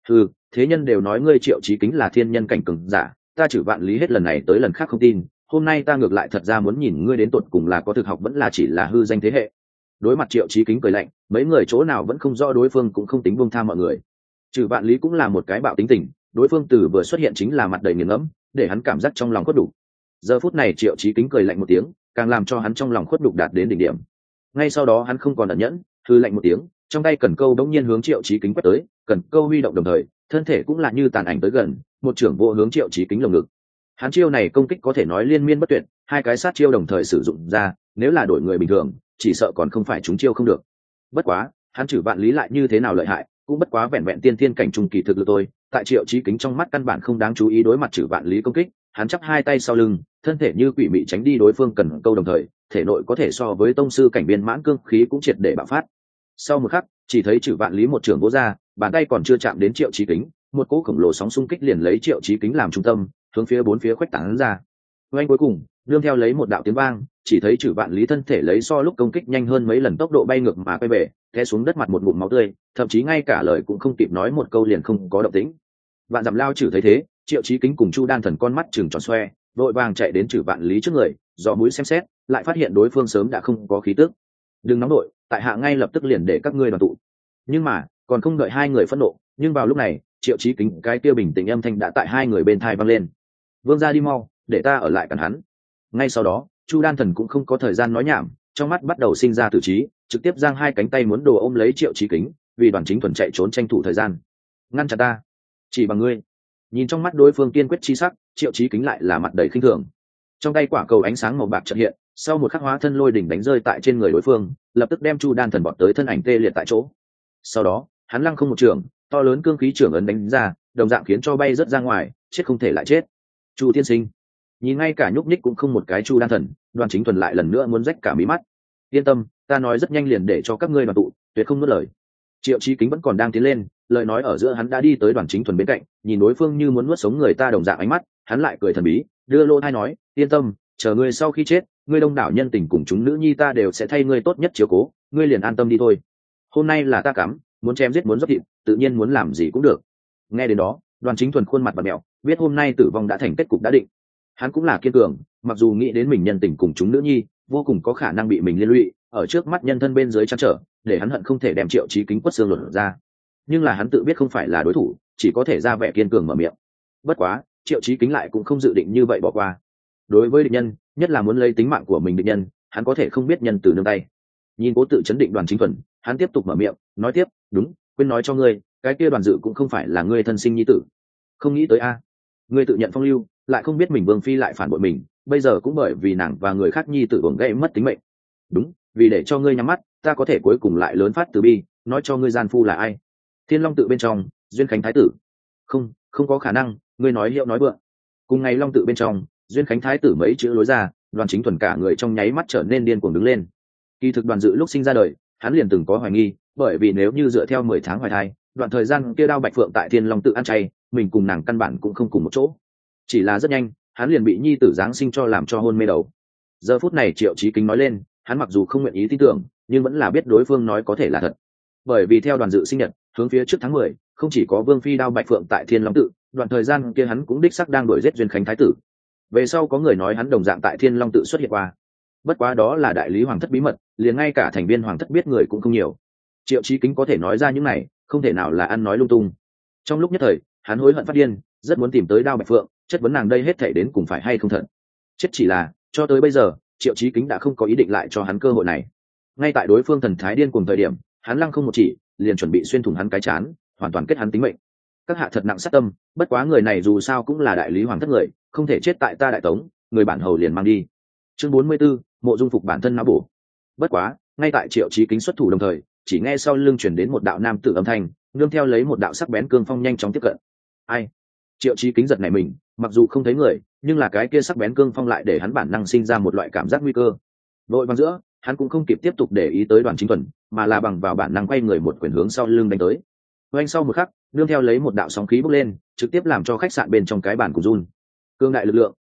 Thế nhân đều nói ngươi Triệu Chí Kính là thiên nhân cảnh cường giả, ta Chử Vạn Lý hết lần này tới lần khác không tin, hôm nay ta ngược lại thật ra muốn nhìn ngươi đến tột cùng là có thực học vẫn là chỉ là hư danh thế hệ. Đối mặt Triệu Chí Kính cười lạnh, mấy người chỗ nào vẫn không rõ đối phương cũng không tính buông tha mọi người. Chử Vạn Lý cũng là một cái bạo tính tình, đối phương từ vừa xuất hiện chính là mặt đầy nghiền ngẫm, để hắn cảm giác trong lòng khuất đủ. Giờ phút này Triệu Chí Kính cười lạnh một tiếng, càng làm cho hắn trong lòng khuất đục đạt đến đỉnh điểm. Ngay sau đó hắn không còn ẩn nhẫn, hư lạnh một tiếng, trong tay cần câu đống nhiên hướng Triệu Chí Kính quét tới, cần câu huy động đồng thời, thân thể cũng là như tàn ảnh tới gần, một trưởng vô hướng Triệu Chí Kính lồng ngực. Hắn chiêu này công kích có thể nói liên miên bất tuyệt, hai cái sát chiêu đồng thời sử dụng ra, nếu là đổi người bình thường, chỉ sợ còn không phải chúng chiêu không được. Bất quá, hắn Chử Vạn Lý lại như thế nào lợi hại, cũng bất quá vẹn vẹn tiên thiên cảnh trung kỳ thực lực thôi, tại Triệu Chí Kính trong mắt căn bản không đáng chú ý đối mặt Chử Vạn Lý công kích, hắn chắp hai tay sau lưng, thân thể như quỷ mị tránh đi đối phương cần câu đồng thời, thể nội có thể so với tông sư cảnh viên mãn cương khí cũng triệt để bạo phát. Sau một khắc, chỉ thấy Chử Vạn Lý một trường vỗ ra, bàn tay còn chưa chạm đến Triệu Chí Kính, một cỗ khổng lồ sóng xung kích liền lấy Triệu Chí Kính làm trung tâm, hướng phía bốn phía khuếch tán ra. Oanh cuối cùng, nương theo lấy một đạo tiếng vang, chỉ thấy Chử Vạn Lý thân thể lấy so lúc công kích nhanh hơn mấy lần tốc độ bay ngược mà quay về, té xuống đất mặt một ngụm máu tươi, thậm chí ngay cả lời cũng không kịp nói một câu liền không có động tĩnh. Vạn Dặm Lao Chử thấy thế, Triệu Chí Kính cùng Chu Đan Thần con mắt trừng tròn xoe, vội vàng chạy đến Chử Vạn Lý trước người, dò mũi xem xét, lại phát hiện đối phương sớm đã không có khí tức. Đừng nóng nổi, tại hạ ngay lập tức liền để các ngươi đoàn tụ. Nhưng mà, còn không đợi hai người phẫn nộ, nhưng vào lúc này, Triệu Chí Kính cái kia bình tĩnh âm thanh đã tại hai người bên tai vang lên. Vương gia đi mau, để ta ở lại cản hắn. Ngay sau đó, Chu Đan Thần cũng không có thời gian nói nhảm, trong mắt bắt đầu sinh ra tử trí, trực tiếp giang hai cánh tay muốn đồ ôm lấy Triệu Chí Kính, vì Đoàn Chính Thuần chạy trốn tranh thủ thời gian. Ngăn chặn ta, chỉ bằng ngươi. Nhìn trong mắt đối phương kiên quyết chi sắc, Triệu Chí Kính lại là mặt đầy khinh thường. Trong tay quả cầu ánh sáng màu bạc chợt hiện, sau một khắc hóa thân lôi đỉnh đánh rơi tại trên người đối phương, lập tức đem Chu Đan Thần bọt tới thân ảnh tê liệt tại chỗ. Sau đó, hắn lăng không một trường, to lớn cương khí trưởng ấn đánh ra, đồng dạng khiến cho bay rất ra ngoài, chết không thể lại chết. Chu tiên sinh, nhìn ngay cả nhúc nhích cũng không một cái Chu Đan Thần, Đoàn Chính Thuần lại lần nữa muốn rách cả mí mắt. Yên tâm, ta nói rất nhanh liền để cho các ngươi đoàn tụ, tuyệt không nuốt lời. Triệu Chí Kính vẫn còn đang tiến lên, lời nói ở giữa hắn đã đi tới Đoàn Chính Thuần bên cạnh, nhìn đối phương như muốn nuốt sống người ta đồng dạng ánh mắt, hắn lại cười thần bí, đưa lô thai nói, yên tâm, chờ ngươi sau khi chết, ngươi đông đảo nhân tình cùng chúng nữ nhi ta đều sẽ thay ngươi tốt nhất chiếu cố, ngươi liền an tâm đi thôi. Hôm nay là ta cắm, muốn chém giết muốn dốc thịt, tự nhiên muốn làm gì cũng được. Nghe đến đó, Đoàn Chính Thuần khuôn mặt bặm mèo, biết hôm nay tử vong đã thành kết cục đã định. Hắn cũng là kiên cường, mặc dù nghĩ đến mình nhân tình cùng chúng nữ nhi vô cùng có khả năng bị mình liên lụy, ở trước mắt nhân thân bên dưới chăn trở, để hắn hận không thể đem Triệu Chí Kính quất xương luận ra. Nhưng là hắn tự biết không phải là đối thủ, chỉ có thể ra vẻ kiên cường mở miệng. Bất quá, Triệu Chí Kính lại cũng không dự định như vậy bỏ qua. Đối với địch nhân, nhất là muốn lấy tính mạng của mình địch nhân, hắn có thể không biết nhân từ nương tay. Nhìn cố tự chấn định Đoàn Chính Thuần, hắn tiếp tục mở miệng, nói tiếp, đúng, quên nói cho ngươi, cái kia Đoàn Dự cũng không phải là ngươi thân sinh nhi tử. Không nghĩ tới a, ngươi tự nhận phong lưu, lại không biết mình Vương phi lại phản bội mình, bây giờ cũng bởi vì nàng và người khác nhi tử uổng gây mất tính mệnh. Đúng, vì để cho ngươi nhắm mắt, ta có thể cuối cùng lại lớn phát từ bi, nói cho ngươi gian phu là ai. Thiên Long tự bên trong, Duyên Khánh thái tử. Không, không có khả năng, ngươi nói hiệu nói vượng. Cùng ngày Long tự bên trong, Duyên Khánh thái tử mấy chữ lối ra, Đoàn Chính Thuần cả người trong nháy mắt trở nên điên cuồng đứng lên. Kỳ thực Đoàn Dự lúc sinh ra đời, hắn liền từng có hoài nghi, bởi vì nếu như dựa theo 10 tháng hoài thai, đoạn thời gian kia Đao Bạch Phượng tại Thiên Long tự ăn chay, mình cùng nàng căn bản cũng không cùng một chỗ. Chỉ là rất nhanh, hắn liền bị nhi tử giáng sinh cho làm cho hôn mê đầu. Giờ phút này Triệu Chí Kính nói lên, hắn mặc dù không nguyện ý tin tưởng, nhưng vẫn là biết đối phương nói có thể là thật. Bởi vì theo Đoàn Dự sinh nhật, hướng phía trước tháng 10, không chỉ có Vương phi Đao Bạch Phượng tại Thiên Long tự, đoạn thời gian kia hắn cũng đích xác đang đuổi giết Duyên Khánh thái tử. Về sau có người nói hắn đồng dạng tại Thiên Long tự xuất hiện qua. Bất quá đó là đại lý hoàng thất bí mật, liền ngay cả thành viên hoàng thất biết người cũng không nhiều. Triệu Chí Kính có thể nói ra những này, không thể nào là ăn nói lung tung. Trong lúc nhất thời, hắn hối hận phát điên, rất muốn tìm tới Đao Bạch Phượng, chất vấn nàng đây hết thảy đến cùng phải hay không thật. Chết chỉ là, cho tới bây giờ, Triệu Chí Kính đã không có ý định lại cho hắn cơ hội này. Ngay tại đối phương thần thái điên cùng thời điểm, hắn lăng không một chỉ, liền chuẩn bị xuyên thủng hắn cái chán, hoàn toàn kết hắn tính mệnh. Các hạ thật nặng sát tâm, bất quá người này dù sao cũng là đại lý hoàng thất người, không thể chết tại ta Đại Tống, người bản hầu liền mang đi. Chương 44, Mộ Dung Phục bản thân não bổ. Bất quá, ngay tại Triệu Chí Kính xuất thủ đồng thời, chỉ nghe sau lưng truyền đến một đạo nam tử âm thanh, nương theo lấy một đạo sắc bén cương phong nhanh chóng tiếp cận. Ai? Triệu Chí Kính giật nảy mình, mặc dù không thấy người, nhưng là cái kia sắc bén cương phong lại để hắn bản năng sinh ra một loại cảm giác nguy cơ. Vội vàng giữa, hắn cũng không kịp tiếp tục để ý tới Đoàn Chính Thuần, mà là bằng vào bản năng quay người một quyền hướng sau lưng đánh tới. Oanh sau một khắc, nương theo lấy một đạo sóng khí bốc lên, trực tiếp làm cho khách sạn bên trong cái bàn cùng run. Cương đại lực lượng,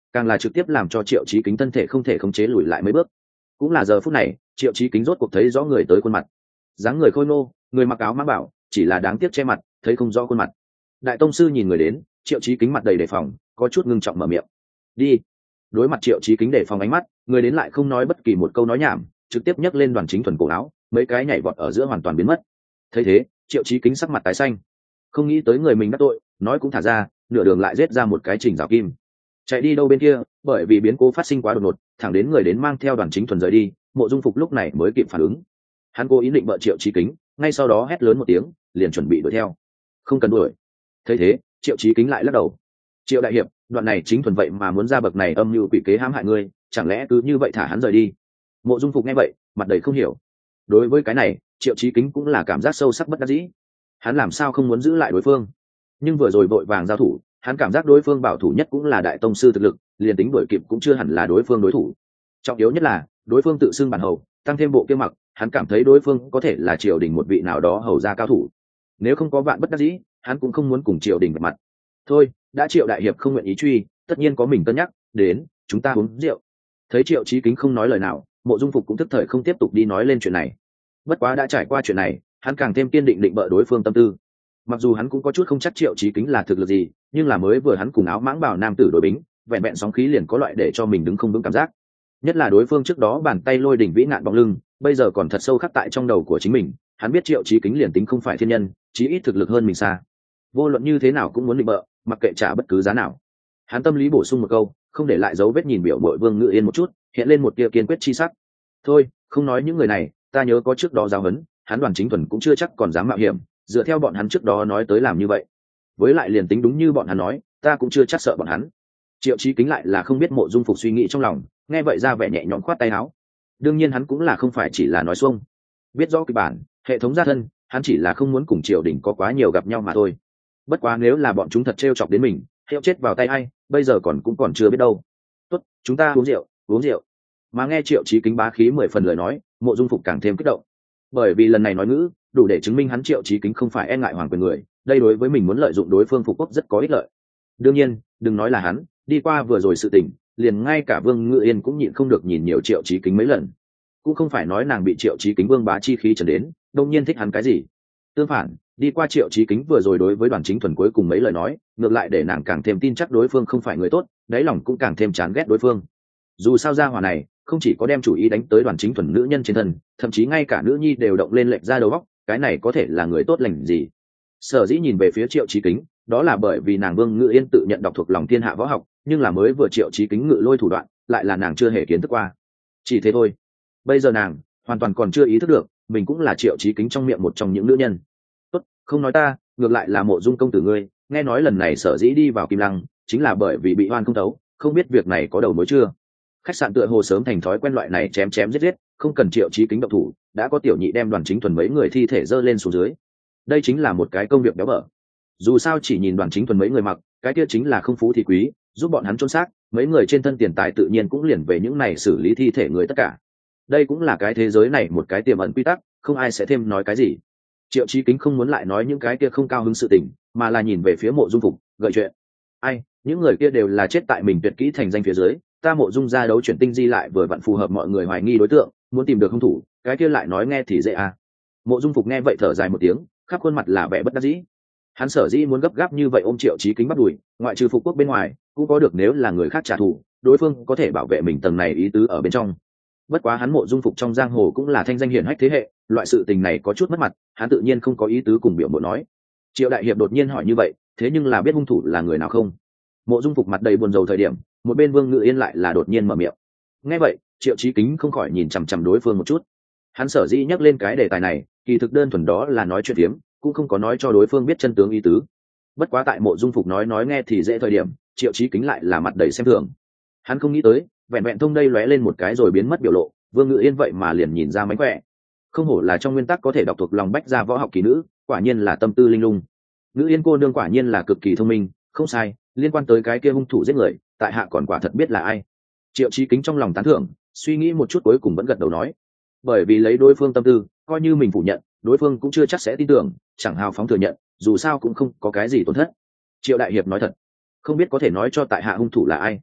càng là trực tiếp làm cho Triệu Chí Kính thân thể không thể khống chế lùi lại mấy bước. Cũng là giờ phút này, Triệu Chí Kính rốt cuộc thấy rõ người tới khuôn mặt. Dáng người khôi ngô, người mặc áo mang bảo, chỉ là đáng tiếc che mặt, thấy không rõ khuôn mặt. Đại tông sư nhìn người đến, Triệu Chí Kính mặt đầy đề phòng, có chút ngưng trọng mở miệng. Đi. Đối mặt Triệu Chí Kính đề phòng ánh mắt, người đến lại không nói bất kỳ một câu nói nhảm, trực tiếp nhấc lên Đoàn Chính Thuần cổ áo, mấy cái nhảy vọt ở giữa hoàn toàn biến mất. Thấy thế, Triệu Chí Kính sắc mặt tái xanh, không nghĩ tới người mình đắc tội, nói cũng thả ra, nửa đường lại giết ra một cái Trình Giảo Kim. Chạy đi đâu bên kia, bởi vì biến cố phát sinh quá đột ngột, thẳng đến người đến mang theo Đoàn Chính Thuần rời đi, Mộ Dung Phục lúc này mới kịp phản ứng. Hắn cố ý định bợ Triệu Chí Kính, ngay sau đó hét lớn một tiếng, liền chuẩn bị đuổi theo. Không cần đuổi. Thấy thế, Triệu Chí Kính lại lắc đầu. Triệu đại hiệp, đoạn này Chính Thuần vậy mà muốn ra bậc này âm mưu quỷ kế hãm hại ngươi, chẳng lẽ cứ như vậy thả hắn rời đi? Mộ Dung Phục nghe vậy, mặt đầy không hiểu. Đối với cái này, Triệu Chí Kính cũng là cảm giác sâu sắc bất đắc dĩ. Hắn làm sao không muốn giữ lại đối phương, nhưng vừa rồi vội vàng giao thủ, hắn cảm giác đối phương bảo thủ nhất cũng là đại tông sư thực lực, liền tính đuổi kịp cũng chưa hẳn là đối phương đối thủ. Trọng yếu nhất là đối phương tự xưng bản hầu, tăng thêm bộ kia mặc, hắn cảm thấy đối phương có thể là triều đình một vị nào đó hầu gia cao thủ. Nếu không có vạn bất đắc dĩ, hắn cũng không muốn cùng triều đình gặp mặt. Thôi, đã Triệu đại hiệp không nguyện ý truy, tất nhiên có mình cân nhắc, đến, chúng ta uống rượu. Thấy Triệu Chí Kính không nói lời nào, Mộ Dung Phục cũng tức thời không tiếp tục đi nói lên chuyện này. Bất quá đã trải qua chuyện này, hắn càng thêm kiên định định bợ đối phương tâm tư. Mặc dù hắn cũng có chút không chắc Triệu Chí Kính là thực lực gì, nhưng là mới vừa hắn cùng áo mãng bảo nam tử đối bính, vẹn vẹn sóng khí liền có loại để cho mình đứng không vững cảm giác. Nhất là đối phương trước đó bàn tay lôi đỉnh vĩ nạn bóng lưng, bây giờ còn thật sâu khắc tại trong đầu của chính mình. Hắn biết Triệu Chí Kính liền tính không phải thiên nhân, chí ít thực lực hơn mình xa. Vô luận như thế nào cũng muốn định bợ, mặc kệ trả bất cứ giá nào. Hắn tâm lý bổ sung một câu, không để lại dấu vết nhìn biểu bội Vương Ngự Yên một chút, hiện lên một tia kiên quyết chi sắc. Thôi, không nói những người này, ta nhớ có trước đó giáo huấn, hắn Đoàn Chính Thuần cũng chưa chắc còn dám mạo hiểm, dựa theo bọn hắn trước đó nói tới làm như vậy. Với lại liền tính đúng như bọn hắn nói, ta cũng chưa chắc sợ bọn hắn. Triệu Chí Kính lại là không biết Mộ Dung Phục suy nghĩ trong lòng, nghe vậy ra vẻ nhẹ nhõm khoát tay áo. Đương nhiên hắn cũng là không phải chỉ là nói xuông, biết rõ kịch bản, hệ thống gia thân, hắn chỉ là không muốn cùng triều đình có quá nhiều gặp nhau mà thôi. Bất quá nếu là bọn chúng thật trêu chọc đến mình, hiệu chết vào tay ai, bây giờ cũng còn chưa biết đâu. Tốt, chúng ta uống rượu, uống rượu. Mà nghe Triệu Chí Kính bá khí 10 phần lời nói, Mộ Dung Phục càng thêm kích động. Bởi vì lần này nói ngữ, đủ để chứng minh hắn Triệu Chí Kính không phải e ngại hoàng quyền người, đây đối với mình muốn lợi dụng đối phương phục quốc rất có ích lợi. Đương nhiên, đừng nói là hắn, đi qua vừa rồi sự tình, liền ngay cả Vương Ngự Yên cũng nhịn không được nhìn nhiều Triệu Chí Kính mấy lần. Cũng không phải nói nàng bị Triệu Chí Kính vương bá chi khí trấn đến, đông nhiên thích hắn cái gì. Tương phản, đi qua Triệu Chí Kính vừa rồi đối với Đoàn Chính Thuần cuối cùng mấy lời nói, ngược lại để nàng càng thêm tin chắc đối phương không phải người tốt, đáy lòng cũng càng thêm chán ghét đối phương. Dù sao gia hỏa này không chỉ có đem chủ ý đánh tới Đoàn Chính Thuần nữ nhân trên thân, thậm chí ngay cả nữ nhi đều động lên lệnh ra đầu óc, cái này có thể là người tốt lành gì? Sở dĩ nhìn về phía Triệu Chí Kính, đó là bởi vì nàng Vương Ngự Yên tự nhận đọc thuộc lòng thiên hạ võ học, nhưng là mới vừa Triệu Chí Kính ngự lôi thủ đoạn, lại là nàng chưa hề kiến thức qua. Chỉ thế thôi. Bây giờ nàng hoàn toàn còn chưa ý thức được, mình cũng là Triệu Chí Kính trong miệng một trong những nữ nhân. Tốt, không nói ta, ngược lại là Mộ Dung công tử ngươi, nghe nói lần này sở dĩ đi vào Kim Lăng, chính là bởi vì bị oan không thấu, không biết việc này có đầu mối chưa? Khách sạn tựa hồ sớm thành thói quen loại này chém chém giết giết, không cần Triệu Chí Kính động thủ, đã có tiểu nhị đem Đoàn Chính Thuần mấy người thi thể dơ lên xuống dưới. Đây chính là một cái công việc béo bở. Dù sao chỉ nhìn Đoàn Chính Thuần mấy người mặc, cái kia chính là không phú thì quý, giúp bọn hắn chôn xác, mấy người trên thân tiền tài tự nhiên cũng liền về những này xử lý thi thể người tất cả. Đây cũng là cái thế giới này một cái tiềm ẩn quy tắc, không ai sẽ thêm nói cái gì. Triệu Chí Kính không muốn lại nói những cái kia không cao hứng sự tình, mà là nhìn về phía Mộ Dung Phục, gợi chuyện. Ai, những người kia đều là chết tại mình tuyệt kỹ thành danh phía dưới, ta Mộ Dung ra đấu chuyển tinh di lại vừa vặn phù hợp mọi người hoài nghi đối tượng, muốn tìm được hung thủ, cái kia lại nói nghe thì dễ à. Mộ Dung Phục nghe vậy thở dài một tiếng, khắp khuôn mặt là vẻ bất đắc dĩ. Hắn sở dĩ muốn gấp gáp như vậy ôm Triệu Chí Kính bắt đuổi, ngoại trừ phục quốc bên ngoài, cũng có được nếu là người khác trả thù, đối phương có thể bảo vệ mình tầng này ý tứ ở bên trong. Bất quá hắn Mộ Dung Phục trong giang hồ cũng là thanh danh hiển hách thế hệ, loại sự tình này có chút mất mặt, hắn tự nhiên không có ý tứ cùng biểu mộ nói. Triệu đại hiệp đột nhiên hỏi như vậy, thế nhưng là biết hung thủ là người nào không? Mộ Dung Phục mặt đầy buồn rầu thời điểm, một bên Vương Ngự Yên lại là đột nhiên mở miệng. Nghe vậy, Triệu Chí Kính không khỏi nhìn chằm chằm đối phương một chút. Hắn sở dĩ nhắc lên cái đề tài này, kỳ thực đơn thuần đó là nói chuyện tiếm, cũng không có nói cho đối phương biết chân tướng ý tứ. Bất quá tại Mộ Dung Phục nói nghe thì dễ thời điểm, Triệu Chí Kính lại là mặt đầy xem thường. Hắn không nghĩ tới, vẹn vẹn thông đây lóe lên một cái rồi biến mất biểu lộ, Vương Ngự Yên vậy mà liền nhìn ra mánh khỏe. Không hổ là trong nguyên tắc có thể đọc thuộc lòng bách gia võ học kỳ nữ, quả nhiên là tâm tư linh lung. Ngự Yên cô nương quả nhiên là cực kỳ thông minh, không sai, liên quan tới cái kia hung thủ giết người, tại hạ còn quả thật biết là ai. Triệu Chí Kính trong lòng tán thưởng, suy nghĩ một chút cuối cùng vẫn gật đầu nói. Bởi vì lấy đối phương tâm tư, coi như mình phủ nhận, đối phương cũng chưa chắc sẽ tin tưởng, chẳng hào phóng thừa nhận, dù sao cũng không có cái gì tổn thất. Triệu đại hiệp nói thật, không biết có thể nói cho tại hạ hung thủ là ai?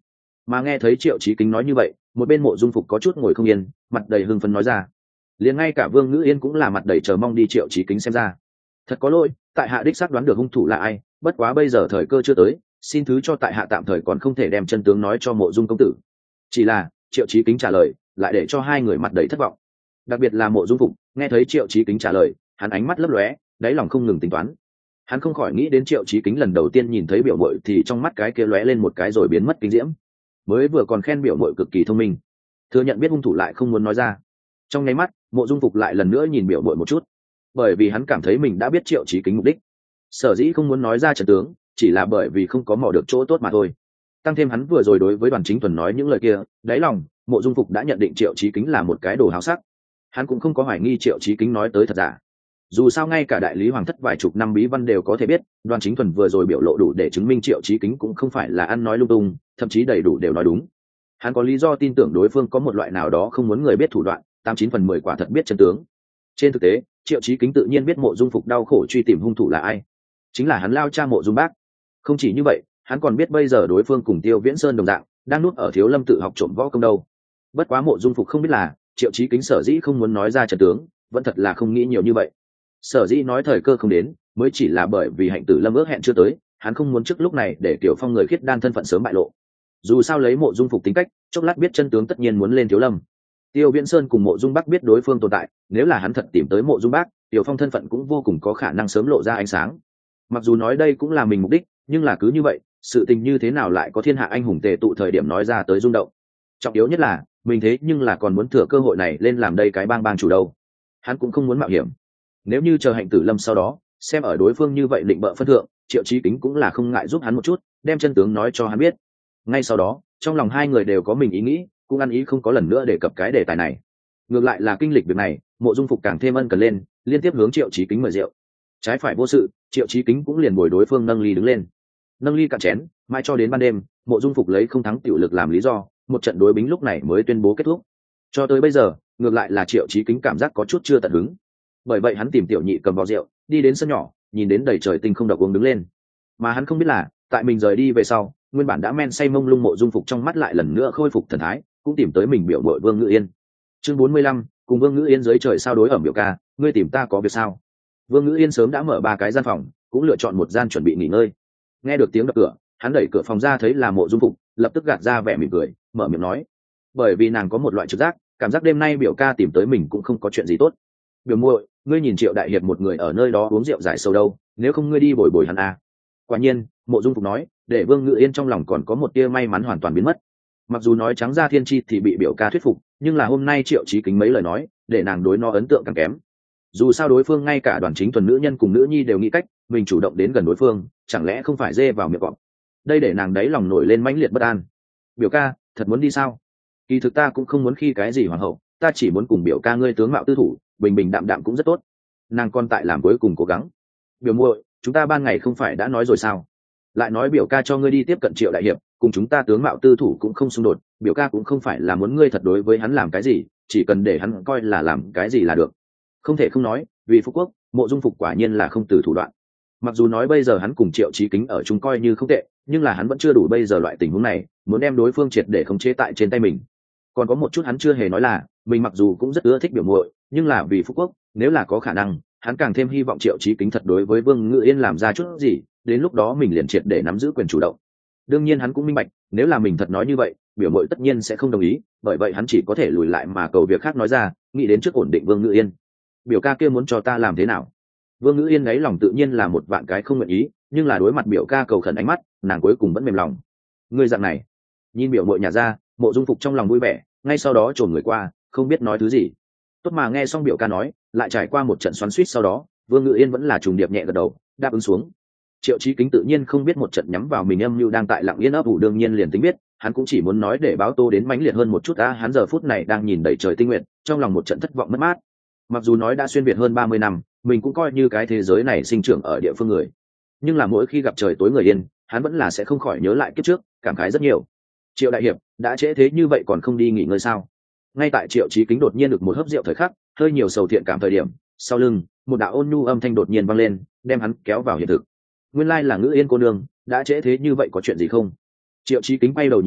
Mà nghe thấy Triệu Chí Kính nói như vậy, một bên Mộ Dung Phục có chút ngồi không yên, mặt đầy hưng phấn nói ra. Liền ngay cả Vương Ngữ Yên cũng là mặt đầy chờ mong đi Triệu Chí Kính xem ra. Thật có lỗi, tại hạ đích xác đoán được hung thủ là ai, bất quá bây giờ thời cơ chưa tới, xin thứ cho tại hạ tạm thời còn không thể đem chân tướng nói cho Mộ Dung công tử. Chỉ là Triệu Chí Kính trả lời lại để cho hai người mặt đầy thất vọng, đặc biệt là Mộ Dung Phục nghe thấy Triệu Chí Kính trả lời, hắn ánh mắt lấp lóe, đáy lòng không ngừng tính toán. Hắn không khỏi nghĩ đến Triệu Chí Kính lần đầu tiên nhìn thấy biểu muội thì trong mắt cái kia lóe lên một cái rồi biến mất kinh diễm, mới vừa còn khen biểu muội cực kỳ thông minh, thừa nhận biết hung thủ lại không muốn nói ra. Trong nháy mắt Mộ Dung Phục lại lần nữa nhìn biểu muội một chút, bởi vì hắn cảm thấy mình đã biết Triệu Chí Kính mục đích, sở dĩ không muốn nói ra trận tướng chỉ là bởi vì không có mò được chỗ tốt mà thôi. Tăng thêm hắn vừa rồi đối với Đoàn Chính Thuần nói những lời kia, đáy lòng Mộ Dung Phục đã nhận định Triệu Chí Kính là một cái đồ háo sắc. Hắn cũng không có hoài nghi Triệu Chí Kính nói tới thật giả, dù sao ngay cả đại lý hoàng thất vài chục năm bí văn đều có thể biết, Đoàn Chính Thuần vừa rồi biểu lộ đủ để chứng minh Triệu Chí Kính cũng không phải là ăn nói lung tung, thậm chí đầy đủ đều nói đúng. Hắn có lý do tin tưởng đối phương có một loại nào đó không muốn người biết thủ đoạn, 89/10 quả thật biết chân tướng. Trên thực tế Triệu Chí Kính tự nhiên biết Mộ Dung Phục đau khổ truy tìm hung thủ là ai, chính là hắn lao cha Mộ Dung Bác. Không chỉ như vậy, hắn còn biết bây giờ đối phương cùng Tiêu Viễn Sơn đồng dạng đang nuốt ở Thiếu Lâm tự học trộm võ công đâu. Bất quá Mộ Dung Phục không biết là Triệu Chí Kính sở dĩ không muốn nói ra trận tướng vẫn thật là không nghĩ nhiều như vậy. Sở dĩ nói thời cơ không đến mới chỉ là bởi vì Hạnh Tử Lâm ước hẹn chưa tới, hắn không muốn trước lúc này để Tiểu Phong người khiết đan thân phận sớm bại lộ. Dù sao lấy Mộ Dung Phục tính cách, chốc lát biết chân tướng tất nhiên muốn lên Thiếu Lâm. Tiêu Viễn Sơn cùng Mộ Dung Bắc biết đối phương tồn tại, nếu là hắn thật tìm tới Mộ Dung Bắc, Tiểu Phong thân phận cũng vô cùng có khả năng sớm lộ ra ánh sáng. Mặc dù nói đây cũng là mình mục đích, nhưng là cứ như vậy, sự tình như thế nào lại có thiên hạ anh hùng tề tụ thời điểm nói ra tới rung động. Trọng yếu nhất là mình thế nhưng là còn muốn thừa cơ hội này lên làm đây cái bang chủ đâu. Hắn cũng không muốn mạo hiểm. Nếu như chờ Hạnh Tử Lâm sau đó xem ở đối phương như vậy định bợ phân thượng, Triệu Chí Kính cũng là không ngại giúp hắn một chút, đem chân tướng nói cho hắn biết. Ngay sau đó trong lòng hai người đều có mình ý nghĩ, cũng ăn ý không có lần nữa đề cập cái đề tài này. Ngược lại là kinh lịch việc này, Mộ Dung Phục càng thêm ân cần lên, liên tiếp hướng Triệu Chí Kính mời rượu. Trái phải vô sự, Triệu Chí Kính cũng liền bồi đối phương nâng ly đứng lên. Nâng ly cạn chén, mai cho đến ban đêm, Mộ Dung Phục lấy không thắng tiểu lực làm lý do, một trận đối bính lúc này mới tuyên bố kết thúc. Cho tới bây giờ ngược lại là Triệu Chí Kính cảm giác có chút chưa tận hứng, bởi vậy hắn tìm tiểu nhị cầm vào rượu, đi đến sân nhỏ, nhìn đến đầy trời tinh không độc uống đứng lên. Mà hắn không biết là tại mình rời đi về sau, nguyên bản đã men say mông lung Mộ Dung Phục trong mắt lại lần nữa khôi phục thần thái, cũng tìm tới mình biểu muội Vương Ngữ Yên. Chương 45, cùng Vương Ngữ Yên dưới trời sao đối ở biểu ca, ngươi tìm ta có việc sao? Vương Ngữ Yên sớm đã mở 3 cái gian phòng, cũng lựa chọn một gian chuẩn bị nghỉ ngơi. Nghe được tiếng đập cửa, hắn đẩy cửa phòng ra thấy là Mộ Dung Phục, lập tức gạt ra vẻ mỉm cười, mở miệng nói. Bởi vì nàng có một loại trực giác, cảm giác đêm nay biểu ca tìm tới mình cũng không có chuyện gì tốt. Biểu muội, ngươi nhìn Triệu đại hiệp một người ở nơi đó uống rượu giải sầu đâu, nếu không ngươi đi bồi bồi hắn à. Quả nhiên, Mộ Dung Phục nói, để Vương Ngữ Yên trong lòng còn có một tia may mắn hoàn toàn biến mất. Mặc dù nói trắng ra thiên chi thì bị biểu ca thuyết phục, nhưng là hôm nay Triệu Chí Kính mấy lời nói, để nàng đối nó ấn tượng càng kém. Dù sao đối phương ngay cả Đoàn Chính Thuần nữ nhân cùng nữ nhi đều nghĩ cách, mình chủ động đến gần đối phương, chẳng lẽ không phải dê vào miệng cọp. Đây để nàng đáy lòng nổi lên mãnh liệt bất an. Biểu ca, thật muốn đi sao? Kỳ thực ta cũng không muốn khi cái gì hoàng hậu, ta chỉ muốn cùng biểu ca ngươi tướng mạo tư thủ, bình bình đạm đạm cũng rất tốt. Nàng còn tại làm cuối cùng cố gắng. Biểu muội, chúng ta ban ngày không phải đã nói rồi sao? Lại nói biểu ca cho ngươi đi tiếp cận Triệu đại hiệp, cùng chúng ta tướng mạo tư thủ cũng không xung đột, biểu ca cũng không phải là muốn ngươi thật đối với hắn làm cái gì, chỉ cần để hắn coi là làm cái gì là được. Không thể không nói, vì Phú Quốc, Mộ Dung Phục quả nhiên là không từ thủ đoạn. Mặc dù nói bây giờ hắn cùng Triệu Chí Kính ở chung coi như không tệ, nhưng là hắn vẫn chưa đủ bây giờ loại tình huống này, muốn đem đối phương triệt để khống chế tại trên tay mình. Còn có một chút hắn chưa hề nói là, mình mặc dù cũng rất ưa thích biểu muội, nhưng là vì Phú Quốc, nếu là có khả năng, hắn càng thêm hy vọng Triệu Chí Kính thật đối với Vương Ngữ Yên làm ra chút gì, đến lúc đó mình liền triệt để nắm giữ quyền chủ động. Đương nhiên hắn cũng minh bạch, nếu là mình thật nói như vậy, biểu muội tất nhiên sẽ không đồng ý, bởi vậy hắn chỉ có thể lùi lại mà cầu việc khác nói ra, nghĩ đến trước ổn định Vương Ngữ Yên. Biểu ca kia muốn cho ta làm thế nào? Vương Ngữ Yên ấy lòng tự nhiên là một vạn cái không nguyện ý, nhưng là đối mặt biểu ca cầu khẩn ánh mắt, nàng cuối cùng vẫn mềm lòng. Ngươi dạng này, nhìn biểu muội nhà ra, Mộ Dung Phục trong lòng vui vẻ, ngay sau đó chồm người qua, không biết nói thứ gì. Tốt mà nghe xong biểu ca nói, lại trải qua một trận xoắn xuýt sau đó, Vương Ngữ Yên vẫn là trùng điệp nhẹ gật đầu, đáp ứng xuống. Triệu Chí Kính tự nhiên không biết một trận nhắm vào mình âm mưu đang tại lặng yên ấp ủ, đương nhiên liền tính biết, hắn cũng chỉ muốn nói để báo tô đến mãnh liệt hơn một chút. Hắn giờ phút này đang nhìn đầy trời tinh nguyện, trong lòng một trận thất vọng mất mát. Mặc dù nói đã xuyên việt hơn 30 năm, mình cũng coi như cái thế giới này sinh trưởng ở địa phương người, nhưng là mỗi khi gặp trời tối người yên, hắn vẫn là sẽ không khỏi nhớ lại kiếp trước, cảm khái rất nhiều. Triệu đại hiệp, đã trễ thế như vậy còn không đi nghỉ ngơi sao? Ngay tại Triệu Chí Kính đột nhiên được một hớp rượu thời khắc, hơi nhiều sầu thiện cảm thời điểm, sau lưng một đạo ôn nhu âm thanh đột nhiên vang lên, đem hắn kéo vào hiện thực. Nguyên lai là Ngữ Yên cô nương, đã trễ thế như vậy có chuyện gì không? Triệu Chí Kính bay đầu nhìn lại,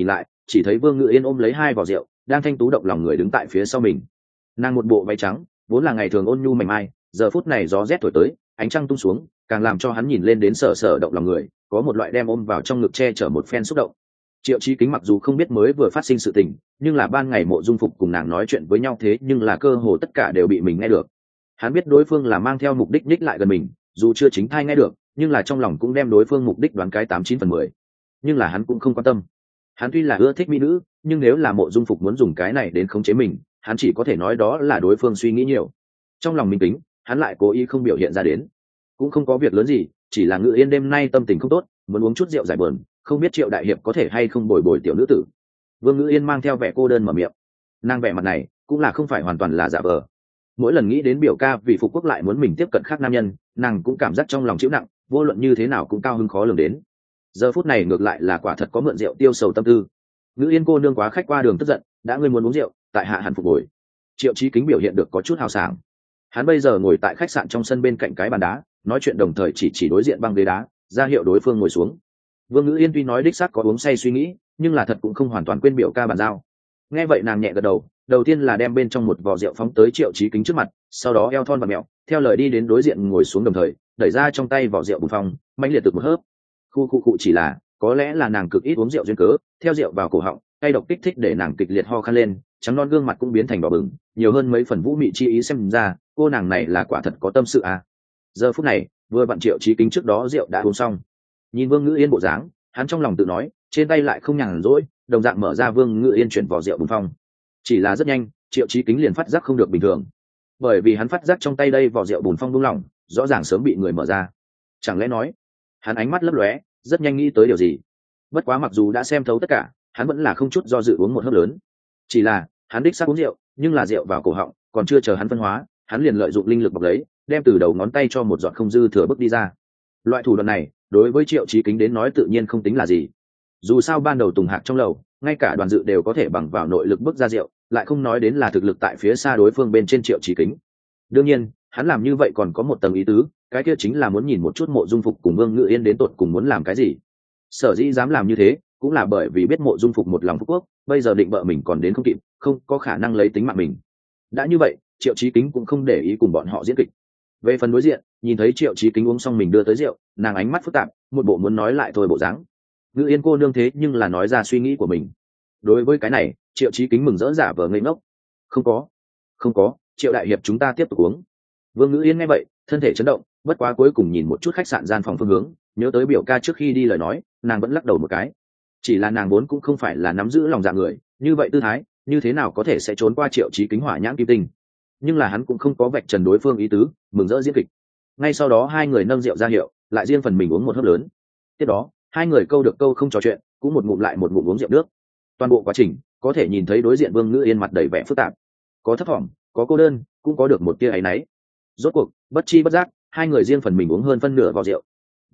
chỉ thấy Vương Ngự Yên ôm lấy hai vỏ rượu đang thanh tú động lòng người đứng tại phía sau mình. Nàng một bộ váy trắng vốn là ngày thường ôn nhu mảnh mai, giờ phút này gió rét thổi tới, ánh trăng tung xuống càng làm cho hắn nhìn lên đến sở sở động lòng người, có một loại đem ôm vào trong ngực che chở một phen xúc động. Triệu Chí Kính mặc dù không biết mới vừa phát sinh sự tình, nhưng là ban ngày Mộ Dung Phục cùng nàng nói chuyện với nhau thế nhưng là cơ hồ tất cả đều bị mình nghe được. Hắn biết đối phương là mang theo mục đích nhích lại gần mình, dù chưa chính thai nghe được, nhưng là trong lòng cũng đem đối phương mục đích đoán cái 89/10. Nhưng là hắn cũng không quan tâm. Hắn tuy là ưa thích mỹ nữ, nhưng nếu là Mộ Dung Phục muốn dùng cái này đến khống chế mình, hắn chỉ có thể nói đó là đối phương suy nghĩ nhiều. Trong lòng mình tính, hắn lại cố ý không biểu hiện ra đến. Cũng không có việc lớn gì, chỉ là Ngự Yên đêm nay tâm tình không tốt, muốn uống chút rượu giải buồn, không biết Triệu đại hiệp có thể hay không bồi bồi tiểu nữ tử. Vương Ngự Yên mang theo vẻ cô đơn mở miệng. Nàng vẻ mặt này cũng là không phải hoàn toàn là giả vờ. Mỗi lần nghĩ đến biểu ca vì phục quốc lại muốn mình tiếp cận khác nam nhân, nàng cũng cảm giác trong lòng chịu nặng, vô luận như thế nào cũng cao hứng khó lường đến. Giờ phút này ngược lại là quả thật có mượn rượu tiêu sầu tâm tư. Ngự Yên cô nương quá khách qua đường tức giận, đã ngươi muốn uống rượu, tại hạ hẳn phục hồi. Triệu Chí Kính biểu hiện được có chút hào sảng. Hắn bây giờ ngồi tại khách sạn trong sân bên cạnh cái bàn đá, nói chuyện đồng thời chỉ đối diện băng ghế đá, ra hiệu đối phương ngồi xuống. Vương Ngữ Yên tuy nói đích xác có uống say suy nghĩ, nhưng là thật cũng không hoàn toàn quên biểu ca bàn giao. Nghe vậy nàng nhẹ gật đầu, đầu tiên là đem bên trong một vò rượu phóng tới Triệu Chí Kính trước mặt, sau đó eo thon và mẹo, theo lời đi đến đối diện ngồi xuống đồng thời, đẩy ra trong tay vỏ rượu bùng phong, mãnh liệt từ một hớp. Khu chỉ là, có lẽ là nàng cực ít uống rượu duyên cớ, theo rượu vào cổ họng, cay độc kích thích để nàng kịch liệt ho khan lên, trắng non gương mặt cũng biến thành đỏ bừng, nhiều hơn mấy phần vũ mị chi ý xem ra, cô nàng này là quả thật có tâm sự à. Giờ phút này, vừa vặn Triệu Chí Kính trước đó rượu đã uống xong. Nhìn Vương Ngữ Yên bộ dáng, hắn trong lòng tự nói, trên tay lại không nhàn rỗi, đồng dạng mở ra Vương Ngữ Yên chuyển vỏ rượu bùng phong. Chỉ là rất nhanh, Triệu Chí Kính liền phát giác không được bình thường, bởi vì hắn phát giác trong tay đây vỏ rượu bùng phong buông lỏng, rõ ràng sớm bị người mở ra. Chẳng lẽ nói, hắn ánh mắt lấp lóe, rất nhanh nghĩ tới điều gì. Bất quá mặc dù đã xem thấu tất cả, hắn vẫn là không chút do dự uống một hớp lớn. Chỉ là, hắn đích xác uống rượu, nhưng là rượu vào cổ họng, còn chưa chờ hắn phân hóa, hắn liền lợi dụng linh lực bọc lấy, đem từ đầu ngón tay cho một giọt không dư thừa bước đi ra. Loại thủ đoạn này, đối với Triệu Chí Kính đến nói tự nhiên không tính là gì. Dù sao ban đầu Tùng Hạc trong lầu, ngay cả đoàn dự đều có thể bằng vào nội lực bước ra rượu, lại không nói đến là thực lực tại phía xa đối phương bên trên Triệu Chí Kính. Đương nhiên, hắn làm như vậy còn có một tầng ý tứ, cái kia chính là muốn nhìn một chút Mộ Dung Phục cùng Vương Ngự Yên đến tột cùng muốn làm cái gì. Sở dĩ dám làm như thế, cũng là bởi vì biết Mộ Dung Phục một lòng phú quốc, bây giờ định bợ mình còn đến không kịp, không có khả năng lấy tính mạng mình. Đã như vậy, Triệu Chí Kính cũng không để ý cùng bọn họ diễn kịch. Về phần đối diện, nhìn thấy Triệu Chí Kính uống xong mình đưa tới rượu, nàng ánh mắt phức tạp, một bộ muốn nói lại thôi bộ dáng. Ngự Yên cô nương thế nhưng là nói ra suy nghĩ của mình. Đối với cái này, Triệu Chí Kính mừng rỡ giả vờ ngây ngốc. Không có, Triệu đại hiệp chúng ta tiếp tục uống. Vương Ngự Yên nghe vậy, thân thể chấn động, bất quá cuối cùng nhìn một chút khách sạn gian phòng phương hướng, nhớ tới biểu ca trước khi đi lời nói, nàng vẫn lắc đầu một cái. Chỉ là nàng vốn cũng không phải là nắm giữ lòng dạ người, như vậy tư thái, như thế nào có thể sẽ trốn qua Triệu Chí Kính hỏa nhãn kim tinh. Nhưng là hắn cũng không có vạch trần đối phương ý tứ, mừng rỡ diễn kịch. Ngay sau đó hai người nâng rượu ra hiệu, lại riêng phần mình uống một hớp lớn. Tiếp đó, hai người câu được câu không trò chuyện, cũng một ngụm lại một ngụm uống rượu nước. Toàn bộ quá trình, có thể nhìn thấy đối diện Vương Ngữ Yên mặt đầy vẻ phức tạp, có thấp thỏm, có cô đơn, cũng có được một tia áy náy. Rốt cuộc, bất chi bất giác, hai người riêng phần mình uống hơn phân nửa vò rượu.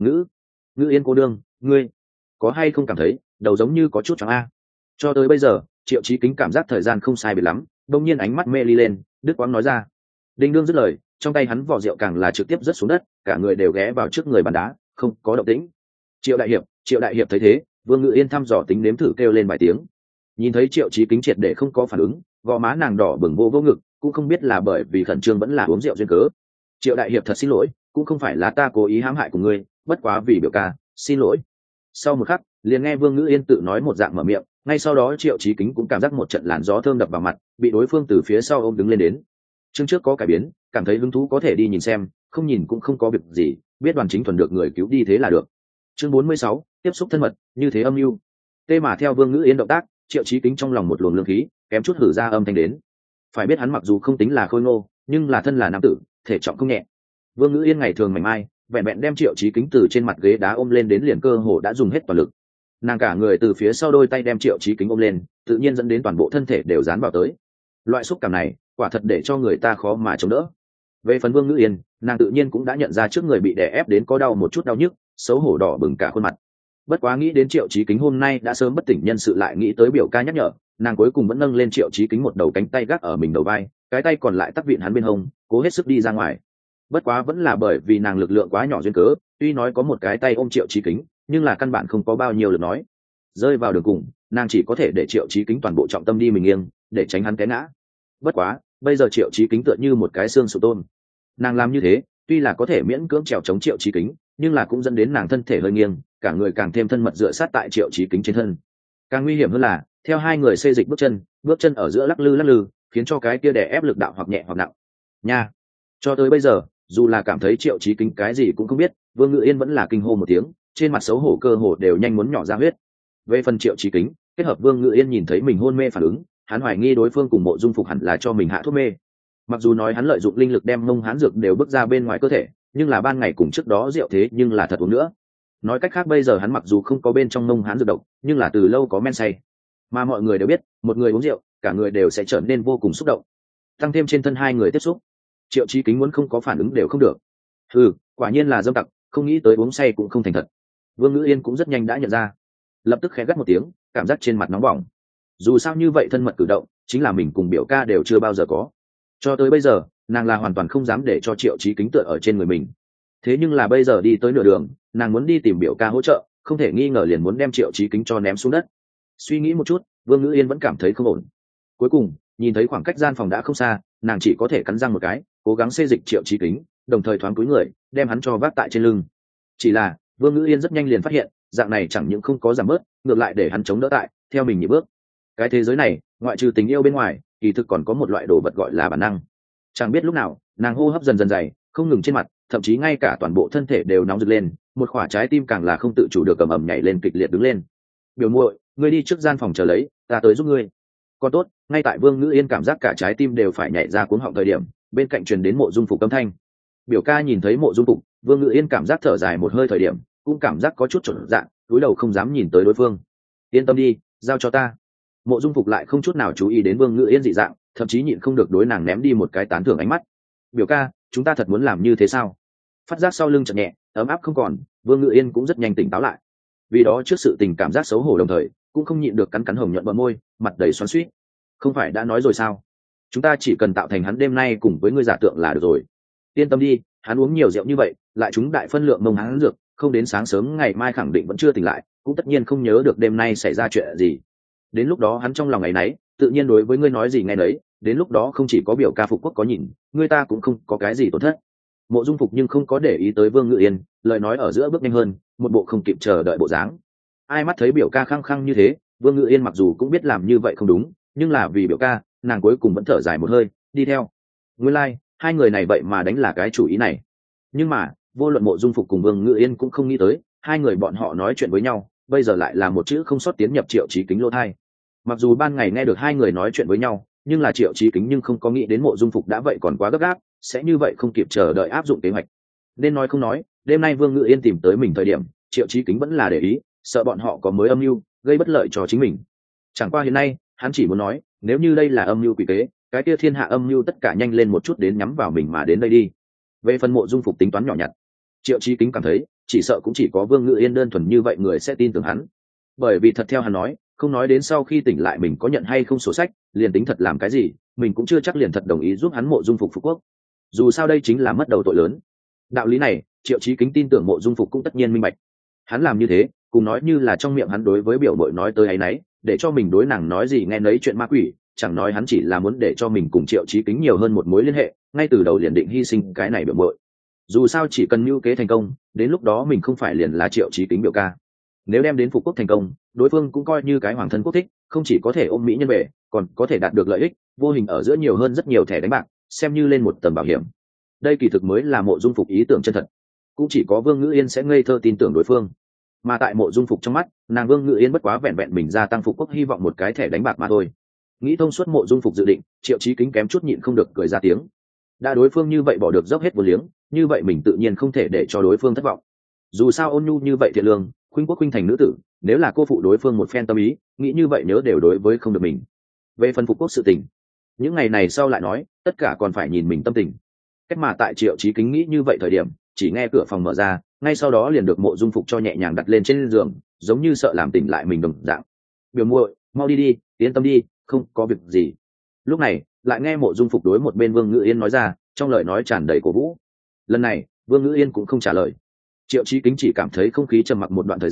Ngữ Yên cô đương, ngươi có hay không cảm thấy đầu giống như có chút choáng a? Cho tới bây giờ, Triệu Chí Kính cảm giác thời gian không sai biệt lắm, đông nhiên ánh mắt mê ly lên, đứt quãng nói ra. Đinh đương dứt lời, trong tay hắn vỏ rượu càng là trực tiếp rớt xuống đất, cả người đều ghé vào trước người bàn đá, không có động tĩnh. Triệu đại hiệp thấy thế, Vương Ngự Yên thăm dò tính nếm thử kêu lên vài tiếng. Nhìn thấy Triệu Chí Kính triệt để không có phản ứng, gò má nàng đỏ bừng vô ngực, cũng không biết là bởi vì khẩn trương vẫn là uống rượu duyên cớ. Triệu đại hiệp thật xin lỗi, cũng không phải là ta cố ý hãm hại của ngươi, bất quá vì biểu ca, xin lỗi. Sau một khắc, liền nghe Vương Ngữ Yên tự nói một dạng mở miệng, ngay sau đó Triệu Chí Kính cũng cảm giác một trận làn gió thơm đập vào mặt, bị đối phương từ phía sau ôm đứng lên đến. Chương trước có cải biến, cảm thấy hứng thú có thể đi nhìn xem, không nhìn cũng không có việc gì, biết Đoàn Chính Thuần được người cứu đi thế là được. Chương 46, tiếp xúc thân mật, như thế âm mưu. Tê mà theo Vương Ngữ Yên động tác, Triệu Chí Kính trong lòng một luồng lương khí, kém chút hử ra âm thanh đến. Phải biết hắn mặc dù không tính là khôi ngô, nhưng là thân là nam tử, thể trọng không nhẹ. Vương Ngữ Yên ngày thường mảnh mai, vẹn vẹn đem Triệu Chí Kính từ trên mặt ghế đá ôm lên đến liền cơ hồ đã dùng hết toàn lực. Nàng cả người từ phía sau đôi tay đem Triệu Chí Kính ôm lên, tự nhiên dẫn đến toàn bộ thân thể đều dán vào tới. Loại xúc cảm này, quả thật để cho người ta khó mà chống đỡ. Về phần Vương Ngữ Yên, nàng tự nhiên cũng đã nhận ra trước người bị đè ép đến có đau một chút đau nhức, xấu hổ đỏ bừng cả khuôn mặt. Bất quá nghĩ đến Triệu Chí Kính hôm nay đã sớm bất tỉnh nhân sự lại nghĩ tới biểu ca nhắc nhở, nàng cuối cùng vẫn nâng lên Triệu Chí Kính một đầu cánh tay gác ở mình đầu vai, cái tay còn lại tắc vịn hắn bên hông, cố hết sức đi ra ngoài. Bất quá vẫn là bởi vì nàng lực lượng quá nhỏ duyên cớ, tuy nói có một cái tay ôm Triệu Chí Kính, nhưng là căn bản không có bao nhiêu lực nói. rơi vào đường cùng nàng chỉ có thể để Triệu Chí Kính toàn bộ trọng tâm đi mình nghiêng để tránh hắn té ngã. Bất quá bây giờ Triệu Chí Kính tựa như một cái xương sụp tôn, nàng làm như thế tuy là có thể miễn cưỡng trèo chống Triệu Chí Kính, nhưng là cũng dẫn đến nàng thân thể hơi nghiêng, cả người càng thêm thân mật dựa sát tại Triệu Chí Kính trên thân. Càng nguy hiểm hơn là theo hai người xê dịch bước chân ở giữa lắc lư khiến cho cái kia đè ép lực đạo hoặc nhẹ hoặc nặng nha. Cho tới bây giờ dù là cảm thấy Triệu Chí Kính cái gì cũng không biết, Vương Ngự Yên vẫn là kinh hô một tiếng, trên mặt xấu hổ cơ hồ đều nhanh muốn nhỏ ra huyết. Về phần Triệu Chí Kính kết hợp Vương Ngự Yên nhìn thấy mình hôn mê phản ứng, hắn hoài nghi đối phương cùng Mộ Dung Phục hẳn là cho mình hạ thuốc mê. Mặc dù nói hắn lợi dụng linh lực đem mông hán dược đều bước ra bên ngoài cơ thể, nhưng là ban ngày cùng trước đó rượu thế nhưng là thật uống nữa. Nói cách khác bây giờ hắn mặc dù không có bên trong mông hán dược độc, nhưng là từ lâu có men say. Mà mọi người đều biết một người uống rượu cả người đều sẽ trở nên vô cùng xúc động, tăng thêm trên thân hai người tiếp xúc, Triệu Chí Kính muốn không có phản ứng đều không được. Quả nhiên là dâm tặc, không nghĩ tới uống say cũng không thành thật. Vương Ngữ Yên cũng rất nhanh đã nhận ra, lập tức khẽ gắt một tiếng, cảm giác trên mặt nóng bỏng. Dù sao như vậy thân mật cử động chính là mình cùng biểu ca đều chưa bao giờ có. Cho tới bây giờ nàng là hoàn toàn không dám để cho Triệu Chí Kính tựa ở trên người mình. Thế nhưng là bây giờ đi tới nửa đường, nàng muốn đi tìm biểu ca hỗ trợ, không thể nghi ngờ liền muốn đem Triệu Chí Kính cho ném xuống đất. Suy nghĩ một chút, Vương Ngữ Yên vẫn cảm thấy không ổn. Cuối cùng nhìn thấy khoảng cách gian phòng đã không xa, nàng chỉ có thể cắn răng một cái, cố gắng xê dịch Triệu Chí Kính, đồng thời thoáng cúi người đem hắn cho vác tại trên lưng. Chỉ là Vương Ngữ Yên rất nhanh liền phát hiện dạng này chẳng những không có giảm bớt, ngược lại để hắn chống đỡ tại theo mình nhịp bước. Cái thế giới này ngoại trừ tình yêu bên ngoài kỳ thực còn có một loại đồ vật gọi là bản năng. Chẳng biết lúc nào nàng hô hấp dần dần dày không ngừng trên mặt, thậm chí ngay cả toàn bộ thân thể đều nóng rực lên, một khỏa trái tim càng là không tự chủ được ầm ầm nhảy lên kịch liệt đứng lên. Biểu muội, ngươi đi trước gian phòng chờ lấy, ta tới giúp ngươi. Còn tốt, ngay tại Vương Ngữ Yên cảm giác cả trái tim đều phải nhảy ra cuống họng thời điểm, bên cạnh truyền đến Mộ Dung Phục âm thanh. Biểu ca nhìn thấy Mộ Dung Phục, Vương Ngữ Yên cảm giác thở dài một hơi thời điểm, cũng cảm giác có chút chột dạ, cúi đầu không dám nhìn tới đối phương. Yên tâm đi, giao cho ta. Mộ Dung Phục lại không chút nào chú ý đến Vương Ngữ Yên dị dạng, thậm chí nhịn không được đối nàng ném đi một cái tán thưởng ánh mắt. Biểu ca, chúng ta thật muốn làm như thế sao? Phát giác sau lưng chợt nhẹ, ấm áp không còn, Vương Ngữ Yên cũng rất nhanh tỉnh táo lại. Vì đó trước sự tình cảm giác xấu hổ đồng thời cũng không nhịn được cắn cắn hồng nhuận bờ môi, mặt đầy xoắn xuýt. Không phải đã nói rồi sao? Chúng ta chỉ cần tạo thành hắn đêm nay cùng với ngươi giả tượng là được rồi. Yên tâm đi, hắn uống nhiều rượu như vậy, lại chúng đại phân lượng mông hắn dược, không đến sáng sớm ngày mai khẳng định vẫn chưa tỉnh lại, cũng tất nhiên không nhớ được đêm nay xảy ra chuyện gì. Đến lúc đó hắn trong lòng ngày nấy, tự nhiên đối với ngươi nói gì nghe nấy, đến lúc đó không chỉ có biểu ca Phục Quốc có nhìn, ngươi ta cũng không có cái gì tổn thất. Mộ Dung Phục nhưng không có để ý tới Vương Ngữ Yên, lời nói ở giữa bước nhanh hơn, một bộ không kịp chờ đợi bộ dáng. Ai mắt thấy biểu ca khăng khăng như thế, Vương Ngữ Yên mặc dù cũng biết làm như vậy không đúng, nhưng là vì biểu ca, nàng cuối cùng vẫn thở dài một hơi, đi theo. Nguyên lai, hai người này vậy mà đánh là cái chủ ý này. Nhưng mà, vô luận Mộ Dung Phục cùng Vương Ngữ Yên cũng không nghĩ tới, hai người bọn họ nói chuyện với nhau, bây giờ lại là một chữ không sót tiến nhập Triệu Chí Kính lỗ tai. Mặc dù ban ngày nghe được hai người nói chuyện với nhau, nhưng là Triệu Chí Kính nhưng không có nghĩ đến Mộ Dung Phục đã vậy còn quá gấp gáp, sẽ như vậy không kịp chờ đợi áp dụng kế hoạch. Nên nói không nói, đêm nay Vương Ngữ Yên tìm tới mình thời điểm, Triệu Chí Kính vẫn là để ý, sợ bọn họ có mới âm mưu gây bất lợi cho chính mình. Chẳng qua hiện nay, hắn chỉ muốn nói, nếu như đây là âm mưu quỷ kế, cái kia thiên hạ âm mưu tất cả nhanh lên một chút đến nhắm vào mình mà đến đây đi. Về phần Mộ Dung Phục tính toán nhỏ nhặt, Triệu Chí Kính cảm thấy, chỉ sợ cũng chỉ có Vương Ngữ Yên đơn thuần như vậy người sẽ tin tưởng hắn. Bởi vì thật theo hắn nói, không nói đến sau khi tỉnh lại mình có nhận hay không sổ sách, liền tính thật làm cái gì, mình cũng chưa chắc liền thật đồng ý giúp hắn Mộ Dung Phục Phục Quốc. Dù sao đây chính là mất đầu tội lớn. Đạo lý này, Triệu Chí Kính tin tưởng Mộ Dung Phục cũng tất nhiên minh bạch. Hắn làm như thế, cùng nói như là trong miệng hắn đối với biểu bội nói tới ấy nấy, để cho mình đối nàng nói gì nghe nấy chuyện ma quỷ, chẳng nói hắn chỉ là muốn để cho mình cùng Triệu Chí Kính nhiều hơn một mối liên hệ, ngay từ đầu liền định hy sinh cái này biểu bội. Dù sao chỉ cần mưu kế thành công, đến lúc đó mình không phải liền là Triệu Chí Kính biểu ca. Nếu đem đến Phục Quốc thành công, đối phương cũng coi như cái hoàng thân quốc thích, không chỉ có thể ôm mỹ nhân về, còn có thể đạt được lợi ích, vô hình ở giữa nhiều hơn rất nhiều thẻ đánh bạc, xem như lên một tầng bảo hiểm. Đây kỳ thực mới là Mộ Dung Phục ý tưởng chân thật, cũng chỉ có Vương Ngữ Yên sẽ ngây thơ tin tưởng đối phương. Mà tại Mộ Dung Phục trong mắt, nàng Vương Ngữ Yên bất quá vẹn vẹn mình gia tăng Phục Quốc hy vọng một cái thẻ đánh bạc mà thôi. Nghĩ thông suốt Mộ Dung Phục dự định, Triệu Chí Kính kém chút nhịn không được cười ra tiếng. Đã đối phương như vậy bỏ được dốc hết vô liếng, như vậy mình tự nhiên không thể để cho đối phương thất vọng. Dù sao ôn nhu như vậy thiện lương, khuynh quốc khuynh thành nữ tử, nếu là cô phụ đối phương một phen tâm ý, nghĩ như vậy nhớ đều đối với không được mình. Về phần Phục Quốc sự tình, những ngày này sau lại nói, tất cả còn phải nhìn mình tâm tình. Cách mà tại Triệu Chí Kính nghĩ như vậy thời điểm, chỉ nghe cửa phòng mở ra, ngay sau đó liền được Mộ Dung Phục cho nhẹ nhàng đặt lên trên giường, giống như sợ làm tỉnh lại mình đồng dạng. Biểu muội, mau đi đi, yên tâm đi, không có việc gì. Lúc này lại nghe Mộ Dung Phục đối một bên Vương Ngữ Yên nói ra, trong lời nói tràn đầy cổ vũ. Lần này Vương Ngữ Yên cũng không trả lời. Triệu Chí Kính chỉ cảm thấy không khí trầm mặc một đoạn thời gian,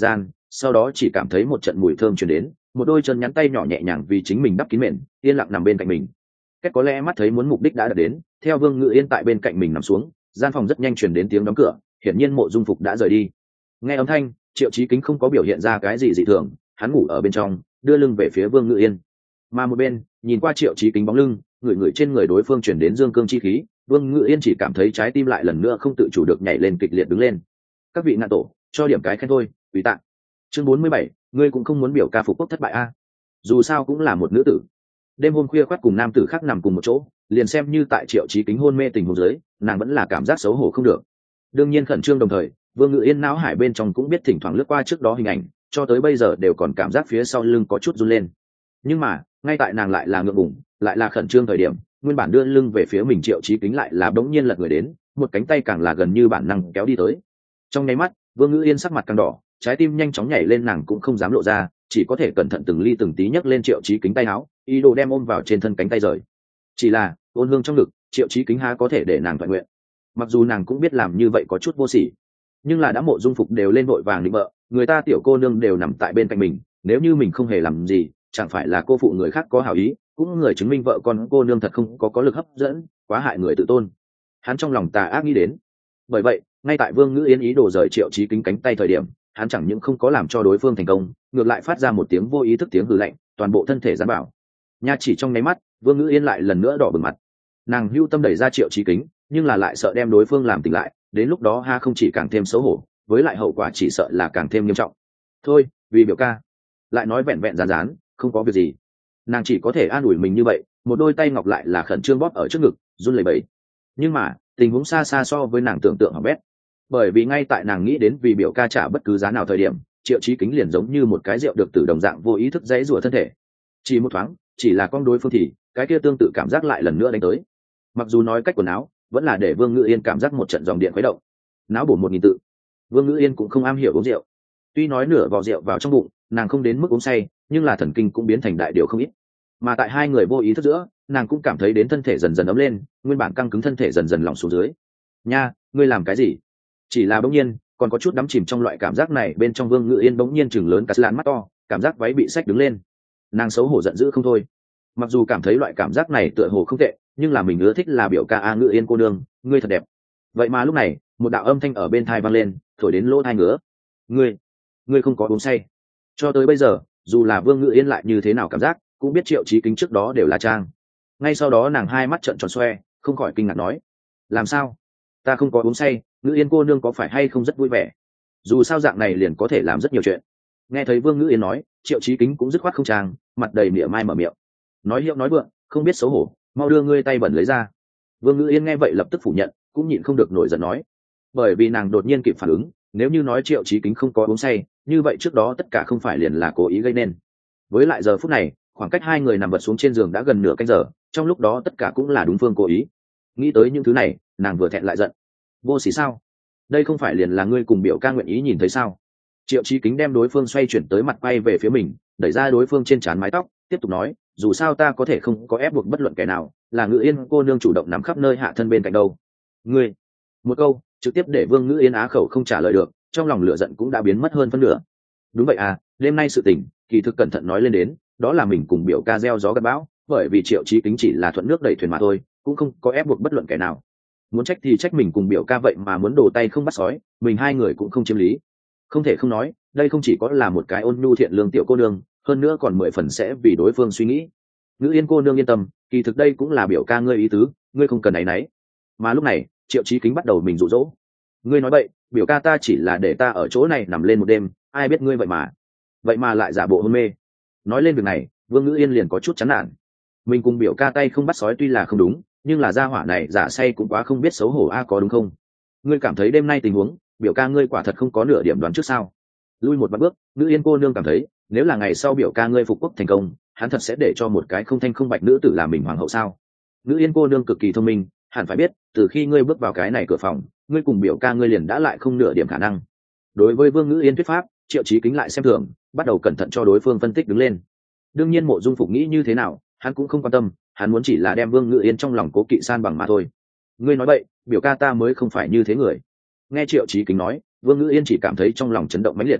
sau đó chỉ cảm thấy một trận mùi thơm truyền đến, một đôi chân nhắn tay nhỏ nhẹ nhàng vì chính mình đắp kín mền, yên lặng nằm bên cạnh mình. Kết có lẽ mắt thấy muốn mục đích đã đạt đến, theo Vương Ngự Yên tại bên cạnh mình nằm xuống, gian phòng rất nhanh truyền đến tiếng đóng cửa, hiển nhiên Mộ Dung Phục đã rời đi. Nghe âm thanh, Triệu Chí Kính không có biểu hiện ra cái gì dị thường, hắn ngủ ở bên trong, đưa lưng về phía Vương Ngự Yên. Mà một bên, nhìn qua Triệu Chí Kính bóng lưng, người trên người đối phương truyền đến dương cương chi khí, Vương Ngự Yên chỉ cảm thấy trái tim lại lần nữa không tự chủ được nhảy lên kịch liệt đứng lên. Các vị ngạn tổ, cho điểm cái khen thôi, quý tạ. Chương 47, ngươi cũng không muốn biểu ca phục quốc thất bại a? Dù sao cũng là một nữ tử. Đêm hôm khuya khoắt cùng nam tử khác nằm cùng một chỗ, liền xem như tại Triệu Chí Kính hôn mê tình huống dưới, nàng vẫn là cảm giác xấu hổ không được. Đương nhiên khẩn trương đồng thời, Vương Ngự Yên não hải bên trong cũng biết thỉnh thoảng lướt qua trước đó hình ảnh, cho tới bây giờ đều còn cảm giác phía sau lưng có chút run lên. Nhưng mà, ngay tại nàng lại là ngượng ngùng, lại là khẩn trương thời điểm, nguyên bản đưa lưng về phía mình Triệu Chí Kính lại là bỗng nhiên lật người đến, một cánh tay càng là gần như bản năng kéo đi tới. Trong nháy mắt, Vương Ngự Yên sắc mặt càng đỏ, trái tim nhanh chóng nhảy lên, nàng cũng không dám lộ ra, chỉ có thể cẩn thận từng ly từng tí nhấc lên Triệu Chí Kính tay áo, ý đồ đem ôm vào trên thân cánh tay rời. Chỉ là ôn hương trong ngực, Triệu Chí Kính há có thể để nàng thuận nguyện. Mặc dù nàng cũng biết làm như vậy có chút vô sỉ, nhưng là đã Mộ Dung Phục đều lên vội vàng định bợ, người ta tiểu cô nương đều nằm tại bên cạnh mình, nếu như mình không hề làm gì, chẳng phải là cô phụ người khác có hảo ý, cũng người chứng minh vợ con cô nương thật không có lực hấp dẫn, quá hại người tự tôn. Hắn trong lòng tà ác nghĩ đến. Bởi vậy, ngay tại Vương Ngự Yên ý đồ rời Triệu Chí Kính cánh tay thời điểm, hắn chẳng những không có làm cho đối phương thành công, ngược lại phát ra một tiếng vô ý thức tiếng hừ lạnh, toàn bộ thân thể giãn bảo. Nha, chỉ trong nháy mắt, Vương Ngự Yên lại lần nữa đỏ bừng mặt. Nàng hưu tâm đẩy ra Triệu Chí Kính, nhưng là lại sợ đem đối phương làm tỉnh lại, đến lúc đó ha không chỉ càng thêm xấu hổ, với lại hậu quả chỉ sợ là càng thêm nghiêm trọng. Thôi, vì biểu ca. Lại nói vẹn vẹn rán rán, không có việc gì. Nàng chỉ có thể an ủi mình như vậy, một đôi tay ngọc lại là khẩn trương bóp ở trước ngực, run lẩy bẩy. Nhưng mà, tình huống xa xa so với nàng tưởng tượng hỏng bét. Bởi vì ngay tại nàng nghĩ đến vì biểu ca trả bất cứ giá nào thời điểm, Triệu Chí Kính liền giống như một cái rượu được từ đồng dạng vô ý thức dãy rủa thân thể. Chỉ một thoáng, chỉ là con đối phương thì, cái kia tương tự cảm giác lại lần nữa đánh tới. Mặc dù nói cách quần áo, vẫn là để Vương Ngự Yên cảm giác một trận dòng điện khuấy động. Náo bổ 1000 tự. Vương Ngự Yên cũng không am hiểu uống rượu. Tuy nói nửa vò rượu vào trong bụng, nàng không đến mức uống say, nhưng là thần kinh cũng biến thành đại điều không ít. Mà tại hai người vô ý thức giữa, nàng cũng cảm thấy đến thân thể dần dần ấm lên, nguyên bản căng cứng thân thể dần dần lỏng xuống dưới. Nha, ngươi làm cái gì? Chỉ là bỗng nhiên, còn có chút đắm chìm trong loại cảm giác này, bên trong Vương Ngự Yên bỗng nhiên chừng lớn cả làn mắt to, cảm giác váy bị xách đứng lên. Nàng xấu hổ giận dữ không thôi. Mặc dù cảm thấy loại cảm giác này tựa hồ không tệ, nhưng là mình ưa thích là biểu ca a Ngự Yên cô nương, ngươi thật đẹp. Vậy mà lúc này, một đạo âm thanh ở bên tai vang lên, thổi đến lỗ tai ngứa. Ngươi không có uống say. Cho tới bây giờ, dù là Vương Ngự Yên lại như thế nào cảm giác, cũng biết Triệu Chí Kính trước đó đều là trang. Ngay sau đó nàng hai mắt trợn tròn xoe, không khỏi kinh ngạc nói: làm sao? Ta không có uống say, Ngự Yên cô nương có phải hay không rất vui vẻ? Dù sao dạng này liền có thể làm rất nhiều chuyện. Nghe thấy Vương Ngự Yên nói, Triệu Chí Kính cũng dứt khoát không trang, mặt đầy mỉa mai mở miệng, nói hiệu nói vượng, không biết xấu hổ, mau đưa ngươi tay bẩn lấy ra. Vương Ngự Yên nghe vậy lập tức phủ nhận, cũng nhịn không được nổi giận nói, bởi vì nàng đột nhiên kịp phản ứng, nếu như nói Triệu Chí Kính không có uống say, như vậy trước đó tất cả không phải liền là cố ý gây nên. Với lại giờ phút này, khoảng cách hai người nằm vật xuống trên giường đã gần nửa canh giờ, trong lúc đó tất cả cũng là đúng phương cố ý. Nghĩ tới những thứ này, nàng vừa thẹn lại giận. Vô xỉ sao? Đây không phải liền là ngươi cùng biểu ca nguyện ý nhìn thấy sao? Triệu Chí Kính đem đối phương xoay chuyển tới mặt quay về phía mình, đẩy ra đối phương trên trán mái tóc, tiếp tục nói, dù sao ta có thể không có ép buộc bất luận kẻ nào, là Ngự Yên cô nương chủ động nằm khắp nơi hạ thân bên cạnh đâu. Ngươi, một câu trực tiếp để Vương Ngự Yên á khẩu không trả lời được, trong lòng lửa giận cũng đã biến mất hơn phân nửa. Đúng vậy à, đêm nay sự tình, kỳ thực cẩn thận nói lên đến, đó là mình cùng biểu ca gieo gió gặt bão, bởi vì Triệu Chí Kính chỉ là thuận nước đẩy thuyền mà thôi, cũng không có ép buộc bất luận kẻ nào. Muốn trách thì trách mình cùng biểu ca vậy mà muốn đổ tay không bắt sói, mình hai người cũng không chiếm lý. Không thể không nói, đây không chỉ có là một cái ôn nhu thiện lương tiểu cô nương, hơn nữa còn 10 phần sẽ vì đối phương suy nghĩ. Ngự Yên cô nương yên tâm, kỳ thực đây cũng là biểu ca ngươi ý tứ, ngươi không cần áy náy. Mà lúc này, Triệu Chí Kính bắt đầu mình dụ dỗ. Ngươi nói bậy, biểu ca ta chỉ là để ta ở chỗ này nằm lên một đêm, ai biết ngươi vậy mà lại giả bộ hôn mê. Nói lên việc này, Vương Ngự Yên liền có chút chán nản. Mình cùng biểu ca tay không bắt sói tuy là không đúng, nhưng là gia hỏa này giả say cũng quá không biết xấu hổ a, có đúng không? Ngươi cảm thấy đêm nay tình huống, biểu ca ngươi quả thật không có nửa điểm đoán trước sao? Lui một bước, Ngự Yên cô nương cảm thấy, nếu là ngày sau biểu ca ngươi phục quốc thành công, hắn thật sẽ để cho một cái không thanh không bạch nữ tử làm mình hoàng hậu sao? Ngự Yên cô nương cực kỳ thông minh, hẳn phải biết, từ khi ngươi bước vào cái này cửa phòng, ngươi cùng biểu ca ngươi liền đã lại không nửa điểm khả năng. Đối với Vương Ngự Yên thuyết pháp, Triệu Chí Kính lại xem thường, bắt đầu cẩn thận cho đối phương phân tích đứng lên. Đương nhiên Mộ Dung Phục nghĩ như thế nào, hắn cũng không quan tâm, hắn muốn chỉ là đem Vương Ngự Yên trong lòng cố kỵ san bằng mà thôi. Ngươi nói bậy, biểu ca ta mới không phải như thế người. Nghe Triệu Chí Kính nói, Vương Ngự Yên chỉ cảm thấy trong lòng chấn động mãnh liệt.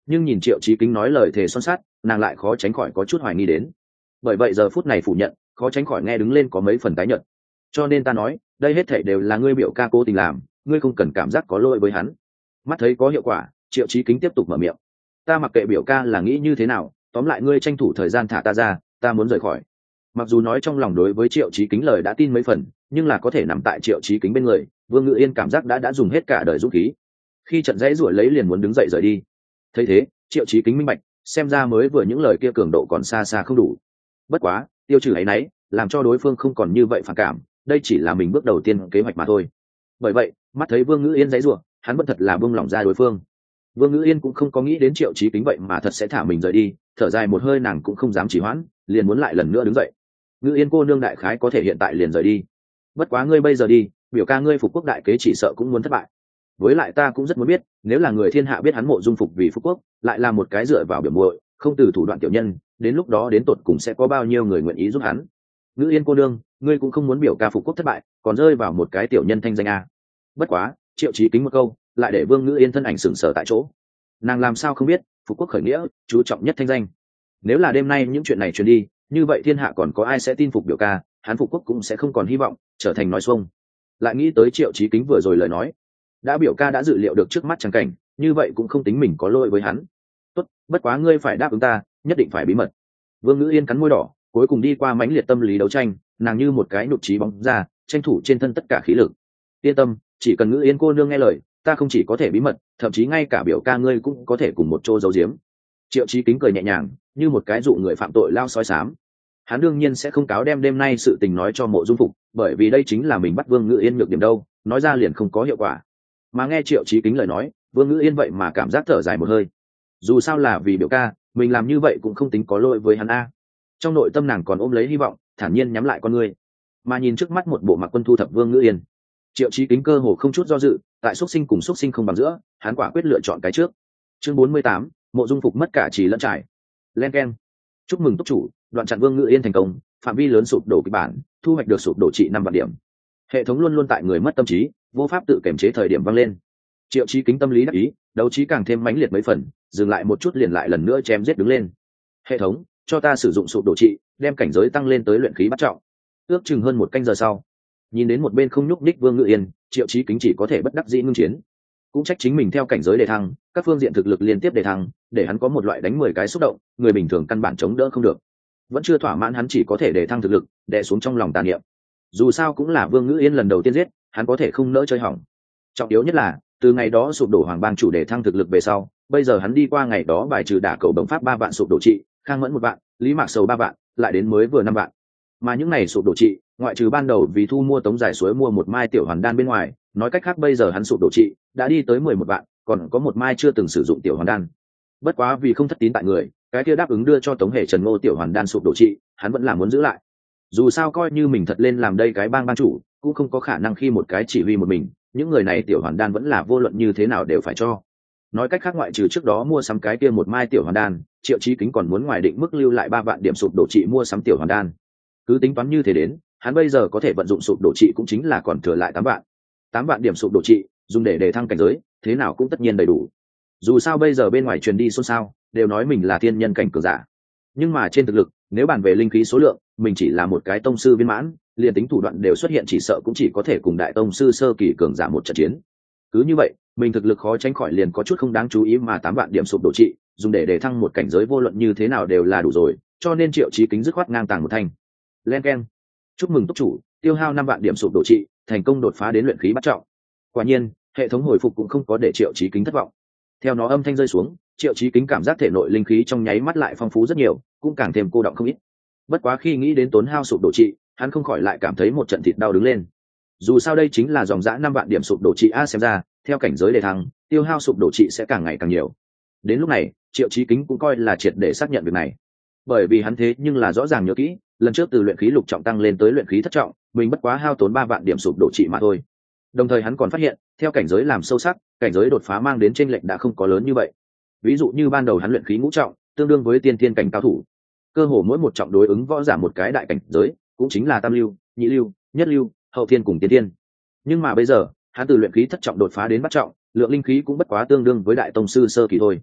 nhưng nhìn Triệu Chí Kính nói lời thề son sắt, nàng lại khó tránh khỏi có chút hoài nghi đến. Bởi vậy giờ phút này phủ nhận, khó tránh khỏi nghe đứng lên có mấy phần tái nhợt. Cho nên ta nói, đây hết thảy đều là ngươi biểu ca cố tình làm, ngươi không cần cảm giác có lỗi với hắn. Mắt thấy có hiệu quả, Triệu Chí Kính tiếp tục mở miệng. Ta mặc kệ biểu ca là nghĩ như thế nào, tóm lại ngươi tranh thủ thời gian thả ta ra, ta muốn rời khỏi. Mặc dù nói trong lòng đối với Triệu Chí Kính lời đã tin mấy phần, nhưng là có thể nằm tại Triệu Chí Kính bên người, Vương Ngự Yên cảm giác đã dùng hết cả đời dũng khí. Khi trận dãy ruổi lấy liền muốn đứng dậy rời đi. Thấy thế, Triệu Chí Kính minh bạch, xem ra mới vừa những lời kia cường độ còn xa xa không đủ. Bất quá, tiêu trừ ấy nấy, làm cho đối phương không còn như vậy phản cảm, đây chỉ là mình bước đầu tiên kế hoạch mà thôi. Bởi vậy, mắt thấy Vương Ngự Yên dãy rủa, hắn vẫn thật là buông lỏng ra đối phương. Vương Ngự Yên cũng không có nghĩ đến Triệu Chí Kính vậy mà thật sẽ thả mình rời đi, thở dài một hơi nàng cũng không dám trì hoãn, liền muốn lại lần nữa đứng dậy. Ngự Yên cô nương đại khái có thể hiện tại liền rời đi. Bất quá ngươi bây giờ đi, biểu ca ngươi phục quốc đại kế chỉ sợ cũng muốn thất bại. Với lại ta cũng rất muốn biết, nếu là người thiên hạ biết hắn Mộ Dung Phục vì phục quốc, lại là một cái dựa vào biểu muội, không từ thủ đoạn tiểu nhân, đến lúc đó đến tột cùng sẽ có bao nhiêu người nguyện ý giúp hắn. Ngự Yên cô nương, ngươi cũng không muốn biểu ca phục quốc thất bại, còn rơi vào một cái tiểu nhân thanh danh a. Bất quá, Triệu Chí Kính một câu, lại để Vương Ngự Yên thân ảnh sững sờ tại chỗ. Nàng làm sao không biết, phục quốc khởi nghĩa, chú trọng nhất thanh danh. Nếu là đêm nay những chuyện này truyền đi, như vậy thiên hạ còn có ai sẽ tin phục biểu ca, hắn phục quốc cũng sẽ không còn hy vọng, trở thành nói xuông. Lại nghĩ tới Triệu Chí Kính vừa rồi lời nói, đã biểu ca đã dự liệu được trước mắt chẳng cảnh, như vậy cũng không tính mình có lỗi với hắn. Tốt, bất quá ngươi phải đáp ứng ta, nhất định phải bí mật. Vương Ngự Yên cắn môi đỏ, cuối cùng đi qua mãnh liệt tâm lý đấu tranh, nàng như một cái nhụt chí bóng ra, tranh thủ trên thân tất cả khí lực. Yên tâm, chỉ cần Ngự Yên cô nương nghe lời, ta không chỉ có thể bí mật, thậm chí ngay cả biểu ca ngươi cũng có thể cùng một chỗ giấu giếm. Triệu Chí Kính cười nhẹ nhàng, như một cái dụ người phạm tội lao sói xám. Hắn đương nhiên sẽ không cáo đem đêm nay sự tình nói cho Mộ Dung Phục, bởi vì đây chính là mình bắt Vương Ngự Yên nhược điểm đâu, nói ra liền không có hiệu quả. Mà nghe Triệu Chí Kính lời nói, Vương Ngự Yên vậy mà cảm giác thở dài một hơi. Dù sao là vì biểu ca, mình làm như vậy cũng không tính có lỗi với hắn a. Trong nội tâm nàng còn ôm lấy hy vọng, thản nhiên nhắm lại con ngươi, mà nhìn trước mắt một bộ mặc quân thu thập Vương Ngự Yên. Triệu Chí Kính cơ hồ không chút do dự, tại xuất sinh cùng xuất sinh không bằng giữa, hắn quả quyết lựa chọn cái trước. Chương 48, Mộ Dung Phục mất cả chỉ lẫn trải. Len keng. Chúc mừng túc chủ, đoạn chặn Vương Ngự Yên thành công, phạm vi lớn sụp đổ kịch bản, thu hoạch được sụp đổ trị 5 vạn điểm. Hệ thống luôn luôn tại người mất tâm trí, vô pháp tự kiểm chế thời điểm vang lên. Triệu Chí Kính tâm lý đắc ý, đấu trí càng thêm mãnh liệt mấy phần, dừng lại một chút liền lại lần nữa chém giết đứng lên. Hệ thống, cho ta sử dụng sụp đổ trị, đem cảnh giới tăng lên tới luyện khí bắt trọng. Ước chừng hơn một canh giờ sau, nhìn đến một bên không nhúc nhích Vương Ngự Yên, Triệu Chí Kính chỉ có thể bất đắc dĩ ngưng chiến. Cũng trách chính mình theo cảnh giới đề thăng, các phương diện thực lực liên tiếp đề thăng, để hắn có một loại đánh 10 cái xúc động, người bình thường căn bản chống đỡ không được. Vẫn chưa thỏa mãn hắn chỉ có thể đề thăng thực lực, đè xuống trong lòng tà niệm. Dù sao cũng là Vương Ngự Yên lần đầu tiên giết, hắn có thể không nỡ chơi hỏng. Trọng yếu nhất là, từ ngày đó sụp đổ hoàng bang chủ đề thăng thực lực về sau, bây giờ hắn đi qua ngày đó bài trừ đả cầu bổng pháp 3 vạn sụp đổ trị, Khang Mẫn 1 vạn, Lý Mạc Sầu 3 vạn, lại đến mới vừa 5 vạn. Mà những này sụp đổ trị, ngoại trừ ban đầu vì thu mua Tống Giải Suối mua một mai tiểu hoàn đan bên ngoài, nói cách khác bây giờ hắn sụp đổ trị đã đi tới 11 vạn, còn có một mai chưa từng sử dụng tiểu hoàn đan. Bất quá vì không thất tín tại người, cái kia đáp ứng đưa cho Tống Hề Trần Ngô tiểu hoàn đan sụp đổ trị, hắn vẫn là muốn giữ lại. Dù sao coi như mình thật lên làm đây cái bang chủ, cũng không có khả năng khi một cái chỉ huy một mình, những người này tiểu hoàn đan vẫn là vô luận như thế nào đều phải cho. Nói cách khác ngoại trừ trước đó mua sắm cái kia một mai tiểu hoàn đan, Triệu Chí Kính còn muốn ngoài định mức lưu lại 3 vạn điểm sụp đổ trị mua sắm tiểu hoàn đan. Cứ tính toán như thế đến, hắn bây giờ có thể vận dụng sụp đổ trị cũng chính là còn thừa lại 8 vạn. 8 vạn điểm sụp đổ trị, dùng để đề thăng cảnh giới, thế nào cũng tất nhiên đầy đủ. Dù sao bây giờ bên ngoài truyền đi xôn xao, đều nói mình là thiên nhân cảnh cường giả. Nhưng mà trên thực lực, nếu bàn về linh khí số lượng, mình chỉ là một cái tông sư viên mãn, liền tính thủ đoạn đều xuất hiện chỉ sợ cũng chỉ có thể cùng đại tông sư sơ kỳ cường giả một trận chiến. Cứ như vậy, mình thực lực khó tránh khỏi liền có chút không đáng chú ý mà 8 vạn điểm sụp đổ trị, dùng để đề thăng một cảnh giới vô luận như thế nào đều là đủ rồi, cho nên Triệu Chí Kính dứt khoát ngang tàng một thanh. Len keng. Chúc mừng túc chủ, tiêu hao 5 vạn điểm sụp đổ trị, thành công đột phá đến luyện khí bắt trọng. Quả nhiên, hệ thống hồi phục cũng không có để Triệu Chí Kính thất vọng. Theo nó âm thanh rơi xuống, Triệu Chí Kính cảm giác thể nội linh khí trong nháy mắt lại phong phú rất nhiều, cũng càng thêm cô đọng không ít. Bất quá khi nghĩ đến tốn hao sụp đổ trị, hắn không khỏi lại cảm thấy một trận thịt đau đứng lên. Dù sao đây chính là dòng dã 5 vạn điểm sụp đổ trị a, xem ra theo cảnh giới đề thăng, tiêu hao sụp đổ trị sẽ càng ngày càng nhiều. Đến lúc này, Triệu Chí Kính cũng coi là triệt để xác nhận việc này. Bởi vì hắn thế nhưng là rõ ràng nhớ kỹ, lần trước từ luyện khí lục trọng tăng lên tới luyện khí thất trọng, mình bất quá hao tốn 3 vạn điểm sụp đổ trị mà thôi. Đồng thời hắn còn phát hiện, theo cảnh giới làm sâu sắc, cảnh giới đột phá mang đến chênh lệch đã không có lớn như vậy. Ví dụ như ban đầu hắn luyện khí ngũ trọng, tương đương với tiên thiên cảnh cao thủ. Cơ hồ mỗi một trọng đối ứng võ giả một cái đại cảnh giới, cũng chính là tam lưu, nhị lưu, nhất lưu, hậu thiên cùng tiên thiên. Nhưng mà bây giờ, hắn từ luyện khí thất trọng đột phá đến bát trọng, lượng linh khí cũng bất quá tương đương với đại tông sư sơ kỳ thôi.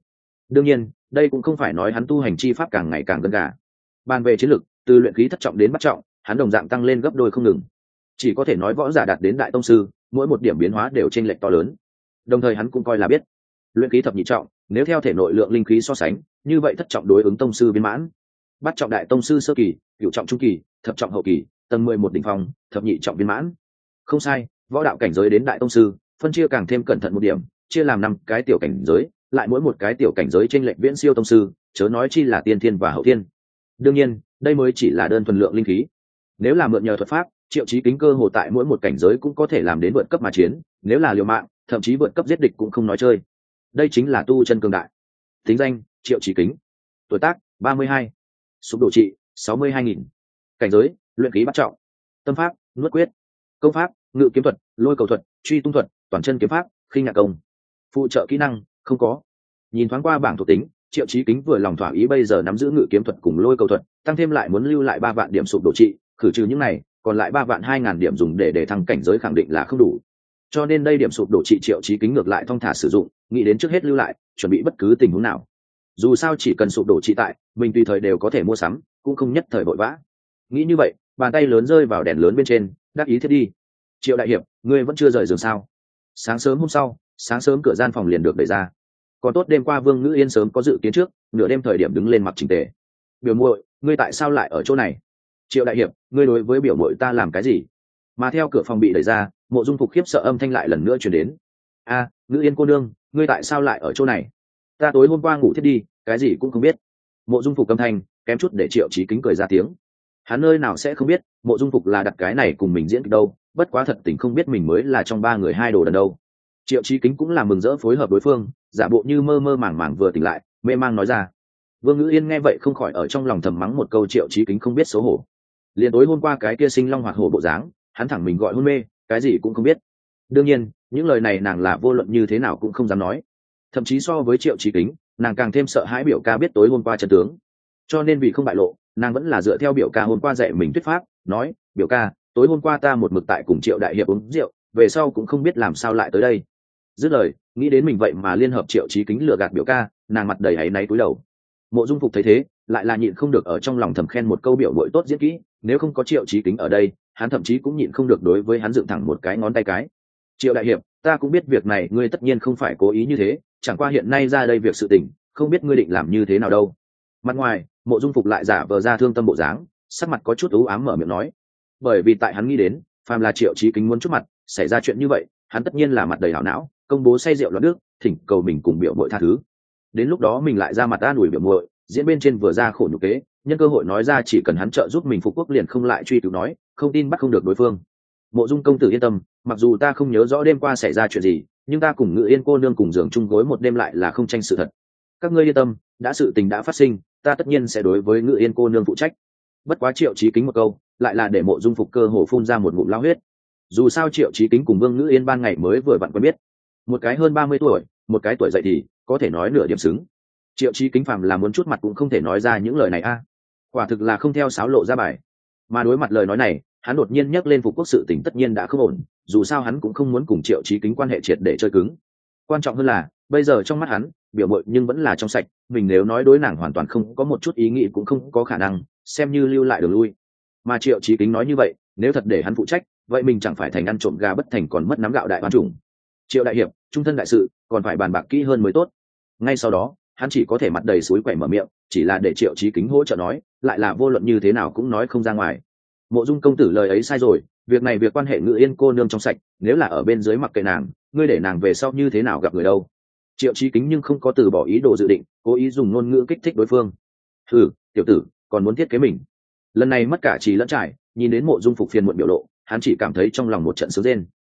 đương nhiên đây cũng không phải nói hắn tu hành chi pháp càng ngày càng gần gà. Bàn về chiến lược, từ luyện khí thất trọng đến bắt trọng, hắn đồng dạng tăng lên gấp đôi không ngừng. Chỉ có thể nói võ giả đạt đến đại tông sư, mỗi một điểm biến hóa đều chênh lệch to lớn. Đồng thời hắn cũng coi là biết, luyện khí thập nhị trọng, nếu theo thể nội lượng linh khí so sánh, như vậy thất trọng đối ứng tông sư viên mãn, bắt trọng đại tông sư sơ kỳ, cửu trọng trung kỳ, thập trọng hậu kỳ, tầng 11 đỉnh phong, thập nhị trọng viên mãn. Không sai, võ đạo cảnh giới đến đại tông sư, phân chia càng thêm cẩn thận một điểm, chia làm 5 cái tiểu cảnh giới, lại mỗi một cái tiểu cảnh giới chênh lệch viễn siêu tông sư, chớ nói chi là tiên thiên và hậu thiên. Đương nhiên, đây mới chỉ là đơn thuần lượng linh khí. Nếu là mượn nhờ thuật pháp, Triệu Chí Kính cơ hồ tại mỗi một cảnh giới cũng có thể làm đến vượt cấp mà chiến, nếu là liều mạng, thậm chí vượt cấp giết địch cũng không nói chơi. Đây chính là tu chân cường đại. Tính danh: Triệu Chí Kính. Tuổi tác: 32. Sụp độ trị: 62.000. Cảnh giới: luyện khí bắt trọng. Tâm pháp: nuốt quyết. Công pháp: ngự kiếm thuật, lôi cầu thuật, truy tung thuật, toàn chân kiếm pháp, khinh ngạn công. Phụ trợ kỹ năng: không có. Nhìn thoáng qua bảng thuộc tính, Triệu Chí Kính vừa lòng thỏa ý bây giờ nắm giữ ngự kiếm thuật cùng lôi cầu thuật, tăng thêm lại muốn lưu lại 3 vạn điểm sụp độ trị, khử trừ những này, còn lại 3 vạn 2.000 điểm dùng để thăng cảnh giới khẳng định là không đủ. Cho nên đây điểm sụp độ trị Triệu Chí Kính ngược lại thong thả sử dụng, nghĩ đến trước hết lưu lại, chuẩn bị bất cứ tình huống nào. Dù sao chỉ cần sụp độ trị tại, mình tùy thời đều có thể mua sắm, cũng không nhất thời vội vã. Nghĩ như vậy, bàn tay lớn rơi vào đèn lớn bên trên, đáp ý thiết đi. Triệu đại hiệp, ngươi vẫn chưa rời giường sao? Sáng sớm hôm sau, sáng sớm cửa gian phòng liền được đẩy ra. Còn tốt đêm qua Vương Ngữ Yên sớm có dự kiến trước, nửa đêm thời điểm đứng lên mặc chỉnh tề. Biểu muội, ngươi tại sao lại ở chỗ này? Triệu đại hiệp, ngươi đối với biểu muội ta làm cái gì? Mà theo cửa phòng bị đẩy ra, Mộ Dung Phục khiếp sợ âm thanh lại lần nữa truyền đến. A, Ngữ Yên cô nương, ngươi tại sao lại ở chỗ này? Ta tối hôm qua ngủ thiết đi, cái gì cũng không biết. Mộ Dung Phục âm thanh kém chút để Triệu Chí Kính cười ra tiếng. Hắn nơi nào sẽ không biết, Mộ Dung Phục là đặt cái này cùng mình diễn kịch đâu, bất quá thật tình không biết mình mới là trong 3 người 2 đồ đần đâu. Triệu Chí Kính cũng là mừng rỡ phối hợp đối phương, giả bộ như mơ mơ màng màng vừa tỉnh lại, mê mang nói ra. Vương Ngữ Yên nghe vậy không khỏi ở trong lòng thầm mắng một câu Triệu Chí Kính không biết xấu hổ. Liền tối hôm qua cái kia sinh long hoạt hổ bộ dáng, hắn thẳng mình gọi hôn mê, cái gì cũng không biết. Đương nhiên, những lời này nàng là vô luận như thế nào cũng không dám nói. Thậm chí so với Triệu Chí Kính, nàng càng thêm sợ hãi biểu ca biết tối hôm qua chân tướng. Cho nên vì không bại lộ, nàng vẫn là dựa theo biểu ca hôm qua dạy mình thuyết pháp, nói: "Biểu ca, tối hôm qua ta một mực tại cùng Triệu đại hiệp uống rượu, về sau cũng không biết làm sao lại tới đây." Dứt lời, nghĩ đến mình vậy mà liên hợp Triệu Chí Kính lừa gạt biểu ca, nàng mặt đầy áy náy cúi đầu. Mộ Dung Phục thấy thế, lại là nhịn không được ở trong lòng thầm khen một câu biểu bội tốt diễn kỹ, nếu không có Triệu Chí Kính ở đây, hắn thậm chí cũng nhịn không được đối với hắn dựng thẳng một cái ngón tay cái. Triệu đại hiệp, ta cũng biết việc này ngươi tất nhiên không phải cố ý như thế, chẳng qua hiện nay ra đây việc sự tình, không biết ngươi định làm như thế nào đâu. Mặt ngoài, Mộ Dung Phục lại giả vờ ra thương tâm bộ dáng, sắc mặt có chút u ám mở miệng nói. Bởi vì tại hắn nghĩ đến, phàm là Triệu Chí Kính muốn chút mặt, xảy ra chuyện như vậy, hắn tất nhiên là mặt đầy hảo não, công bố say rượu loạn nước, thỉnh cầu mình cùng biểu muội tha thứ. Đến lúc đó mình lại ra mặt an ủi biểu muội, diễn bên trên vừa ra khổ nhục kế, nhân cơ hội nói ra chỉ cần hắn trợ giúp mình phục quốc liền không lại truy cứu nói, không tin bắt không được đối phương. Mộ Dung công tử yên tâm, mặc dù ta không nhớ rõ đêm qua xảy ra chuyện gì, nhưng ta cùng Ngự Yên cô nương cùng giường chung gối một đêm lại là không tranh sự thật. Các ngươi yên tâm, đã sự tình đã phát sinh, ta tất nhiên sẽ đối với Ngự Yên cô nương phụ trách. Bất quá Triệu Chí Kính một câu, lại là để Mộ Dung Phục cơ hồ phun ra một ngụm lao huyết. Dù sao Triệu Chí Kính cùng Vương Ngữ Yên ban ngày mới vừa vặn quen biết, một cái hơn 30 tuổi, một cái tuổi dậy thì có thể nói nửa điểm xứng. Triệu Chí Kính phàm là muốn chút mặt cũng không thể nói ra những lời này a. Quả thực là không theo sáo lộ ra bài. Mà đối mặt lời nói này, hắn đột nhiên nhắc lên phục quốc sự tình tất nhiên đã không ổn, dù sao hắn cũng không muốn cùng Triệu Chí Kính quan hệ triệt để chơi cứng. Quan trọng hơn là, bây giờ trong mắt hắn, biểu muội nhưng vẫn là trong sạch, mình nếu nói đối nàng hoàn toàn không có một chút ý nghĩ cũng không có khả năng, xem như lưu lại đường lui. Mà Triệu Chí Kính nói như vậy, nếu thật để hắn phụ trách, vậy mình chẳng phải thành ăn trộm gà bất thành còn mất nắm gạo đại oan trùng. Triệu đại hiệp, trung thân đại sự, còn phải bàn bạc kỹ hơn mới tốt. Ngay sau đó, hắn chỉ có thể mặt đầy suối quẩy mở miệng, chỉ là để Triệu Chí Kính hỗ trợ nói, lại là vô luận như thế nào cũng nói không ra ngoài. Mộ Dung công tử lời ấy sai rồi, việc này việc quan hệ Ngự Yên cô nương trong sạch, nếu là ở bên dưới mặc kệ nàng, ngươi để nàng về sau như thế nào gặp người đâu. Triệu Chí Kính nhưng không có từ bỏ ý đồ dự định, cố ý dùng ngôn ngữ kích thích đối phương. Tiểu tử, còn muốn thiết kế mình. Lần này mất cả trí lẫn trải, nhìn đến Mộ Dung Phục phiền muộn biểu lộ, hắn chỉ cảm thấy trong lòng một trận sướng rên.